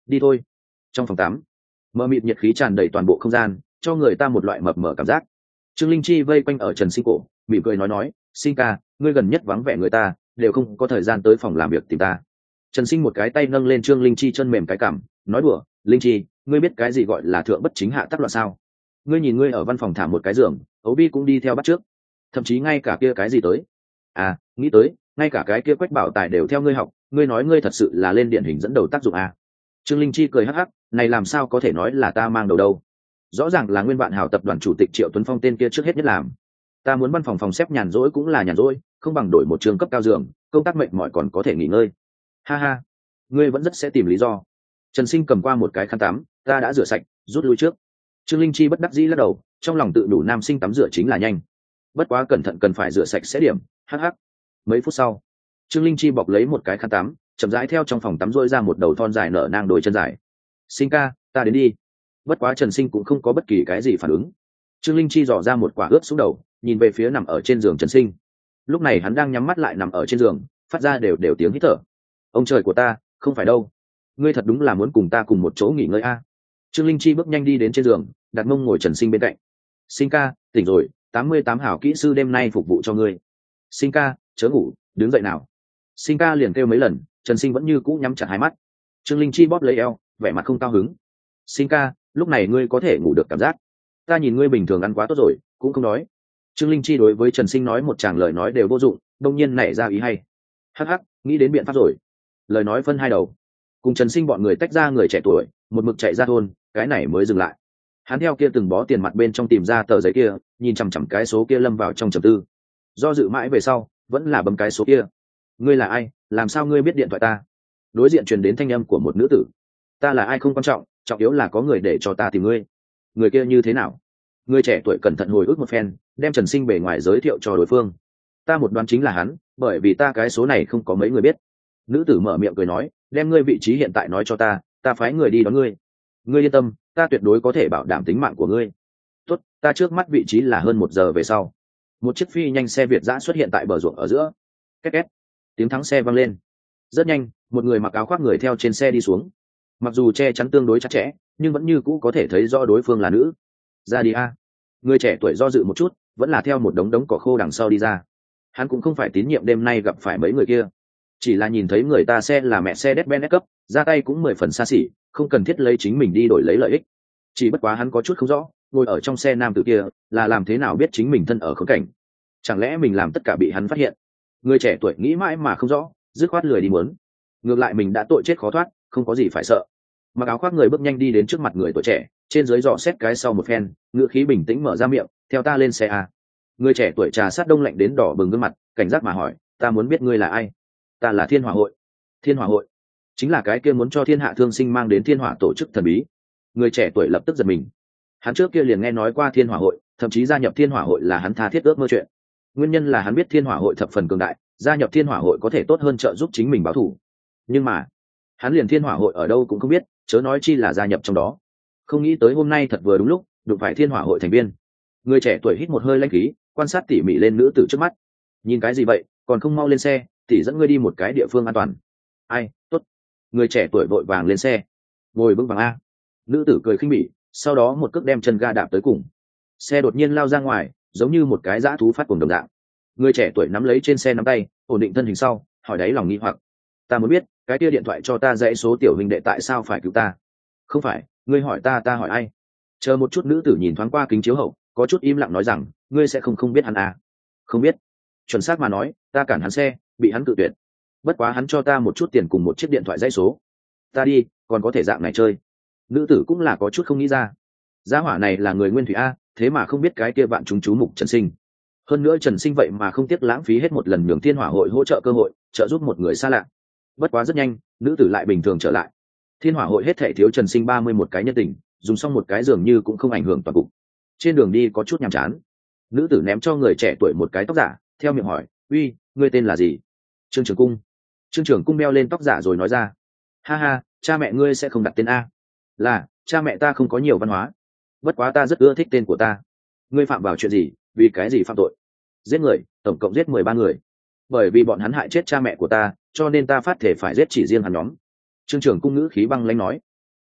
đi thôi. Trong phòng tắm, mờ mịt nhiệt khí tràn đầy toàn bộ không gian, cho người ta một loại mập mờ cảm giác. Trương Linh Chi vây quanh ở Trần Sinh cổ, mỉm cười nói nói, Sinh ca, ngươi gần nhất vắng vẻ người ta, đều không có thời gian tới phòng làm việc tìm ta. Trần Sinh một cái tay nâng lên Trương Linh Chi chân mềm cái cằm, nói đùa, Linh Chi, ngươi biết cái gì gọi là thượng bất chính hạ tắc loạn sao? Ngươi nhìn ngươi ở văn phòng thả một cái giường, ấu bi cũng đi theo bắt trước, thậm chí ngay cả kia cái gì tới, à, nghĩ tới, ngay cả cái kia Quách Bảo Tài đều theo ngươi học, ngươi nói ngươi thật sự là lên điển hình dẫn đầu tác dụng à? Trương Linh Chi cười hắc hắc, này làm sao có thể nói là ta mang đầu đâu? Rõ ràng là Nguyên Vạn Hào tập đoàn chủ tịch Triệu Tuấn Phong tên kia trước hết nhất làm. Ta muốn văn phòng phòng xếp nhàn rỗi cũng là nhàn rỗi, không bằng đổi một trường cấp cao giường, công tác mệt mỏi còn có thể nghỉ ngơi. Ha ha, ngươi vẫn rất sẽ tìm lý do. Trần Sinh cầm qua một cái khăn tắm, ta đã rửa sạch, rút lui trước. Trương Linh Chi bất đắc dĩ lắc đầu, trong lòng tự đủ nam sinh tắm rửa chính là nhanh, bất quá cẩn thận cần phải rửa sạch sẽ điểm. Hắc hắc. Mấy phút sau, Trương Linh Chi bọc lấy một cái khăn tắm, chậm rãi theo trong phòng tắm rôi ra một đầu thon dài nở nang đôi chân dài. Sinh ca, ta đến đi. Bất quá Trần Sinh cũng không có bất kỳ cái gì phản ứng. Trương Linh Chi dò ra một quả ướp xuống đầu, nhìn về phía nằm ở trên giường Trần Sinh. Lúc này hắn đang nhắm mắt lại nằm ở trên giường, phát ra đều đều tiếng hít thở. Ông trời của ta, không phải đâu, ngươi thật đúng là muốn cùng ta cùng một chỗ nghỉ ngơi a. À. Trương Linh Chi bước nhanh đi đến trên giường, đặt mông ngồi Trần Sinh bên cạnh. Sinh ca, tỉnh rồi, tám mươi tám hảo kỹ sư đêm nay phục vụ cho ngươi. Sinh ca, chớ ngủ, đứng dậy nào. Sinh ca liền kêu mấy lần, Trần Sinh vẫn như cũ nhắm chặt hai mắt. Trương Linh Chi bóp lấy eo, vẻ mặt không cao hứng. Sinh ca, lúc này ngươi có thể ngủ được cảm giác. Ta nhìn ngươi bình thường ăn quá tốt rồi, cũng không đói. Trương Linh Chi đối với Trần Sinh nói một tràng lời nói đều vô dụng, đông nhiên nảy ra ý hay. Hắc hắc, nghĩ đến biện pháp rồi. Lời nói phân hai đầu. Cùng Trần Sinh bọn người tách ra người trẻ tuổi, một mực chạy ra thôn, cái này mới dừng lại. Hắn theo kia từng bó tiền mặt bên trong tìm ra tờ giấy kia, nhìn chằm chằm cái số kia lâm vào trong trầm tư. Do dự mãi về sau, vẫn là bấm cái số kia. Ngươi là ai, làm sao ngươi biết điện thoại ta? Đối diện truyền đến thanh âm của một nữ tử. Ta là ai không quan trọng, trọng yếu là có người để cho ta tìm ngươi. Người kia như thế nào? Người trẻ tuổi cẩn thận hồi ức một phen, đem Trần Sinh bề ngoài giới thiệu cho đối phương. Ta một đoán chính là hắn, bởi vì ta cái số này không có mấy người biết. Nữ tử mở miệng cười nói, đem ngươi vị trí hiện tại nói cho ta, ta phái người đi đón ngươi. Ngươi yên tâm, ta tuyệt đối có thể bảo đảm tính mạng của ngươi. Tốt, ta trước mắt vị trí là hơn một giờ về sau. Một chiếc phi nhanh xe Việt dã xuất hiện tại bờ ruộng ở giữa. Két két, tiếng thắng xe vang lên. Rất nhanh, một người mặc áo khoác người theo trên xe đi xuống. Mặc dù che chắn tương đối chặt chẽ, nhưng vẫn như cũ có thể thấy rõ đối phương là nữ. Ra đi a. Người trẻ tuổi do dự một chút, vẫn là theo một đống đống cỏ khô đằng sau đi ra. Hắn cũng không phải tín nhiệm đêm nay gặp phải mấy người kia, chỉ là nhìn thấy người ta xe là mẹ xe Mercedes-Benz cấp, ra tay cũng mười phần xa xỉ, không cần thiết lấy chính mình đi đổi lấy lợi ích. Chỉ bất quá hắn có chút không rõ, ngồi ở trong xe nam tử kia là làm thế nào biết chính mình thân ở khốn cảnh. Chẳng lẽ mình làm tất cả bị hắn phát hiện? Người trẻ tuổi nghĩ mãi mà không rõ, dứt khoát lười đi muốn. Ngược lại mình đã tội chết khó thoát, không có gì phải sợ. Mặc áo khoác người bước nhanh đi đến trước mặt người tuổi trẻ, trên dưới dò xét cái sau một phen, ngựa khí bình tĩnh mở ra miệng, theo ta lên xe a. Người trẻ tuổi trà sát đông lạnh đến đỏ bừng gương mặt, cảnh giác mà hỏi, ta muốn biết ngươi là ai? Ta là Thiên Hỏa hội. Thiên Hỏa hội chính là cái kia muốn cho thiên hạ thương sinh mang đến thiên hỏa tổ chức thần bí. Người trẻ tuổi lập tức giật mình. Hắn trước kia liền nghe nói qua Thiên Hỏa hội, thậm chí gia nhập Thiên Hỏa hội là hắn tha thiết ước mơ chuyện. Nguyên nhân là hắn biết Thiên Hỏa hội thập phần cường đại, gia nhập Thiên Hỏa hội có thể tốt hơn trợ giúp chính mình báo thù. Nhưng mà hắn liền Thiên Hỏa hội ở đâu cũng không biết, chớ nói chi là gia nhập trong đó. Không nghĩ tới hôm nay thật vừa đúng lúc đụng phải Thiên Hỏa hội thành viên. Người trẻ tuổi hít một hơi lãnh khí, quan sát tỉ mỉ lên nữ tử trước mắt. Nhìn cái gì vậy, còn không mau lên xe, tỉ dẫn ngươi đi một cái địa phương an toàn. Ai, tốt. Người trẻ tuổi vội vàng lên xe. Ngồi vững vàng a. Nữ tử cười khinh bỉ, sau đó một cước đem chân ga đạp tới cùng. Xe đột nhiên lao ra ngoài, giống như một cái dã thú phát cuồng đồng dạng. Người trẻ tuổi nắm lấy trên xe nắm tay, ổn định thân hình sau, hỏi đáy lòng nghi hoặc. Ta muốn biết, cái kia điện thoại cho ta dãy số tiểu huynh đệ tại sao phải cứu ta? Không phải, ngươi hỏi ta ta hỏi ai? Chờ một chút, nữ tử nhìn thoáng qua kính chiếu hậu, có chút im lặng nói rằng, ngươi sẽ không không biết hắn à? Không biết. Chuẩn xác mà nói, ta cản hắn xe, bị hắn cự tuyệt. Bất quá hắn cho ta một chút tiền cùng một chiếc điện thoại dãy số. Ta đi, còn có thể dạng này chơi. Nữ tử cũng là có chút không nghĩ ra. Gia hỏa này là người nguyên thủy a, thế mà không biết cái kia bạn chúng chú mục Trần Sinh. Hơn nữa Trần Sinh vậy mà không tiếc lãng phí hết một lần nhường Thiên Hỏa hội hỗ trợ cơ hội, trợ giúp một người xa lạ. Bất quá rất nhanh, nữ tử lại bình thường trở lại. Thiên Hỏa hội hết thảy thiếu Trần Sinh ba mươi một cái nhân tình, dùng xong một cái dường như cũng không ảnh hưởng toàn cục. Trên đường đi có chút nhàm chán, nữ tử ném cho người trẻ tuổi một cái tóc giả, theo miệng hỏi, uy, ngươi tên là gì? Trương Trường Cung. Trương Trường Cung đeo lên tóc giả rồi nói ra, ha ha, cha mẹ ngươi sẽ không đặt tên a? Là, cha mẹ ta không có nhiều văn hóa, bất quá ta rất ưa thích tên của ta. Ngươi phạm vào chuyện gì, vì cái gì phạm tội? Giết người, tổng cộng giết mười ba người. Bởi vì bọn hắn hại chết cha mẹ của ta, cho nên ta phát thể phải giết chỉ riêng hắn nhóm. Trương Trường Cung ngữ khí băng lãnh nói,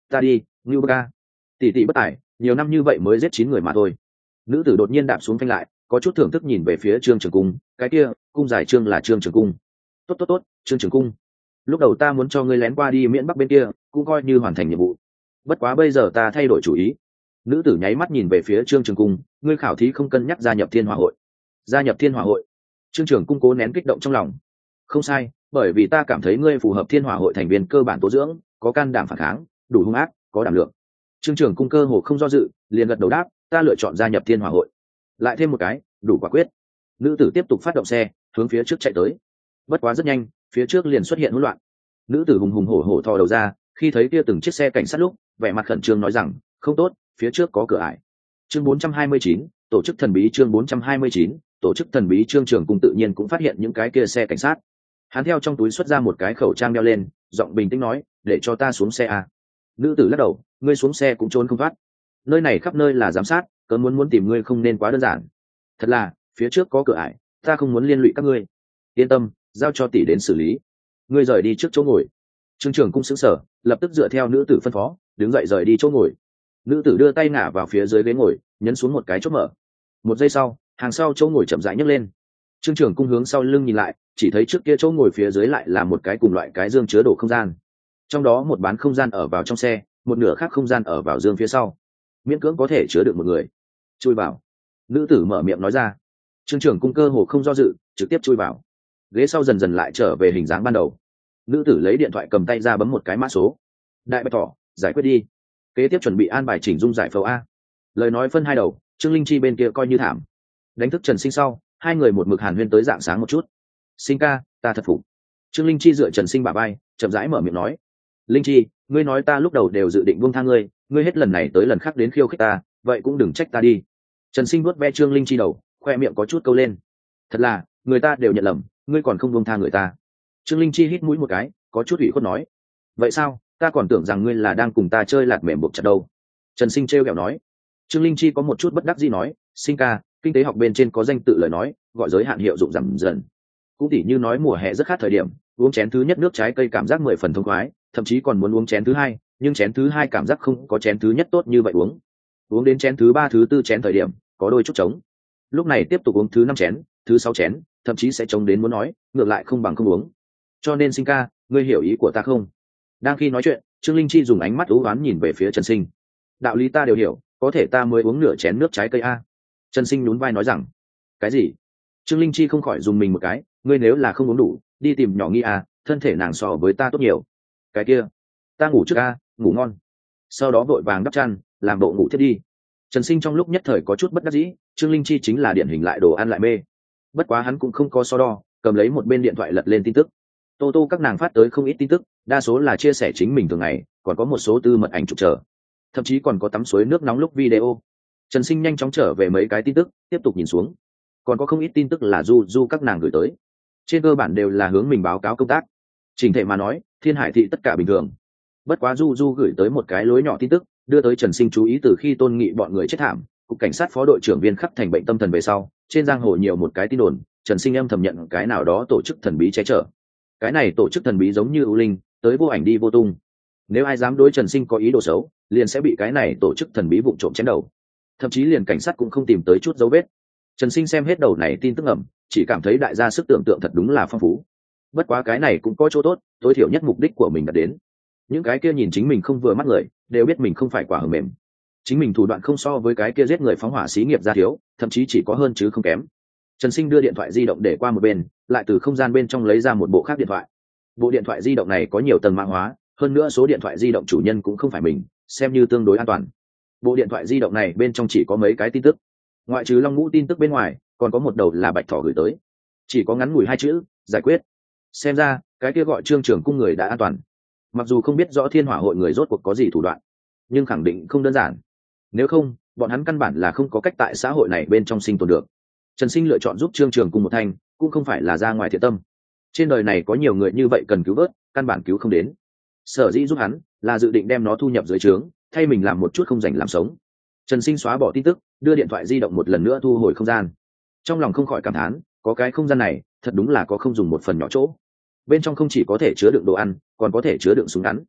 Ta đi, ngưu bơ ca. Tỷ tỷ bất tài, nhiều năm như vậy mới giết chín người mà thôi. Nữ tử đột nhiên đạp xuống phanh lại, có chút thưởng thức nhìn về phía trương trường cung. Cái kia cung giải trương là trương trường cung. Tốt tốt tốt, trương trường cung. Lúc đầu ta muốn cho ngươi lén qua đi miễn bắc bên kia, cũng coi như hoàn thành nhiệm vụ. Bất quá bây giờ ta thay đổi chủ ý. Nữ tử nháy mắt nhìn về phía trương trường cung. Ngươi khảo thí không cân nhắc gia nhập thiên hòa hội. Gia nhập thiên hòa hội? Trương trường cung cố nén kích động trong lòng. Không sai, bởi vì ta cảm thấy ngươi phù hợp thiên hòa hội thành viên cơ bản tố dưỡng, có can đảm phản kháng, đủ hung ác, có đảm lượng. Trương trường cung cơ hồ không do dự, liền gật đầu đáp, ta lựa chọn gia nhập thiên hòa hội. Lại thêm một cái, đủ quả quyết. Nữ tử tiếp tục phát động xe, hướng phía trước chạy tới. Bất quá rất nhanh, phía trước liền xuất hiện hỗn loạn. Nữ tử hùng hùng hổ hổ thò đầu ra, khi thấy kia từng chiếc xe cảnh sát lúc, vẻ mặt khẩn trương nói rằng, không tốt, phía trước có cửa ải. Chương bốn trăm hai mươi chín, tổ chức thần bí. Chương bốn trăm hai mươi chín, tổ chức thần bí. Trương trường cung tự nhiên cũng phát hiện những cái kia xe cảnh sát. Hắn theo trong túi xuất ra một cái khẩu trang đeo lên, giọng bình tĩnh nói, để cho ta xuống xe à. Nữ tử lắc đầu, ngươi xuống xe cũng trốn không thoát. Nơi này khắp nơi là giám sát, cớ muốn muốn tìm ngươi không nên quá đơn giản. Thật là, phía trước có cửa ải, ta không muốn liên lụy các ngươi. Yên tâm, giao cho tỷ đến xử lý. Ngươi rời đi trước chỗ ngồi. Trương trường cung sững sờ, lập tức dựa theo nữ tử phân phó, đứng dậy rời đi chỗ ngồi. Nữ tử đưa tay ngả vào phía dưới ghế ngồi, nhấn xuống một cái chốt mở. Một giây sau, hàng sau chỗ ngồi chậm rãi nhấc lên. Trương trường cung hướng sau lưng nhìn lại, chỉ thấy trước kia chỗ ngồi phía dưới lại là một cái cùng loại cái dương chứa đồ không gian. Trong đó một bán không gian ở vào trong xe, một nửa khác không gian ở vào dương phía sau, miễn cưỡng có thể chứa được một người. Chui vào. Nữ tử mở miệng nói ra. Trương trường cung cơ hồ không do dự, trực tiếp chui vào. Ghế sau dần dần lại trở về hình dáng ban đầu. Nữ tử lấy điện thoại cầm tay ra bấm một cái mã số. Đại bạch thỏ, giải quyết đi. Kế tiếp chuẩn bị an bài chỉnh dung giải phẫu a. Lời nói phân hai đầu, Trương Linh Chi bên kia coi như thảm. Đánh thức Trần Sinh sau, hai người một mực hàn huyên tới dạng sáng một chút. Sinh ca, ta thật phục. Trương Linh Chi dựa Trần Sinh bả vai, chậm rãi mở miệng nói. Linh Chi, ngươi nói ta lúc đầu đều dự định buông tha ngươi, ngươi hết lần này tới lần khác đến khiêu khích ta, vậy cũng đừng trách ta đi. Trần Sinh vuốt ve Trương Linh Chi đầu, khoe miệng có chút câu lên. Thật là, người ta đều nhận lầm, ngươi còn không buông tha người ta. Trương Linh Chi hít mũi một cái, có chút ủy khuất nói. Vậy sao, ta còn tưởng rằng ngươi là đang cùng ta chơi lạc mềm buộc chặt đâu. Trần Sinh trêu ghẹo nói. Trương Linh Chi có một chút bất đắc dĩ nói, Sinh ca, kinh tế học bên trên có danh tự lời nói, gọi giới hạn hiệu dụng giảm dần. Cũng tỉ như nói mùa hè rất khát thời điểm, uống chén thứ nhất nước trái cây cảm giác mười phần thông khoái, thậm chí còn muốn uống chén thứ hai, nhưng chén thứ hai cảm giác không có chén thứ nhất tốt như vậy uống. Uống đến chén thứ ba thứ tư chén thời điểm, có đôi chút trống. Lúc này tiếp tục uống thứ năm chén, thứ sáu chén, thậm chí sẽ trống đến muốn nói, ngược lại không bằng không uống. Cho nên Sinh ca, ngươi hiểu ý của ta không? Đang khi nói chuyện, Trương Linh Chi dùng ánh mắt u ám nhìn về phía Trần Sinh. Đạo lý ta đều hiểu, có thể ta mới uống nửa chén nước trái cây a. Trần Sinh nhún vai nói rằng. Cái gì? Trương Linh Chi không khỏi dùng mình một cái, ngươi nếu là không uống đủ, đi tìm nhỏ nghi a, thân thể nàng so với ta tốt nhiều. Cái kia, ta ngủ trước a, ngủ ngon. Sau đó vội vàng đắp chăn, làm bộ ngủ thiết đi. Trần Sinh trong lúc nhất thời có chút bất đắc dĩ, Trương Linh Chi chính là điển hình lại đồ ăn lại mê. Bất quá hắn cũng không có so đo, cầm lấy một bên điện thoại lật lên tin tức. Tô tô các nàng phát tới không ít tin tức, đa số là chia sẻ chính mình thường ngày, còn có một số tư mật ảnh chụp chờ, thậm chí còn có tắm suối nước nóng lúc video. Trần Sinh nhanh chóng trở về mấy cái tin tức, tiếp tục nhìn xuống, còn có không ít tin tức là du du các nàng gửi tới, trên cơ bản đều là hướng mình báo cáo công tác. Trình thể mà nói, Thiên Hải thị tất cả bình thường. Bất quá du du gửi tới một cái lối nhỏ tin tức, đưa tới Trần Sinh chú ý. Từ khi Tôn Nghị bọn người chết thảm, cục cảnh sát phó đội trưởng Viên Khắc thành bệnh tâm thần về sau, trên giang hồ nhiều một cái tin đồn, Trần Sinh âm thầm nhận cái nào đó tổ chức thần bí che chở. Cái này tổ chức thần bí giống như ưu linh, tới vô ảnh đi vô tung. Nếu ai dám đối Trần Sinh có ý đồ xấu, liền sẽ bị cái này tổ chức thần bí vụng trộm chém đầu. Thậm chí liền cảnh sát cũng không tìm tới chút dấu vết. Trần Sinh xem hết đầu này tin tức ẩm, chỉ cảm thấy đại gia sức tưởng tượng thật đúng là phong phú. Bất quá cái này cũng có chỗ tốt, tối thiểu nhất mục đích của mình đã đến. Những cái kia nhìn chính mình không vừa mắt người, đều biết mình không phải quả hờ mềm. Chính mình thủ đoạn không so với cái kia giết người phóng hỏa xí nghiệp ra thiếu, thậm chí chỉ có hơn chứ không kém. Trần Sinh đưa điện thoại di động để qua một bên, lại từ không gian bên trong lấy ra một bộ khác điện thoại. Bộ điện thoại di động này có nhiều tầng mã hóa, hơn nữa số điện thoại di động chủ nhân cũng không phải mình, xem như tương đối an toàn. Bộ điện thoại di động này bên trong chỉ có mấy cái tin tức, ngoại trừ Long Ngũ tin tức bên ngoài, còn có một đầu là Bạch Thỏ gửi tới, chỉ có ngắn ngủi hai chữ, giải quyết. Xem ra cái kia gọi Trương Trường Cung người đã an toàn. Mặc dù không biết rõ Thiên Hỏa hội người rốt cuộc có gì thủ đoạn, nhưng khẳng định không đơn giản. Nếu không, bọn hắn căn bản là không có cách tại xã hội này bên trong sinh tồn được. Trần Sinh lựa chọn giúp Trương Trường Cung một thanh, cũng không phải là ra ngoài thiện tâm. Trên đời này có nhiều người như vậy cần cứu vớt, căn bản cứu không đến. Sở dĩ giúp hắn là dự định đem nó thu nhập dưới trướng, thay mình làm một chút không dành làm sống. Trần Sinh xóa bỏ tin tức, đưa điện thoại di động một lần nữa thu hồi không gian. Trong lòng không khỏi cảm thán, có cái không gian này, thật đúng là có không dùng một phần nhỏ chỗ. Bên trong không chỉ có thể chứa đựng đồ ăn, còn có thể chứa đựng súng ngắn.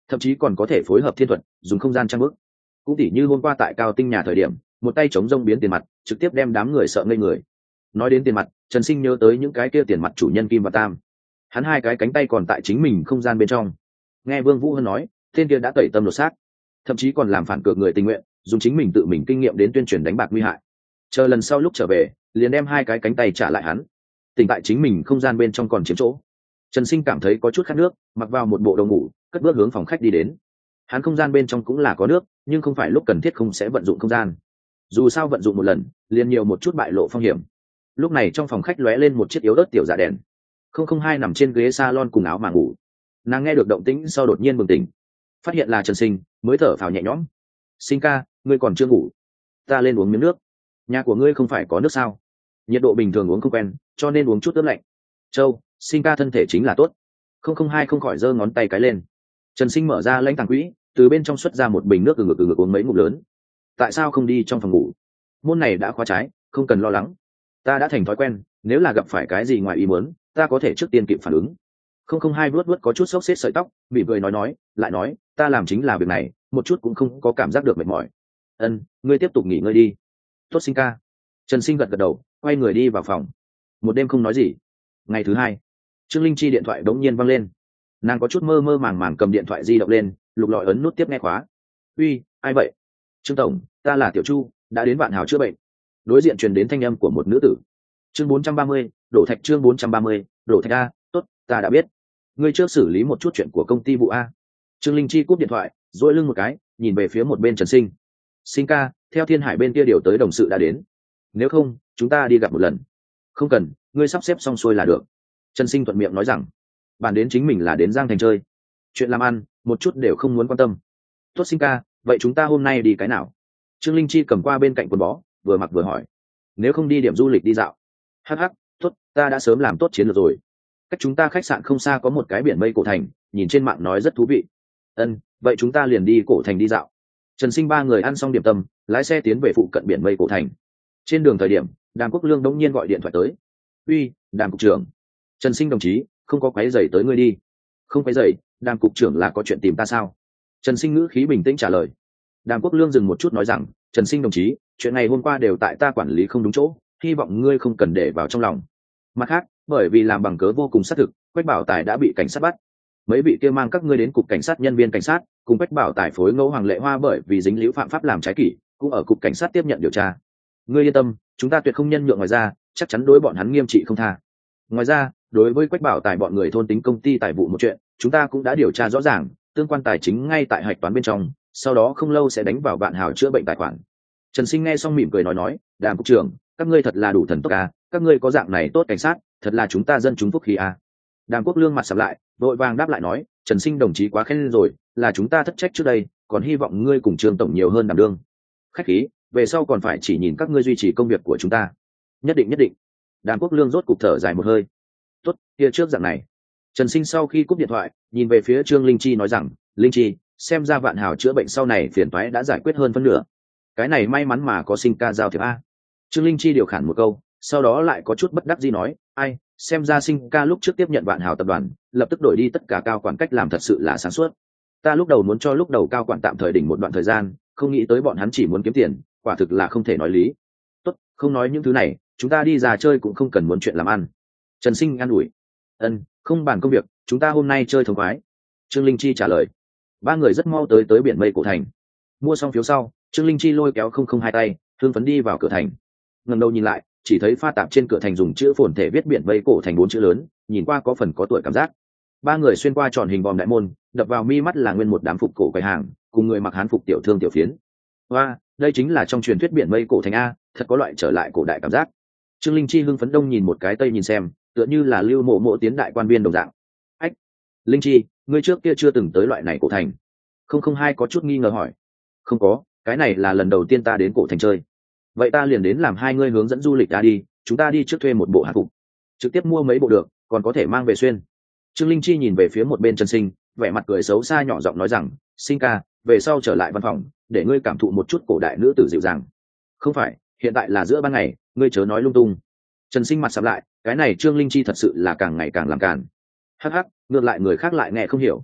thậm chí còn có thể phối hợp thiên thuật dùng không gian trang bức. Cũng tỉ như hôm qua tại Cao Tinh nhà thời điểm, một tay chống rông biến tiền mặt, trực tiếp đem đám người sợ ngây người. Nói đến tiền mặt, Trần Sinh nhớ tới những cái kia tiền mặt chủ nhân Kim và Tam. Hắn hai cái cánh tay còn tại chính mình không gian bên trong. Nghe Vương Vũ Hân nói, tên kia đã tẩy tâm lột xác, thậm chí còn làm phản cược người tình nguyện, dùng chính mình tự mình kinh nghiệm đến tuyên truyền đánh bạc nguy hại. Chờ lần sau lúc trở về, liền đem hai cái cánh tay trả lại hắn. Tỉnh tại chính mình không gian bên trong còn chiếm chỗ. Trần Sinh cảm thấy có chút khát nước, mặc vào một bộ đồ ngủ, cất bước hướng phòng khách đi đến. Hắn không gian bên trong cũng là có nước, nhưng không phải lúc cần thiết không sẽ vận dụng không gian. Dù sao vận dụng một lần, liền nhiều một chút bại lộ phong hiểm. Lúc này trong phòng khách lóe lên một chiếc yếu ớt tiểu dạ đèn. Không không hai nằm trên ghế salon cùng áo mà ngủ. Nàng nghe được động tĩnh sau đột nhiên bừng tỉnh, phát hiện là Trần Sinh, mới thở phào nhẹ nhõm. Sinh ca, ngươi còn chưa ngủ? Ta lên uống miếng nước. Nhà của ngươi không phải có nước sao? Nhiệt độ bình thường uống không quen, cho nên uống chút ướp lạnh. Châu, Sinh ca thân thể chính là tốt. Không không hai không khỏi giơ ngón tay cái lên. Trần Sinh mở ra lãnh tàng quỹ, từ bên trong xuất ra một bình nước từ ngực từ ngực uống mấy ngụm lớn. Tại sao không đi trong phòng ngủ? Môn này đã khóa trái, không cần lo lắng. Ta đã thành thói quen, nếu là gặp phải cái gì ngoài ý muốn, ta có thể trước tiên kịp phản ứng. Không không hai vuốt vuốt có chút xốc xếp sợi tóc, mỉm cười nói nói, lại nói, ta làm chính là việc này, một chút cũng không có cảm giác được mệt mỏi. Ân, ngươi tiếp tục nghỉ ngơi đi. Tốt Sinh ca. Trần Sinh gật gật đầu, quay người đi vào phòng. Một đêm không nói gì. Ngày thứ hai, Trương Linh Chi điện thoại đống nhiên vang lên. Nàng có chút mơ mơ màng màng cầm điện thoại di động lên, lục lọi ấn nút tiếp nghe khóa. Uy, ai vậy? Trương tổng, ta là Tiểu Chu, đã đến Vạn Hào chữa bệnh. Đối diện truyền đến thanh âm của một nữ tử. Chương bốn trăm ba mươi, đổ thạch chương bốn trăm ba mươi, đổ thạch a, tốt, ta đã biết. Ngươi trước xử lý một chút chuyện của công ty vụ a. Trương Linh Chi cúp điện thoại, duỗi lưng một cái, nhìn về phía một bên Trần Sinh. Sinh ca, theo Thiên Hải bên kia điều tới đồng sự đã đến. Nếu không, chúng ta đi gặp một lần. Không cần, ngươi sắp xếp xong xuôi là được. Trần Sinh thuận miệng nói rằng, bản đến chính mình là đến Giang Thành chơi, chuyện làm ăn một chút đều không muốn quan tâm. Tốt Sinh ca, vậy chúng ta hôm nay đi cái nào? Trương Linh Chi cầm qua bên cạnh quần bó, vừa mặc vừa hỏi. Nếu không đi điểm du lịch đi dạo. Hắc hắc, tốt, ta đã sớm làm tốt chiến lược rồi. Cách chúng ta khách sạn không xa có một cái biển mây cổ thành, nhìn trên mạng nói rất thú vị. Ân, vậy chúng ta liền đi cổ thành đi dạo. Trần Sinh ba người ăn xong điểm tâm, lái xe tiến về phụ cận biển mây cổ thành. Trên đường thời điểm, Đàm Quốc Lương đống nhiên gọi điện thoại tới. Uy, Đàm cục trưởng. Trần Sinh đồng chí, không có quấy rầy tới ngươi đi. Không quấy rầy, Đàm cục trưởng là có chuyện tìm ta sao? Trần Sinh ngữ khí bình tĩnh trả lời. Đàm Quốc Lương dừng một chút nói rằng, Trần Sinh đồng chí, chuyện này hôm qua đều tại ta quản lý không đúng chỗ, hy vọng ngươi không cần để vào trong lòng. Mặt khác, bởi vì làm bằng cớ vô cùng xác thực, Quách Bảo Tài đã bị cảnh sát bắt. Mấy vị kia mang các ngươi đến cục cảnh sát nhân viên cảnh sát, cùng Quách Bảo Tài phối ngẫu Hoàng Lệ Hoa bởi vì dính líu phạm pháp làm trái kỷ, cũng ở cục cảnh sát tiếp nhận điều tra. Ngươi yên tâm, chúng ta tuyệt không nhân nhượng, ngoài ra, chắc chắn đối bọn hắn nghiêm trị không tha. Ngoài ra, đối với Quách Bảo Tài bọn người thôn tính công ty tài vụ một chuyện, chúng ta cũng đã điều tra rõ ràng, tương quan tài chính ngay tại hạch toán bên trong, sau đó không lâu sẽ đánh vào Vạn Hào chữa bệnh tài khoản. Trần Sinh nghe xong mỉm cười nói nói, Đàm cục trưởng, các ngươi thật là đủ thần tốc à, các ngươi có dạng này tốt cảnh sát, thật là chúng ta dân chúng phúc khí à. Đàm Quốc Lương mặt sầm lại, vội vàng đáp lại nói, Trần Sinh đồng chí quá khen rồi, là chúng ta thất trách trước đây, còn hy vọng ngươi cùng Trương tổng nhiều hơn đảm đương. Khách khí, về sau còn phải chỉ nhìn các ngươi duy trì công việc của chúng ta. Nhất định nhất định. Đàm Quốc Lương rốt cục thở dài một hơi. Tốt, kia trước dạng này. Trần Sinh sau khi cúp điện thoại, nhìn về phía Trương Linh Chi nói rằng, Linh Chi, xem ra Vạn Hào chữa bệnh sau này phiền toái đã giải quyết hơn phân nửa. Cái này may mắn mà có Sinh ca giao thiệp a. Trương Linh Chi điều khản một câu, sau đó lại có chút bất đắc dĩ nói, ai, xem ra Sinh ca lúc trước tiếp nhận Vạn Hào tập đoàn, lập tức đổi đi tất cả cao quản cách làm thật sự là sáng suốt. Ta lúc đầu muốn cho lúc đầu cao quản tạm thời đỉnh một đoạn thời gian, không nghĩ tới bọn hắn chỉ muốn kiếm tiền, quả thực là không thể nói lý. Tốt, không nói những thứ này, chúng ta đi ra chơi cũng không cần muốn chuyện làm ăn. Trần Sinh an ủi. Ân, không bàn công việc, chúng ta hôm nay chơi thống khoái. Trương Linh Chi trả lời. Ba người rất mau tới tới biển mây cổ thành. Mua xong phiếu sau, Trương Linh Chi lôi kéo không không hai tay, hương phấn đi vào cửa thành. Ngẩng đầu nhìn lại, chỉ thấy pha tạp trên cửa thành dùng chữ phồn thể viết biển mây cổ thành bốn chữ lớn, nhìn qua có phần có tuổi cảm giác. Ba người xuyên qua tròn hình vòm đại môn, đập vào mi mắt là nguyên một đám phục cổ quầy hàng, cùng người mặc hán phục tiểu thương tiểu phiến. Hoa, đây chính là trong truyền thuyết biển mây cổ thành a, thật có loại trở lại cổ đại cảm giác. Trương Linh Chi hưng phấn đông nhìn một cái tây nhìn xem, tựa như là lưu mộ mộ tiến đại quan viên đồng dạng. Ách, Linh Chi, ngươi trước kia chưa từng tới loại này cổ thành. Không không hai có chút nghi ngờ hỏi. Không có, cái này là lần đầu tiên ta đến cổ thành chơi. Vậy ta liền đến làm hai ngươi hướng dẫn du lịch ta đi, chúng ta đi trước thuê một bộ hạng phục, trực tiếp mua mấy bộ được, còn có thể mang về xuyên. Trương Linh Chi nhìn về phía một bên Trần Sinh, vẻ mặt cười xấu xa nhỏ giọng nói rằng, Sinh ca, về sau trở lại văn phòng, để ngươi cảm thụ một chút cổ đại nữ tử dịu dàng. Không phải, hiện tại là giữa ban ngày, ngươi chớ nói lung tung. Trần Sinh mặt sầm lại, cái này Trương Linh Chi thật sự là càng ngày càng làm càn. Hắc hắc, ngược lại người khác lại nghe không hiểu.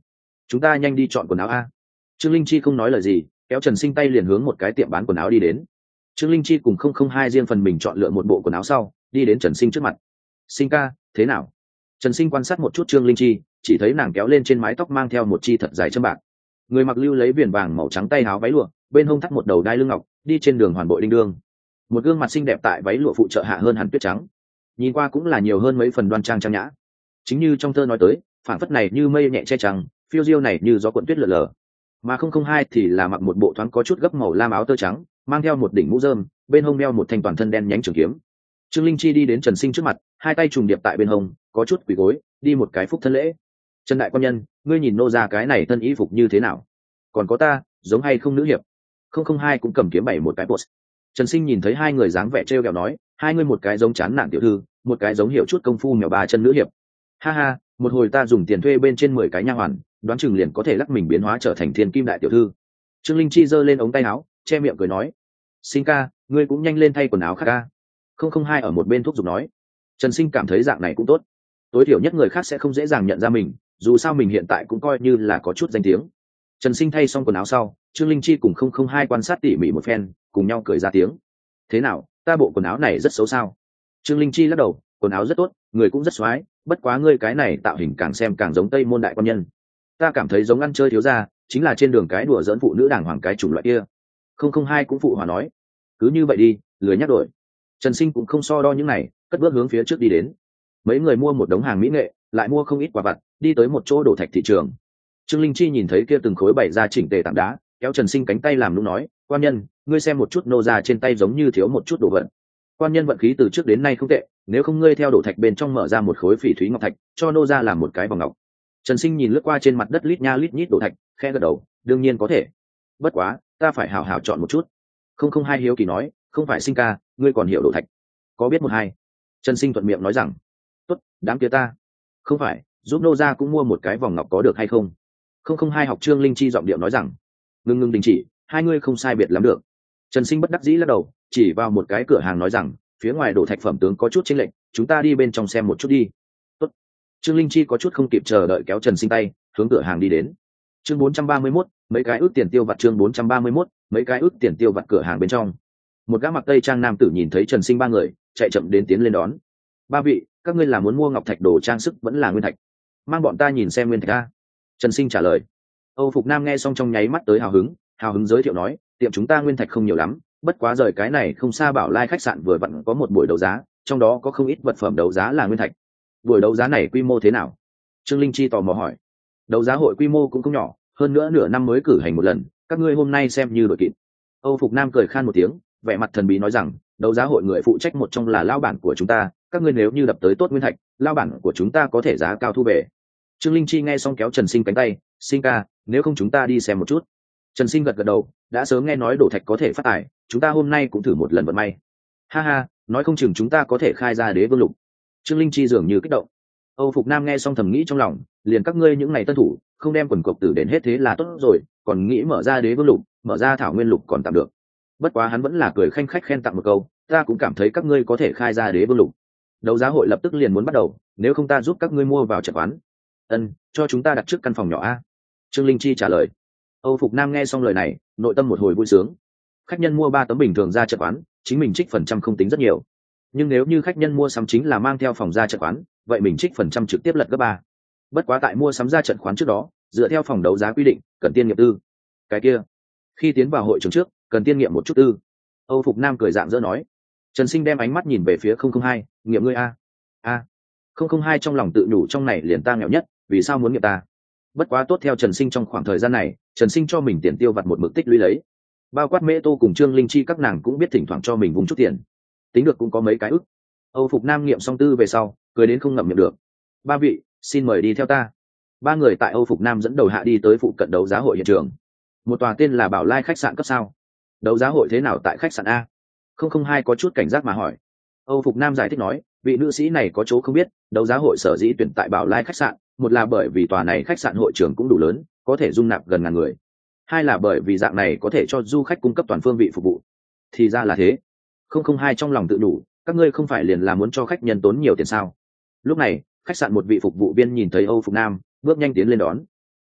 chúng ta nhanh đi chọn quần áo a. Trương Linh Chi không nói lời gì, kéo Trần Sinh tay liền hướng một cái tiệm bán quần áo đi đến. Trương Linh Chi cùng không không hai riêng phần mình chọn lựa một bộ quần áo sau, đi đến Trần Sinh trước mặt. Sinh ca, thế nào? Trần Sinh quan sát một chút Trương Linh Chi, chỉ thấy nàng kéo lên trên mái tóc mang theo một chi thật dài châm bạc. Người mặc lưu lấy viền vàng màu trắng tay áo váy lụa, bên hông thắt một đầu đai lưng ngọc, đi trên đường hoàn bội đinh đương. Một gương mặt xinh đẹp tại váy lụa phụ trợ hạ hơn hẳn tuyết trắng, nhìn qua cũng là nhiều hơn mấy phần đoan trang trang nhã. Chính như trong thơ nói tới, phảng phất này như mây nhẹ che trăng, phiêu diêu này như gió cuộn tuyết lờ lờ. Mà không không hai thì là mặc một bộ thoáng có chút gấp màu lam áo tơ trắng, mang theo một đỉnh mũ rơm, bên hông đeo một thanh toàn thân đen nhánh trường kiếm. Trương Linh Chi đi đến Trần Sinh trước mặt, hai tay trùng điệp tại bên hông, có chút quỳ gối, đi một cái phúc thân lễ. Trần đại quan nhân, ngươi nhìn nô ra cái này thân y phục như thế nào? Còn có ta, giống hay không nữ hiệp? Không không hai cũng cầm kiếm bảy một cái post. Trần Sinh nhìn thấy hai người dáng vẻ trêu ghẹo nói, hai người một cái giống chán nản tiểu thư, một cái giống hiểu chút công phu mèo ba chân nữ hiệp. Ha ha, một hồi ta dùng tiền thuê bên trên mười cái nha hoàn, đoán chừng liền có thể lắc mình biến hóa trở thành thiên kim đại tiểu thư. Trương Linh Chi giơ lên ống tay áo, che miệng cười nói, Sinh ca, ngươi cũng nhanh lên thay quần áo khác ca. Không không hai ở một bên thúc giục nói. Trần Sinh cảm thấy dạng này cũng tốt, tối thiểu nhất người khác sẽ không dễ dàng nhận ra mình, dù sao mình hiện tại cũng coi như là có chút danh tiếng. Trần Sinh thay xong quần áo sau, Trương Linh Chi cùng không không hai quan sát tỉ mỉ một phen, cùng nhau cười ra tiếng. Thế nào, ta bộ quần áo này rất xấu sao? Trương Linh Chi lắc đầu, quần áo rất tốt, người cũng rất xoái, bất quá ngươi cái này tạo hình càng xem càng giống Tây môn đại quan nhân. Ta cảm thấy giống ăn chơi thiếu gia, chính là trên đường cái đùa giỡn phụ nữ đàng hoàng cái chủng loại kia. Không không hai cũng phụ hòa nói, cứ như vậy đi, lười nhắc đổi. Trần Sinh cũng không so đo những này, cất bước hướng phía trước đi đến. Mấy người mua một đống hàng mỹ nghệ, lại mua không ít quà vặt, đi tới một chỗ đổ thạch thị trường. Trương Linh Chi nhìn thấy kia từng khối bày ra chỉnh tề tảng đá, kéo Trần Sinh cánh tay làm nũng nói, quan nhân, ngươi xem một chút nô ra trên tay giống như thiếu một chút đồ vật. Quan nhân vận khí từ trước đến nay không tệ, nếu không ngươi theo đổ thạch bên trong mở ra một khối phỉ thúy ngọc thạch, cho nô ra làm một cái vòng ngọc. Trần Sinh nhìn lướt qua trên mặt đất lít nha lít nhít đổ thạch, khẽ gật đầu, đương nhiên có thể. Bất quá, ta phải hảo hảo chọn một chút. Không không hai hiếu kỳ nói, không phải Sinh ca, ngươi còn hiểu đổ thạch, có biết một hai? Trần Sinh thuận miệng nói rằng, tốt, đám kia ta. Không phải, giúp nô ra cũng mua một cái vòng ngọc có được hay không? Không không hai học Trương Linh Chi giọng điệu nói rằng, ngưng ngưng đình chỉ, hai ngươi không sai biệt lắm được. Trần Sinh bất đắc dĩ lắc đầu, chỉ vào một cái cửa hàng nói rằng, phía ngoài đổ thạch phẩm tướng có chút chênh lệch, chúng ta đi bên trong xem một chút đi. Tốt. Trương Linh Chi có chút không kịp chờ đợi kéo Trần Sinh tay, hướng cửa hàng đi đến. Chương bốn trăm ba mươi mốt, mấy cái ước tiền tiêu vặt chương bốn trăm ba mươi mốt, mấy cái ước tiền tiêu vặt cửa hàng bên trong. Một gã mặc tây trang nam tử nhìn thấy Trần Sinh ba người, chạy chậm đến tiến lên đón. Ba vị, các ngươi là muốn mua ngọc thạch đồ trang sức vẫn là nguyên thạch? Mang bọn ta nhìn xem nguyên thạch a. Trần Sinh trả lời. Âu Phục Nam nghe xong trong nháy mắt tới hào hứng, hào hứng giới thiệu nói, tiệm chúng ta nguyên thạch không nhiều lắm, bất quá rời cái này không xa Bảo Lai khách sạn vừa vặn có một buổi đấu giá, trong đó có không ít vật phẩm đấu giá là nguyên thạch. Buổi đấu giá này quy mô thế nào? Trương Linh Chi tò mò hỏi. Đấu giá hội quy mô cũng không nhỏ, hơn nữa nửa năm mới cử hành một lần, các ngươi hôm nay xem như đội kịp. Âu Phục Nam cười khan một tiếng, vẻ mặt thần bí nói rằng, đấu giá hội người phụ trách một trong là lao bản của chúng ta, các ngươi nếu như đập tới tốt nguyên thạch, lao bản của chúng ta có thể giá cao thu về. Trương Linh Chi nghe xong kéo Trần Sinh cánh tay, Sinh ca, nếu không chúng ta đi xem một chút. Trần Sinh gật gật đầu, đã sớm nghe nói đổ thạch có thể phát tài, chúng ta hôm nay cũng thử một lần vận may. Ha ha, nói không chừng chúng ta có thể khai ra đế vương lục. Trương Linh Chi dường như kích động. Âu Phục Nam nghe xong thầm nghĩ trong lòng, liền các ngươi những ngày tân thủ, không đem quần cộc tử đến hết thế là tốt rồi, còn nghĩ mở ra đế vương lục, mở ra thảo nguyên lục còn tạm được. Bất quá hắn vẫn là cười khanh khách khen tặng một câu, ta cũng cảm thấy các ngươi có thể khai ra đế vương lục. Đấu giá hội lập tức liền muốn bắt đầu, nếu không ta giúp các ngươi mua vào trận quán. Ân, cho chúng ta đặt trước căn phòng nhỏ a. Trương Linh Chi trả lời. Âu Phục Nam nghe xong lời này, nội tâm một hồi vui sướng. Khách nhân mua ba tấm bình thường ra trận quán, chính mình trích phần trăm không tính rất nhiều. Nhưng nếu như khách nhân mua sắm chính là mang theo phòng ra trận quán, vậy mình trích phần trăm trực tiếp lật gấp ba. Bất quá tại mua sắm ra trận quán trước đó, dựa theo phòng đấu giá quy định, cần tiên nghiệm tư. Cái kia, khi tiến vào hội trường trước, cần tiên nghiệm một chút tư. Âu Phục Nam cười dạng dỡ nói. Trần Sinh đem ánh mắt nhìn về phía không không hai, nghiệm ngươi a. A. không không hai trong lòng tự nhủ trong này liền ta nghèo nhất, vì sao muốn nghiệm ta? Bất quá tốt theo Trần Sinh trong khoảng thời gian này, Trần Sinh cho mình tiền tiêu vặt một mực tích lũy lấy. Bao quát Mễ Tô cùng Trương Linh Chi các nàng cũng biết thỉnh thoảng cho mình vùng chút tiền. Tính được cũng có mấy cái ức. Âu Phục Nam nghiệm xong tư về sau, cười đến không ngậm miệng được. Ba vị, xin mời đi theo ta. Ba người tại Âu Phục Nam dẫn đầu hạ đi tới phụ cận đấu giá hội hiện trường. Một tòa tên là Bảo Lai khách sạn cấp sao. Đấu giá hội thế nào tại khách sạn a? không không hai có chút cảnh giác mà hỏi. Âu Phục Nam giải thích nói, vị nữ sĩ này có chỗ không biết, đấu giá hội sở dĩ tuyển tại Bảo Lai khách sạn, một là bởi vì tòa này khách sạn hội trường cũng đủ lớn, có thể dung nạp gần ngàn người. Hai là bởi vì dạng này có thể cho du khách cung cấp toàn phương vị phục vụ. Thì ra là thế. không không hai trong lòng tự đủ, các ngươi không phải liền là muốn cho khách nhân tốn nhiều tiền sao? Lúc này, khách sạn một vị phục vụ viên nhìn thấy Âu Phục Nam, bước nhanh tiến lên đón.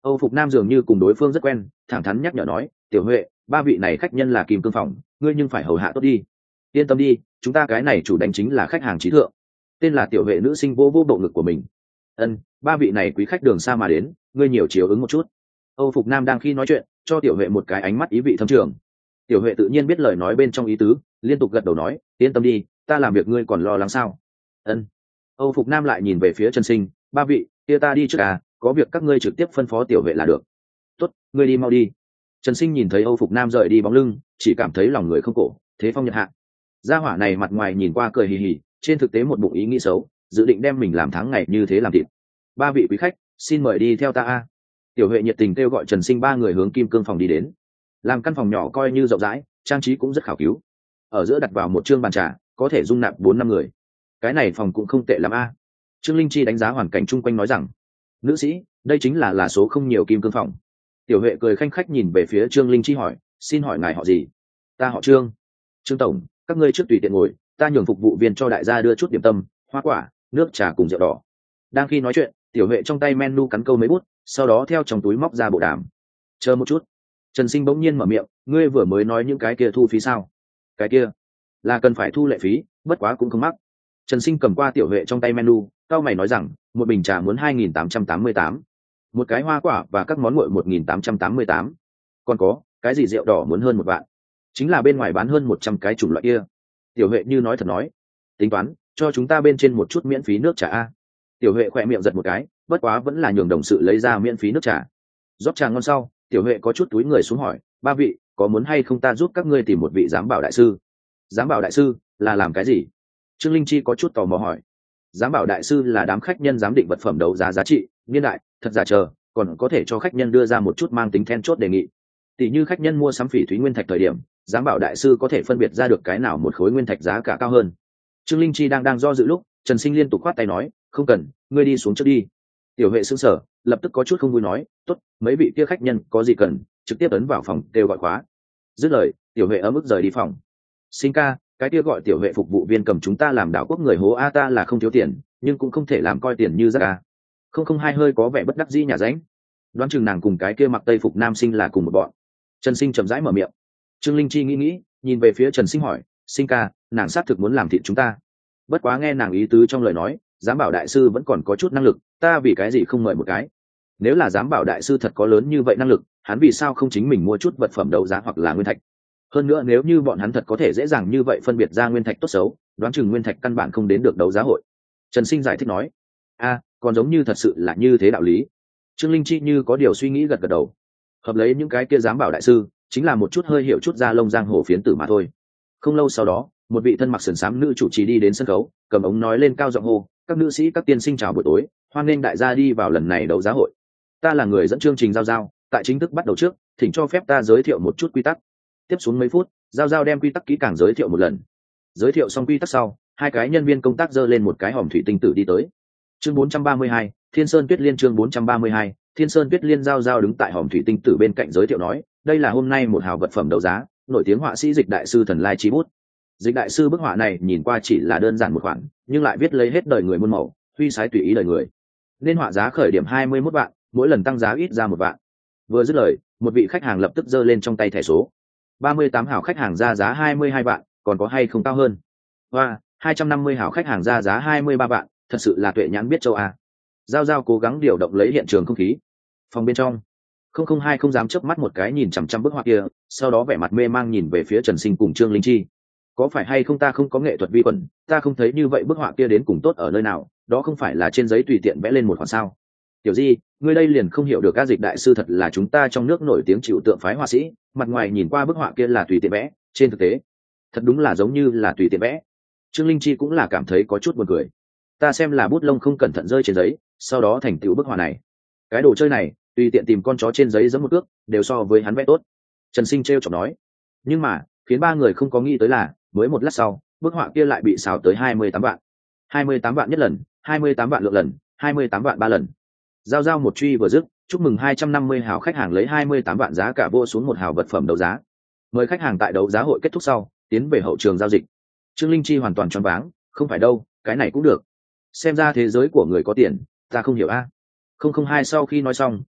Âu Phục Nam dường như cùng đối phương rất quen, thẳng thắn nhắc nhở nói, tiểu Huệ, ba vị này khách nhân là kim cương phòng, ngươi nhưng phải hầu hạ tốt đi. Yên tâm đi, chúng ta cái này chủ đánh chính là khách hàng trí thượng. Tên là tiểu Huệ nữ sinh vô vô bộ ngực của mình. Ân, ba vị này quý khách đường xa mà đến, ngươi nhiều chiếu ứng một chút. Âu Phục Nam đang khi nói chuyện, cho tiểu Huệ một cái ánh mắt ý vị thâm trường. Tiểu Huệ tự nhiên biết lời nói bên trong ý tứ, liên tục gật đầu nói, yên tâm đi, ta làm việc ngươi còn lo lắng sao? Ân. Âu Phục Nam lại nhìn về phía Trần Sinh, ba vị, kia ta đi trước à, có việc các ngươi trực tiếp phân phó tiểu Huệ là được. Tốt, ngươi đi mau đi. Trần Sinh nhìn thấy Âu Phục Nam rời đi bóng lưng, chỉ cảm thấy lòng người không cổ, thế phong nhật hạ. Gia hỏa này mặt ngoài nhìn qua cười hì hì, trên thực tế một bụng ý nghĩ xấu, dự định đem mình làm tháng ngày như thế làm thịt. Ba vị quý khách, xin mời đi theo ta a. Tiểu Huệ nhiệt tình kêu gọi Trần Sinh ba người hướng kim cương phòng đi đến. Làm căn phòng nhỏ coi như rộng rãi, trang trí cũng rất khảo cứu. Ở giữa đặt vào một chương bàn trà, có thể dung nạp bốn năm người. Cái này phòng cũng không tệ lắm a. Trương Linh Chi đánh giá hoàn cảnh chung quanh nói rằng, nữ sĩ, đây chính là là số không nhiều kim cương phòng. Tiểu Huệ cười khanh khách nhìn về phía Trương Linh Chi hỏi, xin hỏi ngài họ gì? Ta họ Trương. Trương tổng, các ngươi trước tùy tiện ngồi, ta nhường phục vụ viên cho đại gia đưa chút điểm tâm, hoa quả, nước trà cùng rượu đỏ. Đang khi nói chuyện, Tiểu Huệ trong tay menu cắn câu mấy bút, sau đó theo trong túi móc ra bộ đàm. Chờ một chút. Trần Sinh bỗng nhiên mở miệng, ngươi vừa mới nói những cái kia thu phí sao? Cái kia là cần phải thu lệ phí, bất quá cũng không mắc. Trần Sinh cầm qua Tiểu Huệ trong tay menu, cao mày nói rằng, một bình trà muốn hai nghìn tám trăm tám mươi tám, một cái hoa quả và các món nguội một nghìn tám trăm tám mươi tám, còn có cái gì rượu đỏ muốn hơn một vạn, chính là bên ngoài bán hơn một trăm cái chủng loại kia. Tiểu Huệ như nói thật nói, tính toán cho chúng ta bên trên một chút miễn phí nước trà a. Tiểu Huệ khỏe miệng giật một cái, bất quá vẫn là nhường đồng sự lấy ra miễn phí nước trà. Rót trà ngon sau, Tiểu Huệ có chút túi người xuống hỏi, ba vị, có muốn hay không ta giúp các ngươi tìm một vị giám bảo đại sư? Giám bảo đại sư là làm cái gì? Trương Linh Chi có chút tò mò hỏi. Giám bảo đại sư là đám khách nhân giám định vật phẩm đấu giá giá trị, niên đại, thật giả chờ, còn có thể cho khách nhân đưa ra một chút mang tính then chốt đề nghị. Tỷ như khách nhân mua sắm phỉ thúy nguyên thạch thời điểm, giám bảo đại sư có thể phân biệt ra được cái nào một khối nguyên thạch giá cả cao hơn. Trương Linh Chi đang đang do dự lúc, Trần Sinh liên tục khoát tay nói, không cần, ngươi đi xuống trước đi. Tiểu Huệ sững sờ, lập tức có chút không vui nói, tốt, mấy vị kia khách nhân có gì cần, trực tiếp ấn vào phòng kêu gọi khóa. Dứt lời, Tiểu Huệ ấm ức rời đi phòng. Sinh ca, cái kia gọi Tiểu Huệ phục vụ viên cầm chúng ta làm đảo quốc người hố a, ta là không thiếu tiền, nhưng cũng không thể làm coi tiền như rác a. Không không hai hơi có vẻ bất đắc dĩ nhà ránh. Đoán chừng nàng cùng cái kia mặc tây phục nam sinh là cùng một bọn. Trần Sinh chậm rãi mở miệng. Trương Linh Chi nghĩ nghĩ, nhìn về phía Trần Sinh hỏi, Sinh ca, nàng xác thực muốn làm thịt chúng ta. Bất quá nghe nàng ý tứ trong lời nói, giám bảo đại sư vẫn còn có chút năng lực, ta vì cái gì không mời một cái? Nếu là giám bảo đại sư thật có lớn như vậy năng lực, hắn vì sao không chính mình mua chút vật phẩm đấu giá hoặc là nguyên thạch? Hơn nữa nếu như bọn hắn thật có thể dễ dàng như vậy phân biệt ra nguyên thạch tốt xấu, đoán chừng nguyên thạch căn bản không đến được đấu giá hội. Trần Sinh giải thích nói, a, còn giống như thật sự là như thế đạo lý. Trương Linh Chi như có điều suy nghĩ gật gật đầu. Hợp lấy những cái kia giám bảo đại sư, chính là một chút hơi hiểu chút da lông giang hồ phiến tử mà thôi. Không lâu sau đó, một vị thân mặc sườn xám nữ chủ trì đi đến sân khấu, cầm ống nói lên cao giọng hô, các nữ sĩ các tiên sinh chào buổi tối, hoan nghênh đại gia đi vào lần này đấu giá hội. Ta là người dẫn chương trình giao giao, tại chính thức bắt đầu trước, thỉnh cho phép ta giới thiệu một chút quy tắc. Tiếp xuống mấy phút, giao giao đem quy tắc kỹ càng giới thiệu một lần. Giới thiệu xong quy tắc sau, hai cái nhân viên công tác giơ lên một cái hòm thủy tinh tử đi tới. Chương bốn trăm ba mươi hai, Thiên Sơn Tuyết Liên. Chương bốn trăm ba mươi hai, Thiên Sơn Tuyết Liên. Giao giao đứng tại hòm thủy tinh tử bên cạnh giới thiệu nói, đây là hôm nay một hào vật phẩm đấu giá, nổi tiếng họa sĩ Dịch đại sư Thần Lai Chi bút. Dịch đại sư bức họa này nhìn qua chỉ là đơn giản một khoản, nhưng lại viết lấy hết đời người muôn màu, huy sái tùy ý đời người. Nên họa giá khởi điểm hai mươi mốt vạn, mỗi lần tăng giá ít ra một vạn. Vừa dứt lời, một vị khách hàng lập tức giơ lên trong tay thẻ số. ba mươi tám hảo khách hàng ra giá hai mươi hai vạn, còn có hay không cao hơn? Và hai trăm năm mươi hảo khách hàng ra giá hai mươi ba vạn, thật sự là tuệ nhãn biết châu a. Giao giao cố gắng điều động lấy hiện trường không khí. Phòng bên trong, không không hai không dám chớp mắt một cái nhìn chằm chằm bức họa kia, sau đó vẻ mặt mê mang nhìn về phía Trần Sinh cùng Trương Linh Chi. Có phải hay không ta không có nghệ thuật vi khuẩn, ta không thấy như vậy bức họa kia đến cùng tốt ở nơi nào, đó không phải là trên giấy tùy tiện vẽ lên một khoản sao? Tiểu Di, ngươi đây liền không hiểu được các Dịch đại sư thật là chúng ta trong nước nổi tiếng chịu tượng phái họa sĩ, mặt ngoài nhìn qua bức họa kia là tùy tiện vẽ, trên thực tế, thật đúng là giống như là tùy tiện vẽ. Trương Linh Chi cũng là cảm thấy có chút buồn cười. Ta xem là bút lông không cẩn thận rơi trên giấy, sau đó thành tựu bức họa này. Cái đồ chơi này, tùy tiện tìm con chó trên giấy giẫm một cước, đều so với hắn vẽ tốt. Trần Sinh trêu chọc nói. Nhưng mà, khiến ba người không có nghĩ tới là, mới một lát sau, bức họa kia lại bị xào tới hai mươi tám vạn. hai mươi tám vạn nhất lần, hai mươi tám vạn lượng lần, hai mươi tám vạn ba lần. Giao giao một truy vừa dứt, chúc mừng hai trăm năm mươi hào khách hàng lấy hai mươi tám vạn giá cả vô xuống một hào vật phẩm đấu giá. Mời khách hàng tại đấu giá hội kết thúc sau, tiến về hậu trường giao dịch. Trương Linh Chi hoàn toàn choáng váng, không phải đâu, cái này cũng được. Xem ra thế giới của người có tiền, ta không hiểu a. Không không hai sau khi nói xong,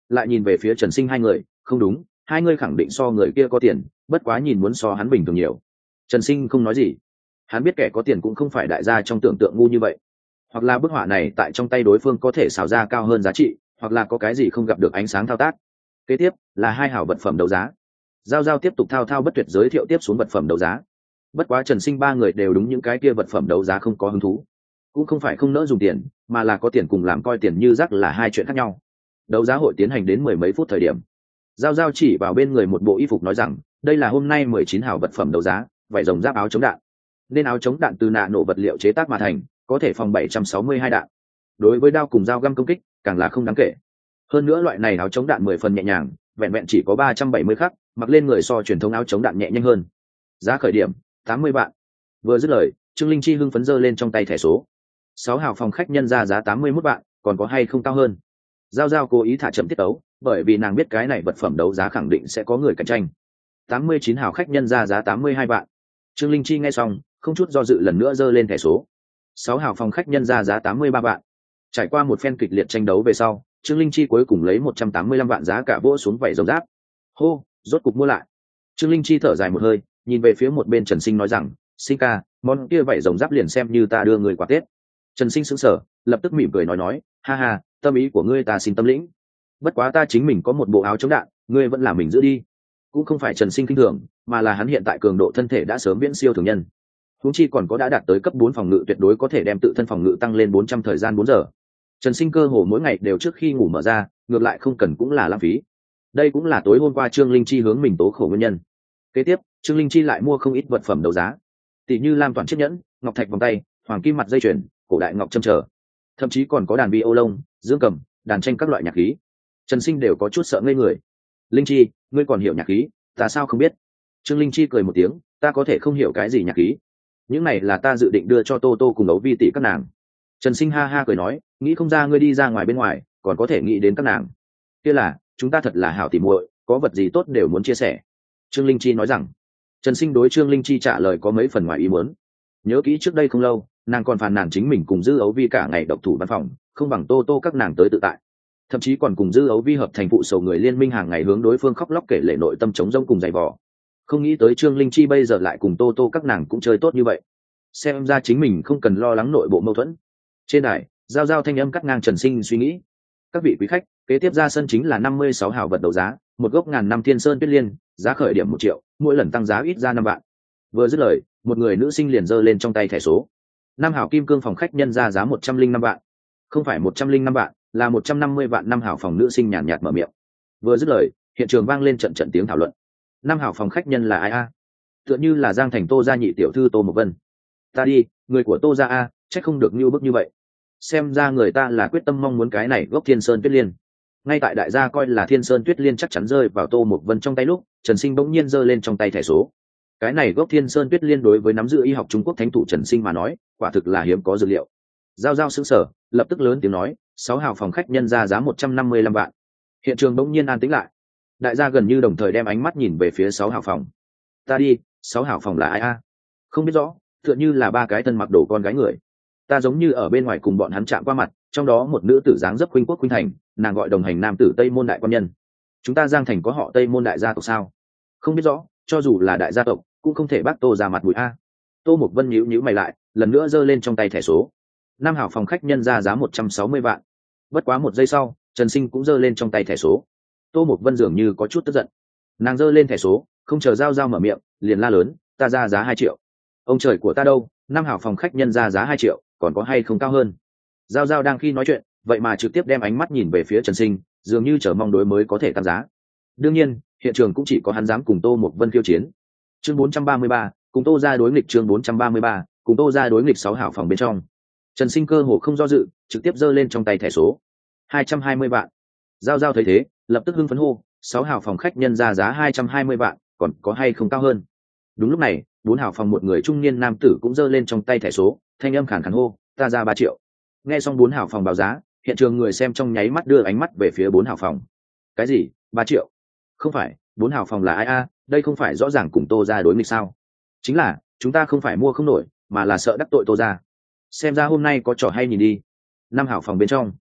lại nhìn về phía Trần Sinh hai người, không đúng, hai người khẳng định so người kia có tiền, bất quá nhìn muốn so hắn bình thường nhiều. Trần Sinh không nói gì, hắn biết kẻ có tiền cũng không phải đại gia trong tưởng tượng ngu như vậy, hoặc là bức họa này tại trong tay đối phương có thể xào ra cao hơn giá trị, hoặc là có cái gì không gặp được ánh sáng thao tác. Kế tiếp là hai hảo vật phẩm đấu giá. Giao Giao tiếp tục thao thao bất tuyệt giới thiệu tiếp xuống vật phẩm đấu giá. Bất quá Trần Sinh ba người đều đúng những cái kia vật phẩm đấu giá không có hứng thú, cũng không phải không nỡ dùng tiền, mà là có tiền cùng làm coi tiền như rác là hai chuyện khác nhau. Đấu giá hội tiến hành đến mười mấy phút thời điểm, Giao Giao chỉ vào bên người một bộ y phục nói rằng, đây là hôm nay mười chín hảo vật phẩm đấu giá, vải rồng giáp áo chống đạn. Nên áo chống đạn từ nạ nổ vật liệu chế tác mà thành, có thể phòng bảy trăm sáu mươi hai đạn. Đối với đao cùng dao găm công kích, càng là không đáng kể. Hơn nữa loại này áo chống đạn mười phần nhẹ nhàng, vẹn vẹn chỉ có ba trăm bảy mươi khắc, mặc lên người so truyền thống áo chống đạn nhẹ nhanh hơn. Giá khởi điểm tám mươi vạn. Vừa dứt lời, Trương Linh Chi hưng phấn giơ lên trong tay thẻ số. Sáu hào phòng khách nhân ra giá tám mươi mốt vạn, còn có hay không cao hơn? Giao Giao cố ý thả chậm tiết tấu, bởi vì nàng biết cái này vật phẩm đấu giá khẳng định sẽ có người cạnh tranh. tám mươi chín hào khách nhân ra giá tám mươi hai vạn. Trương Linh Chi nghe xong, không chút do dự lần nữa giơ lên thẻ số. Sáu hào phòng khách nhân ra giá tám mươi ba vạn. Trải qua một phen kịch liệt tranh đấu về sau, Trương Linh Chi cuối cùng lấy một trăm tám mươi lăm vạn giá cả vỗ xuống vảy rồng giáp. Hô, rốt cục mua lại. Trương Linh Chi thở dài một hơi, nhìn về phía một bên Trần Sinh nói rằng, Sinh ca, món kia vảy rồng giáp liền xem như ta đưa người quà Tết. Trần Sinh sững sờ, lập tức mỉm cười nói nói, ha ha, tâm ý của ngươi ta xin tâm lĩnh. Bất quá ta chính mình có một bộ áo chống đạn, ngươi vẫn là mình giữ đi. Cũng không phải Trần Sinh kinh thường, mà là hắn hiện tại cường độ thân thể đã sớm viễn siêu thường nhân. Huống chi còn có đã đạt tới cấp bốn phòng ngự tuyệt đối có thể đem tự thân phòng ngự tăng lên bốn trăm thời gian bốn giờ. Trần Sinh cơ hồ mỗi ngày đều trước khi ngủ mở ra, ngược lại không cần cũng là lãng phí. Đây cũng là tối hôm qua Trương Linh Chi hướng mình tố khổ nguyên nhân. Kế tiếp, Trương Linh Chi lại mua không ít vật phẩm đấu giá, tỷ như lam toàn chiếc nhẫn, ngọc thạch vòng tay, hoàng kim mặt dây chuyền, cổ đại ngọc châm trở, thậm chí còn có đàn vi ô lông, dương cầm, đàn tranh các loại nhạc khí. Trần Sinh đều có chút sợ ngây người. Linh Chi, ngươi còn hiểu nhạc khí, ta sao không biết? Trương Linh Chi cười một tiếng, ta có thể không hiểu cái gì nhạc khí. Những này là ta dự định đưa cho Tô Tô cùng Ấu Vi tỷ các nàng. Trần Sinh ha ha cười nói, nghĩ không ra ngươi đi ra ngoài bên ngoài, còn có thể nghĩ đến các nàng. Kia là, chúng ta thật là hảo tỉ muội, có vật gì tốt đều muốn chia sẻ. Trương Linh Chi nói rằng. Trần Sinh đối Trương Linh Chi trả lời có mấy phần ngoài ý muốn. Nhớ kỹ trước đây không lâu, nàng còn phàn nàn chính mình cùng Dư Ấu Vi cả ngày độc thủ văn phòng, không bằng Tô Tô các nàng tới tự tại. Thậm chí còn cùng Dư Ấu Vi hợp thành phụ sầu người liên minh hàng ngày hướng đối phương khóc lóc kể lể nội tâm chống rông cùng dày vò. Không nghĩ tới Trương Linh Chi bây giờ lại cùng Tô Tô các nàng cũng chơi tốt như vậy. Xem ra chính mình không cần lo lắng nội bộ mâu thuẫn. Trên đài, Giao Giao thanh âm cắt ngang Trần Sinh suy nghĩ. Các vị quý khách, kế tiếp ra sân chính là năm mươi sáu hào vật đấu giá, một gốc ngàn năm thiên sơn tuyết liên, giá khởi điểm một triệu, mỗi lần tăng giá ít ra năm vạn. Vừa dứt lời, một người nữ sinh liền giơ lên trong tay thẻ số. Năm hào kim cương phòng khách nhân ra giá một trăm linh năm vạn. Không phải một trăm linh năm vạn, là một trăm năm mươi vạn. Năm hào phòng nữ sinh nhàn nhạt mở miệng. Vừa dứt lời, hiện trường vang lên trận trận tiếng thảo luận. Năm hào phòng khách nhân là ai a? Tựa như là Giang Thành Tô gia nhị tiểu thư Tô Mộc Vân. Ta đi, người của Tô gia a, chắc không được như bức như vậy. Xem ra người ta là quyết tâm mong muốn cái này gốc thiên sơn tuyết liên. Ngay tại đại gia coi là thiên sơn tuyết liên chắc chắn rơi vào Tô Mộc Vân trong tay lúc, Trần Sinh bỗng nhiên giơ lên trong tay thẻ số. Cái này gốc thiên sơn tuyết liên đối với nắm giữ y học Trung Quốc thánh thủ Trần Sinh mà nói, quả thực là hiếm có dược liệu. Giao Giao sững sờ, lập tức lớn tiếng nói, sáu hào phòng khách nhân ra giá một trăm năm mươi lăm vạn. Hiện trường bỗng nhiên an tĩnh lại. Đại gia gần như đồng thời đem ánh mắt nhìn về phía sáu hào phòng. Ta đi, sáu hào phòng là ai a? Không biết rõ, tựa như là ba cái thân mặc đồ con gái người. Ta giống như ở bên ngoài cùng bọn hắn chạm qua mặt, trong đó một nữ tử dáng dấp khuynh quốc khuynh thành, nàng gọi đồng hành nam tử Tây Môn đại quan nhân. Chúng ta Giang Thành có họ Tây Môn đại gia tộc sao? Không biết rõ, cho dù là đại gia tộc, cũng không thể bác Tô ra mặt mũi a. Tô Mộc Vân nhíu nhíu mày lại, lần nữa giơ lên trong tay thẻ số. Nam hảo phòng khách nhân ra giá một trăm sáu mươi vạn. Bất quá một giây sau, Trần Sinh cũng giơ lên trong tay thẻ số. Tô Mộc Vân dường như có chút tức giận. Nàng giơ lên thẻ số, không chờ Giao Giao mở miệng, liền la lớn, ta ra giá hai triệu. Ông trời của ta đâu, Nam hảo phòng khách nhân ra giá hai triệu, còn có hay không cao hơn? Giao Giao đang khi nói chuyện, vậy mà trực tiếp đem ánh mắt nhìn về phía Trần Sinh, dường như chờ mong đối mới có thể tăng giá. Đương nhiên, hiện trường cũng chỉ có hắn dám cùng Tô Mộc Vân khiêu chiến. Chương bốn trăm ba mươi ba, cùng Tô ra đối nghịch. Chương bốn trăm ba mươi ba, cùng Tô ra đối nghịch. Sáu hảo phòng bên trong, Trần Sinh cơ hồ không do dự, trực tiếp giơ lên trong tay thẻ số. hai trăm hai mươi vạn. Giao Giao thấy thế, lập tức hưng phấn hô, sáu hảo phòng khách nhân ra giá hai trăm hai mươi vạn, còn có hay không cao hơn? Đúng lúc này, bốn hảo phòng một người trung niên nam tử cũng giơ lên trong tay thẻ số, thanh âm khàn khàn hô, ta ra ba triệu. Nghe xong bốn hảo phòng báo giá, hiện trường người xem trong nháy mắt đưa ánh mắt về phía bốn hảo phòng. Cái gì? Ba triệu? Không phải, bốn hảo phòng là ai a? Đây không phải rõ ràng cùng Tô ra đối nghịch sao? Chính là, chúng ta không phải mua không nổi, mà là sợ đắc tội Tô ra. Xem ra hôm nay có trò hay nhìn đi. Năm hảo phòng bên trong,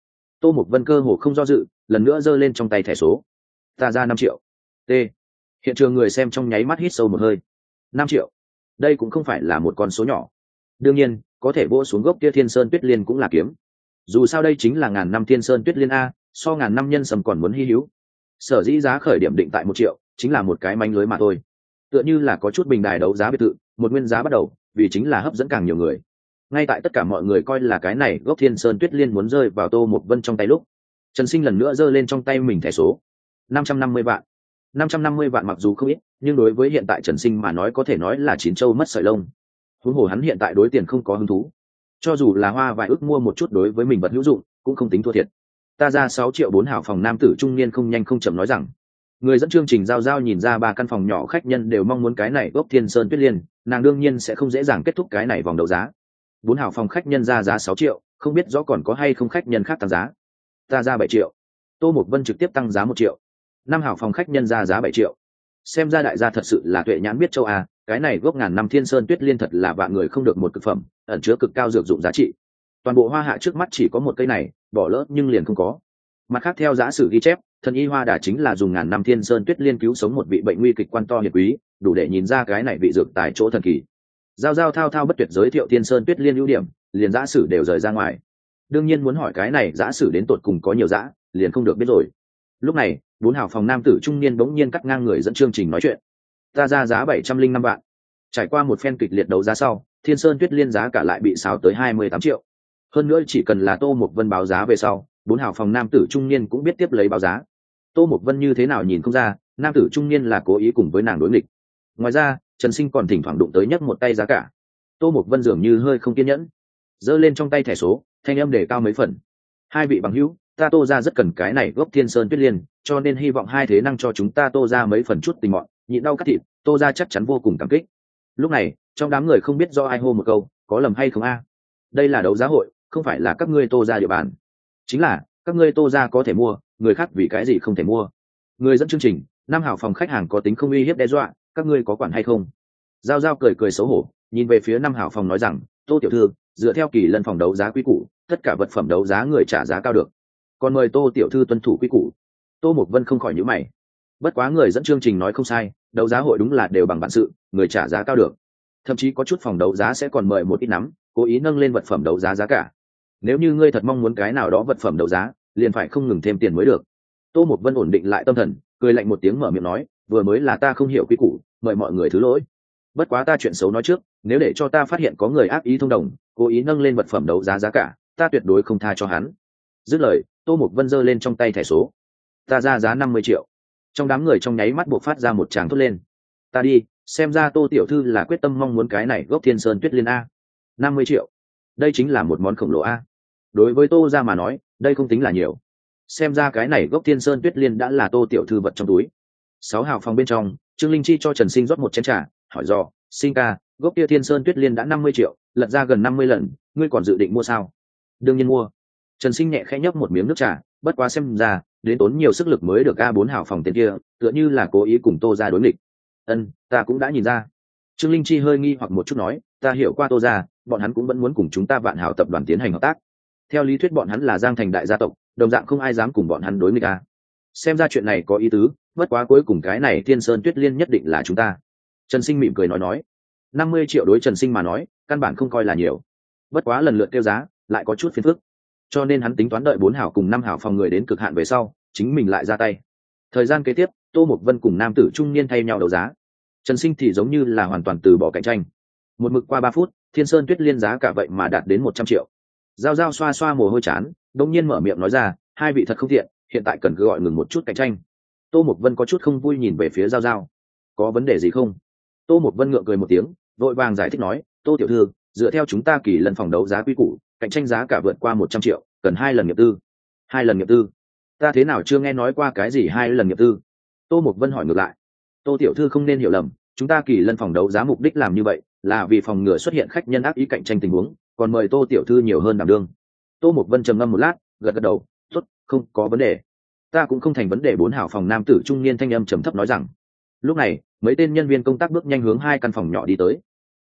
Tô Mục Vân cơ hồ không do dự, lần nữa giơ lên trong tay thẻ số. Ta ra năm triệu. T. Hiện trường người xem trong nháy mắt hít sâu một hơi. Năm triệu. Đây cũng không phải là một con số nhỏ. Đương nhiên, có thể vỗ xuống gốc kia Thiên Sơn Tuyết Liên cũng là kiếm. Dù sao đây chính là ngàn năm Thiên Sơn Tuyết Liên a, so ngàn năm nhân sâm còn muốn hy hữu. Sở dĩ giá khởi điểm định tại một triệu, chính là một cái manh lưới mà thôi. Tựa như là có chút bình đài đấu giá biệt thự, một nguyên giá bắt đầu, vì chính là hấp dẫn càng nhiều người. Ngay tại tất cả mọi người coi là cái này gốc Thiên Sơn Tuyết Liên muốn rơi vào Tô Mục Vân trong tay lúc, Trần Sinh lần nữa giơ lên trong tay mình thẻ số. năm trăm năm mươi vạn. năm trăm năm mươi vạn mặc dù không ít, nhưng đối với hiện tại Trần Sinh mà nói có thể nói là chín châu mất sợi lông. Huống hồ hắn hiện tại đối tiền không có hứng thú. Cho dù là hoa vài ước mua một chút đối với mình vật hữu dụng, cũng không tính thua thiệt. Ta ra sáu triệu bốn hảo phòng nam tử trung niên không nhanh không chậm nói rằng. Người dẫn chương trình giao giao nhìn ra ba căn phòng nhỏ khách nhân đều mong muốn cái này gốc Thiên Sơn Tuyết Liên, nàng đương nhiên sẽ không dễ dàng kết thúc cái này vòng đấu giá. Bốn hảo phòng khách nhân ra giá sáu triệu, không biết rõ còn có hay không khách nhân khác tăng giá. Ta ra bảy triệu. Tô Mục Vân trực tiếp tăng giá một triệu. Năm hảo phòng khách nhân ra giá bảy triệu. Xem ra đại gia thật sự là tuệ nhãn biết châu a, cái này gốc ngàn năm Thiên Sơn Tuyết Liên thật là vạn người không được một cực phẩm, ẩn chứa cực cao dược dụng giá trị. Toàn bộ hoa hạ trước mắt chỉ có một cây này, bỏ lỡ nhưng liền không có. Mặt khác theo giả sử ghi chép, thần y hoa đà chính là dùng ngàn năm Thiên Sơn Tuyết Liên cứu sống một vị bệnh nguy kịch quan to hiệp quý, đủ để nhìn ra cái này vị dược tại chỗ thần kỳ. Giao giao thao thao bất tuyệt giới thiệu Thiên Sơn Tuyết Liên ưu điểm, liền giả sử đều rời ra ngoài. Đương nhiên muốn hỏi cái này giả sử đến tột cùng có nhiều dã, liền không được biết rồi. Lúc này, bốn hảo phòng nam tử trung niên bỗng nhiên cắt ngang người dẫn chương trình nói chuyện. Ta ra giá bảy trăm linh năm vạn. Trải qua một phen kịch liệt đấu giá sau, Thiên Sơn Tuyết Liên giá cả lại bị xáo tới hai mươi tám triệu. Hơn nữa chỉ cần là Tô Mục Vân báo giá về sau, bốn hảo phòng nam tử trung niên cũng biết tiếp lấy báo giá. Tô Mục Vân như thế nào nhìn không ra, nam tử trung niên là cố ý cùng với nàng đối nghịch. Ngoài ra, Trần Sinh còn thỉnh thoảng đụng tới nhấc một tay giá cả. Tô Mục Vân dường như hơi không kiên nhẫn, giơ lên trong tay thẻ số, thanh âm đề cao mấy phần. Hai vị bằng hữu, ta Tô ra rất cần cái này gốc Thiên Sơn Tuyết Liên, cho nên hy vọng hai thế năng cho chúng ta Tô ra mấy phần chút tình mọn, nhịn đau cắt thịt, Tô ra chắc chắn vô cùng cảm kích. Lúc này, trong đám người không biết do ai hô một câu, có lầm hay không a? Đây là đấu giá hội, không phải là các ngươi Tô ra địa bàn. Chính là, các ngươi Tô ra có thể mua, người khác vì cái gì không thể mua? Người dẫn chương trình, năm hảo phòng khách hàng có tính không uy hiếp đe dọa, các ngươi có quản hay không? Giao Giao cười cười xấu hổ, nhìn về phía năm hảo phòng nói rằng, Tô tiểu thư, dựa theo kỳ lân phòng đấu giá quy củ, tất cả vật phẩm đấu giá người trả giá cao được. Còn mời Tô tiểu thư tuân thủ quy củ. Tô Mục Vân không khỏi nhíu mày. Bất quá người dẫn chương trình nói không sai, đấu giá hội đúng là đều bằng bản sự, người trả giá cao được. Thậm chí có chút phòng đấu giá sẽ còn mời một ít nắm, cố ý nâng lên vật phẩm đấu giá giá cả. Nếu như ngươi thật mong muốn cái nào đó vật phẩm đấu giá, liền phải không ngừng thêm tiền mới được. Tô Mục Vân ổn định lại tâm thần, cười lạnh một tiếng mở miệng nói, vừa mới là ta không hiểu quy củ, mời mọi người thứ lỗi. Bất quá ta chuyện xấu nói trước, nếu để cho ta phát hiện có người ác ý thông đồng, cố ý nâng lên vật phẩm đấu giá giá cả, ta tuyệt đối không tha cho hắn. Dứt lời, Tô Mục Vân giơ lên trong tay thẻ số. Ta ra giá năm mươi triệu. Trong đám người trong nháy mắt buộc phát ra một tràng thốt lên. Ta đi, xem ra Tô tiểu thư là quyết tâm mong muốn cái này gốc Thiên Sơn Tuyết Liên a. năm mươi triệu. Đây chính là một món khổng lồ a. Đối với Tô gia mà nói, đây không tính là nhiều. Xem ra cái này gốc Thiên Sơn Tuyết Liên đã là Tô tiểu thư vật trong túi. Sáu hào phòng bên trong, Trương Linh Chi cho Trần Sinh rót một chén trà, hỏi dò, "Sinh ca, gốc kia Thiên Sơn Tuyết Liên đã năm mươi triệu, lật ra gần năm mươi lần, ngươi còn dự định mua sao?" "Đương nhiên mua." Trần Sinh nhẹ khẽ nhấp một miếng nước trà, bất quá xem ra, đến tốn nhiều sức lực mới được a bốn hào phòng tên kia, tựa như là cố ý cùng Tô gia đối nghịch. "Ân, ta cũng đã nhìn ra." Trương Linh Chi hơi nghi hoặc một chút nói, "Ta hiểu qua Tô gia, bọn hắn cũng vẫn muốn cùng chúng ta Vạn Hào tập đoàn tiến hành hợp tác. Theo lý thuyết bọn hắn là Giang Thành đại gia tộc, đồng dạng không ai dám cùng bọn hắn đối nghịch a. Xem ra chuyện này có ý tứ, bất quá cuối cùng cái này Thiên Sơn Tuyết Liên nhất định là chúng ta." Trần Sinh mỉm cười nói nói, năm mươi triệu đối Trần Sinh mà nói, căn bản không coi là nhiều. Bất quá lần lượt kêu giá, lại có chút phiền phức. Cho nên hắn tính toán đợi bốn hảo cùng năm hảo phòng người đến cực hạn về sau, chính mình lại ra tay. Thời gian kế tiếp, Tô Mục Vân cùng nam tử trung niên thay nhau đấu giá. Trần Sinh thì giống như là hoàn toàn từ bỏ cạnh tranh. Một mực qua ba phút, Thiên Sơn Tuyết Liên giá cả vậy mà đạt đến một trăm triệu. Giao Giao xoa xoa mồ hôi chán, đột nhiên mở miệng nói ra, hai vị thật không tiện, hiện tại cần cứ gọi ngừng một chút cạnh tranh. Tô Mục Vân có chút không vui nhìn về phía Giao Giao. Có vấn đề gì không? Tô Mục Vân ngượng cười một tiếng, vội vàng giải thích nói, Tô tiểu thư, dựa theo chúng ta kỳ lần phòng đấu giá quy củ, cạnh tranh giá cả vượt qua một trăm triệu, cần hai lần nghiệp tư. Hai lần nghiệp tư? Ta thế nào chưa nghe nói qua cái gì hai lần nghiệp tư? Tô Mục Vân hỏi ngược lại. Tô tiểu thư không nên hiểu lầm, chúng ta kỳ lân phòng đấu giá mục đích làm như vậy là vì phòng ngừa xuất hiện khách nhân ác ý cạnh tranh tình huống, còn mời Tô tiểu thư nhiều hơn đảm đương. Tô Mục Vân trầm ngâm một lát, gật gật đầu, tốt, không có vấn đề. Ta cũng không thành vấn đề. Bốn hảo phòng nam tử trung niên thanh âm trầm thấp nói rằng. Lúc này, mấy tên nhân viên công tác bước nhanh hướng hai căn phòng nhỏ đi tới.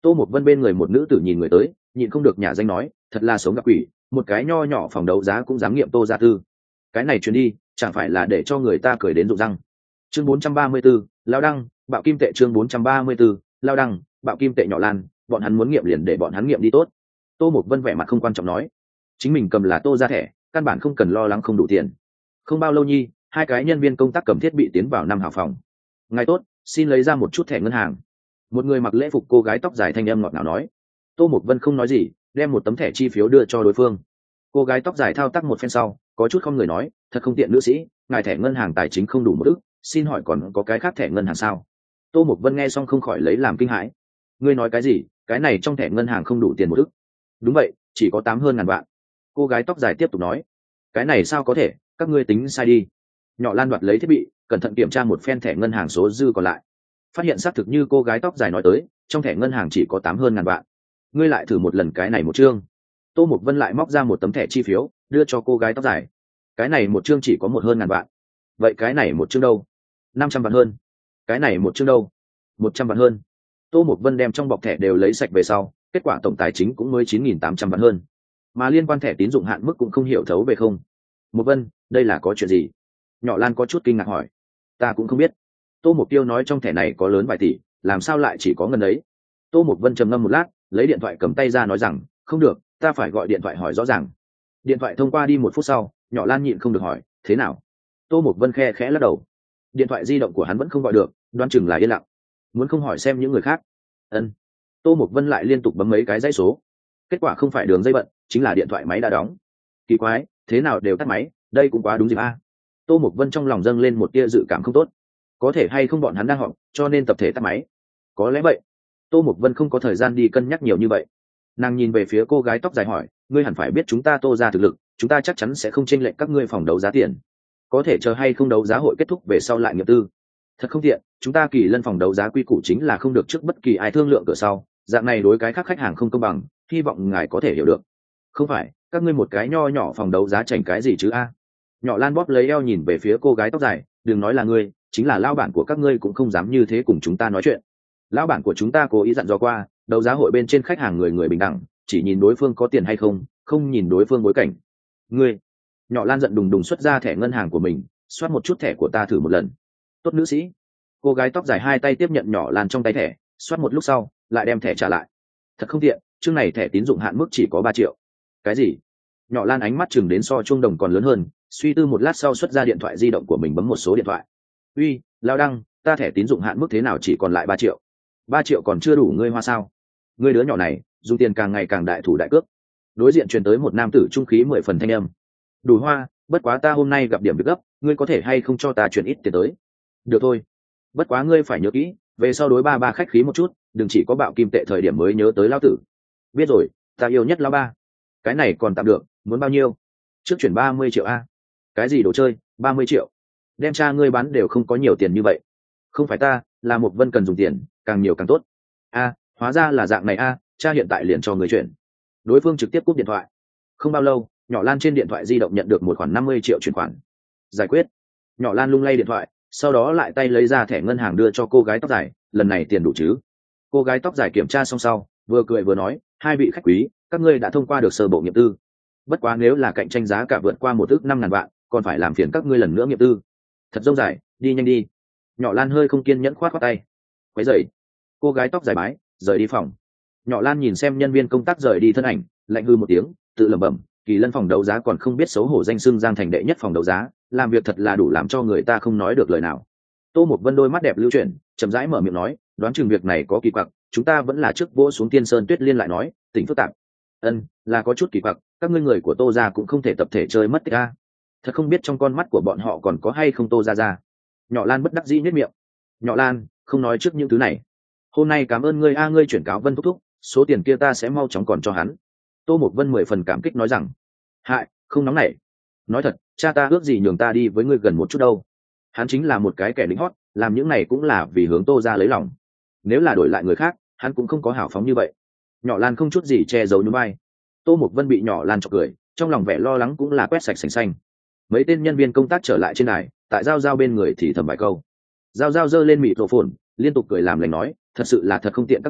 Tô Mộc Vân bên người một nữ tử nhìn người tới, nhịn không được nhả danh nói, thật là sống gặp quỷ, một cái nho nhỏ phòng đấu giá cũng dám nghiệm Tô gia tư. Cái này truyền đi, chẳng phải là để cho người ta cười đến rụng răng. Chương bốn trăm ba mươi 44, lao đăng, bạo kim tệ chương bốn trăm ba mươi 44, lao đăng, bạo kim tệ nhỏ lan, bọn hắn muốn nghiệm liền để bọn hắn nghiệm đi tốt. Tô Mộc Vân vẻ mặt không quan trọng nói, chính mình cầm là Tô gia thẻ, căn bản không cần lo lắng không đủ tiền. Không bao lâu nhi, hai cái nhân viên công tác cầm thiết bị tiến vào năm hào phòng. Ngài tốt, xin lấy ra một chút thẻ ngân hàng. Một người mặc lễ phục cô gái tóc dài thanh âm ngọt ngào nói. Tô Mộc Vân không nói gì, đem một tấm thẻ chi phiếu đưa cho đối phương. Cô gái tóc dài thao tác một phen sau, có chút không người nói, thật không tiện nữ sĩ, ngài thẻ ngân hàng tài chính không đủ một ức, xin hỏi còn có cái khác thẻ ngân hàng sao? Tô Mộc Vân nghe xong không khỏi lấy làm kinh hãi. Ngươi nói cái gì? Cái này trong thẻ ngân hàng không đủ tiền một ức? Đúng vậy, chỉ có tám hơn ngàn vạn. Cô gái tóc dài tiếp tục nói. Cái này sao có thể, các ngươi tính sai đi. Nhỏ Lan đoạt lấy thiết bị, cẩn thận kiểm tra một phen thẻ ngân hàng số dư còn lại, phát hiện xác thực như cô gái tóc dài nói tới, trong thẻ ngân hàng chỉ có tám hơn ngàn vạn. Ngươi lại thử một lần cái này một chương. Tô Mộc Vân lại móc ra một tấm thẻ chi phiếu, đưa cho cô gái tóc dài. Cái này một chương chỉ có một hơn ngàn vạn. Vậy cái này một chương đâu? Năm trăm vạn hơn. Cái này một chương đâu? Một trăm vạn hơn. Tô Mộc Vân đem trong bọc thẻ đều lấy sạch về sau, kết quả tổng tài chính cũng mới chín nghìn tám trăm vạn hơn. Mà liên quan thẻ tín dụng hạn mức cũng không hiểu thấu về không. Mộc Vân, đây là có chuyện gì? Nhỏ Lan có chút kinh ngạc hỏi. Ta cũng không biết. Tô Mộc Tiêu nói trong thẻ này có lớn vài tỷ, làm sao lại chỉ có ngân ấy? Tô Mộc Vân trầm ngâm một lát, lấy điện thoại cầm tay ra nói rằng, không được, ta phải gọi điện thoại hỏi rõ ràng. Điện thoại thông qua đi một phút sau, Nhỏ Lan nhịn không được hỏi, thế nào? Tô Mộc Vân khe khẽ lắc đầu. Điện thoại di động của hắn vẫn không gọi được, đoán chừng là yên lặng. Muốn không hỏi xem những người khác. Ân. Tô Mộc Vân lại liên tục bấm mấy cái dãy số. Kết quả không phải đường dây bận, chính là điện thoại máy đã đóng. Kỳ quái, thế nào đều tắt máy, đây cũng quá đúng dịp a. Tô Mộc Vân trong lòng dâng lên một tia dự cảm không tốt. Có thể hay không bọn hắn đang họp, cho nên tập thể tắt máy. Có lẽ vậy. Tô Mộc Vân không có thời gian đi cân nhắc nhiều như vậy. Nàng nhìn về phía cô gái tóc dài hỏi, ngươi hẳn phải biết chúng ta Tô gia thực lực, chúng ta chắc chắn sẽ không chênh lệch các ngươi phòng đấu giá tiền. Có thể chờ hay không đấu giá hội kết thúc về sau lại nghiệp tư. Thật không tiện, chúng ta Kỳ Lân phòng đấu giá quy củ chính là không được trước bất kỳ ai thương lượng cửa sau, dạng này đối cái khác khách hàng không công bằng, hy vọng ngài có thể hiểu được. Không phải, các ngươi một cái nho nhỏ phòng đấu giá chảnh cái gì chứ a? Nhỏ Lan bóp lấy eo nhìn về phía cô gái tóc dài, đừng nói là ngươi, chính là lão bản của các ngươi cũng không dám như thế cùng chúng ta nói chuyện. Lão bản của chúng ta cố ý dặn dò qua, đấu giá hội bên trên khách hàng người người bình đẳng, chỉ nhìn đối phương có tiền hay không, không nhìn đối phương bối cảnh. Ngươi. Nhỏ Lan giận đùng đùng xuất ra thẻ ngân hàng của mình, soát một chút thẻ của ta thử một lần. Tốt nữ sĩ. Cô gái tóc dài hai tay tiếp nhận Nhỏ Lan trong tay thẻ, soát một lúc sau lại đem thẻ trả lại. Thật không tiện, chương này thẻ tín dụng hạn mức chỉ có ba triệu. Cái gì? Nhỏ Lan ánh mắt chừng đến so chuông đồng còn lớn hơn, suy tư một lát sau xuất ra điện thoại di động của mình bấm một số điện thoại. Uy, Lao Đăng, ta thẻ tín dụng hạn mức thế nào chỉ còn lại ba triệu? Ba triệu còn chưa đủ ngươi hoa sao? Ngươi đứa nhỏ này, dùng tiền càng ngày càng đại thủ đại cước. Đối diện truyền tới một nam tử trung khí mười phần thanh âm. Đủ hoa, bất quá ta hôm nay gặp điểm việc gấp, ngươi có thể hay không cho ta chuyển ít tiền tới? Được thôi. Bất quá ngươi phải nhớ kỹ, về sau đối ba ba khách khí một chút, đừng chỉ có bạo kim tệ thời điểm mới nhớ tới Lao tử. Biết rồi, ta yêu nhất Lao ba. Cái này còn tạm được, muốn bao nhiêu? Trước chuyển ba mươi triệu a. Cái gì đồ chơi, ba mươi triệu? Đem cha ngươi bán đều không có nhiều tiền như vậy. Không phải ta, là một Vân cần dùng tiền, càng nhiều càng tốt. A, hóa ra là dạng này a, cha hiện tại liền cho người chuyển. Đối phương trực tiếp cúp điện thoại. Không bao lâu, Nhỏ Lan trên điện thoại di động nhận được một khoản năm mươi triệu chuyển khoản. Giải quyết. Nhỏ Lan lung lay điện thoại, sau đó lại tay lấy ra thẻ ngân hàng đưa cho cô gái tóc dài, lần này tiền đủ chứ? Cô gái tóc dài kiểm tra xong sau, vừa cười vừa nói, hai vị khách quý, các ngươi đã thông qua được sơ bộ nghiệm tư. Bất quá nếu là cạnh tranh giá cả vượt qua một ước năm ngàn vạn, còn phải làm phiền các ngươi lần nữa nghiệm tư. Thật dông dài, đi nhanh đi. Nhỏ Lan hơi không kiên nhẫn khoát khoát tay. Quấy dậy. Cô gái tóc dài bái, rời đi phòng. Nhỏ Lan nhìn xem nhân viên công tác rời đi thân ảnh, lạnh hư một tiếng, tự lẩm bẩm, Kỳ Lân phòng đấu giá còn không biết xấu hổ danh xưng Giang thành đệ nhất phòng đấu giá, làm việc thật là đủ làm cho người ta không nói được lời nào. Tô Mộc Vân đôi mắt đẹp lưu chuyển, chậm rãi mở miệng nói, đoán chừng việc này có kỳ quặc, chúng ta vẫn là trước vỗ xuống Tiên Sơn Tuyết Liên lại nói, tỉnh phức tạp. Ân, là có chút kỳ quặc, các ngươi người của Tô gia cũng không thể tập thể chơi mất tích a. Thật không biết trong con mắt của bọn họ còn có hay không Tô gia gia. Nhỏ Lan bất đắc dĩ nhếch miệng. Nhỏ Lan, không nói trước những thứ này. Hôm nay cảm ơn ngươi a, ngươi chuyển cáo Vân thúc thúc, số tiền kia ta sẽ mau chóng còn cho hắn. Tô Mộc Vân mười phần cảm kích nói rằng, hại, không nóng nảy. Nói thật, cha ta ước gì nhường ta đi với ngươi gần một chút đâu. Hắn chính là một cái kẻ lính hót, làm những này cũng là vì hướng Tô gia lấy lòng. Nếu là đổi lại người khác, hắn cũng không có hào phóng như vậy. Nhỏ Lan không chút gì che giấu nhún vai. Tô Mộc Vân bị Nhỏ Lan chọc cười, trong lòng vẻ lo lắng cũng là quét sạch sành xanh. Mấy tên nhân viên công tác trở lại trên đài, tại giao giao bên người thì thầm vài câu. Giao giao giơ lên mịt rổ phồn, liên tục cười làm lành nói, thật sự là thật không tiện các vị,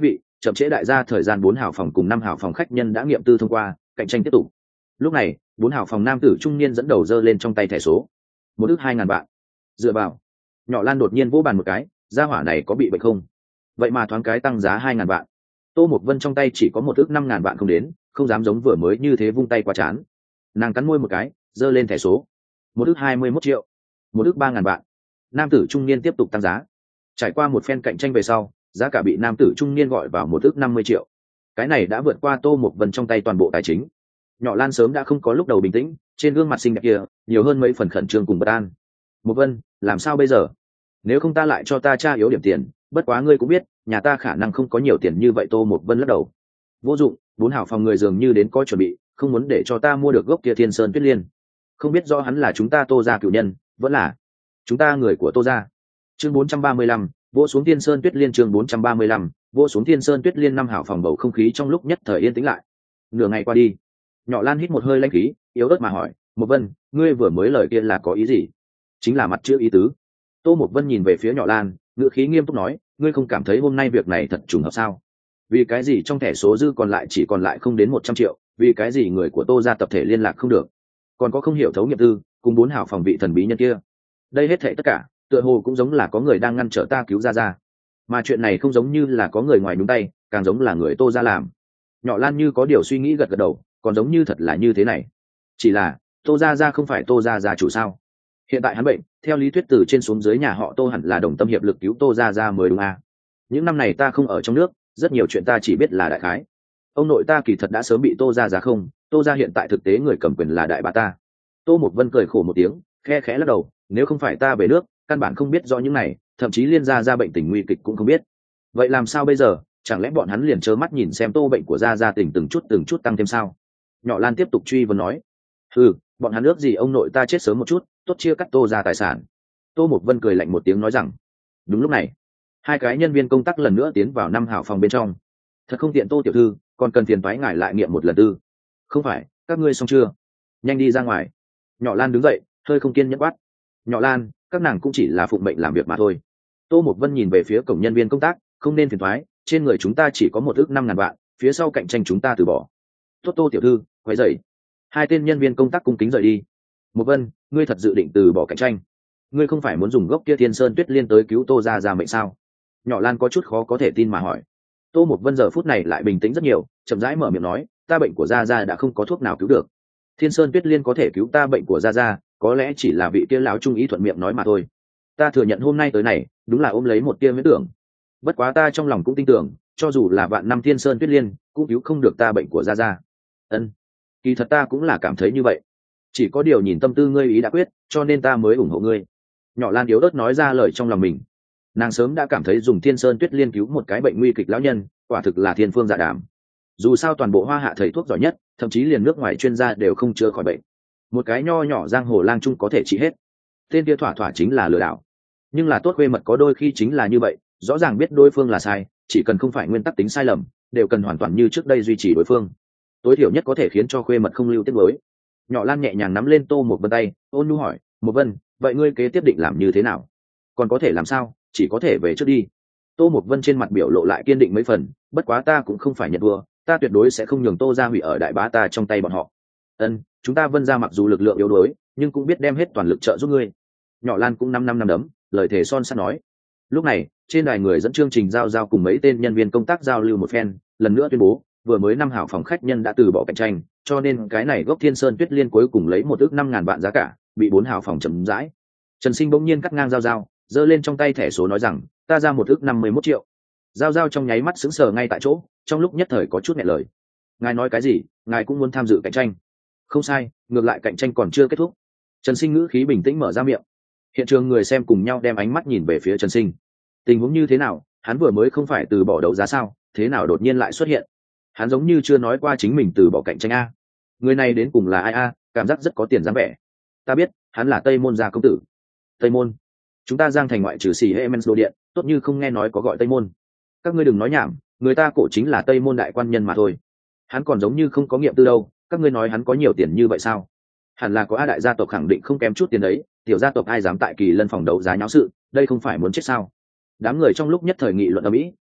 chậm trễ đại gia thời gian. Bốn hào phòng cùng năm hào phòng khách nhân đã nghiệm tư thông qua, cạnh tranh tiếp tục. Lúc này bốn hào phòng nam tử trung niên dẫn đầu giơ lên trong tay thẻ số một ước hai ngàn vạn. Dựa vào. Nhỏ Lan đột nhiên vỗ bàn một cái, gia hỏa này có bị bệnh không? Vậy mà thoáng cái tăng giá hai ngàn vạn. Tô Mộc Vân trong tay chỉ có một ước năm ngàn vạn không đến, không dám giống vừa mới như thế vung tay quá chán. Nàng cắn môi một cái, giơ lên thẻ số một ước hai mươi mốt triệu, một ước ba ngàn vạn. Nam tử trung niên tiếp tục tăng giá. Trải qua một phen cạnh tranh về sau, giá cả bị nam tử trung niên gọi vào một ước năm mươi triệu. Cái này đã vượt qua Tô Mộc Vân trong tay toàn bộ tài chính. Nhỏ Lan sớm đã không có lúc đầu bình tĩnh, trên gương mặt xinh đẹp kia nhiều hơn mấy phần khẩn trương cùng bất an. Mộc Vân, làm sao bây giờ? Nếu không ta lại cho ta cha yếu điểm tiền, bất quá ngươi cũng biết, nhà ta khả năng không có nhiều tiền như vậy. Tô Mộc Vân lắc đầu. Vô dụng, bốn hảo phòng người dường như đến có chuẩn bị, không muốn để cho ta mua được gốc kia Thiên Sơn Tuyết Liên. Không biết do hắn là chúng ta Tô gia cửu nhân, vẫn là chúng ta người của Tô gia. Chương bốn trăm ba mươi lăm, vỗ xuống Thiên Sơn Tuyết Liên. Chương bốn trăm ba mươi lăm, vỗ xuống Thiên Sơn Tuyết Liên. Năm hảo phòng bầu không khí trong lúc nhất thời yên tĩnh lại. Nửa ngày qua đi, Nhỏ Lan hít một hơi lãnh khí, yếu ớt mà hỏi, Mộc Vân, ngươi vừa mới lời kia là có ý gì? Chính là mặt chữ ý tứ. Tô Mộc Vân nhìn về phía Nhỏ Lan, ngữ khí nghiêm túc nói, ngươi không cảm thấy hôm nay việc này thật trùng hợp sao? Vì cái gì trong thẻ số dư còn lại chỉ còn lại không đến một trăm triệu? Vì cái gì người của Tô gia tập thể liên lạc không được? Còn có không hiểu thấu nghiệp tư, cùng bốn hảo phòng vị thần bí nhân kia. Đây hết thảy tất cả, tựa hồ cũng giống là có người đang ngăn trở ta cứu ra ra. Mà chuyện này không giống như là có người ngoài nhúng tay, càng giống là người Tô gia làm. Nhỏ Lan như có điều suy nghĩ gật gật đầu, còn giống như thật là như thế này. Chỉ là Tô gia gia không phải Tô gia gia chủ sao? Hiện tại hắn bệnh, theo lý thuyết từ trên xuống dưới nhà họ Tô hẳn là đồng tâm hiệp lực cứu Tô gia gia mới đúng à? Những năm này ta không ở trong nước, rất nhiều chuyện ta chỉ biết là đại khái. Ông nội ta kỳ thật đã sớm bị Tô gia gia không, Tô gia hiện tại thực tế người cầm quyền là đại bá ta. Tô Mộc Vân cười khổ một tiếng, khe khẽ lắc đầu, nếu không phải ta về nước, căn bản không biết rõ những này, thậm chí liên gia gia bệnh tình nguy kịch cũng không biết. Vậy làm sao bây giờ? Chẳng lẽ bọn hắn liền trơ mắt nhìn xem Tô bệnh của gia gia tình từng chút từng chút tăng thêm sao? Nhỏ Lan tiếp tục truy vấn nói, ừ, bọn hắn ước gì ông nội ta chết sớm một chút, tốt chia cắt Tô gia tài sản. Tô Mộc Vân cười lạnh một tiếng nói rằng. Đúng lúc này, hai cái nhân viên công tác lần nữa tiến vào năm hào phòng bên trong. Thật không tiện Tô tiểu thư, còn cần phiền toái ngài lại nghiệm một lần tư. Không phải, các ngươi xong chưa? Nhanh đi ra ngoài. Nhỏ Lan đứng dậy, hơi không kiên nhẫn quát. Nhỏ Lan, các nàng cũng chỉ là phụng mệnh làm việc mà thôi. Tô Mộc Vân nhìn về phía cổng nhân viên công tác, không nên phiền toái, trên người chúng ta chỉ có một ước năm ngàn vạn, phía sau cạnh tranh chúng ta từ bỏ. Tốt Tô tiểu thư, quay dậy. Hai tên nhân viên công tác cung kính rời đi. Mộc Vân, ngươi thật dự định từ bỏ cạnh tranh? Ngươi không phải muốn dùng gốc kia Thiên Sơn Tuyết Liên tới cứu Tô gia gia mệnh sao? Nhỏ Lan có chút khó có thể tin mà hỏi. Tô Mộc Vân giờ phút này lại bình tĩnh rất nhiều, chậm rãi mở miệng nói, ta bệnh của gia gia đã không có thuốc nào cứu được. Thiên Sơn Tuyết Liên có thể cứu ta bệnh của gia gia, có lẽ chỉ là vị kia lão trung ý thuận miệng nói mà thôi. Ta thừa nhận hôm nay tới này, đúng là ôm lấy một tia miễn tưởng. Bất quá ta trong lòng cũng tin tưởng, cho dù là vạn năm Thiên Sơn Tuyết Liên, cũng cứu không được ta bệnh của gia gia. Ân, kỳ thật ta cũng là cảm thấy như vậy. Chỉ có điều nhìn tâm tư ngươi ý đã quyết, cho nên ta mới ủng hộ ngươi. Nhỏ Lan yếu ớt nói ra lời trong lòng mình. Nàng sớm đã cảm thấy dùng Thiên Sơn Tuyết Liên cứu một cái bệnh nguy kịch lão nhân, quả thực là thiên phương dạ đàm. Dù sao toàn bộ Hoa Hạ thầy thuốc giỏi nhất, thậm chí liền nước ngoài chuyên gia đều không chữa khỏi bệnh. Một cái nho nhỏ giang hồ lang trung có thể trị hết. Tên kia thỏa thỏa chính là lừa đảo. Nhưng là tốt khuê mật có đôi khi chính là như vậy, rõ ràng biết đối phương là sai, chỉ cần không phải nguyên tắc tính sai lầm, đều cần hoàn toàn như trước đây duy trì đối phương. Tối thiểu nhất có thể khiến cho khuê mật không lưu tiết mới. Nhỏ Lan nhẹ nhàng nắm lên Tô Mộc Vân tay, ôn nhu hỏi, Mộc Vân, vậy ngươi kế tiếp định làm như thế nào? Còn có thể làm sao, chỉ có thể về trước đi. Tô Mộc Vân trên mặt biểu lộ lại kiên định mấy phần, bất quá ta cũng không phải nhận thua, ta tuyệt đối sẽ không nhường Tô gia hủy ở đại bá ta trong tay bọn họ. Ân, chúng ta Vân gia mặc dù lực lượng yếu đuối, nhưng cũng biết đem hết toàn lực trợ giúp ngươi. Nhỏ Lan cũng năm năm năm đấm, lời thề son sắt nói. Lúc này, trên đài người dẫn chương trình giao giao cùng mấy tên nhân viên công tác giao lưu một phen, lần nữa tuyên bố, vừa mới năm hảo phòng khách nhân đã từ bỏ cạnh tranh, cho nên cái này gốc Thiên Sơn Tuyết Liên cuối cùng lấy một ước năm ngàn vạn giá cả, bị bốn hảo phòng chậm rãi. Trần Sinh bỗng nhiên cắt ngang giao giao, giơ lên trong tay thẻ số nói rằng, ta ra một ước năm mươi mốt triệu. Giao giao trong nháy mắt sững sờ ngay tại chỗ, trong lúc nhất thời có chút nghẹn lời. Ngài nói cái gì? Ngài cũng muốn tham dự cạnh tranh? Không sai, ngược lại cạnh tranh còn chưa kết thúc. Trần Sinh ngữ khí bình tĩnh mở ra miệng. Hiện trường người xem cùng nhau đem ánh mắt nhìn về phía Trần Sinh. Tình huống như thế nào? Hắn vừa mới không phải từ bỏ đấu giá sao? Thế nào đột nhiên lại xuất hiện? Hắn giống như chưa nói qua chính mình từ bỏ cạnh tranh a. Người này đến cùng là ai a? Cảm giác rất có tiền dáng vẻ. Ta biết, hắn là Tây Môn gia công tử. Tây Môn? Chúng ta Giang thành ngoại trừ xì Hemens đồ điện, tốt như không nghe nói có gọi Tây Môn. Các ngươi đừng nói nhảm, người ta cổ chính là Tây Môn đại quan nhân mà thôi. Hắn còn giống như không có nghiệm tư đâu, các ngươi nói hắn có nhiều tiền như vậy sao? Hẳn là có a đại gia tộc khẳng định không kém chút tiền đấy, tiểu gia tộc ai dám tại Kỳ Lân phòng đấu giá nháo sự, đây không phải muốn chết sao? Đám người trong lúc nhất thời nghị luận ầm ĩ,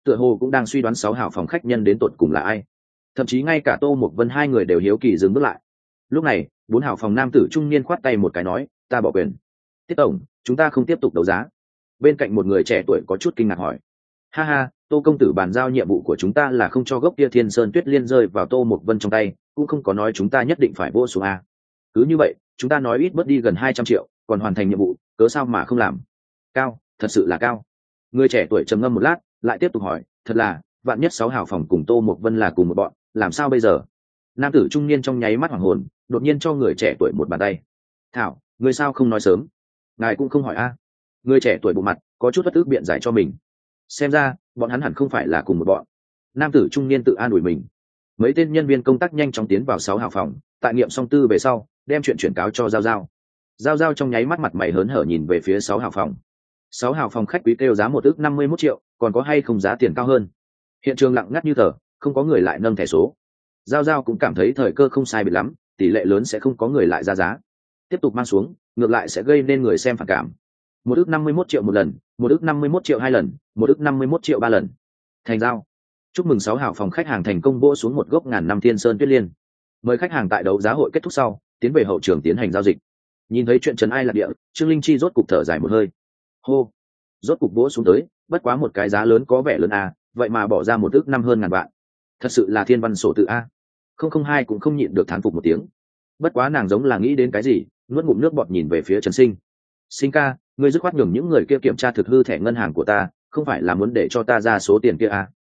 tựa hồ cũng đang suy đoán sáu hào phòng khách nhân đến tột cùng là ai. Thậm chí ngay cả Tô Mục Vân hai người đều hiếu kỳ dừng bước lại. Lúc này bốn hào phòng nam tử trung niên khoát tay một cái nói, ta bỏ quyền. Tiết tổng, chúng ta không tiếp tục đấu giá. Bên cạnh một người trẻ tuổi có chút kinh ngạc hỏi, ha ha, Tô công tử bàn giao nhiệm vụ của chúng ta là không cho gốc kia Thiên Sơn Tuyết Liên rơi vào Tô Mục Vân trong tay, cũng không có nói chúng ta nhất định phải vô xuống a. Cứ như vậy chúng ta nói ít bớt đi gần hai trăm triệu, còn hoàn thành nhiệm vụ, cớ sao mà không làm? Cao, thật sự là cao. Người trẻ tuổi trầm ngâm một lát, lại tiếp tục hỏi, thật là, vạn nhất sáu hào phòng cùng Tô Mục Vân là cùng một bọn, làm sao bây giờ? Nam tử trung niên trong nháy mắt hoảng hồn, đột nhiên cho người trẻ tuổi một bàn tay. Thảo, người sao không nói sớm? Ngài cũng không hỏi a. Người trẻ tuổi bộ mặt có chút bất ức biện giải cho mình. Xem ra bọn hắn hẳn không phải là cùng một bọn. Nam tử trung niên tự an ủi mình. Mấy tên nhân viên công tác nhanh chóng tiến vào sáu hào phòng, tại nghiệm xong tư về sau đem chuyện chuyển cáo cho giao giao. Giao giao trong nháy mắt mặt mày hớn hở nhìn về phía sáu hào phòng. Sáu hào phòng khách quý kêu giá một ước năm mươi mốt triệu, còn có hay không giá tiền cao hơn? Hiện trường lặng ngắt như tờ, không có người lại nâng thẻ số. Giao giao cũng cảm thấy thời cơ không sai biệt lắm, tỷ lệ lớn sẽ không có người lại ra giá. Tiếp tục mang xuống, ngược lại sẽ gây nên người xem phản cảm. Một ước năm mươi mốt triệu một lần, một ước năm mươi mốt triệu hai lần, một ước năm mươi mốt triệu ba lần. Thành giao. Chúc mừng sáu hào phòng khách hàng thành công vỗ xuống một gốc ngàn năm Thiên Sơn Tuyết Liên. Mời khách hàng tại đấu giá hội kết thúc sau tiến về hậu trường tiến hành giao dịch. Nhìn thấy chuyện trấn ai lạc địa, Trương Linh Chi rốt cục thở dài một hơi. Hô, rốt cục vỗ xuống tới, bất quá một cái giá lớn có vẻ lớn à, vậy mà bỏ ra một ước năm hơn ngàn vạn. Thật sự là thiên văn sổ tự a. Không không hai cũng không nhịn được thán phục một tiếng. Bất quá nàng giống là nghĩ đến cái gì, nuốt ngụm nước bọt nhìn về phía Trần Sinh. Sinh ca, ngươi dứt khoát nhường những người kia kiểm tra thực hư thẻ ngân hàng của ta, không phải là muốn để cho ta ra số tiền kia à?